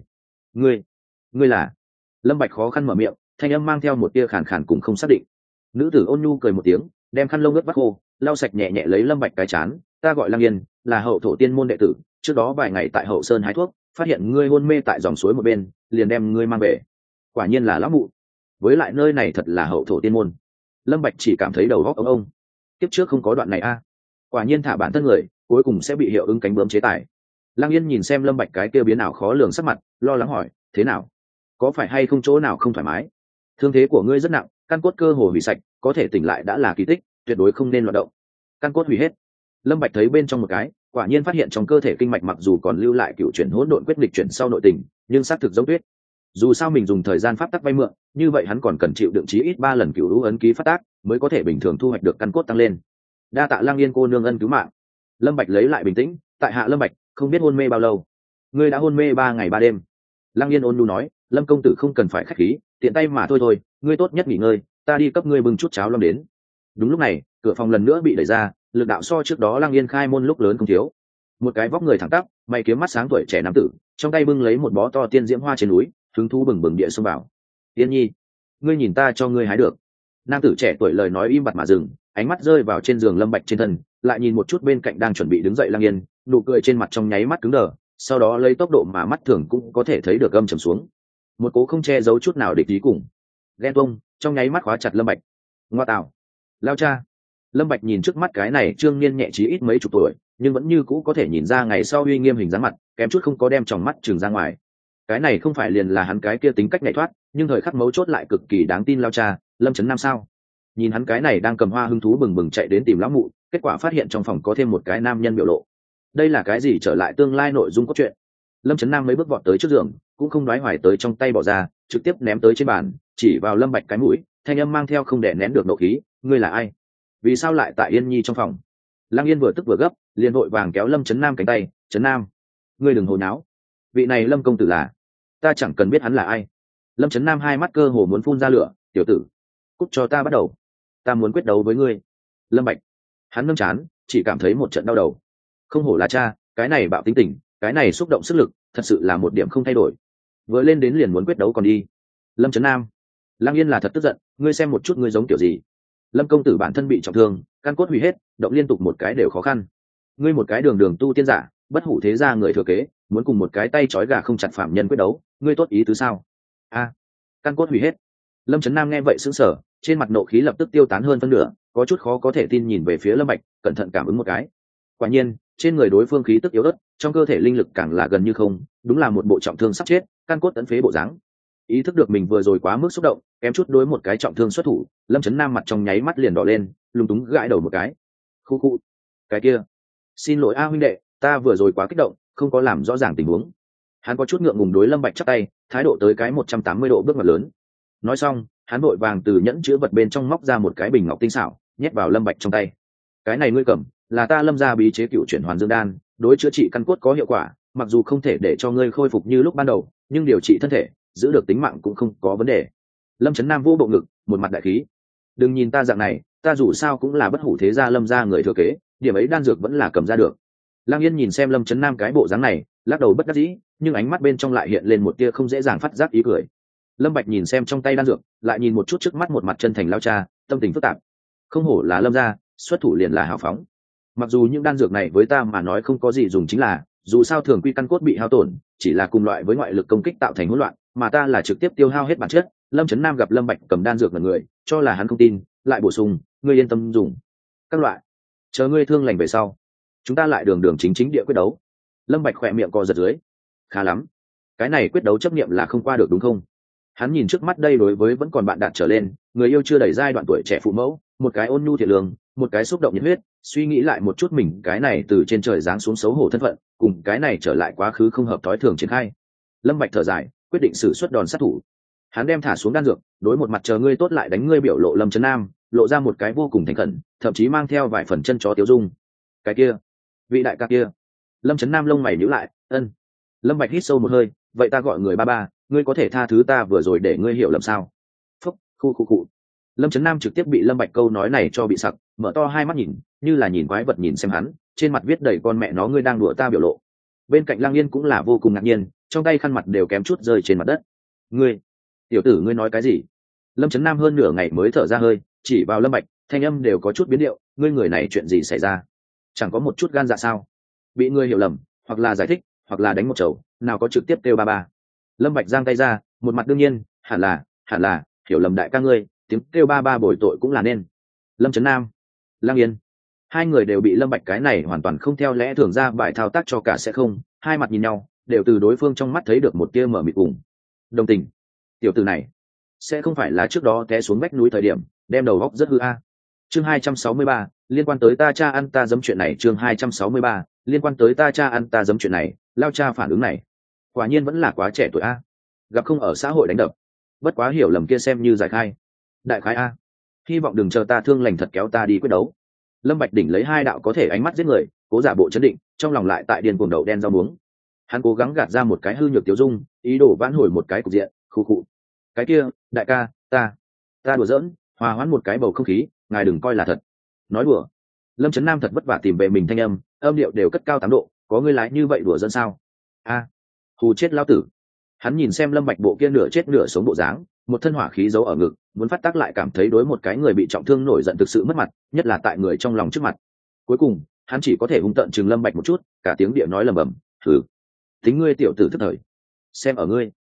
Ngươi là? Lâm Bạch khó khăn mở miệng, thanh âm mang theo một tia khàn khàn cùng không xác định. Nữ tử ôn nhu cười một tiếng, đem khăn lông ướt vắt khô, lau sạch nhẹ nhẹ lấy Lâm Bạch cái chán. Ta gọi Lăng Yên, là hậu thổ tiên môn đệ tử, trước đó vài ngày tại hậu sơn hái thuốc, phát hiện ngươi hôn mê tại dòng suối một bên, liền đem ngươi mang về. Quả nhiên là lão mụ. Với lại nơi này thật là hậu thổ tiên môn. Lâm Bạch chỉ cảm thấy đầu óc ông. Tiếp trước không có đoạn này a. Quả nhiên thả bản thân người, cuối cùng sẽ bị hiệu ứng cánh bướm chế tài. Lăng Yên nhìn xem Lâm Bạch cái kia biến ảo khó lường sắc mặt, lo lắng hỏi, thế nào? Có phải hay không chỗ nào không thoải mái? Thương thế của ngươi rất nặng, căn cốt cơ hồ hủy sạch, có thể tỉnh lại đã là kỳ tích, tuyệt đối không nên loạn động. Căn cốt hủy hết. Lâm Bạch thấy bên trong một cái, quả nhiên phát hiện trong cơ thể kinh mạch mặc dù còn lưu lại cựu chuyển hỗn độn quyết nghịch chuyển sau nội tình, nhưng xác thực giống tuyết. Dù sao mình dùng thời gian pháp tắc vay mượn, như vậy hắn còn cần chịu đựng chí ít 3 lần cựu lũ ấn ký phát tác, mới có thể bình thường thu hoạch được căn cốt tăng lên. Đa tạ Lăng Yên cô nương ân cứu mạng. Lâm Bạch lấy lại bình tĩnh, tại hạ Lâm Bạch, không biết hôn mê bao lâu. Ngươi đã hôn mê 3 ngày 3 đêm. Lăng Yên ôn nhu nói, Lâm công tử không cần phải khách khí, tiện tay mà thôi, ngươi tốt nhất nghỉ ngơi, ta đi cấp ngươi bưng chút cháo lâm đến. Đúng lúc này, cửa phòng lần nữa bị đẩy ra, lực đạo so trước đó Lăng Yên khai môn lúc lớn không thiếu. Một cái vóc người thẳng tắp, mày kiếm mắt sáng tuổi trẻ nam tử, trong tay bưng lấy một bó to tiên diễm hoa trên núi, hứng thú bừng bừng địa xông vào. Yên Nhi, ngươi nhìn ta cho ngươi hái được. Nam tử trẻ tuổi lời nói im bặt mà dừng, ánh mắt rơi vào trên giường Lâm Bạch trên thân, lại nhìn một chút bên cạnh đang chuẩn bị đứng dậy Lăng Yên, nụ cười trên mặt trong nháy mắt cứng đờ, sau đó lấy tốc độ mà mắt thường cũng có thể thấy được âm trầm xuống. Một cố không che giấu chút nào địch ý cùng ghen tuông trong nháy mắt khóa chặt Lâm Bạch. Ngoa tạo, lao cha. Lâm Bạch nhìn trước mắt cái này trương niên nhẹ chí ít mấy chục tuổi, nhưng vẫn như cũ có thể nhìn ra ngày sau uy nghiêm hình dáng mặt, kém chút không có đem tròng mắt trừng ra ngoài. Cái này không phải liền là hắn cái kia tính cách nhạy thoát, nhưng thời khắc mấu chốt lại cực kỳ đáng tin lao cha, Lâm Chấn Nam sao? Nhìn hắn cái này đang cầm hoa hứng thú bừng bừng chạy đến tìm lão mụ, kết quả phát hiện trong phòng có thêm một cái nam nhân biểu lộ. Đây là cái gì trở lại tương lai nội dung cốt truyện? Lâm Chấn Nam mấy bước vọt tới trước giường, cũng không đoái hoài tới trong tay bỏ ra, trực tiếp ném tới trên bàn, chỉ vào Lâm Bạch cái mũi, thanh âm mang theo không đè nén được nộ khí, ngươi là ai? Vì sao lại tại Yên Nhi trong phòng? Lăng Yên vừa tức vừa gấp, liền vội vàng kéo Lâm Chấn Nam cánh tay, Chấn Nam, ngươi đừng hồ náo. Vị này Lâm công tử là, ta chẳng cần biết hắn là ai. Lâm Chấn Nam hai mắt cơ hồ muốn phun ra lửa, tiểu tử, cút cho ta bắt đầu, ta muốn quyết đấu với ngươi. Lâm Bạch, hắn nâng chán, chỉ cảm thấy một trận đau đầu. Không hổ là cha, cái này bạo tính tình, cái này xúc động sức lực, thật sự là một điểm không thay đổi. Vừa lên đến liền muốn quyết đấu còn đi. Lâm Chấn Nam, Lăng Yên là thật tức giận, ngươi xem một chút ngươi giống kiểu gì. Lâm công tử bản thân bị trọng thương, căn cốt hủy hết, động liên tục một cái đều khó khăn. Ngươi một cái đường đường tu tiên giả, bất hủ thế gia người thừa kế, muốn cùng một cái tay trói gà không chặt phạm nhân quyết đấu, ngươi tốt ý tứ sao? A, căn cốt hủy hết. Lâm Chấn Nam nghe vậy sững sờ, trên mặt nộ khí lập tức tiêu tán hơn phân nửa, có chút khó có thể tin nhìn về phía Lâm Bạch, cẩn thận cảm ứng một cái. Quả nhiên, trên người đối phương khí tức yếu ớt, trong cơ thể linh lực càng là gần như không, đúng là một bộ trọng thương sắp chết, căn cốt tấn phế bộ dáng. Ý thức được mình vừa rồi quá mức xúc động, kém chút đối một cái trọng thương xuất thủ, Lâm Chấn Nam mặt trong nháy mắt liền đỏ lên, lúng túng gãi đầu một cái. Khu khu, cái kia, xin lỗi a huynh đệ, ta vừa rồi quá kích động, không có làm rõ ràng tình huống. Hắn có chút ngượng ngùng đối Lâm Bạch chắp tay, thái độ tới cái 180 độ bước ngoặt lớn. Nói xong, hắn vội vàng từ nhẫn chứa vật bên trong móc ra một cái bình ngọc tinh xảo, nhét vào Lâm Bạch trong tay. Cái này ngươi cầm, là ta Lâm gia bí chế cựu chuyển hoàn dương đan, đối chữa trị căn cốt có hiệu quả, mặc dù không thể để cho ngươi khôi phục như lúc ban đầu, nhưng điều trị thân thể, giữ được tính mạng cũng không có vấn đề. Lâm Chấn Nam vô bộ ngực, một mặt đại khí. Đừng nhìn ta dạng này, ta dù sao cũng là bất hủ thế gia Lâm gia người thừa kế, điểm ấy đan dược vẫn là cầm ra được. Lăng Yên nhìn xem Lâm Chấn Nam cái bộ dáng này, lắc đầu bất đắc dĩ, nhưng ánh mắt bên trong lại hiện lên một tia không dễ dàng phát giác ý cười. Lâm Bạch nhìn xem trong tay đan dược, lại nhìn một chút trước mắt một mặt chân thành lao cha, tâm tình phức tạp. Không hổ là Lâm gia, xuất thủ liền là hào phóng. Mặc dù những đan dược này với ta mà nói không có gì dùng, chính là dù sao thường quy căn cốt bị hao tổn, chỉ là cùng loại với ngoại lực công kích tạo thành hỗn loạn, mà ta là trực tiếp tiêu hao hết bản chất. Lâm Chấn Nam gặp Lâm Bạch cầm đan dược là người, cho là hắn không tin, lại bổ sung, ngươi yên tâm dùng. Các loại, chờ ngươi thương lành về sau, chúng ta lại đường đường chính chính địa quyết đấu. Lâm Bạch khỏe miệng co giật dưới. Khá lắm, cái này quyết đấu chấp niệm là không qua được đúng không? Hắn nhìn trước mắt đây đối với vẫn còn bạn đạt trở lên, người yêu chưa đầy giai đoạn tuổi trẻ phụ mẫu, một cái ôn nhu thiện lương, một cái xúc động nhiệt huyết, suy nghĩ lại một chút mình cái này từ trên trời giáng xuống xấu hổ thân phận, cùng cái này trở lại quá khứ không hợp thói thường triển khai. Lâm Bạch thở dài, quyết định sử xuất đòn sát thủ. Hắn đem thả xuống đan dược, đối một mặt chờ ngươi tốt lại đánh ngươi biểu lộ Lâm Chấn Nam, lộ ra một cái vô cùng thành khẩn, thậm chí mang theo vài phần chân chó tiêu dung. Cái kia, vị đại ca kia. Lâm Chấn Nam lông mày nhíu lại, ân. Lâm Bạch hít sâu một hơi, vậy ta gọi người ba ba, ngươi có thể tha thứ ta vừa rồi để ngươi hiểu lầm sao? Phúc, khu. Lâm Chấn Nam trực tiếp bị Lâm Bạch câu nói này cho bị sặc, mở to hai mắt nhìn, như là nhìn quái vật nhìn xem hắn, trên mặt viết đầy con mẹ nó ngươi đang đùa ta biểu lộ. Bên cạnh Lang Yên cũng là vô cùng ngạc nhiên, trong tay khăn mặt đều kém chút rơi trên mặt đất. Ngươi, tiểu tử ngươi nói cái gì? Lâm Chấn Nam hơn nửa ngày mới thở ra hơi, chỉ vào Lâm Bạch, thanh âm đều có chút biến điệu. Ngươi người này chuyện gì xảy ra? Chẳng có một chút gan dạ sao? Bị ngươi hiểu lầm, hoặc là giải thích, hoặc là đánh một chầu, nào có trực tiếp kêu ba ba. Lâm Bạch giang tay ra, một mặt đương nhiên, hẳn là hiểu lầm đại ca ngươi, tiếng kêu ba ba bồi tội cũng là nên. Lâm Chấn Nam, Lang Yên, hai người đều bị Lâm Bạch cái này hoàn toàn không theo lẽ thường ra bài thao tác cho cả sẽ không, hai mặt nhìn nhau, đều từ đối phương trong mắt thấy được một tia mở mịt cùng đồng tình. Tiểu tử này sẽ không phải là trước đó té xuống vách núi thời điểm đem đầu góc rất hư a. Chương 263, liên quan tới ta cha ăn ta giấm chuyện này. Chương 263, liên quan tới ta cha ăn ta giấm chuyện này. Lao cha phản ứng này quả nhiên vẫn là quá trẻ tuổi a. Gặp không ở xã hội đánh đập, bất quá hiểu lầm kia xem như giải khai đại khái a. Hy vọng đừng chờ ta thương lành thật kéo ta đi quyết đấu. Lâm Bạch đỉnh lấy hai đạo có thể ánh mắt giết người, cố giả bộ chấn định, trong lòng lại tại điên cuồng đầu đen rau muống. Hắn cố gắng gạt ra một cái hư nhược tiêu dung, ý đồ vãn hồi một cái cục diện. Khụ khụ. Cái kia, đại ca, ta đùa giỡn, hòa hoãn một cái bầu không khí, ngài đừng coi là thật. Nói đùa. Lâm Chấn Nam thật vất vả tìm về mình thanh âm, âm điệu đều cất cao 8 độ, có ngươi lái như vậy đùa giỡn sao? A, hù chết lão tử. Hắn nhìn xem Lâm Bạch bộ kia nửa chết nửa sống bộ dáng, một thân hỏa khí giấu ở ngực, muốn phát tác lại cảm thấy đối một cái người bị trọng thương nổi giận thực sự mất mặt, nhất là tại người trong lòng trước mặt. Cuối cùng, hắn chỉ có thể hung tợn trừng Lâm Bạch một chút, cả tiếng địa nói lẩm bẩm, "Thử, tính ngươi tiểu tử thức thời, xem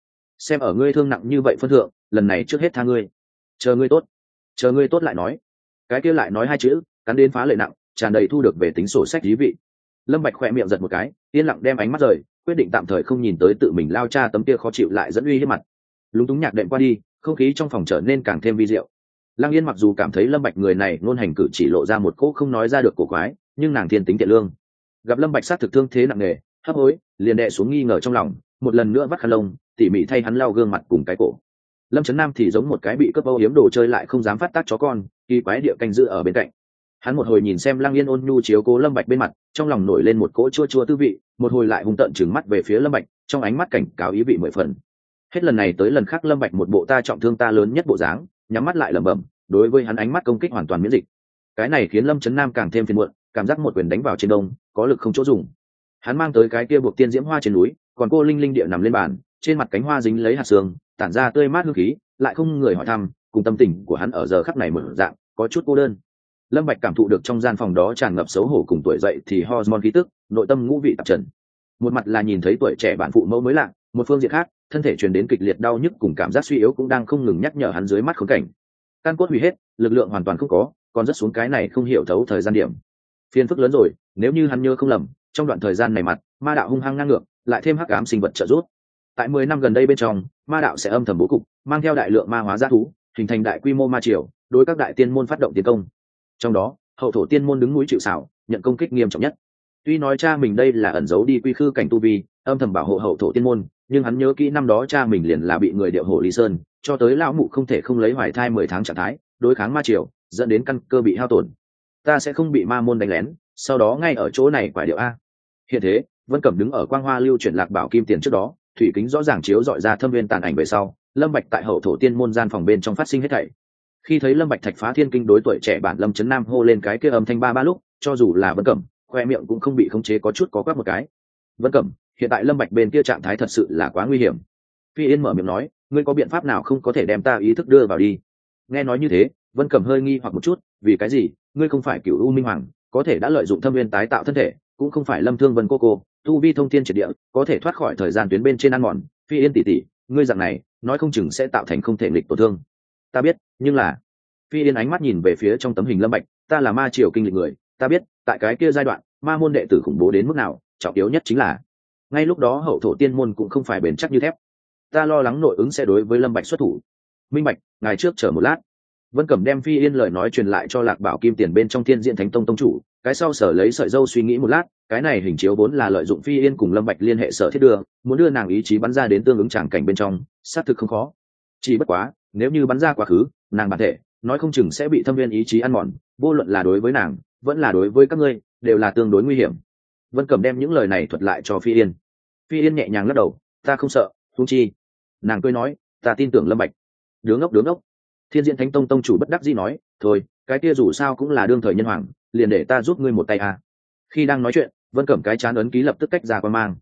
ở ngươi thương nặng như vậy phân thượng, lần này trước hết tha ngươi, chờ ngươi tốt lại nói." Cái kia lại nói hai chữ, cắn đến phá lệ nặng, tràn đầy thu được về tính sổ sách thú vị. Lâm Bạch khẽ miệng giật một cái, yên lặng đem ánh mắt rời, quyết định tạm thời không nhìn tới tự mình lao cha tấm kia khó chịu lại dẫn uy hiếp mặt. Lúng túng nhạc đệm qua đi, không khí trong phòng trở nên càng thêm vi diệu. Lăng Yên mặc dù cảm thấy Lâm Bạch người này ngôn hành cử chỉ lộ ra một cỗ không nói ra được cổ quái, nhưng nàng thiên tính thiện lương. Gặp Lâm Bạch sát thực thương thế nặng nề, hấp hối, liền đè xuống nghi ngờ trong lòng, một lần nữa vắt khăn lông, tỉ mỉ thay hắn lau gương mặt cùng cái cổ. Lâm Chấn Nam thì giống một cái bị cướp âu yếm đồ chơi lại không dám phát tác chó con, kỳ quái địa canh giữ ở bên cạnh. Hắn một hồi nhìn xem Lăng Yên ôn nhu chiếu cố Lâm Bạch bên mặt, trong lòng nổi lên một cỗ chua chua tư vị, một hồi lại hung tợn trừng mắt về phía Lâm Bạch, trong ánh mắt cảnh cáo ý vị mười phần. Hết lần này tới lần khác Lâm Bạch một bộ ta trọng thương ta lớn nhất bộ dáng, nhắm mắt lại lẩm bẩm, đối với hắn ánh mắt công kích hoàn toàn miễn dịch. Cái này khiến Lâm Chấn Nam càng thêm phiền muộn, cảm giác một quyền đánh vào trên đông, có lực không chỗ dùng. Hắn mang tới cái kia buộc tiên diễm hoa trên núi, còn cô linh linh địa nằm lên bàn, trên mặt cánh hoa dính lấy hạt sương, tản ra tươi mát hương khí, lại không người hỏi thăm, cùng tâm tình của hắn ở giờ khắc này mở dạng, có chút cô đơn. Lâm Bạch cảm thụ được trong gian phòng đó tràn ngập xấu hổ cùng tuổi dậy thì hormone khí tức, nội tâm ngũ vị tạp trần. Một mặt là nhìn thấy tuổi trẻ bạn phụ mẫu mới lạ, một phương diện khác, thân thể truyền đến kịch liệt đau nhức cùng cảm giác suy yếu cũng đang không ngừng nhắc nhở hắn dưới mắt khốn cảnh. Căn cốt hủy hết, lực lượng hoàn toàn không có, còn rất xuống cái này không hiểu thấu thời gian điểm. Phiền phức lớn rồi, nếu như hắn nhớ không lầm, trong đoạn thời gian này mặt, ma đạo hung hăng ngang ngược, lại thêm hắc ám sinh vật trợ giúp. Tại 10 năm gần đây bên trong, ma đạo sẽ âm thầm bố cục, mang theo đại lượng ma hóa dã thú, hình thành đại quy mô ma triều, đối các đại tiên môn phát động tiến công. Trong đó, hậu thổ tiên môn đứng núi chịu sào, nhận công kích nghiêm trọng nhất. Tuy nói cha mình đây là ẩn giấu đi quy khư cảnh tu vi, âm thầm bảo hộ hậu thổ tiên môn, nhưng hắn nhớ kỹ năm đó cha mình liền là bị người điệu hồ Lý Sơn, cho tới lão mụ không thể không lấy hoài thai 10 tháng trạng thái, đối kháng ma triều, dẫn đến căn cơ bị hao tổn. Ta sẽ không bị ma môn đánh lén, sau đó ngay ở chỗ này quả điệu a. Hiện thế, Vân Cẩm đứng ở quang hoa lưu chuyển lạc bảo kim tiền trước đó, thủy kính rõ ràng chiếu dọi ra thâm viên tàn ảnh về sau, Lâm Bạch tại hậu thổ tiên môn gian phòng bên trong phát sinh hết thảy. Khi thấy Lâm Bạch thạch phá thiên kinh đối tuổi trẻ bản Lâm Chấn Nam hô lên cái kia âm thanh ba ba lúc, cho dù là Vân Cẩm, khoe miệng cũng không bị khống chế có chút có quắc một cái. Vân Cẩm, hiện tại Lâm Bạch bên kia trạng thái thật sự là quá nguy hiểm. Phi Yên mở miệng nói, ngươi có biện pháp nào không có thể đem ta ý thức đưa vào đi? Nghe nói như thế, Vân Cẩm hơi nghi hoặc một chút, vì cái gì? Ngươi không phải Cửu U Minh Hoàng, có thể đã lợi dụng thâm viên tái tạo thân thể, cũng không phải Lâm Thương Vân cô, tu vi thông thiên triệt địa, có thể thoát khỏi thời gian tuyến bên trên ăn mòn. Phi Yên tỷ tỷ, ngươi dạng này, nói không chừng sẽ tạo thành không thể nghịch tổn thương. Ta biết, nhưng là Phi Yên ánh mắt nhìn về phía trong tấm hình Lâm Bạch, ta là ma triều kinh lịch người, ta biết, tại cái kia giai đoạn, ma môn đệ tử khủng bố đến mức nào, trọng yếu nhất chính là, ngay lúc đó hậu thổ tiên môn cũng không phải bền chắc như thép. Ta lo lắng nội ứng sẽ đối với Lâm Bạch xuất thủ. Minh Bạch, ngài trước chờ một lát. Vân Cẩm đem Phi Yên lời nói truyền lại cho Lạc Bảo Kim Tiền bên trong Thiên Diện Thánh Tông tông chủ, cái sau sở lấy sợi dâu suy nghĩ một lát, cái này hình chiếu vốn là lợi dụng Phi Yên cùng Lâm Bạch liên hệ sở thiết đưa, muốn đưa nàng ý chí bắn ra đến tương ứng tràng cảnh bên trong, xác thực không khó. Chỉ bất quá, nếu như bắn ra quá khứ, nàng bản thể, nói không chừng sẽ bị thâm viên ý chí ăn mòn, vô luận là đối với nàng, vẫn là đối với các ngươi, đều là tương đối nguy hiểm. Vân Cẩm đem những lời này thuật lại cho Phi Yên. Phi Yên nhẹ nhàng lắc đầu, ta không sợ, huống chi. Nàng cười nói, ta tin tưởng Lâm Bạch. Đứa ngốc. Thiên Diễn Thánh Tông tông chủ bất đắc dĩ nói, thôi, cái kia dù sao cũng là đương thời nhân hoàng, liền để ta giúp ngươi một tay à. Khi đang nói chuyện, Vân Cẩm cái chán ấn ký lập tức cách ra qua mang.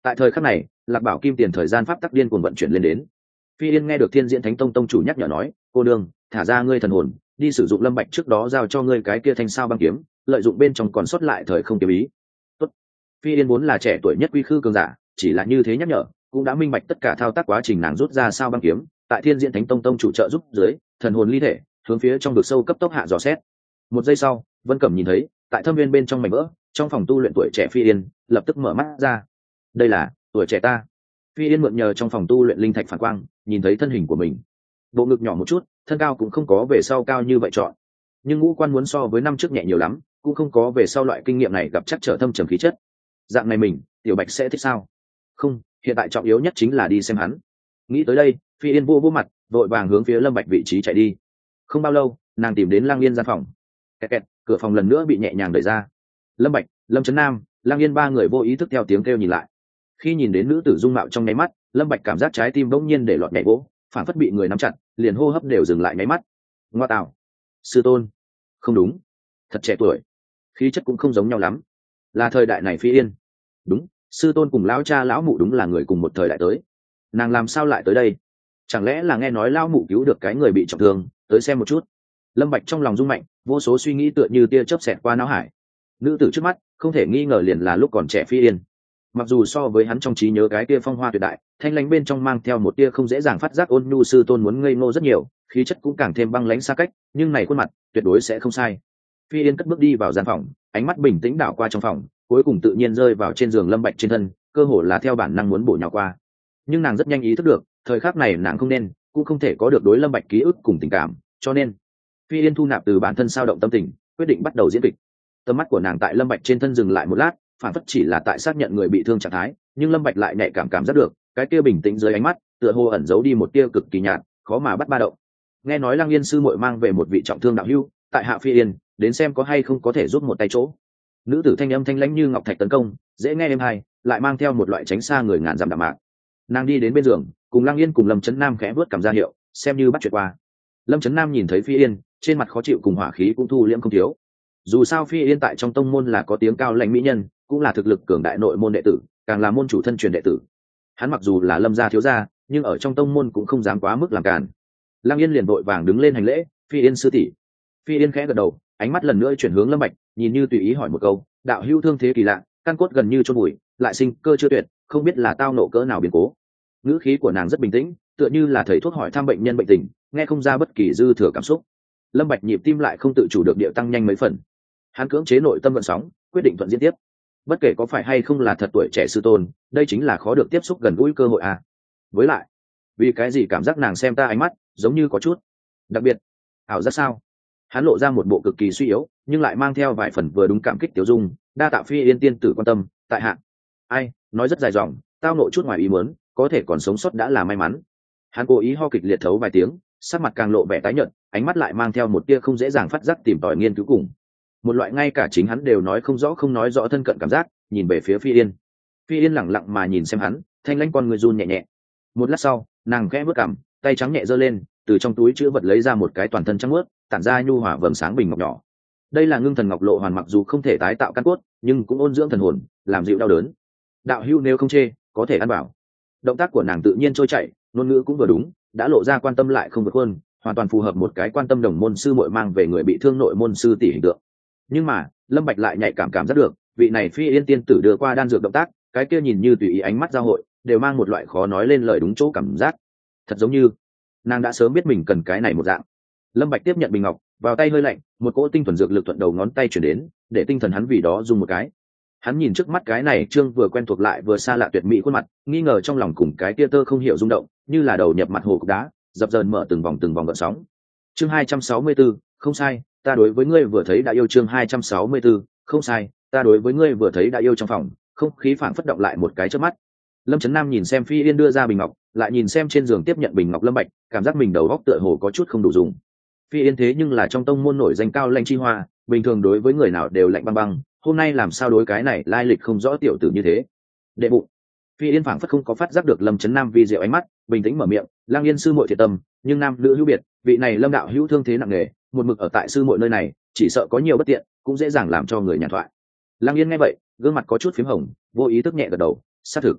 Tại thời khắc này, Lạc Bảo Kim Tiền thời gian pháp tắc điên cuồng vận chuyển lên đến. Phi Yên nghe được Thiên Diễn Thánh Tông tông chủ nhắc nhở nói, cô đương, thả ra ngươi thần hồn, đi sử dụng Lâm Bạch trước đó giao cho ngươi cái kia thanh sao băng kiếm, lợi dụng bên trong còn sót lại thời không kiếm ý. Tốt. Phi Yên vốn là trẻ tuổi nhất quy khư cường giả, chỉ là như thế nhắc nhở, cũng đã minh bạch tất cả thao tác quá trình nàng rút ra sao băng kiếm, tại Thiên Diễn Thánh Tông tông chủ trợ giúp dưới, thần hồn ly thể, hướng phía trong vực sâu cấp tốc hạ dò xét. Một giây sau, Vân Cẩm nhìn thấy, tại thâm viên bên trong mảnh vỡ, trong phòng tu luyện tuổi trẻ Phi Yên, lập tức mở mắt ra. Đây là tuổi trẻ ta. Phi Yên mượn nhờ trong phòng tu luyện linh thạch phản quang, nhìn thấy thân hình của mình. Bộ ngực nhỏ một chút, thân cao cũng không có về sau cao như vậy chọn. Nhưng ngũ quan muốn so với năm trước nhẹ nhiều lắm, cũng không có về sau loại kinh nghiệm này gặp chắc trở thâm trầm khí chất. Dạng này mình, Tiểu Bạch sẽ thích sao? Không, hiện tại trọng yếu nhất chính là đi xem hắn. Nghĩ tới đây, Phi Yên vô mặt, vội vàng hướng phía Lâm Bạch vị trí chạy đi. Không bao lâu, nàng tìm đến Lang Yên gian phòng. Kẹt kẹt, cửa phòng lần nữa bị nhẹ nhàng đẩy ra. Lâm Bạch, Lâm Chấn Nam, Lang Yên ba người vô ý thức theo tiếng kêu nhìn lại. Khi nhìn đến nữ tử dung mạo trong nháy mắt, Lâm Bạch cảm giác trái tim bỗng nhiên để lọt nhảy vỗ, phản phất bị người nắm chặt, liền hô hấp đều dừng lại nháy mắt. Ngoa tạo, sư tôn, không đúng, thật trẻ tuổi, khí chất cũng không giống nhau lắm. Là thời đại này Phi Yên. Đúng, sư tôn cùng lão cha lão mụ đúng là người cùng một thời đại tới. Nàng làm sao lại tới đây? Chẳng lẽ là nghe nói lão mụ cứu được cái người bị trọng thương, tới xem một chút. Lâm Bạch trong lòng rung mạnh, vô số suy nghĩ tựa như tia chớp xẹt qua não hải. Nữ tử trước mắt, không thể nghi ngờ liền là lúc còn trẻ Phi Yên. Mặc dù so với hắn trong trí nhớ cái tia phong hoa tuyệt đại, thanh lãnh bên trong mang theo một tia không dễ dàng phát giác ôn nhu sư tôn muốn ngây ngô rất nhiều, khí chất cũng càng thêm băng lãnh xa cách, nhưng này khuôn mặt tuyệt đối sẽ không sai. Phi Yên cất bước đi vào gian phòng, ánh mắt bình tĩnh đảo qua trong phòng, cuối cùng tự nhiên rơi vào trên giường Lâm Bạch trên thân, cơ hồ là theo bản năng muốn bổ nhào qua. Nhưng nàng rất nhanh ý thức được, thời khắc này nàng không nên, cũng không thể có được đối Lâm Bạch ký ức cùng tình cảm, cho nên Phi Yên thu nạp từ bản thân sao động tâm tình, quyết định bắt đầu diễn kịch. Tầm mắt của nàng tại Lâm Bạch trên thân dừng lại một lát, phản phất chỉ là tại xác nhận người bị thương trạng thái, nhưng Lâm Bạch lại nhạy cảm giác được, cái kia bình tĩnh dưới ánh mắt, tựa hồ ẩn giấu đi một tia cực kỳ nhạt, khó mà bắt ba động. Nghe nói Lăng Yên sư muội mang về một vị trọng thương đạo hữu, tại hạ Phi Yên, đến xem có hay không có thể giúp một tay chỗ. Nữ tử thanh âm thanh lãnh như ngọc thạch tấn công, dễ nghe êm hay, lại mang theo một loại tránh xa người ngàn dặm đạm mạc. Nàng đi đến bên giường, cùng Lăng Yên cùng Lâm Chấn Nam khẽ vớt cảm ra hiệu, xem như bắt chuyện qua. Lâm Chấn Nam nhìn thấy Phi Yên, trên mặt khó chịu cùng hỏa khí cũng thu liễm không thiếu. Dù sao Phi Yên tại trong tông môn là có tiếng cao lãnh mỹ nhân, cũng là thực lực cường đại nội môn đệ tử, càng là môn chủ thân truyền đệ tử. Hắn mặc dù là Lâm gia thiếu gia, nhưng ở trong tông môn cũng không dám quá mức làm càn. Lăng Yên liền vội vàng đứng lên hành lễ, Phi Yên sư tỷ. Phi Yên khẽ gật đầu, ánh mắt lần nữa chuyển hướng Lâm Bạch, nhìn như tùy ý hỏi một câu, đạo hữu thương thế kỳ lạ, căn cốt gần như chôn bụi, lại sinh cơ chưa tuyệt, không biết là tao nộ cỡ nào biến cố. Ngữ khí của nàng rất bình tĩnh, tựa như là thầy thuốc hỏi thăm bệnh nhân bệnh tình, nghe không ra bất kỳ dư thừa cảm xúc. Lâm Bạch nhịp tim lại không tự chủ được điệu tăng nhanh mấy phần. Hắn cưỡng chế nội tâm gợn sóng, quyết định thuận diễn tiếp. Bất kể có phải hay không là thật tuổi trẻ sư tôn, đây chính là khó được tiếp xúc gần gũi cơ hội à. Với lại, vì cái gì cảm giác nàng xem ta ánh mắt giống như có chút đặc biệt, ảo giác sao? Hắn lộ ra một bộ cực kỳ suy yếu, nhưng lại mang theo vài phần vừa đúng cảm kích tiểu dung, đa tạ Phi Yên tiên tử quan tâm, tại hạ. Ai, nói rất dài dòng, tao nội chút ngoài ý muốn, có thể còn sống sót đã là may mắn. Hắn cố ý ho kịch liệt thấu vài tiếng, sắc mặt càng lộ vẻ tái nhợt, ánh mắt lại mang theo một tia không dễ dàng phát giác tìm tòi nghiên cứu cùng. Một loại ngay cả chính hắn đều nói không nói rõ thân cận cảm giác, nhìn về phía Phi Yên. Phi Yên lẳng lặng mà nhìn xem hắn, thanh lãnh con người run nhẹ nhẹ. Một lát sau, nàng khẽ bước cằm, tay trắng nhẹ giơ lên, từ trong túi chứa vật lấy ra một cái toàn thân trắng muốt, tản ra nhu hòa vầng sáng bình ngọc nhỏ. Đây là ngưng thần ngọc lộ hoàn, mặc dù không thể tái tạo căn cốt, nhưng cũng ôn dưỡng thần hồn, làm dịu đau đớn. Đạo hữu nếu không chê, có thể ăn bảo. Động tác của nàng tự nhiên trôi chảy, ngôn ngữ cũng vừa đúng, đã lộ ra quan tâm lại không vượt hơn, hoàn toàn phù hợp một cái quan tâm đồng môn sư muội mang về người bị thương nội môn sư tỷ hình tượng. Nhưng mà Lâm Bạch lại nhạy cảm giác được, vị này Phi Yên tiên tử đưa qua đan dược động tác, cái kia nhìn như tùy ý ánh mắt giao hội, đều mang một loại khó nói lên lời đúng chỗ cảm giác, thật giống như nàng đã sớm biết mình cần cái này một dạng. Lâm Bạch tiếp nhận bình ngọc, vào tay hơi lạnh, một cỗ tinh thuần dược lực thuận đầu ngón tay chuyển đến, để tinh thần hắn vì đó dùng một cái. Hắn nhìn trước mắt cái này trương vừa quen thuộc lại vừa xa lạ tuyệt mỹ khuôn mặt, nghi ngờ trong lòng cùng cái tia tơ không hiểu rung động, như là đầu nhập mặt hồ cục đá, dập dờn mở từng vòng gợn sóng. Chương 264, không sai, ta đối với ngươi vừa thấy đã yêu. Chương 264, không sai, ta đối với ngươi vừa thấy đã yêu. Trong phòng, không khí phảng phất động lại một cái chớp mắt. Lâm Chấn Nam nhìn xem Phi Yên đưa ra bình ngọc, lại nhìn xem trên giường tiếp nhận bình ngọc Lâm Bạch, cảm giác mình đầu óc tựa hồ có chút không đủ dùng. Phi Yên thế nhưng là trong tông môn nổi danh cao lãnh chi hoa, bình thường đối với người nào đều lạnh băng băng, hôm nay làm sao đối cái này lai lịch không rõ tiểu tử như thế. Đệ bụng. Phi Yên phảng phất không có phát giác được Lâm Chấn Nam vi diệu ánh mắt, bình tĩnh mở miệng, Lang Yên sư muội thiệt tâm, nhưng nam nữ hữu biệt, vị này Lâm đạo hữu thương thế nặng nề, một mực ở tại sư muội nơi này, chỉ sợ có nhiều bất tiện, cũng dễ dàng làm cho người nhàn thoại. Lang Yên nghe vậy, gương mặt có chút phím hồng, vô ý thức nhẹ gật đầu, xác thực.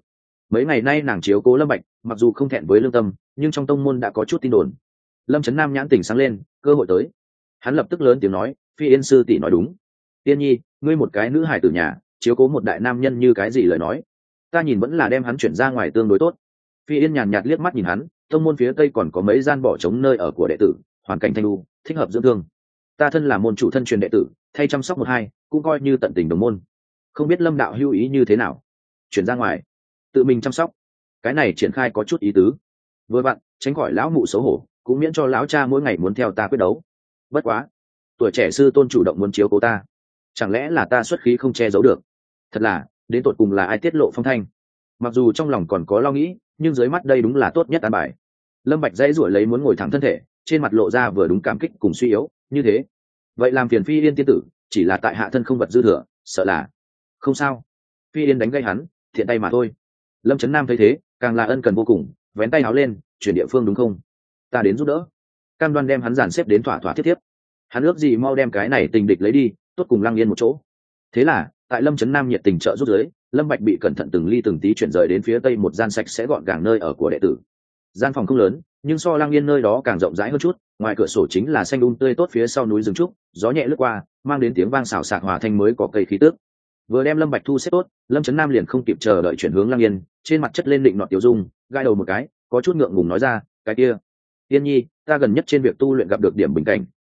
mấy ngày nay nàng chiếu cố lâm bạch, mặc dù không thẹn với lương tâm, nhưng trong tông môn đã có chút tin đồn. Lâm Chấn Nam nhãn tỉnh sáng lên, cơ hội tới. Hắn lập tức lớn tiếng nói, Phi Yên sư tỷ nói đúng. Tiên nhi, ngươi một cái nữ hài tử nhà, chiếu cố một đại nam nhân như cái gì lời nói? Ta nhìn vẫn là đem hắn chuyển ra ngoài tương đối tốt. Phi Yên nhàn nhạt liếc mắt nhìn hắn, tông môn phía tây còn có mấy gian bỏ trống nơi ở của đệ tử, hoàn cảnh thanh lưu, thích hợp dưỡng thương. Ta thân là môn chủ thân truyền đệ tử, thay chăm sóc một hai, cũng coi như tận tình đồng môn. Không biết Lâm đạo hữu ý như thế nào? Chuyển ra ngoài, tự mình chăm sóc. Cái này triển khai có chút ý tứ. Vừa bạn, tránh khỏi lão mụ xấu hổ, cũng miễn cho lão cha mỗi ngày muốn theo ta quyết đấu. Bất quá, tuổi trẻ sư tôn chủ động muốn chiếu cố ta, chẳng lẽ là ta xuất khí không che giấu được? Thật là, đến tột cùng là ai tiết lộ phong thanh? Mặc dù trong lòng còn có lo nghĩ, nhưng dưới mắt đây đúng là tốt nhất an bài. Lâm Bạch dãy ruổi lấy muốn ngồi thẳng thân thể, trên mặt lộ ra vừa đúng cảm kích cùng suy yếu, như thế. Vậy làm phiền Phi Yên tiên tử, chỉ là tại hạ thân không vật dư thừa, sợ là. Không sao. Phi Yên đánh gây hắn, thiện tay mà thôi. Lâm Chấn Nam thấy thế, càng là ân cần vô cùng, vén tay áo lên, chuyển địa phương đúng không? Ta đến giúp đỡ. Cam đoan đem hắn dàn xếp đến thỏa thỏa thiết tiếp. Hắn ước gì mau đem cái này tình địch lấy đi, tốt cùng Lăng Yên một chỗ. Thế là, tại Lâm Chấn Nam nhiệt tình trợ giúp dưới, Lâm Bạch bị cẩn thận từng ly từng tí chuyển rời đến phía tây một gian sạch sẽ gọn gàng nơi ở của đệ tử. Gian phòng không lớn, nhưng so Lăng Yên nơi đó càng rộng rãi hơn chút, ngoài cửa sổ chính là xanh tươi tốt phía sau núi rừng trúc, gió nhẹ lướt qua, mang đến tiếng vang xào xạc hòa thanh mới có cây khí tước. Vừa đem Lâm Bạch thu xếp tốt, Lâm Chấn Nam liền không kịp chờ đợi chuyển hướng Lăng Yên, trên mặt chất lên định nọt tiểu dung, gai đầu một cái, có chút ngượng ngùng nói ra, cái kia, Yên Nhi, ta gần nhất trên việc tu luyện gặp được điểm bình cảnh,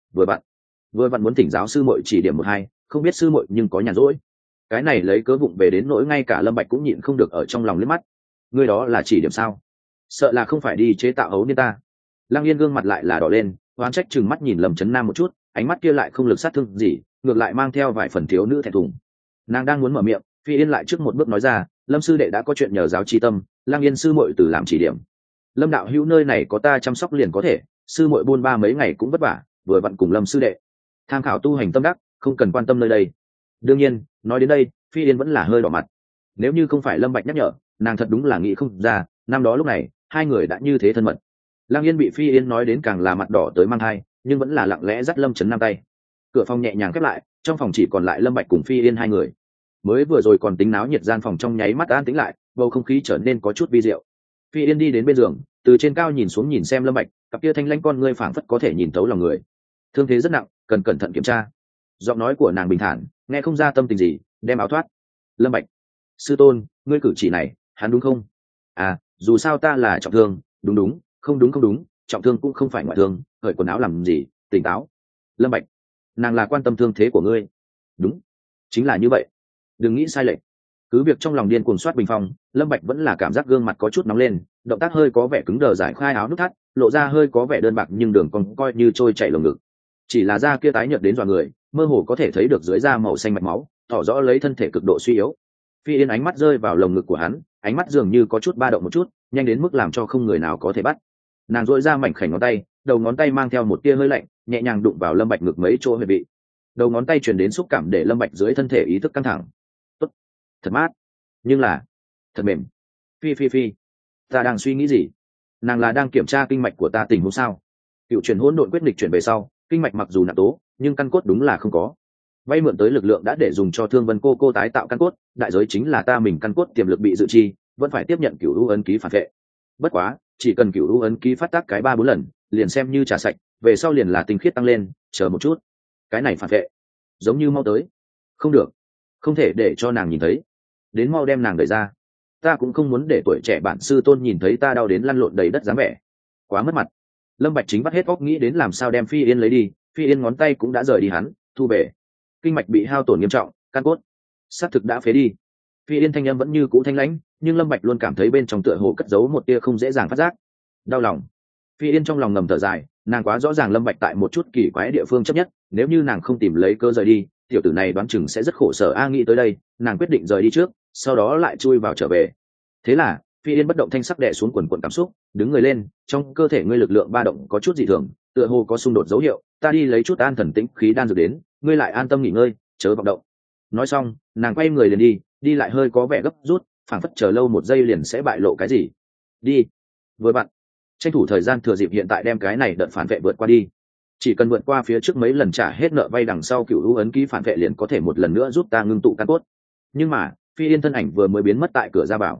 vừa vặn muốn thỉnh giáo sư muội chỉ điểm một hai, không biết sư muội nhưng có nhàn rỗi. Cái này lấy cớ vụng về đến nỗi ngay cả Lâm Bạch cũng nhịn không được ở trong lòng liếc mắt. Ngươi đó là chỉ điểm sao? Sợ là không phải đi chế tạo ấu niên ta. Lăng Yên gương mặt lại là đỏ lên, oán trách chừng mắt nhìn Lâm Chấn Nam một chút, ánh mắt kia lại không lực sát thương gì, ngược lại mang theo vài phần thiếu nữ thẹn thùng. Nàng đang muốn mở miệng, Phi Yên lại trước một bước nói ra, Lâm sư đệ đã có chuyện nhờ giáo chi tâm, Lăng Yên sư muội từ làm chỉ điểm. Lâm đạo hữu nơi này có ta chăm sóc liền có thể, sư muội buôn ba mấy ngày cũng vất vả, vừa vặn cùng Lâm sư đệ tham khảo tu hành tâm đắc, không cần quan tâm nơi đây. Đương nhiên, nói đến đây, Phi Yên vẫn là hơi đỏ mặt. Nếu như không phải Lâm Bạch nhắc nhở, nàng thật đúng là nghĩ không ra, năm đó lúc này, hai người đã như thế thân mật. Lăng Yên bị Phi Yên nói đến càng là mặt đỏ tới mang hai, nhưng vẫn là lặng lẽ dắt Lâm Chấn Nam tay. Cửa phòng nhẹ nhàng khép lại, trong phòng chỉ còn lại Lâm Bạch cùng Phi Yên hai người. Mới vừa rồi còn tính náo nhiệt gian phòng trong nháy mắt an tĩnh lại, bầu không khí trở nên có chút vi diệu. Phi Yên đi đến bên giường, từ trên cao nhìn xuống nhìn xem Lâm Bạch, cặp kia thanh lãnh con ngươi phảng phất có thể nhìn thấu lòng người. Thương thế rất nặng, cần cẩn thận kiểm tra. Giọng nói của nàng bình thản, nghe không ra tâm tình gì, đem áo thoát. Lâm Bạch, sư tôn, ngươi cử chỉ này, hắn đúng không? À, dù sao ta là trọng thương, đúng, không đúng, trọng thương cũng không phải ngoại thương, cởi quần áo làm gì, tỉnh táo. Lâm Bạch, nàng là quan tâm thương thế của ngươi. Đúng, chính là như vậy. Đừng nghĩ sai lệch. Cứ việc trong lòng điên cuồng soát bình phong, Lâm Bạch vẫn là cảm giác gương mặt có chút nóng lên, động tác hơi có vẻ cứng đờ, giải khai áo nút thắt, lộ ra hơi có vẻ đơn bạc nhưng đường còn coi như trôi chảy lồng ngực. Chỉ là da kia tái nhợt đến dọa người, mơ hồ có thể thấy được dưới da màu xanh mạch máu, tỏ rõ lấy thân thể cực độ suy yếu. Phi Yên ánh mắt rơi vào lồng ngực của hắn, ánh mắt dường như có chút ba động một chút, nhanh đến mức làm cho không người nào có thể bắt. Nàng duỗi ra mảnh khảnh ngón tay, đầu ngón tay mang theo một tia hơi lạnh, nhẹ nhàng đụng vào Lâm Bạch ngực mấy chỗ huyệt vị. Đầu ngón tay truyền đến xúc cảm để Lâm Bạch dưới thân thể ý thức căng thẳng. Tốt, thật mát, nhưng là thật mềm. Phi, ta đang suy nghĩ gì? Nàng là đang kiểm tra kinh mạch của ta tình huống sao? Cựu truyền hỗn độn quyết nghịch chuyển về sau, kinh mạch mặc dù nặng tố, nhưng căn cốt đúng là không có. Vay mượn tới lực lượng đã để dùng cho Thương Vân cô tái tạo căn cốt, đại giới chính là ta mình căn cốt tiềm lực bị dự chi, vẫn phải tiếp nhận cửu u ấn ký phản vệ. Bất quá, chỉ cần cửu u ấn ký phát tác cái 3-4 lần, liền xem như trả sạch, về sau liền là tinh khiết tăng lên, chờ một chút. Cái này phản vệ, giống như mau tới. Không được, không thể để cho nàng nhìn thấy. Đến mau đem nàng đẩy ra. Ta cũng không muốn để tuổi trẻ bản sư tôn nhìn thấy ta đau đến lăn lộn đầy đất dáng vẻ. Quá mất mặt. Lâm Bạch chính vắt hết óc nghĩ đến làm sao đem Phi Yên lấy đi, Phi Yên ngón tay cũng đã rời đi hắn, thu về. Kinh mạch bị hao tổn nghiêm trọng, căn cốt xác thực đã phế đi. Phi Yên thanh âm vẫn như cũ thanh lãnh, nhưng Lâm Bạch luôn cảm thấy bên trong tựa hồ cất giấu một tia không dễ dàng phát giác. Đau lòng. Phi Yên trong lòng ngầm thở dài, nàng quá rõ ràng Lâm Bạch tại một chút kỳ quái địa phương chấp nhất, nếu như nàng không tìm lấy cơ rời đi, tiểu tử này đoán chừng sẽ rất khổ sở. Nghĩ tới đây, nàng quyết định rời đi trước, sau đó lại chui vào trở về. Thế là, Phi Yên bất động thanh sắc đè xuống quần quần cảm xúc, đứng người lên, trong cơ thể ngươi lực lượng ba động có chút dị thường, tựa hồ có xung đột dấu hiệu, ta đi lấy chút an thần tĩnh khí đan dược đến, ngươi lại an tâm nghỉ ngơi, chớ vọng động. Nói xong, nàng quay người liền đi lại hơi có vẻ gấp rút, phảng phất chờ lâu một giây liền sẽ bại lộ cái gì. Đi. Với bạn, tranh thủ thời gian thừa dịp hiện tại đem cái này đợt phản vệ vượt qua đi. Chỉ cần vượt qua phía trước mấy lần trả hết nợ vay, đằng sau cựu u ấn ký phản vệ liền có thể một lần nữa giúp ta ngưng tụ căn cốt. Nhưng mà, Phi Yên thân ảnh vừa mới biến mất tại cửa ra vào.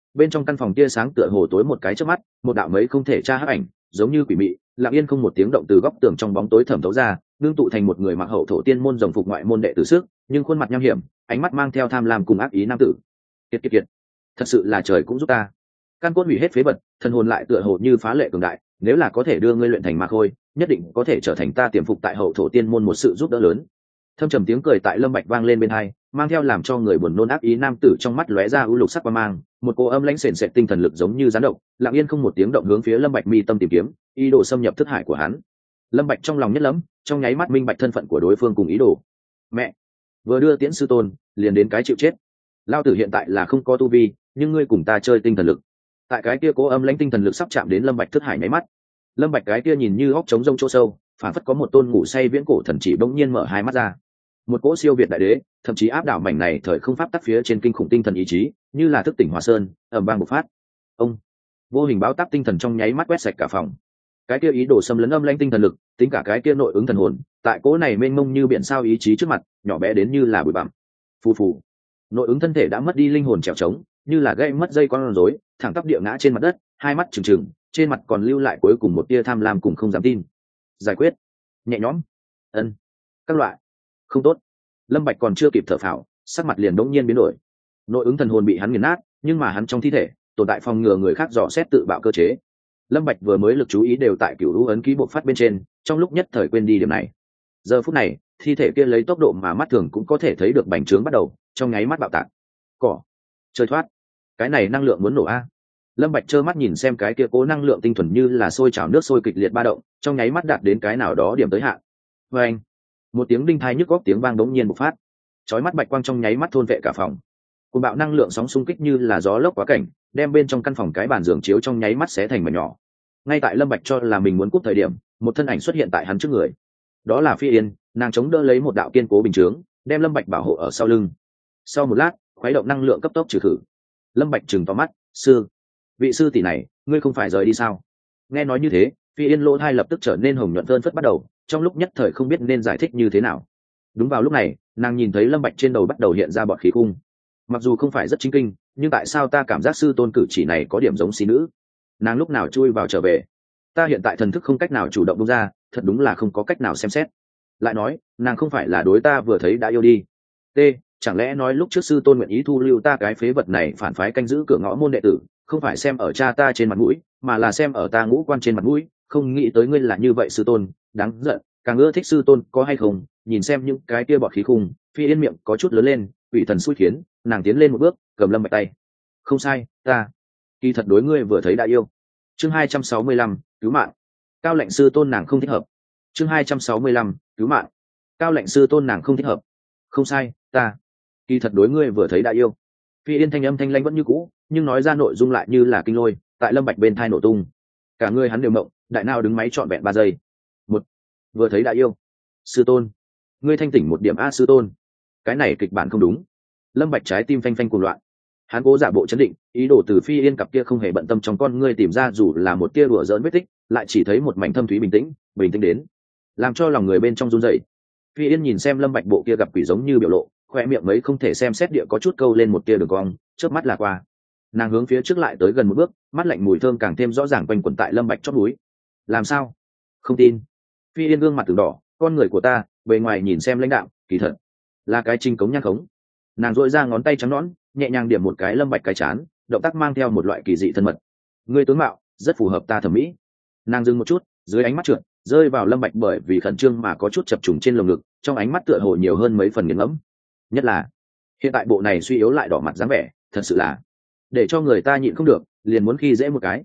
bên trong căn phòng tia sáng tựa hồ tối một cái trước mắt, một đạo mấy không thể tra hắc ảnh giống như quỷ mị lặng yên không một tiếng động từ góc tường trong bóng tối thẩm thấu ra, ngưng tụ thành một người mặc hậu thổ tiên môn rồng phục ngoại môn đệ tử sức, nhưng khuôn mặt nham hiểm, ánh mắt mang theo tham lam cùng ác ý nam tử. Kiệt kiệt kiệt, thật sự là trời cũng giúp ta. Căn cốt hủy hết phế vật, thần hồn lại tựa hồ như phá lệ cường đại, nếu là có thể đưa ngươi luyện thành ma khôi, nhất định có thể trở thành ta tiềm phục tại hậu thổ tiên môn một sự giúp đỡ lớn. Thâm trầm tiếng cười tại Lâm Bạch vang lên bên tai, mang theo làm cho người buồn nôn ác ý nam tử trong mắt lóe ra u lục sắc quang mang, một cô âm lãnh sền sệt tinh thần lực giống như gián độc, lặng yên không một tiếng động hướng phía Lâm Bạch mi tâm tìm kiếm, ý đồ xâm nhập thức hải của hắn. Lâm Bạch trong lòng nhất lẫm, trong nháy mắt minh bạch thân phận của đối phương cùng ý đồ. Mẹ, vừa đưa tiễn sư tôn, liền đến cái chịu chết. Lao tử hiện tại là không có tu vi, nhưng ngươi cùng ta chơi tinh thần lực. Tại cái kia cố âm lãnh tinh thần lực sắp chạm đến Lâm Bạch thức hải nháy mắt, Lâm Bạch cái kia nhìn như óc trống rông chỗ sâu, phản phất có một tôn ngủ say viễn cổ thần chỉ bỗng nhiên mở hai mắt ra. Một cỗ siêu việt đại đế, thậm chí áp đảo mảnh này thời không pháp tắc phía trên kinh khủng tinh thần ý chí, như là thức tỉnh Hòa Sơn, ầm vang bộc phát. Ông, vô hình báo táp tinh thần trong nháy mắt quét sạch cả phòng. Cái kia ý đồ xâm lấn âm lãnh tinh thần lực, tính cả cái kia nội ứng thần hồn, tại cỗ này mênh mông như biển sao ý chí trước mặt, nhỏ bé đến như là bụi bặm. Phù phù. Nội ứng thân thể đã mất đi linh hồn trèo trống, như là gãy mất dây con rối, thẳng tắp địa ngã trên mặt đất, hai mắt trừng trừng, trên mặt còn lưu lại cuối cùng một tia tham lam cùng không dám tin. Giải quyết. Nhẹ nhõm. Ân. Các loại. Không tốt. Lâm Bạch còn chưa kịp thở phào, sắc mặt liền đống nhiên biến đổi. Nội ứng thần hồn bị hắn nghiền nát, nhưng mà hắn trong thi thể tồn tại phòng ngừa người khác dò xét tự bạo cơ chế. Lâm Bạch vừa mới lực chú ý đều tại cửu lũ ấn ký bộc phát bên trên, trong lúc nhất thời quên đi điểm này. Giờ phút này, thi thể kia lấy tốc độ mà mắt thường cũng có thể thấy được bành trướng bắt đầu, trong nháy mắt bạo tạc. Cỏ, chơi thoát. Cái này năng lượng muốn nổ a. Lâm Bạch trơ mắt nhìn xem cái kia cố năng lượng tinh thuần như là sôi trào nước sôi kịch liệt ba động, trong nháy mắt đạt đến cái nào đó điểm tới hạn. Oeng! Một tiếng đinh tai nhức óc tiếng vang đống nhiên bộc phát. Chói mắt bạch quang trong nháy mắt thôn vệ cả phòng. Cuồng bạo năng lượng sóng xung kích như là gió lốc quá cảnh, đem bên trong căn phòng cái bàn giường chiếu trong nháy mắt xé thành mảnh nhỏ. Ngay tại Lâm Bạch cho là mình muốn cúp thời điểm, một thân ảnh xuất hiện tại hắn trước người. Đó là Phi Yên, nàng chống đỡ lấy một đạo kiên cố bình chướng, đem Lâm Bạch bảo hộ ở sau lưng. Sau một lát, khuấy động năng lượng cấp tốc trừ khử. Lâm Bạch trừng to mắt, "Sư, vị sư tỷ này, ngươi không phải rời đi sao?" Nghe nói như thế, Phi Yên lỗ tai lập tức trở nên hồng nhuận phơn phất bắt đầu, trong lúc nhất thời không biết nên giải thích như thế nào. Đúng vào lúc này, nàng nhìn thấy Lâm Bạch trên đầu bắt đầu hiện ra bọt khí khung. Mặc dù không phải rất chính kinh, nhưng tại sao ta cảm giác sư tôn cử chỉ này có điểm giống xí nữ? Nàng lúc nào chui vào trở về? Ta hiện tại thần thức không cách nào chủ động bung ra, thật đúng là không có cách nào xem xét. Lại nói, nàng không phải là đối ta vừa thấy đã yêu đi. T, chẳng lẽ nói lúc trước sư tôn nguyện ý thu lưu ta cái phế vật này phản phái canh giữ cửa ngõ môn đệ tử, không phải xem ở cha ta trên mặt mũi, mà là xem ở ta ngũ quan trên mặt mũi, không nghĩ tới ngươi là như vậy sư tôn, đáng giận, càng ưa thích sư tôn có hay không, nhìn xem những cái kia bọt khí khung, Phi Yên miệng có chút lớn lên, ủy thần xui khiến, nàng tiến lên một bước, cầm Lâm Bạch tay. Không sai, ta kỳ thật đối ngươi vừa thấy đã yêu. Chương 265, cứu mạng. Cao lệnh sư tôn nàng không thích hợp. Chương 265, cứu mạng. Cao lệnh sư tôn nàng không thích hợp. Không sai, ta kỳ thật đối ngươi vừa thấy đã yêu. Phi Yên thanh âm thanh lãnh vẫn như cũ, nhưng nói ra nội dung lại như là kinh lôi, tại Lâm Bạch bên tai nổ tung. Cả người hắn đều mộng, đại nào đứng máy trọn vẹn 3 giây. Một, vừa thấy đã yêu. Sư tôn, ngươi thanh tỉnh một điểm a sư tôn. Cái này kịch bản không đúng. Lâm Bạch trái tim phanh phanh cuồng loạn. Hắn cố giả bộ chấn định, ý đồ từ Phi Yên cặp kia không hề bận tâm trong con ngươi tìm ra dù là một tia đùa giỡn vết tích, lại chỉ thấy một mảnh thâm thúy bình tĩnh đến, làm cho lòng người bên trong run rẩy. Phi Yên nhìn xem Lâm Bạch bộ kia gặp quỷ giống như biểu lộ, khoe miệng mấy không thể xem xét địa có chút câu lên một tia đường cong, chớp mắt là qua. Nàng hướng phía trước lại tới gần một bước, mắt lạnh mùi thơm càng thêm rõ ràng quanh quẩn tại Lâm Bạch chóp núi. Làm sao? Không tin. Phi Yên gương mặt từng đỏ, con người của ta, bề ngoài nhìn xem lãnh đạm, kỳ thật là cái trinh cống nhang khống. Nàng duỗi ra ngón tay trắng nõn, nhẹ nhàng điểm một cái Lâm Bạch cái chán, động tác mang theo một loại kỳ dị thân mật. Ngươi tướng mạo rất phù hợp ta thẩm mỹ. Nàng dừng một chút, dưới ánh mắt trượt rơi vào Lâm Bạch bởi vì khẩn trương mà có chút chập trùng trên lồng ngực, trong ánh mắt tựa hồ nhiều hơn mấy phần nghiền ngẫm. Nhất là hiện tại bộ này suy yếu lại đỏ mặt dáng vẻ, thật sự là để cho người ta nhịn không được, liền muốn khi dễ một cái.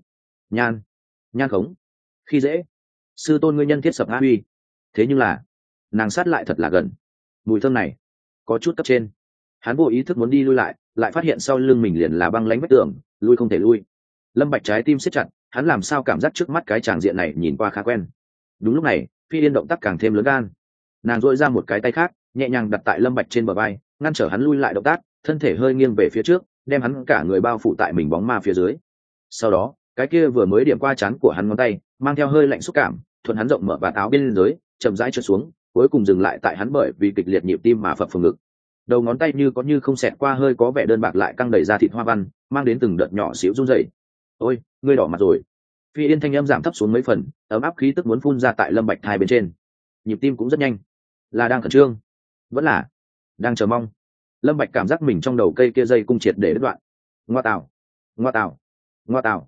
Nhan khống, khi dễ. Sư tôn ngươi nhân thiết sập a huy. Thế nhưng là nàng sát lại thật là gần. Mùi thơm này có chút cấp trên. Hắn vô ý thức muốn đi lui lại phát hiện sau lưng mình liền là băng lãnh vách tường, lui không thể lui. Lâm Bạch trái tim siết chặt, hắn làm sao cảm giác trước mắt cái tràng diện này nhìn qua khá quen. Đúng lúc này, Phi Yên động tác càng thêm lớn gan. Nàng duỗi ra một cái tay khác, nhẹ nhàng đặt tại Lâm Bạch trên bờ vai, ngăn trở hắn lui lại động tác, thân thể hơi nghiêng về phía trước, đem hắn cả người bao phủ tại mình bóng ma phía dưới. Sau đó, cái kia vừa mới điểm qua trán của hắn ngón tay, mang theo hơi lạnh xúc cảm, thuận hắn rộng mở vạt áo bên dưới, chậm rãi trượt xuống, cuối cùng dừng lại tại hắn bởi vì kịch liệt nhịp tim mà phập phồng ngực. đầu ngón tay như có như không xẹt qua hơi có vẻ đơn bạc lại căng đầy ra thịt hoa văn, mang đến từng đợt nhỏ xíu run rẩy. Ôi, ngươi đỏ mặt rồi. Phi Yên thanh âm giảm thấp xuống mấy phần, ấm áp khí tức muốn phun ra tại Lâm Bạch thai bên trên. Nhịp tim cũng rất nhanh, là đang khẩn trương, vẫn là đang chờ mong. Lâm Bạch cảm giác mình trong đầu cây kia dây cung triệt để đứt đoạn. Ngoa tào, ngoa tào, ngoa tào.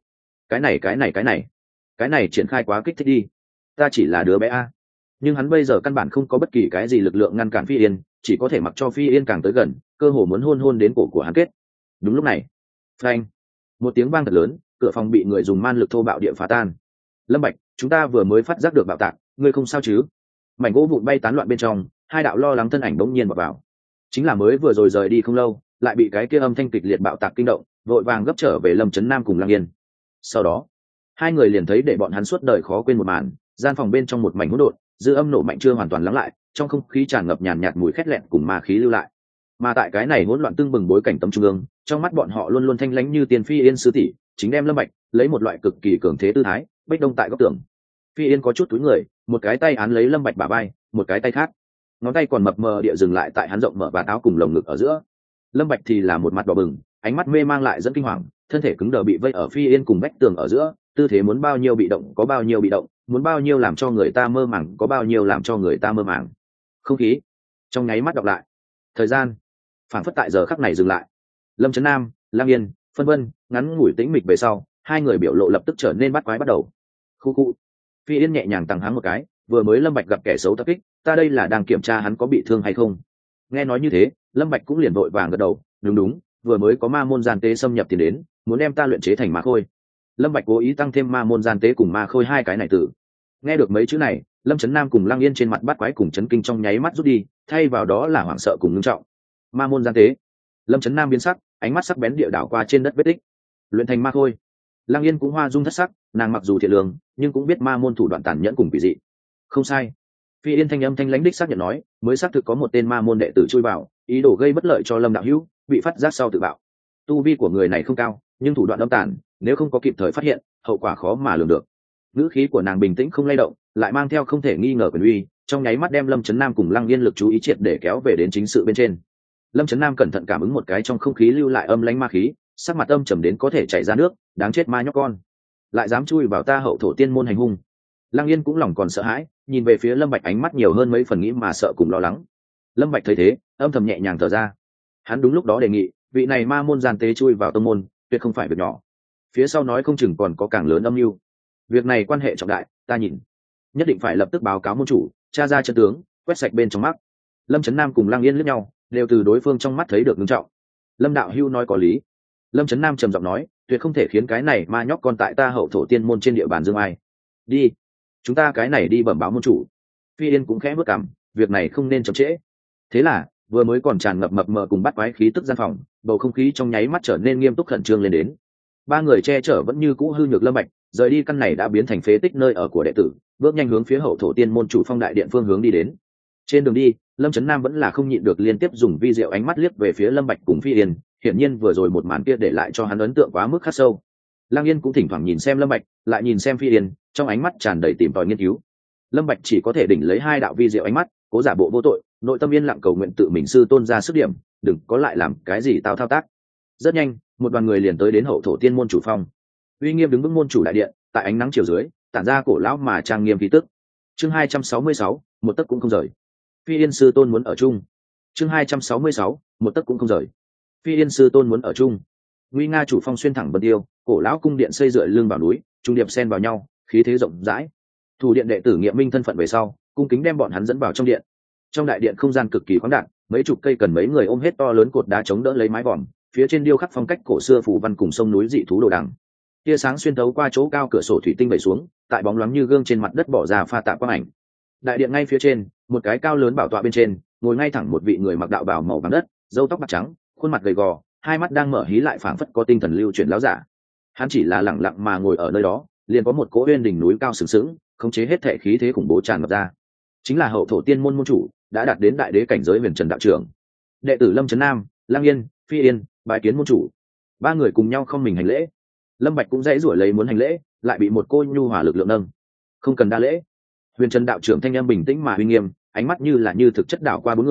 Cái này triển khai quá kích thích đi. Ta chỉ là đứa bé a. Nhưng hắn bây giờ căn bản không có bất kỳ cái gì lực lượng ngăn cản Phi Yên, chỉ có thể mặc cho Phi Yên càng tới gần, cơ hồ muốn hôn hôn đến cổ của hắn kết. Đúng lúc này, phanh, một tiếng vang thật lớn, cửa phòng bị người dùng man lực thô bạo địa phá tan. Lâm Bạch, chúng ta vừa mới phát giác được bạo tạc, ngươi không sao chứ? Mảnh gỗ vụn bay tán loạn bên trong, hai đạo lo lắng thân ảnh bỗng nhiên vào. Chính là mới vừa rồi rời đi không lâu, lại bị cái kia âm thanh kịch liệt bạo tạc kinh động, vội vàng gấp trở về Lâm Chấn Nam cùng Lăng Yên. Sau đó, hai người liền thấy để bọn hắn suốt đời khó quên một màn, gian phòng bên trong một mảnh hỗn độn, dư âm nổ mạnh chưa hoàn toàn lắng lại, trong không khí tràn ngập nhàn nhạt mùi khét lẹn cùng ma khí lưu lại. Mà tại cái này hỗn loạn tương bừng bối cảnh tấm trung ương, trong mắt bọn họ luôn luôn thanh lãnh như tiền Phi Yên sư tỷ, chính đem Lâm Bạch lấy một loại cực kỳ cường thế tư thái, bách đông tại góc tường. Phi Yên có chút túi người, một cái tay án lấy Lâm Bạch bả vai, một cái tay khác, ngón tay còn mập mờ địa dừng lại tại hắn rộng mở và áo cùng lồng ngực ở giữa. Lâm Bạch thì là một mặt đỏ bừng, ánh mắt mê mang lại dẫn kinh hoàng, thân thể cứng đờ bị vây ở Phi Yên cùng vách tường ở giữa, tư thế muốn bao nhiêu bị động có bao nhiêu bị động, muốn bao nhiêu làm cho người ta mơ màng có bao nhiêu làm cho người ta mơ màng. Không khí trong nháy mắt đọc lại, thời gian phảng phất tại giờ khắc này dừng lại. Lâm Chấn Nam, Lang Yên, phân vân, ngắn ngủi tĩnh mịch về sau, hai người biểu lộ lập tức trở nên bắt quái bắt đầu. Khu khu. Phi Yên nhẹ nhàng tăng háng một cái, vừa mới Lâm Bạch gặp kẻ xấu tập kích, ta đây là đang kiểm tra hắn có bị thương hay không. Nghe nói như thế, Lâm Bạch cũng liền vội vàng gật đầu, đúng đúng, vừa mới có ma môn gian tế xâm nhập tiền đến, muốn đem ta luyện chế thành ma khôi. Lâm Bạch cố ý tăng thêm ma môn gian tế cùng ma khôi hai cái này từ. Nghe được mấy chữ này, Lâm Chấn Nam cùng Lăng Yên trên mặt bắt quái cùng chấn kinh trong nháy mắt rút đi, thay vào đó là hoảng sợ cùng ngưng trọng. Ma môn gian tế. Lâm Chấn Nam biến sắc, ánh mắt sắc bén địa đảo qua trên đất vết tích. Luyện thành ma khôi. Lăng Yên cũng hoa dung thất sắc, nàng mặc dù thiện lương, nhưng cũng biết ma môn thủ đoạn tàn nhẫn cùng quỷ dị. Không sai. Phi Yên thanh âm thanh lãnh đích xác nhận nói, mới xác thực có một tên ma môn đệ tử chui vào, ý đồ gây bất lợi cho Lâm đạo hữu, bị phát giác sau tự bạo. Tu vi của người này không cao, nhưng thủ đoạn âm tàn, nếu không có kịp thời phát hiện, hậu quả khó mà lường được. Ngữ khí của nàng bình tĩnh không lay động, lại mang theo không thể nghi ngờ quyền uy, trong nháy mắt đem Lâm Chấn Nam cùng Lăng Yên lực chú ý triệt để kéo về đến chính sự bên trên. Lâm Chấn Nam cẩn thận cảm ứng một cái trong không khí lưu lại âm lãnh ma khí, sắc mặt âm trầm đến có thể chảy ra nước, đáng chết ma nhóc con, lại dám chui vào ta hậu thổ tiên môn hành hung. Lăng Yên cũng lòng còn sợ hãi, nhìn về phía Lâm Bạch ánh mắt nhiều hơn mấy phần nghĩ mà sợ cùng lo lắng. Lâm Bạch thấy thế, âm thầm nhẹ nhàng thở ra. Hắn đúng lúc đó đề nghị, vị này ma môn gian tế chui vào tông môn, tuyệt không phải việc nhỏ. Phía sau nói không chừng còn có càng lớn âm mưu. Việc này quan hệ trọng đại, ta nhìn, nhất định phải lập tức báo cáo môn chủ, tra ra chân tướng, quét sạch bên trong mắt. Lâm Chấn Nam cùng Lăng Yên liếc nhau, đều từ đối phương trong mắt thấy được nghiêm trọng. Lâm đạo hưu nói có lý. Lâm Chấn Nam trầm giọng nói, tuyệt không thể khiến cái này ma nhóc con tại ta hậu thổ tiên môn trên địa bàn dương ai. Đi, chúng ta cái này đi bẩm báo môn chủ. Phi Yên cũng khẽ bước cằm, việc này không nên chậm trễ. Thế là vừa mới còn tràn ngập mập mờ cùng bắt quái khí tức gian phòng, bầu không khí trong nháy mắt trở nên nghiêm túc khẩn trương lên đến. Ba người che chở vẫn như cũ hư nhược Lâm Bạch, rời đi căn này đã biến thành phế tích nơi ở của đệ tử, bước nhanh hướng phía hậu thổ tiên môn chủ phong đại điện phương hướng đi đến. Trên đường đi, Lâm Chấn Nam vẫn là không nhịn được liên tiếp dùng vi diệu ánh mắt liếc về phía Lâm Bạch cùng Phi Yên, hiển nhiên vừa rồi một màn kia để lại cho hắn ấn tượng quá mức khắc sâu. Lang Yên cũng thỉnh thoảng nhìn xem Lâm Bạch, lại nhìn xem Phi Yên, trong ánh mắt tràn đầy tìm tòi nghiên cứu. Lâm Bạch chỉ có thể đỉnh lấy hai đạo vi diệu ánh mắt, cố giả bộ vô tội, nội tâm yên lặng cầu nguyện tự mình sư tôn ra sức điểm, đừng có lại làm cái gì tao thao tác. Rất nhanh, một đoàn người liền tới đến hậu thổ tiên môn chủ phong. Uy nghiêm đứng vững môn chủ đại điện, tại ánh nắng chiều dưới, tản ra cổ lão mà trang nghiêm khí tức. Chương 266, một tấc cũng không rời. Phi Yên sư tôn muốn ở chung. Chương 266, một tấc cũng không rời. Phi Yên sư tôn muốn ở chung. Nguy nga chủ phong xuyên thẳng vân tiêu, cổ lão cung điện xây dựa lưng vào núi, trung điệp xen vào nhau, khí thế rộng rãi. Thủ điện đệ tử nghiệm minh thân phận về sau, cung kính đem bọn hắn dẫn vào trong điện. Trong đại điện không gian cực kỳ khoáng đạt, mấy chục cây cần mấy người ôm hết to lớn cột đá chống đỡ lấy mái vòm, phía trên điêu khắc phong cách cổ xưa phù văn cùng sông núi dị thú đồ đằng. Tia sáng xuyên thấu qua chỗ cao cửa sổ thủy tinh vẩy xuống, tại bóng loáng như gương trên mặt đất bỏ ra pha tạp quang ảnh. Đại điện ngay phía trên, một cái cao lớn bảo tọa bên trên, ngồi ngay thẳng một vị người mặc đạo bào màu vàng đất, râu tóc bạc trắng, khuôn mặt gầy gò, hai mắt đang mở hí lại phảng phất có tinh thần lưu chuyển láo giả. Hắn chỉ là lẳng lặng mà ngồi ở nơi đó, liền có một cỗ uyên đỉnh núi cao sừng sững, khống chế hết thể khí thế khủng bố tràn ngập ra. Chính là hậu thổ tiên môn môn chủ, đã đạt đến đại đế cảnh giới huyền trần đạo trưởng. Đệ tử Lâm Chấn Nam, Lang Yên, Phi Yên, bái kiến môn chủ. Ba người cùng nhau không mình hành lễ. Lâm Bạch cũng dãy rủi lấy muốn hành lễ, lại bị một cô nhu hòa lực lượng nâng. Không cần đa lễ. Huyền trần đạo trưởng thanh âm bình tĩnh mà uy nghiêm, ánh mắt như là như thực chất đảo qua bốn người,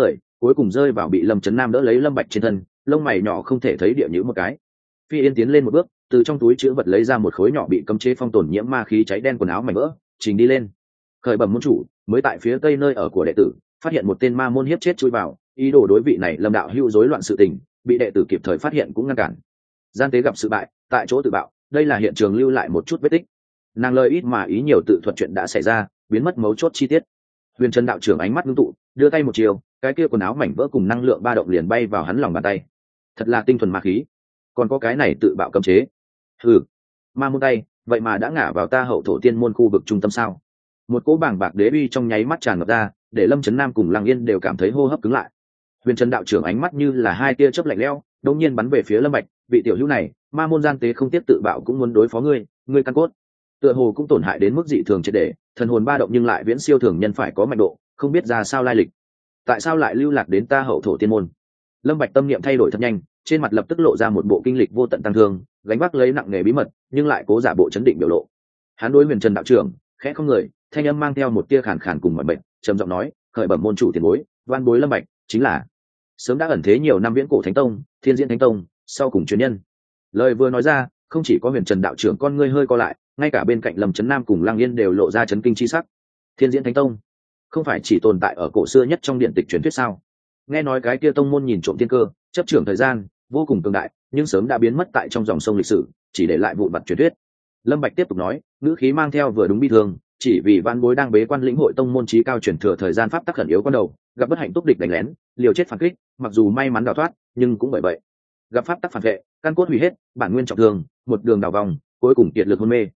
cuối cùng rơi vào bị Lâm Chấn Nam đỡ lấy Lâm Bạch trên thân, lông mày nhỏ không thể thấy địa nhữ một cái. Phi Yên tiến lên một bước, từ trong túi chứa vật lấy ra một khối nhỏ bị cấm chế phong tồn nhiễm ma khí cháy đen quần áo mảnh vỡ, trình đi lên. Khởi bẩm môn chủ, mới tại phía tây nơi ở của đệ tử, phát hiện một tên ma môn hiếp chết chui vào, ý đồ đối vị này Lâm đạo hữu rối loạn sự tình, bị đệ tử kịp thời phát hiện cũng ngăn cản. Gian tế gặp sự bại, tại chỗ tự bạo, đây là hiện trường lưu lại một chút vết tích. Nàng lời ít mà ý nhiều tự thuật chuyện đã xảy ra, biến mất mấu chốt chi tiết. Huyền Trần đạo trưởng ánh mắt ngưng tụ, đưa tay một chiều, cái kia quần áo mảnh vỡ cùng năng lượng ba động liền bay vào hắn lòng bàn tay. Thật là tinh thuần ma khí, còn có cái này tự bạo cấm chế. Ma môn tay, vậy mà đã ngả vào ta Hậu Thổ Tiên môn khu vực trung tâm sao? Một cỗ bảng bạc đế uy trong nháy mắt tràn ngập ra, để Lâm Chấn Nam cùng Lăng Yên đều cảm thấy hô hấp cứng lại. Huyền Trần đạo trưởng ánh mắt như là hai tia chớp lạnh lẽo, đột nhiên bắn về phía Lâm Bạch, vị tiểu hữu này, ma môn gian tế không tiếp tự bạo cũng muốn đối phó ngươi, ngươi căn cốt tựa hồ cũng tổn hại đến mức dị thường triệt để, thần hồn ba động nhưng lại viễn siêu thường nhân phải có mạnh độ, không biết ra sao lai lịch, tại sao lại lưu lạc đến ta Hậu Thổ Tiên môn. Lâm Bạch tâm niệm thay đổi thật nhanh, trên mặt lập tức lộ ra một bộ kinh lịch vô tận tăng thương, gánh vác lấy nặng nghề bí mật, nhưng lại cố giả bộ chấn định biểu lộ. Hắn đối Huyền Trần đạo trưởng khẽ không người, thanh âm mang theo một tia khàn khàn cùng mọi bệnh, trầm giọng nói, khởi bẩm môn chủ tiền bối, van bối Lâm Bạch chính là sớm đã ẩn thế nhiều năm viễn cổ thánh tông, Thiên Diễn Thánh Tông sau cùng truyền nhân. Lời vừa nói ra, không chỉ có Huyền Trần đạo trưởng con ngươi hơi co lại, ngay cả bên cạnh Lâm Chấn Nam cùng Lăng Yên đều lộ ra chấn kinh chi sắc. Thiên Diễn Thánh Tông không phải chỉ tồn tại ở cổ xưa nhất trong điện tịch truyền thuyết sao? Nghe nói cái kia tông môn nhìn trộm thiên cơ, chấp trưởng thời gian, vô cùng cường đại, nhưng sớm đã biến mất tại trong dòng sông lịch sử, chỉ để lại vụn vặt truyền thuyết. Lâm Bạch tiếp tục nói, ngữ khí mang theo vừa đúng bi thương, chỉ vì van bối đang bế quan lĩnh hội tông môn chí cao truyền thừa thời gian pháp tắc khẩn yếu quan đầu, gặp bất hạnh túc địch đánh lén, liều chết phản kích, mặc dù may mắn đào thoát, nhưng cũng bởi vậy gặp pháp tắc phản vệ, căn cốt hủy hết, bản nguyên trọng thương, một đường đảo vòng, cuối cùng kiệt lực hôn mê,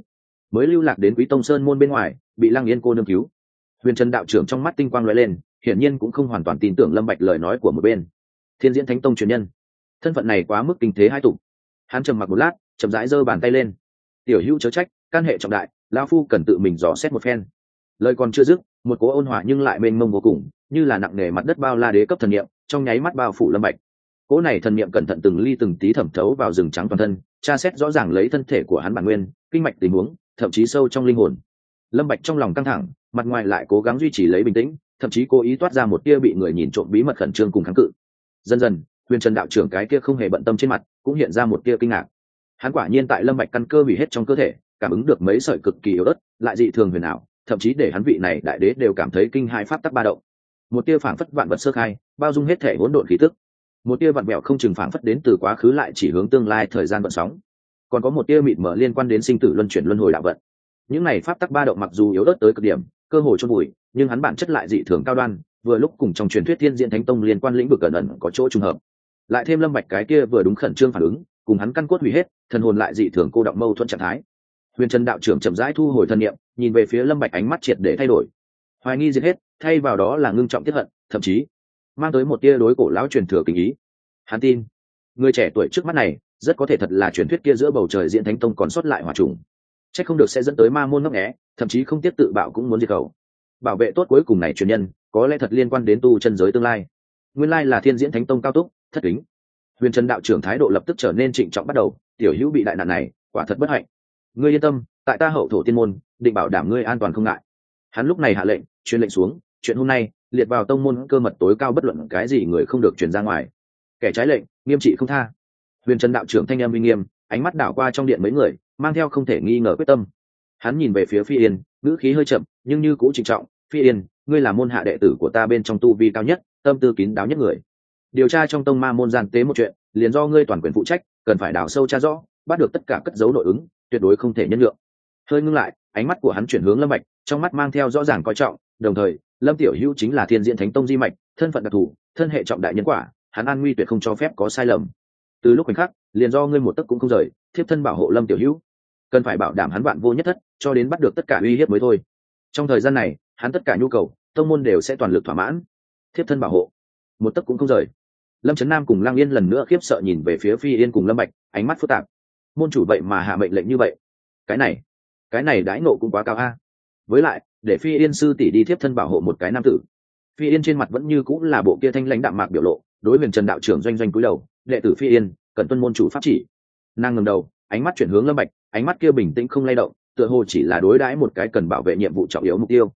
mới lưu lạc đến Quý Tông Sơn môn bên ngoài, bị Lăng Yên cô nương cứu. Huyền Trần đạo trưởng trong mắt tinh quang lóe lên, hiển nhiên cũng không hoàn toàn tin tưởng Lâm Bạch lời nói của một bên. Thiên Diễn Thánh Tông truyền nhân, thân phận này quá mức kinh thế hai tục. Hắn trầm mặc một lát, chậm rãi giơ bàn tay lên. Tiểu hữu chớ trách, can hệ trọng đại, lão phu cần tự mình dò xét một phen. Lời còn chưa dứt, một cỗ ôn hòa nhưng lại mênh mông vô cùng, như là nặng nề mặt đất bao la đế cấp thần niệm, trong nháy mắt bao phủ Lâm Bạch. Cỗ này thần niệm cẩn thận từng ly từng tí thẩm thấu vào rừng trắng toàn thân, tra xét rõ ràng lấy thân thể của hắn bản nguyên, kinh mạch tình huống, thậm chí sâu trong linh hồn. Lâm Bạch trong lòng căng thẳng, mặt ngoài lại cố gắng duy trì lấy bình tĩnh, thậm chí cố ý toát ra một tia bị người nhìn trộm bí mật khẩn trương cùng kháng cự. Dần dần, Huyền Trần đạo trưởng cái kia không hề bận tâm trên mặt, cũng hiện ra một tia kinh ngạc. Hắn quả nhiên tại Lâm Bạch căn cơ hủy hết trong cơ thể, cảm ứng được mấy sợi cực kỳ yếu ớt, lại dị thường huyền ảo, thậm chí để hắn vị này đại đế đều cảm thấy kinh hai pháp tắc ba động. Một tia phảng phất vạn vật sơ khai, bao dung hết thể hỗn độn khí tức. Một tia vặn vẹo không chừng phảng phất đến từ quá khứ lại chỉ hướng tương lai thời gian vận sóng. Còn có một tia mịt mờ liên quan đến sinh tử luân chuyển luân hồi đạo vận. Những này pháp tắc ba động mặc dù yếu ớt tới cực điểm, cơ hồ chôn vùi, nhưng hắn bản chất lại dị thường cao đoan, vừa lúc cùng trong truyền thuyết Thiên Diễn Thánh Tông liên quan lĩnh vực ẩn ẩn có chỗ trùng hợp. Lại thêm Lâm Bạch cái kia vừa đúng khẩn trương phản ứng, cùng hắn căn cốt hủy hết, thần hồn lại dị thường cô động mâu thuẫn trạng thái. Huyền Trần đạo trưởng chậm rãi thu hồi thân niệm, nhìn về phía Lâm Bạch ánh mắt triệt để thay đổi. Hoài nghi diệt hết, thay vào đó là ngưng trọng tiết hận, thậm chí mang tới một tia đối cổ lão truyền thừa kính ý. Hắn tin, người trẻ tuổi trước mắt này, rất có thể thật là truyền thuyết kia giữa bầu trời Diễn Thánh Tông còn sót lại hỏa trùng. Chắc không được sẽ dẫn tới ma môn ngấp nghé, thậm chí không tiếp tự bạo cũng muốn diệt khẩu. Bảo vệ tốt cuối cùng này truyền nhân, có lẽ thật liên quan đến tu chân giới tương lai. Nguyên lai là Thiên Diễn Thánh Tông cao túc, thất kính. Huyền Trần đạo trưởng thái độ lập tức trở nên trịnh trọng bắt đầu, tiểu hữu bị đại nạn này, quả thật bất hạnh. Ngươi yên tâm, tại ta Hậu Thổ Tiên môn, định bảo đảm ngươi an toàn không ngại. Hắn lúc này hạ lệnh, truyền lệnh xuống, chuyện hôm nay liệt vào tông môn cơ mật tối cao, bất luận cái gì người không được truyền ra ngoài. Kẻ trái lệnh, nghiêm trị không tha. Huyền Trần đạo trưởng thanh âm uy nghiêm, ánh mắt đảo qua trong điện mấy người, mang theo không thể nghi ngờ quyết tâm. Hắn nhìn về phía Phi Yên, ngữ khí hơi chậm, nhưng như cũ trịnh trọng, "Phi Yên, ngươi là môn hạ đệ tử của ta bên trong tu vi cao nhất, tâm tư kín đáo nhất người. Điều tra trong tông ma môn gian tế một chuyện, liền do ngươi toàn quyền phụ trách, cần phải đào sâu tra rõ, bắt được tất cả cất giấu nội ứng, tuyệt đối không thể nhân nhượng." Hơi ngưng lại, ánh mắt của hắn chuyển hướng Lâm Bạch, trong mắt mang theo rõ ràng coi trọng, đồng thời, Lâm tiểu hữu chính là Thiên Diễn Thánh Tông di mạch, thân phận đặc thù, thân hệ trọng đại nhân quả, hắn an nguy tuyệt không cho phép có sai lầm. Từ lúc khoảnh khắc, liền do ngươi một tấc cũng không rời, thiếp thân bảo hộ Lâm tiểu hữu, cần phải bảo đảm hắn vạn vô nhất thất, cho đến bắt được tất cả uy hiếp mới thôi. Trong thời gian này, hắn tất cả nhu cầu, tông môn đều sẽ toàn lực thỏa mãn. Thiếp thân bảo hộ, một tấc cũng không rời. Lâm Chấn Nam cùng Lăng Yên lần nữa khiếp sợ nhìn về phía Phi Yên cùng Lâm Bạch, ánh mắt phức tạp. Môn chủ vậy mà hạ mệnh lệnh như vậy, cái này đãi nộ cũng quá cao a. Với lại, để Phi Yên sư tỷ đi thiếp thân bảo hộ một cái nam tử. Phi Yên trên mặt vẫn như cũng là bộ kia thanh lãnh đạm mạc biểu lộ, đối Huyền Trần đạo trưởng doanh doanh cúi đầu, đệ tử Phi Yên, cần tuân môn chủ pháp chỉ. Nàng ngẩng đầu, ánh mắt chuyển hướng Lâm Bạch, ánh mắt kia bình tĩnh không lay động, tựa hồ chỉ là đối đãi một cái cần bảo vệ nhiệm vụ trọng yếu mục tiêu.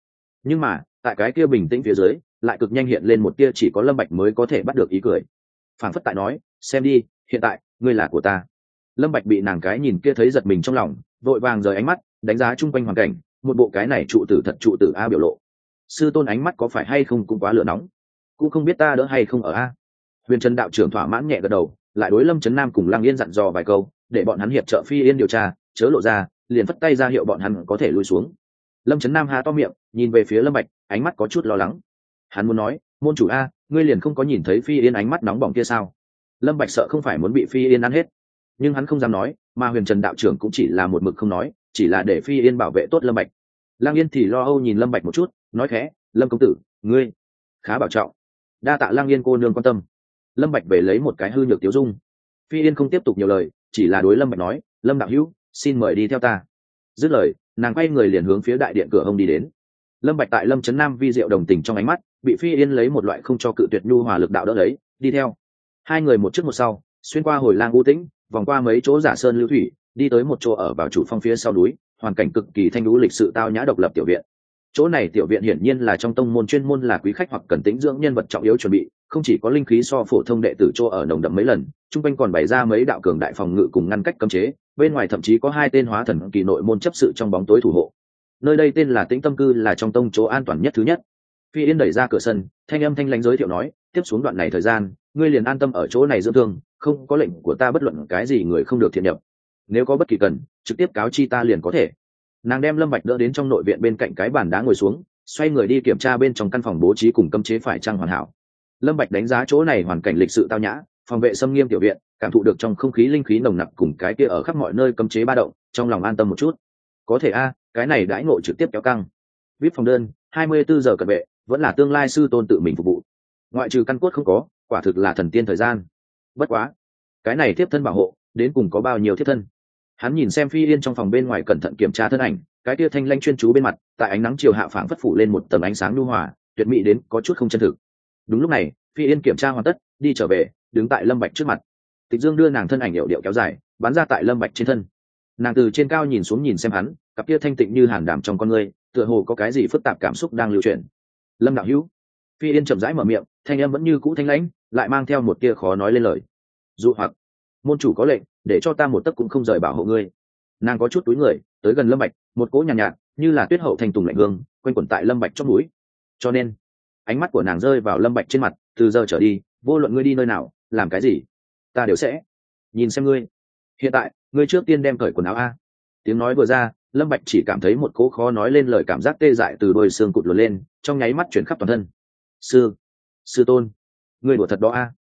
nhưng mà tại cái kia bình tĩnh phía dưới lại cực nhanh hiện lên một tia chỉ có Lâm Bạch mới có thể bắt được ý cười, phảng phất tại nói, xem đi, hiện tại ngươi là của ta. Lâm Bạch bị nàng cái nhìn kia thấy giật mình trong lòng, vội vàng rời ánh mắt đánh giá chung quanh hoàn cảnh, một bộ cái này trụ tử thật trụ tử a biểu lộ. Sư tôn ánh mắt có phải hay không cũng quá lửa nóng, cũng không biết ta đỡ hay không ở a. Huyền Trần đạo trưởng thỏa mãn nhẹ gật đầu, lại đối Lâm Chấn Nam cùng Lăng Yên dặn dò vài câu, để bọn hắn hiệp trợ Phi Yên điều tra, chớ lộ ra, liền phất tay ra hiệu bọn hắn có thể lui xuống. Lâm Chấn Nam há to miệng, nhìn về phía Lâm Bạch, ánh mắt có chút lo lắng. Hắn muốn nói, môn chủ a, ngươi liền không có nhìn thấy Phi Yên ánh mắt nóng bỏng kia sao? Lâm Bạch sợ không phải muốn bị Phi Yên ăn hết, nhưng hắn không dám nói, mà Huyền Trần đạo trưởng cũng chỉ là một mực không nói, chỉ là để Phi Yên bảo vệ tốt Lâm Bạch. Lăng Yên thì lo âu nhìn Lâm Bạch một chút, nói khẽ, Lâm công tử, ngươi khá bảo trọng. Đa tạ Lăng Yên cô nương quan tâm. Lâm Bạch về lấy một cái hư nhược tiêu dung. Phi Yên không tiếp tục nhiều lời, chỉ là đối Lâm Bạch nói, Lâm đạo hữu, xin mời đi theo ta. Dứt lời, nàng quay người liền hướng phía đại điện cửa hông đi đến. Lâm Bạch tại Lâm Chấn Nam vi diệu đồng tình trong ánh mắt, bị Phi Yên lấy một loại không cho cự tuyệt nhu hòa lực đạo đỡ lấy, đi theo. Hai người một trước một sau, xuyên qua hồi lang u tĩnh, vòng qua mấy chỗ giả sơn lưu thủy, đi tới một chỗ ở vào chủ phong phía sau núi, hoàn cảnh cực kỳ thanh lũ lịch sự tao nhã độc lập tiểu viện. Chỗ này tiểu viện hiển nhiên là trong tông môn chuyên môn là quý khách hoặc cần tĩnh dưỡng nhân vật trọng yếu chuẩn bị, không chỉ có linh khí so phổ thông đệ tử chỗ ở nồng đậm mấy lần, trung quanh còn bày ra mấy đạo cường đại phòng ngự cùng ngăn cách cấm chế, bên ngoài thậm chí có hai tên hóa thần kỳ nội môn chấp sự trong bóng tối thủ hộ. Nơi đây tên là Tĩnh Tâm Cư, là trong tông chỗ an toàn nhất thứ nhất. Phi Yên đẩy ra cửa sân, thanh âm thanh lãnh giới thiệu nói, tiếp xuống đoạn này thời gian, ngươi liền an tâm ở chỗ này dưỡng thương, không có lệnh của ta bất luận cái gì người không được thiện nhập. Nếu có bất kỳ cần, trực tiếp cáo chi ta liền có thể. Nàng đem Lâm Bạch đỡ đến trong nội viện bên cạnh cái bàn đá ngồi xuống, xoay người đi kiểm tra bên trong căn phòng bố trí cùng cấm chế phải chăng hoàn hảo. Lâm Bạch đánh giá chỗ này hoàn cảnh lịch sự tao nhã, phòng vệ xâm nghiêm tiểu viện, cảm thụ được trong không khí linh khí nồng nặc cùng cái kia ở khắp mọi nơi cấm chế ba động, trong lòng an tâm một chút. Có thể a, cái này đãi ngộ trực tiếp kéo căng. VIP phòng đơn, 24 giờ cận vệ, vẫn là tương lai sư tôn tự mình phục vụ. Ngoại trừ căn cốt không có, quả thực là thần tiên thời gian. Bất quá, cái này tiếp thân bảo hộ, đến cùng có bao nhiêu tiếp thân? Hắn nhìn xem Phi Yên trong phòng bên ngoài cẩn thận kiểm tra thân ảnh, cái kia thanh lãnh chuyên chú bên mặt, tại ánh nắng chiều hạ phảng phất phủ lên một tầng ánh sáng nhu hòa, tuyệt mỹ đến có chút không chân thực. Đúng lúc này, Phi Yên kiểm tra hoàn tất, đi trở về, đứng tại Lâm Bạch trước mặt. Tịch Dương đưa nàng thân ảnh điệu điệu kéo dài, bắn ra tại Lâm Bạch trên thân. Nàng từ trên cao nhìn xuống nhìn xem hắn, cặp kia thanh tịnh như hàn đảm trong con ngươi, tựa hồ có cái gì phức tạp cảm xúc đang lưu chuyển. Lâm đạo hữu. Phi Yên chậm rãi mở miệng, thanh âm vẫn như cũ thanh lãnh, lại mang theo một tia khó nói lên lời. Dụ hoặc, môn chủ có lệnh, để cho ta một tấc cũng không rời bảo hộ ngươi. Nàng có chút túi người, tới gần Lâm Bạch, một cỗ nhàn nhạt, như là tuyết hậu thành tùng lạnh hương, quanh quẩn tại Lâm Bạch trong núi. Cho nên, ánh mắt của nàng rơi vào Lâm Bạch trên mặt, từ giờ trở đi, vô luận ngươi đi nơi nào, làm cái gì, ta đều sẽ nhìn xem ngươi. Hiện tại, ngươi trước tiên đem cởi quần áo a. Tiếng nói vừa ra, Lâm Bạch chỉ cảm thấy một cỗ khó nói lên lời cảm giác tê dại từ đôi xương cụt luồn lên, trong nháy mắt chuyển khắp toàn thân. Sư tôn, ngươi đùa thật đó a.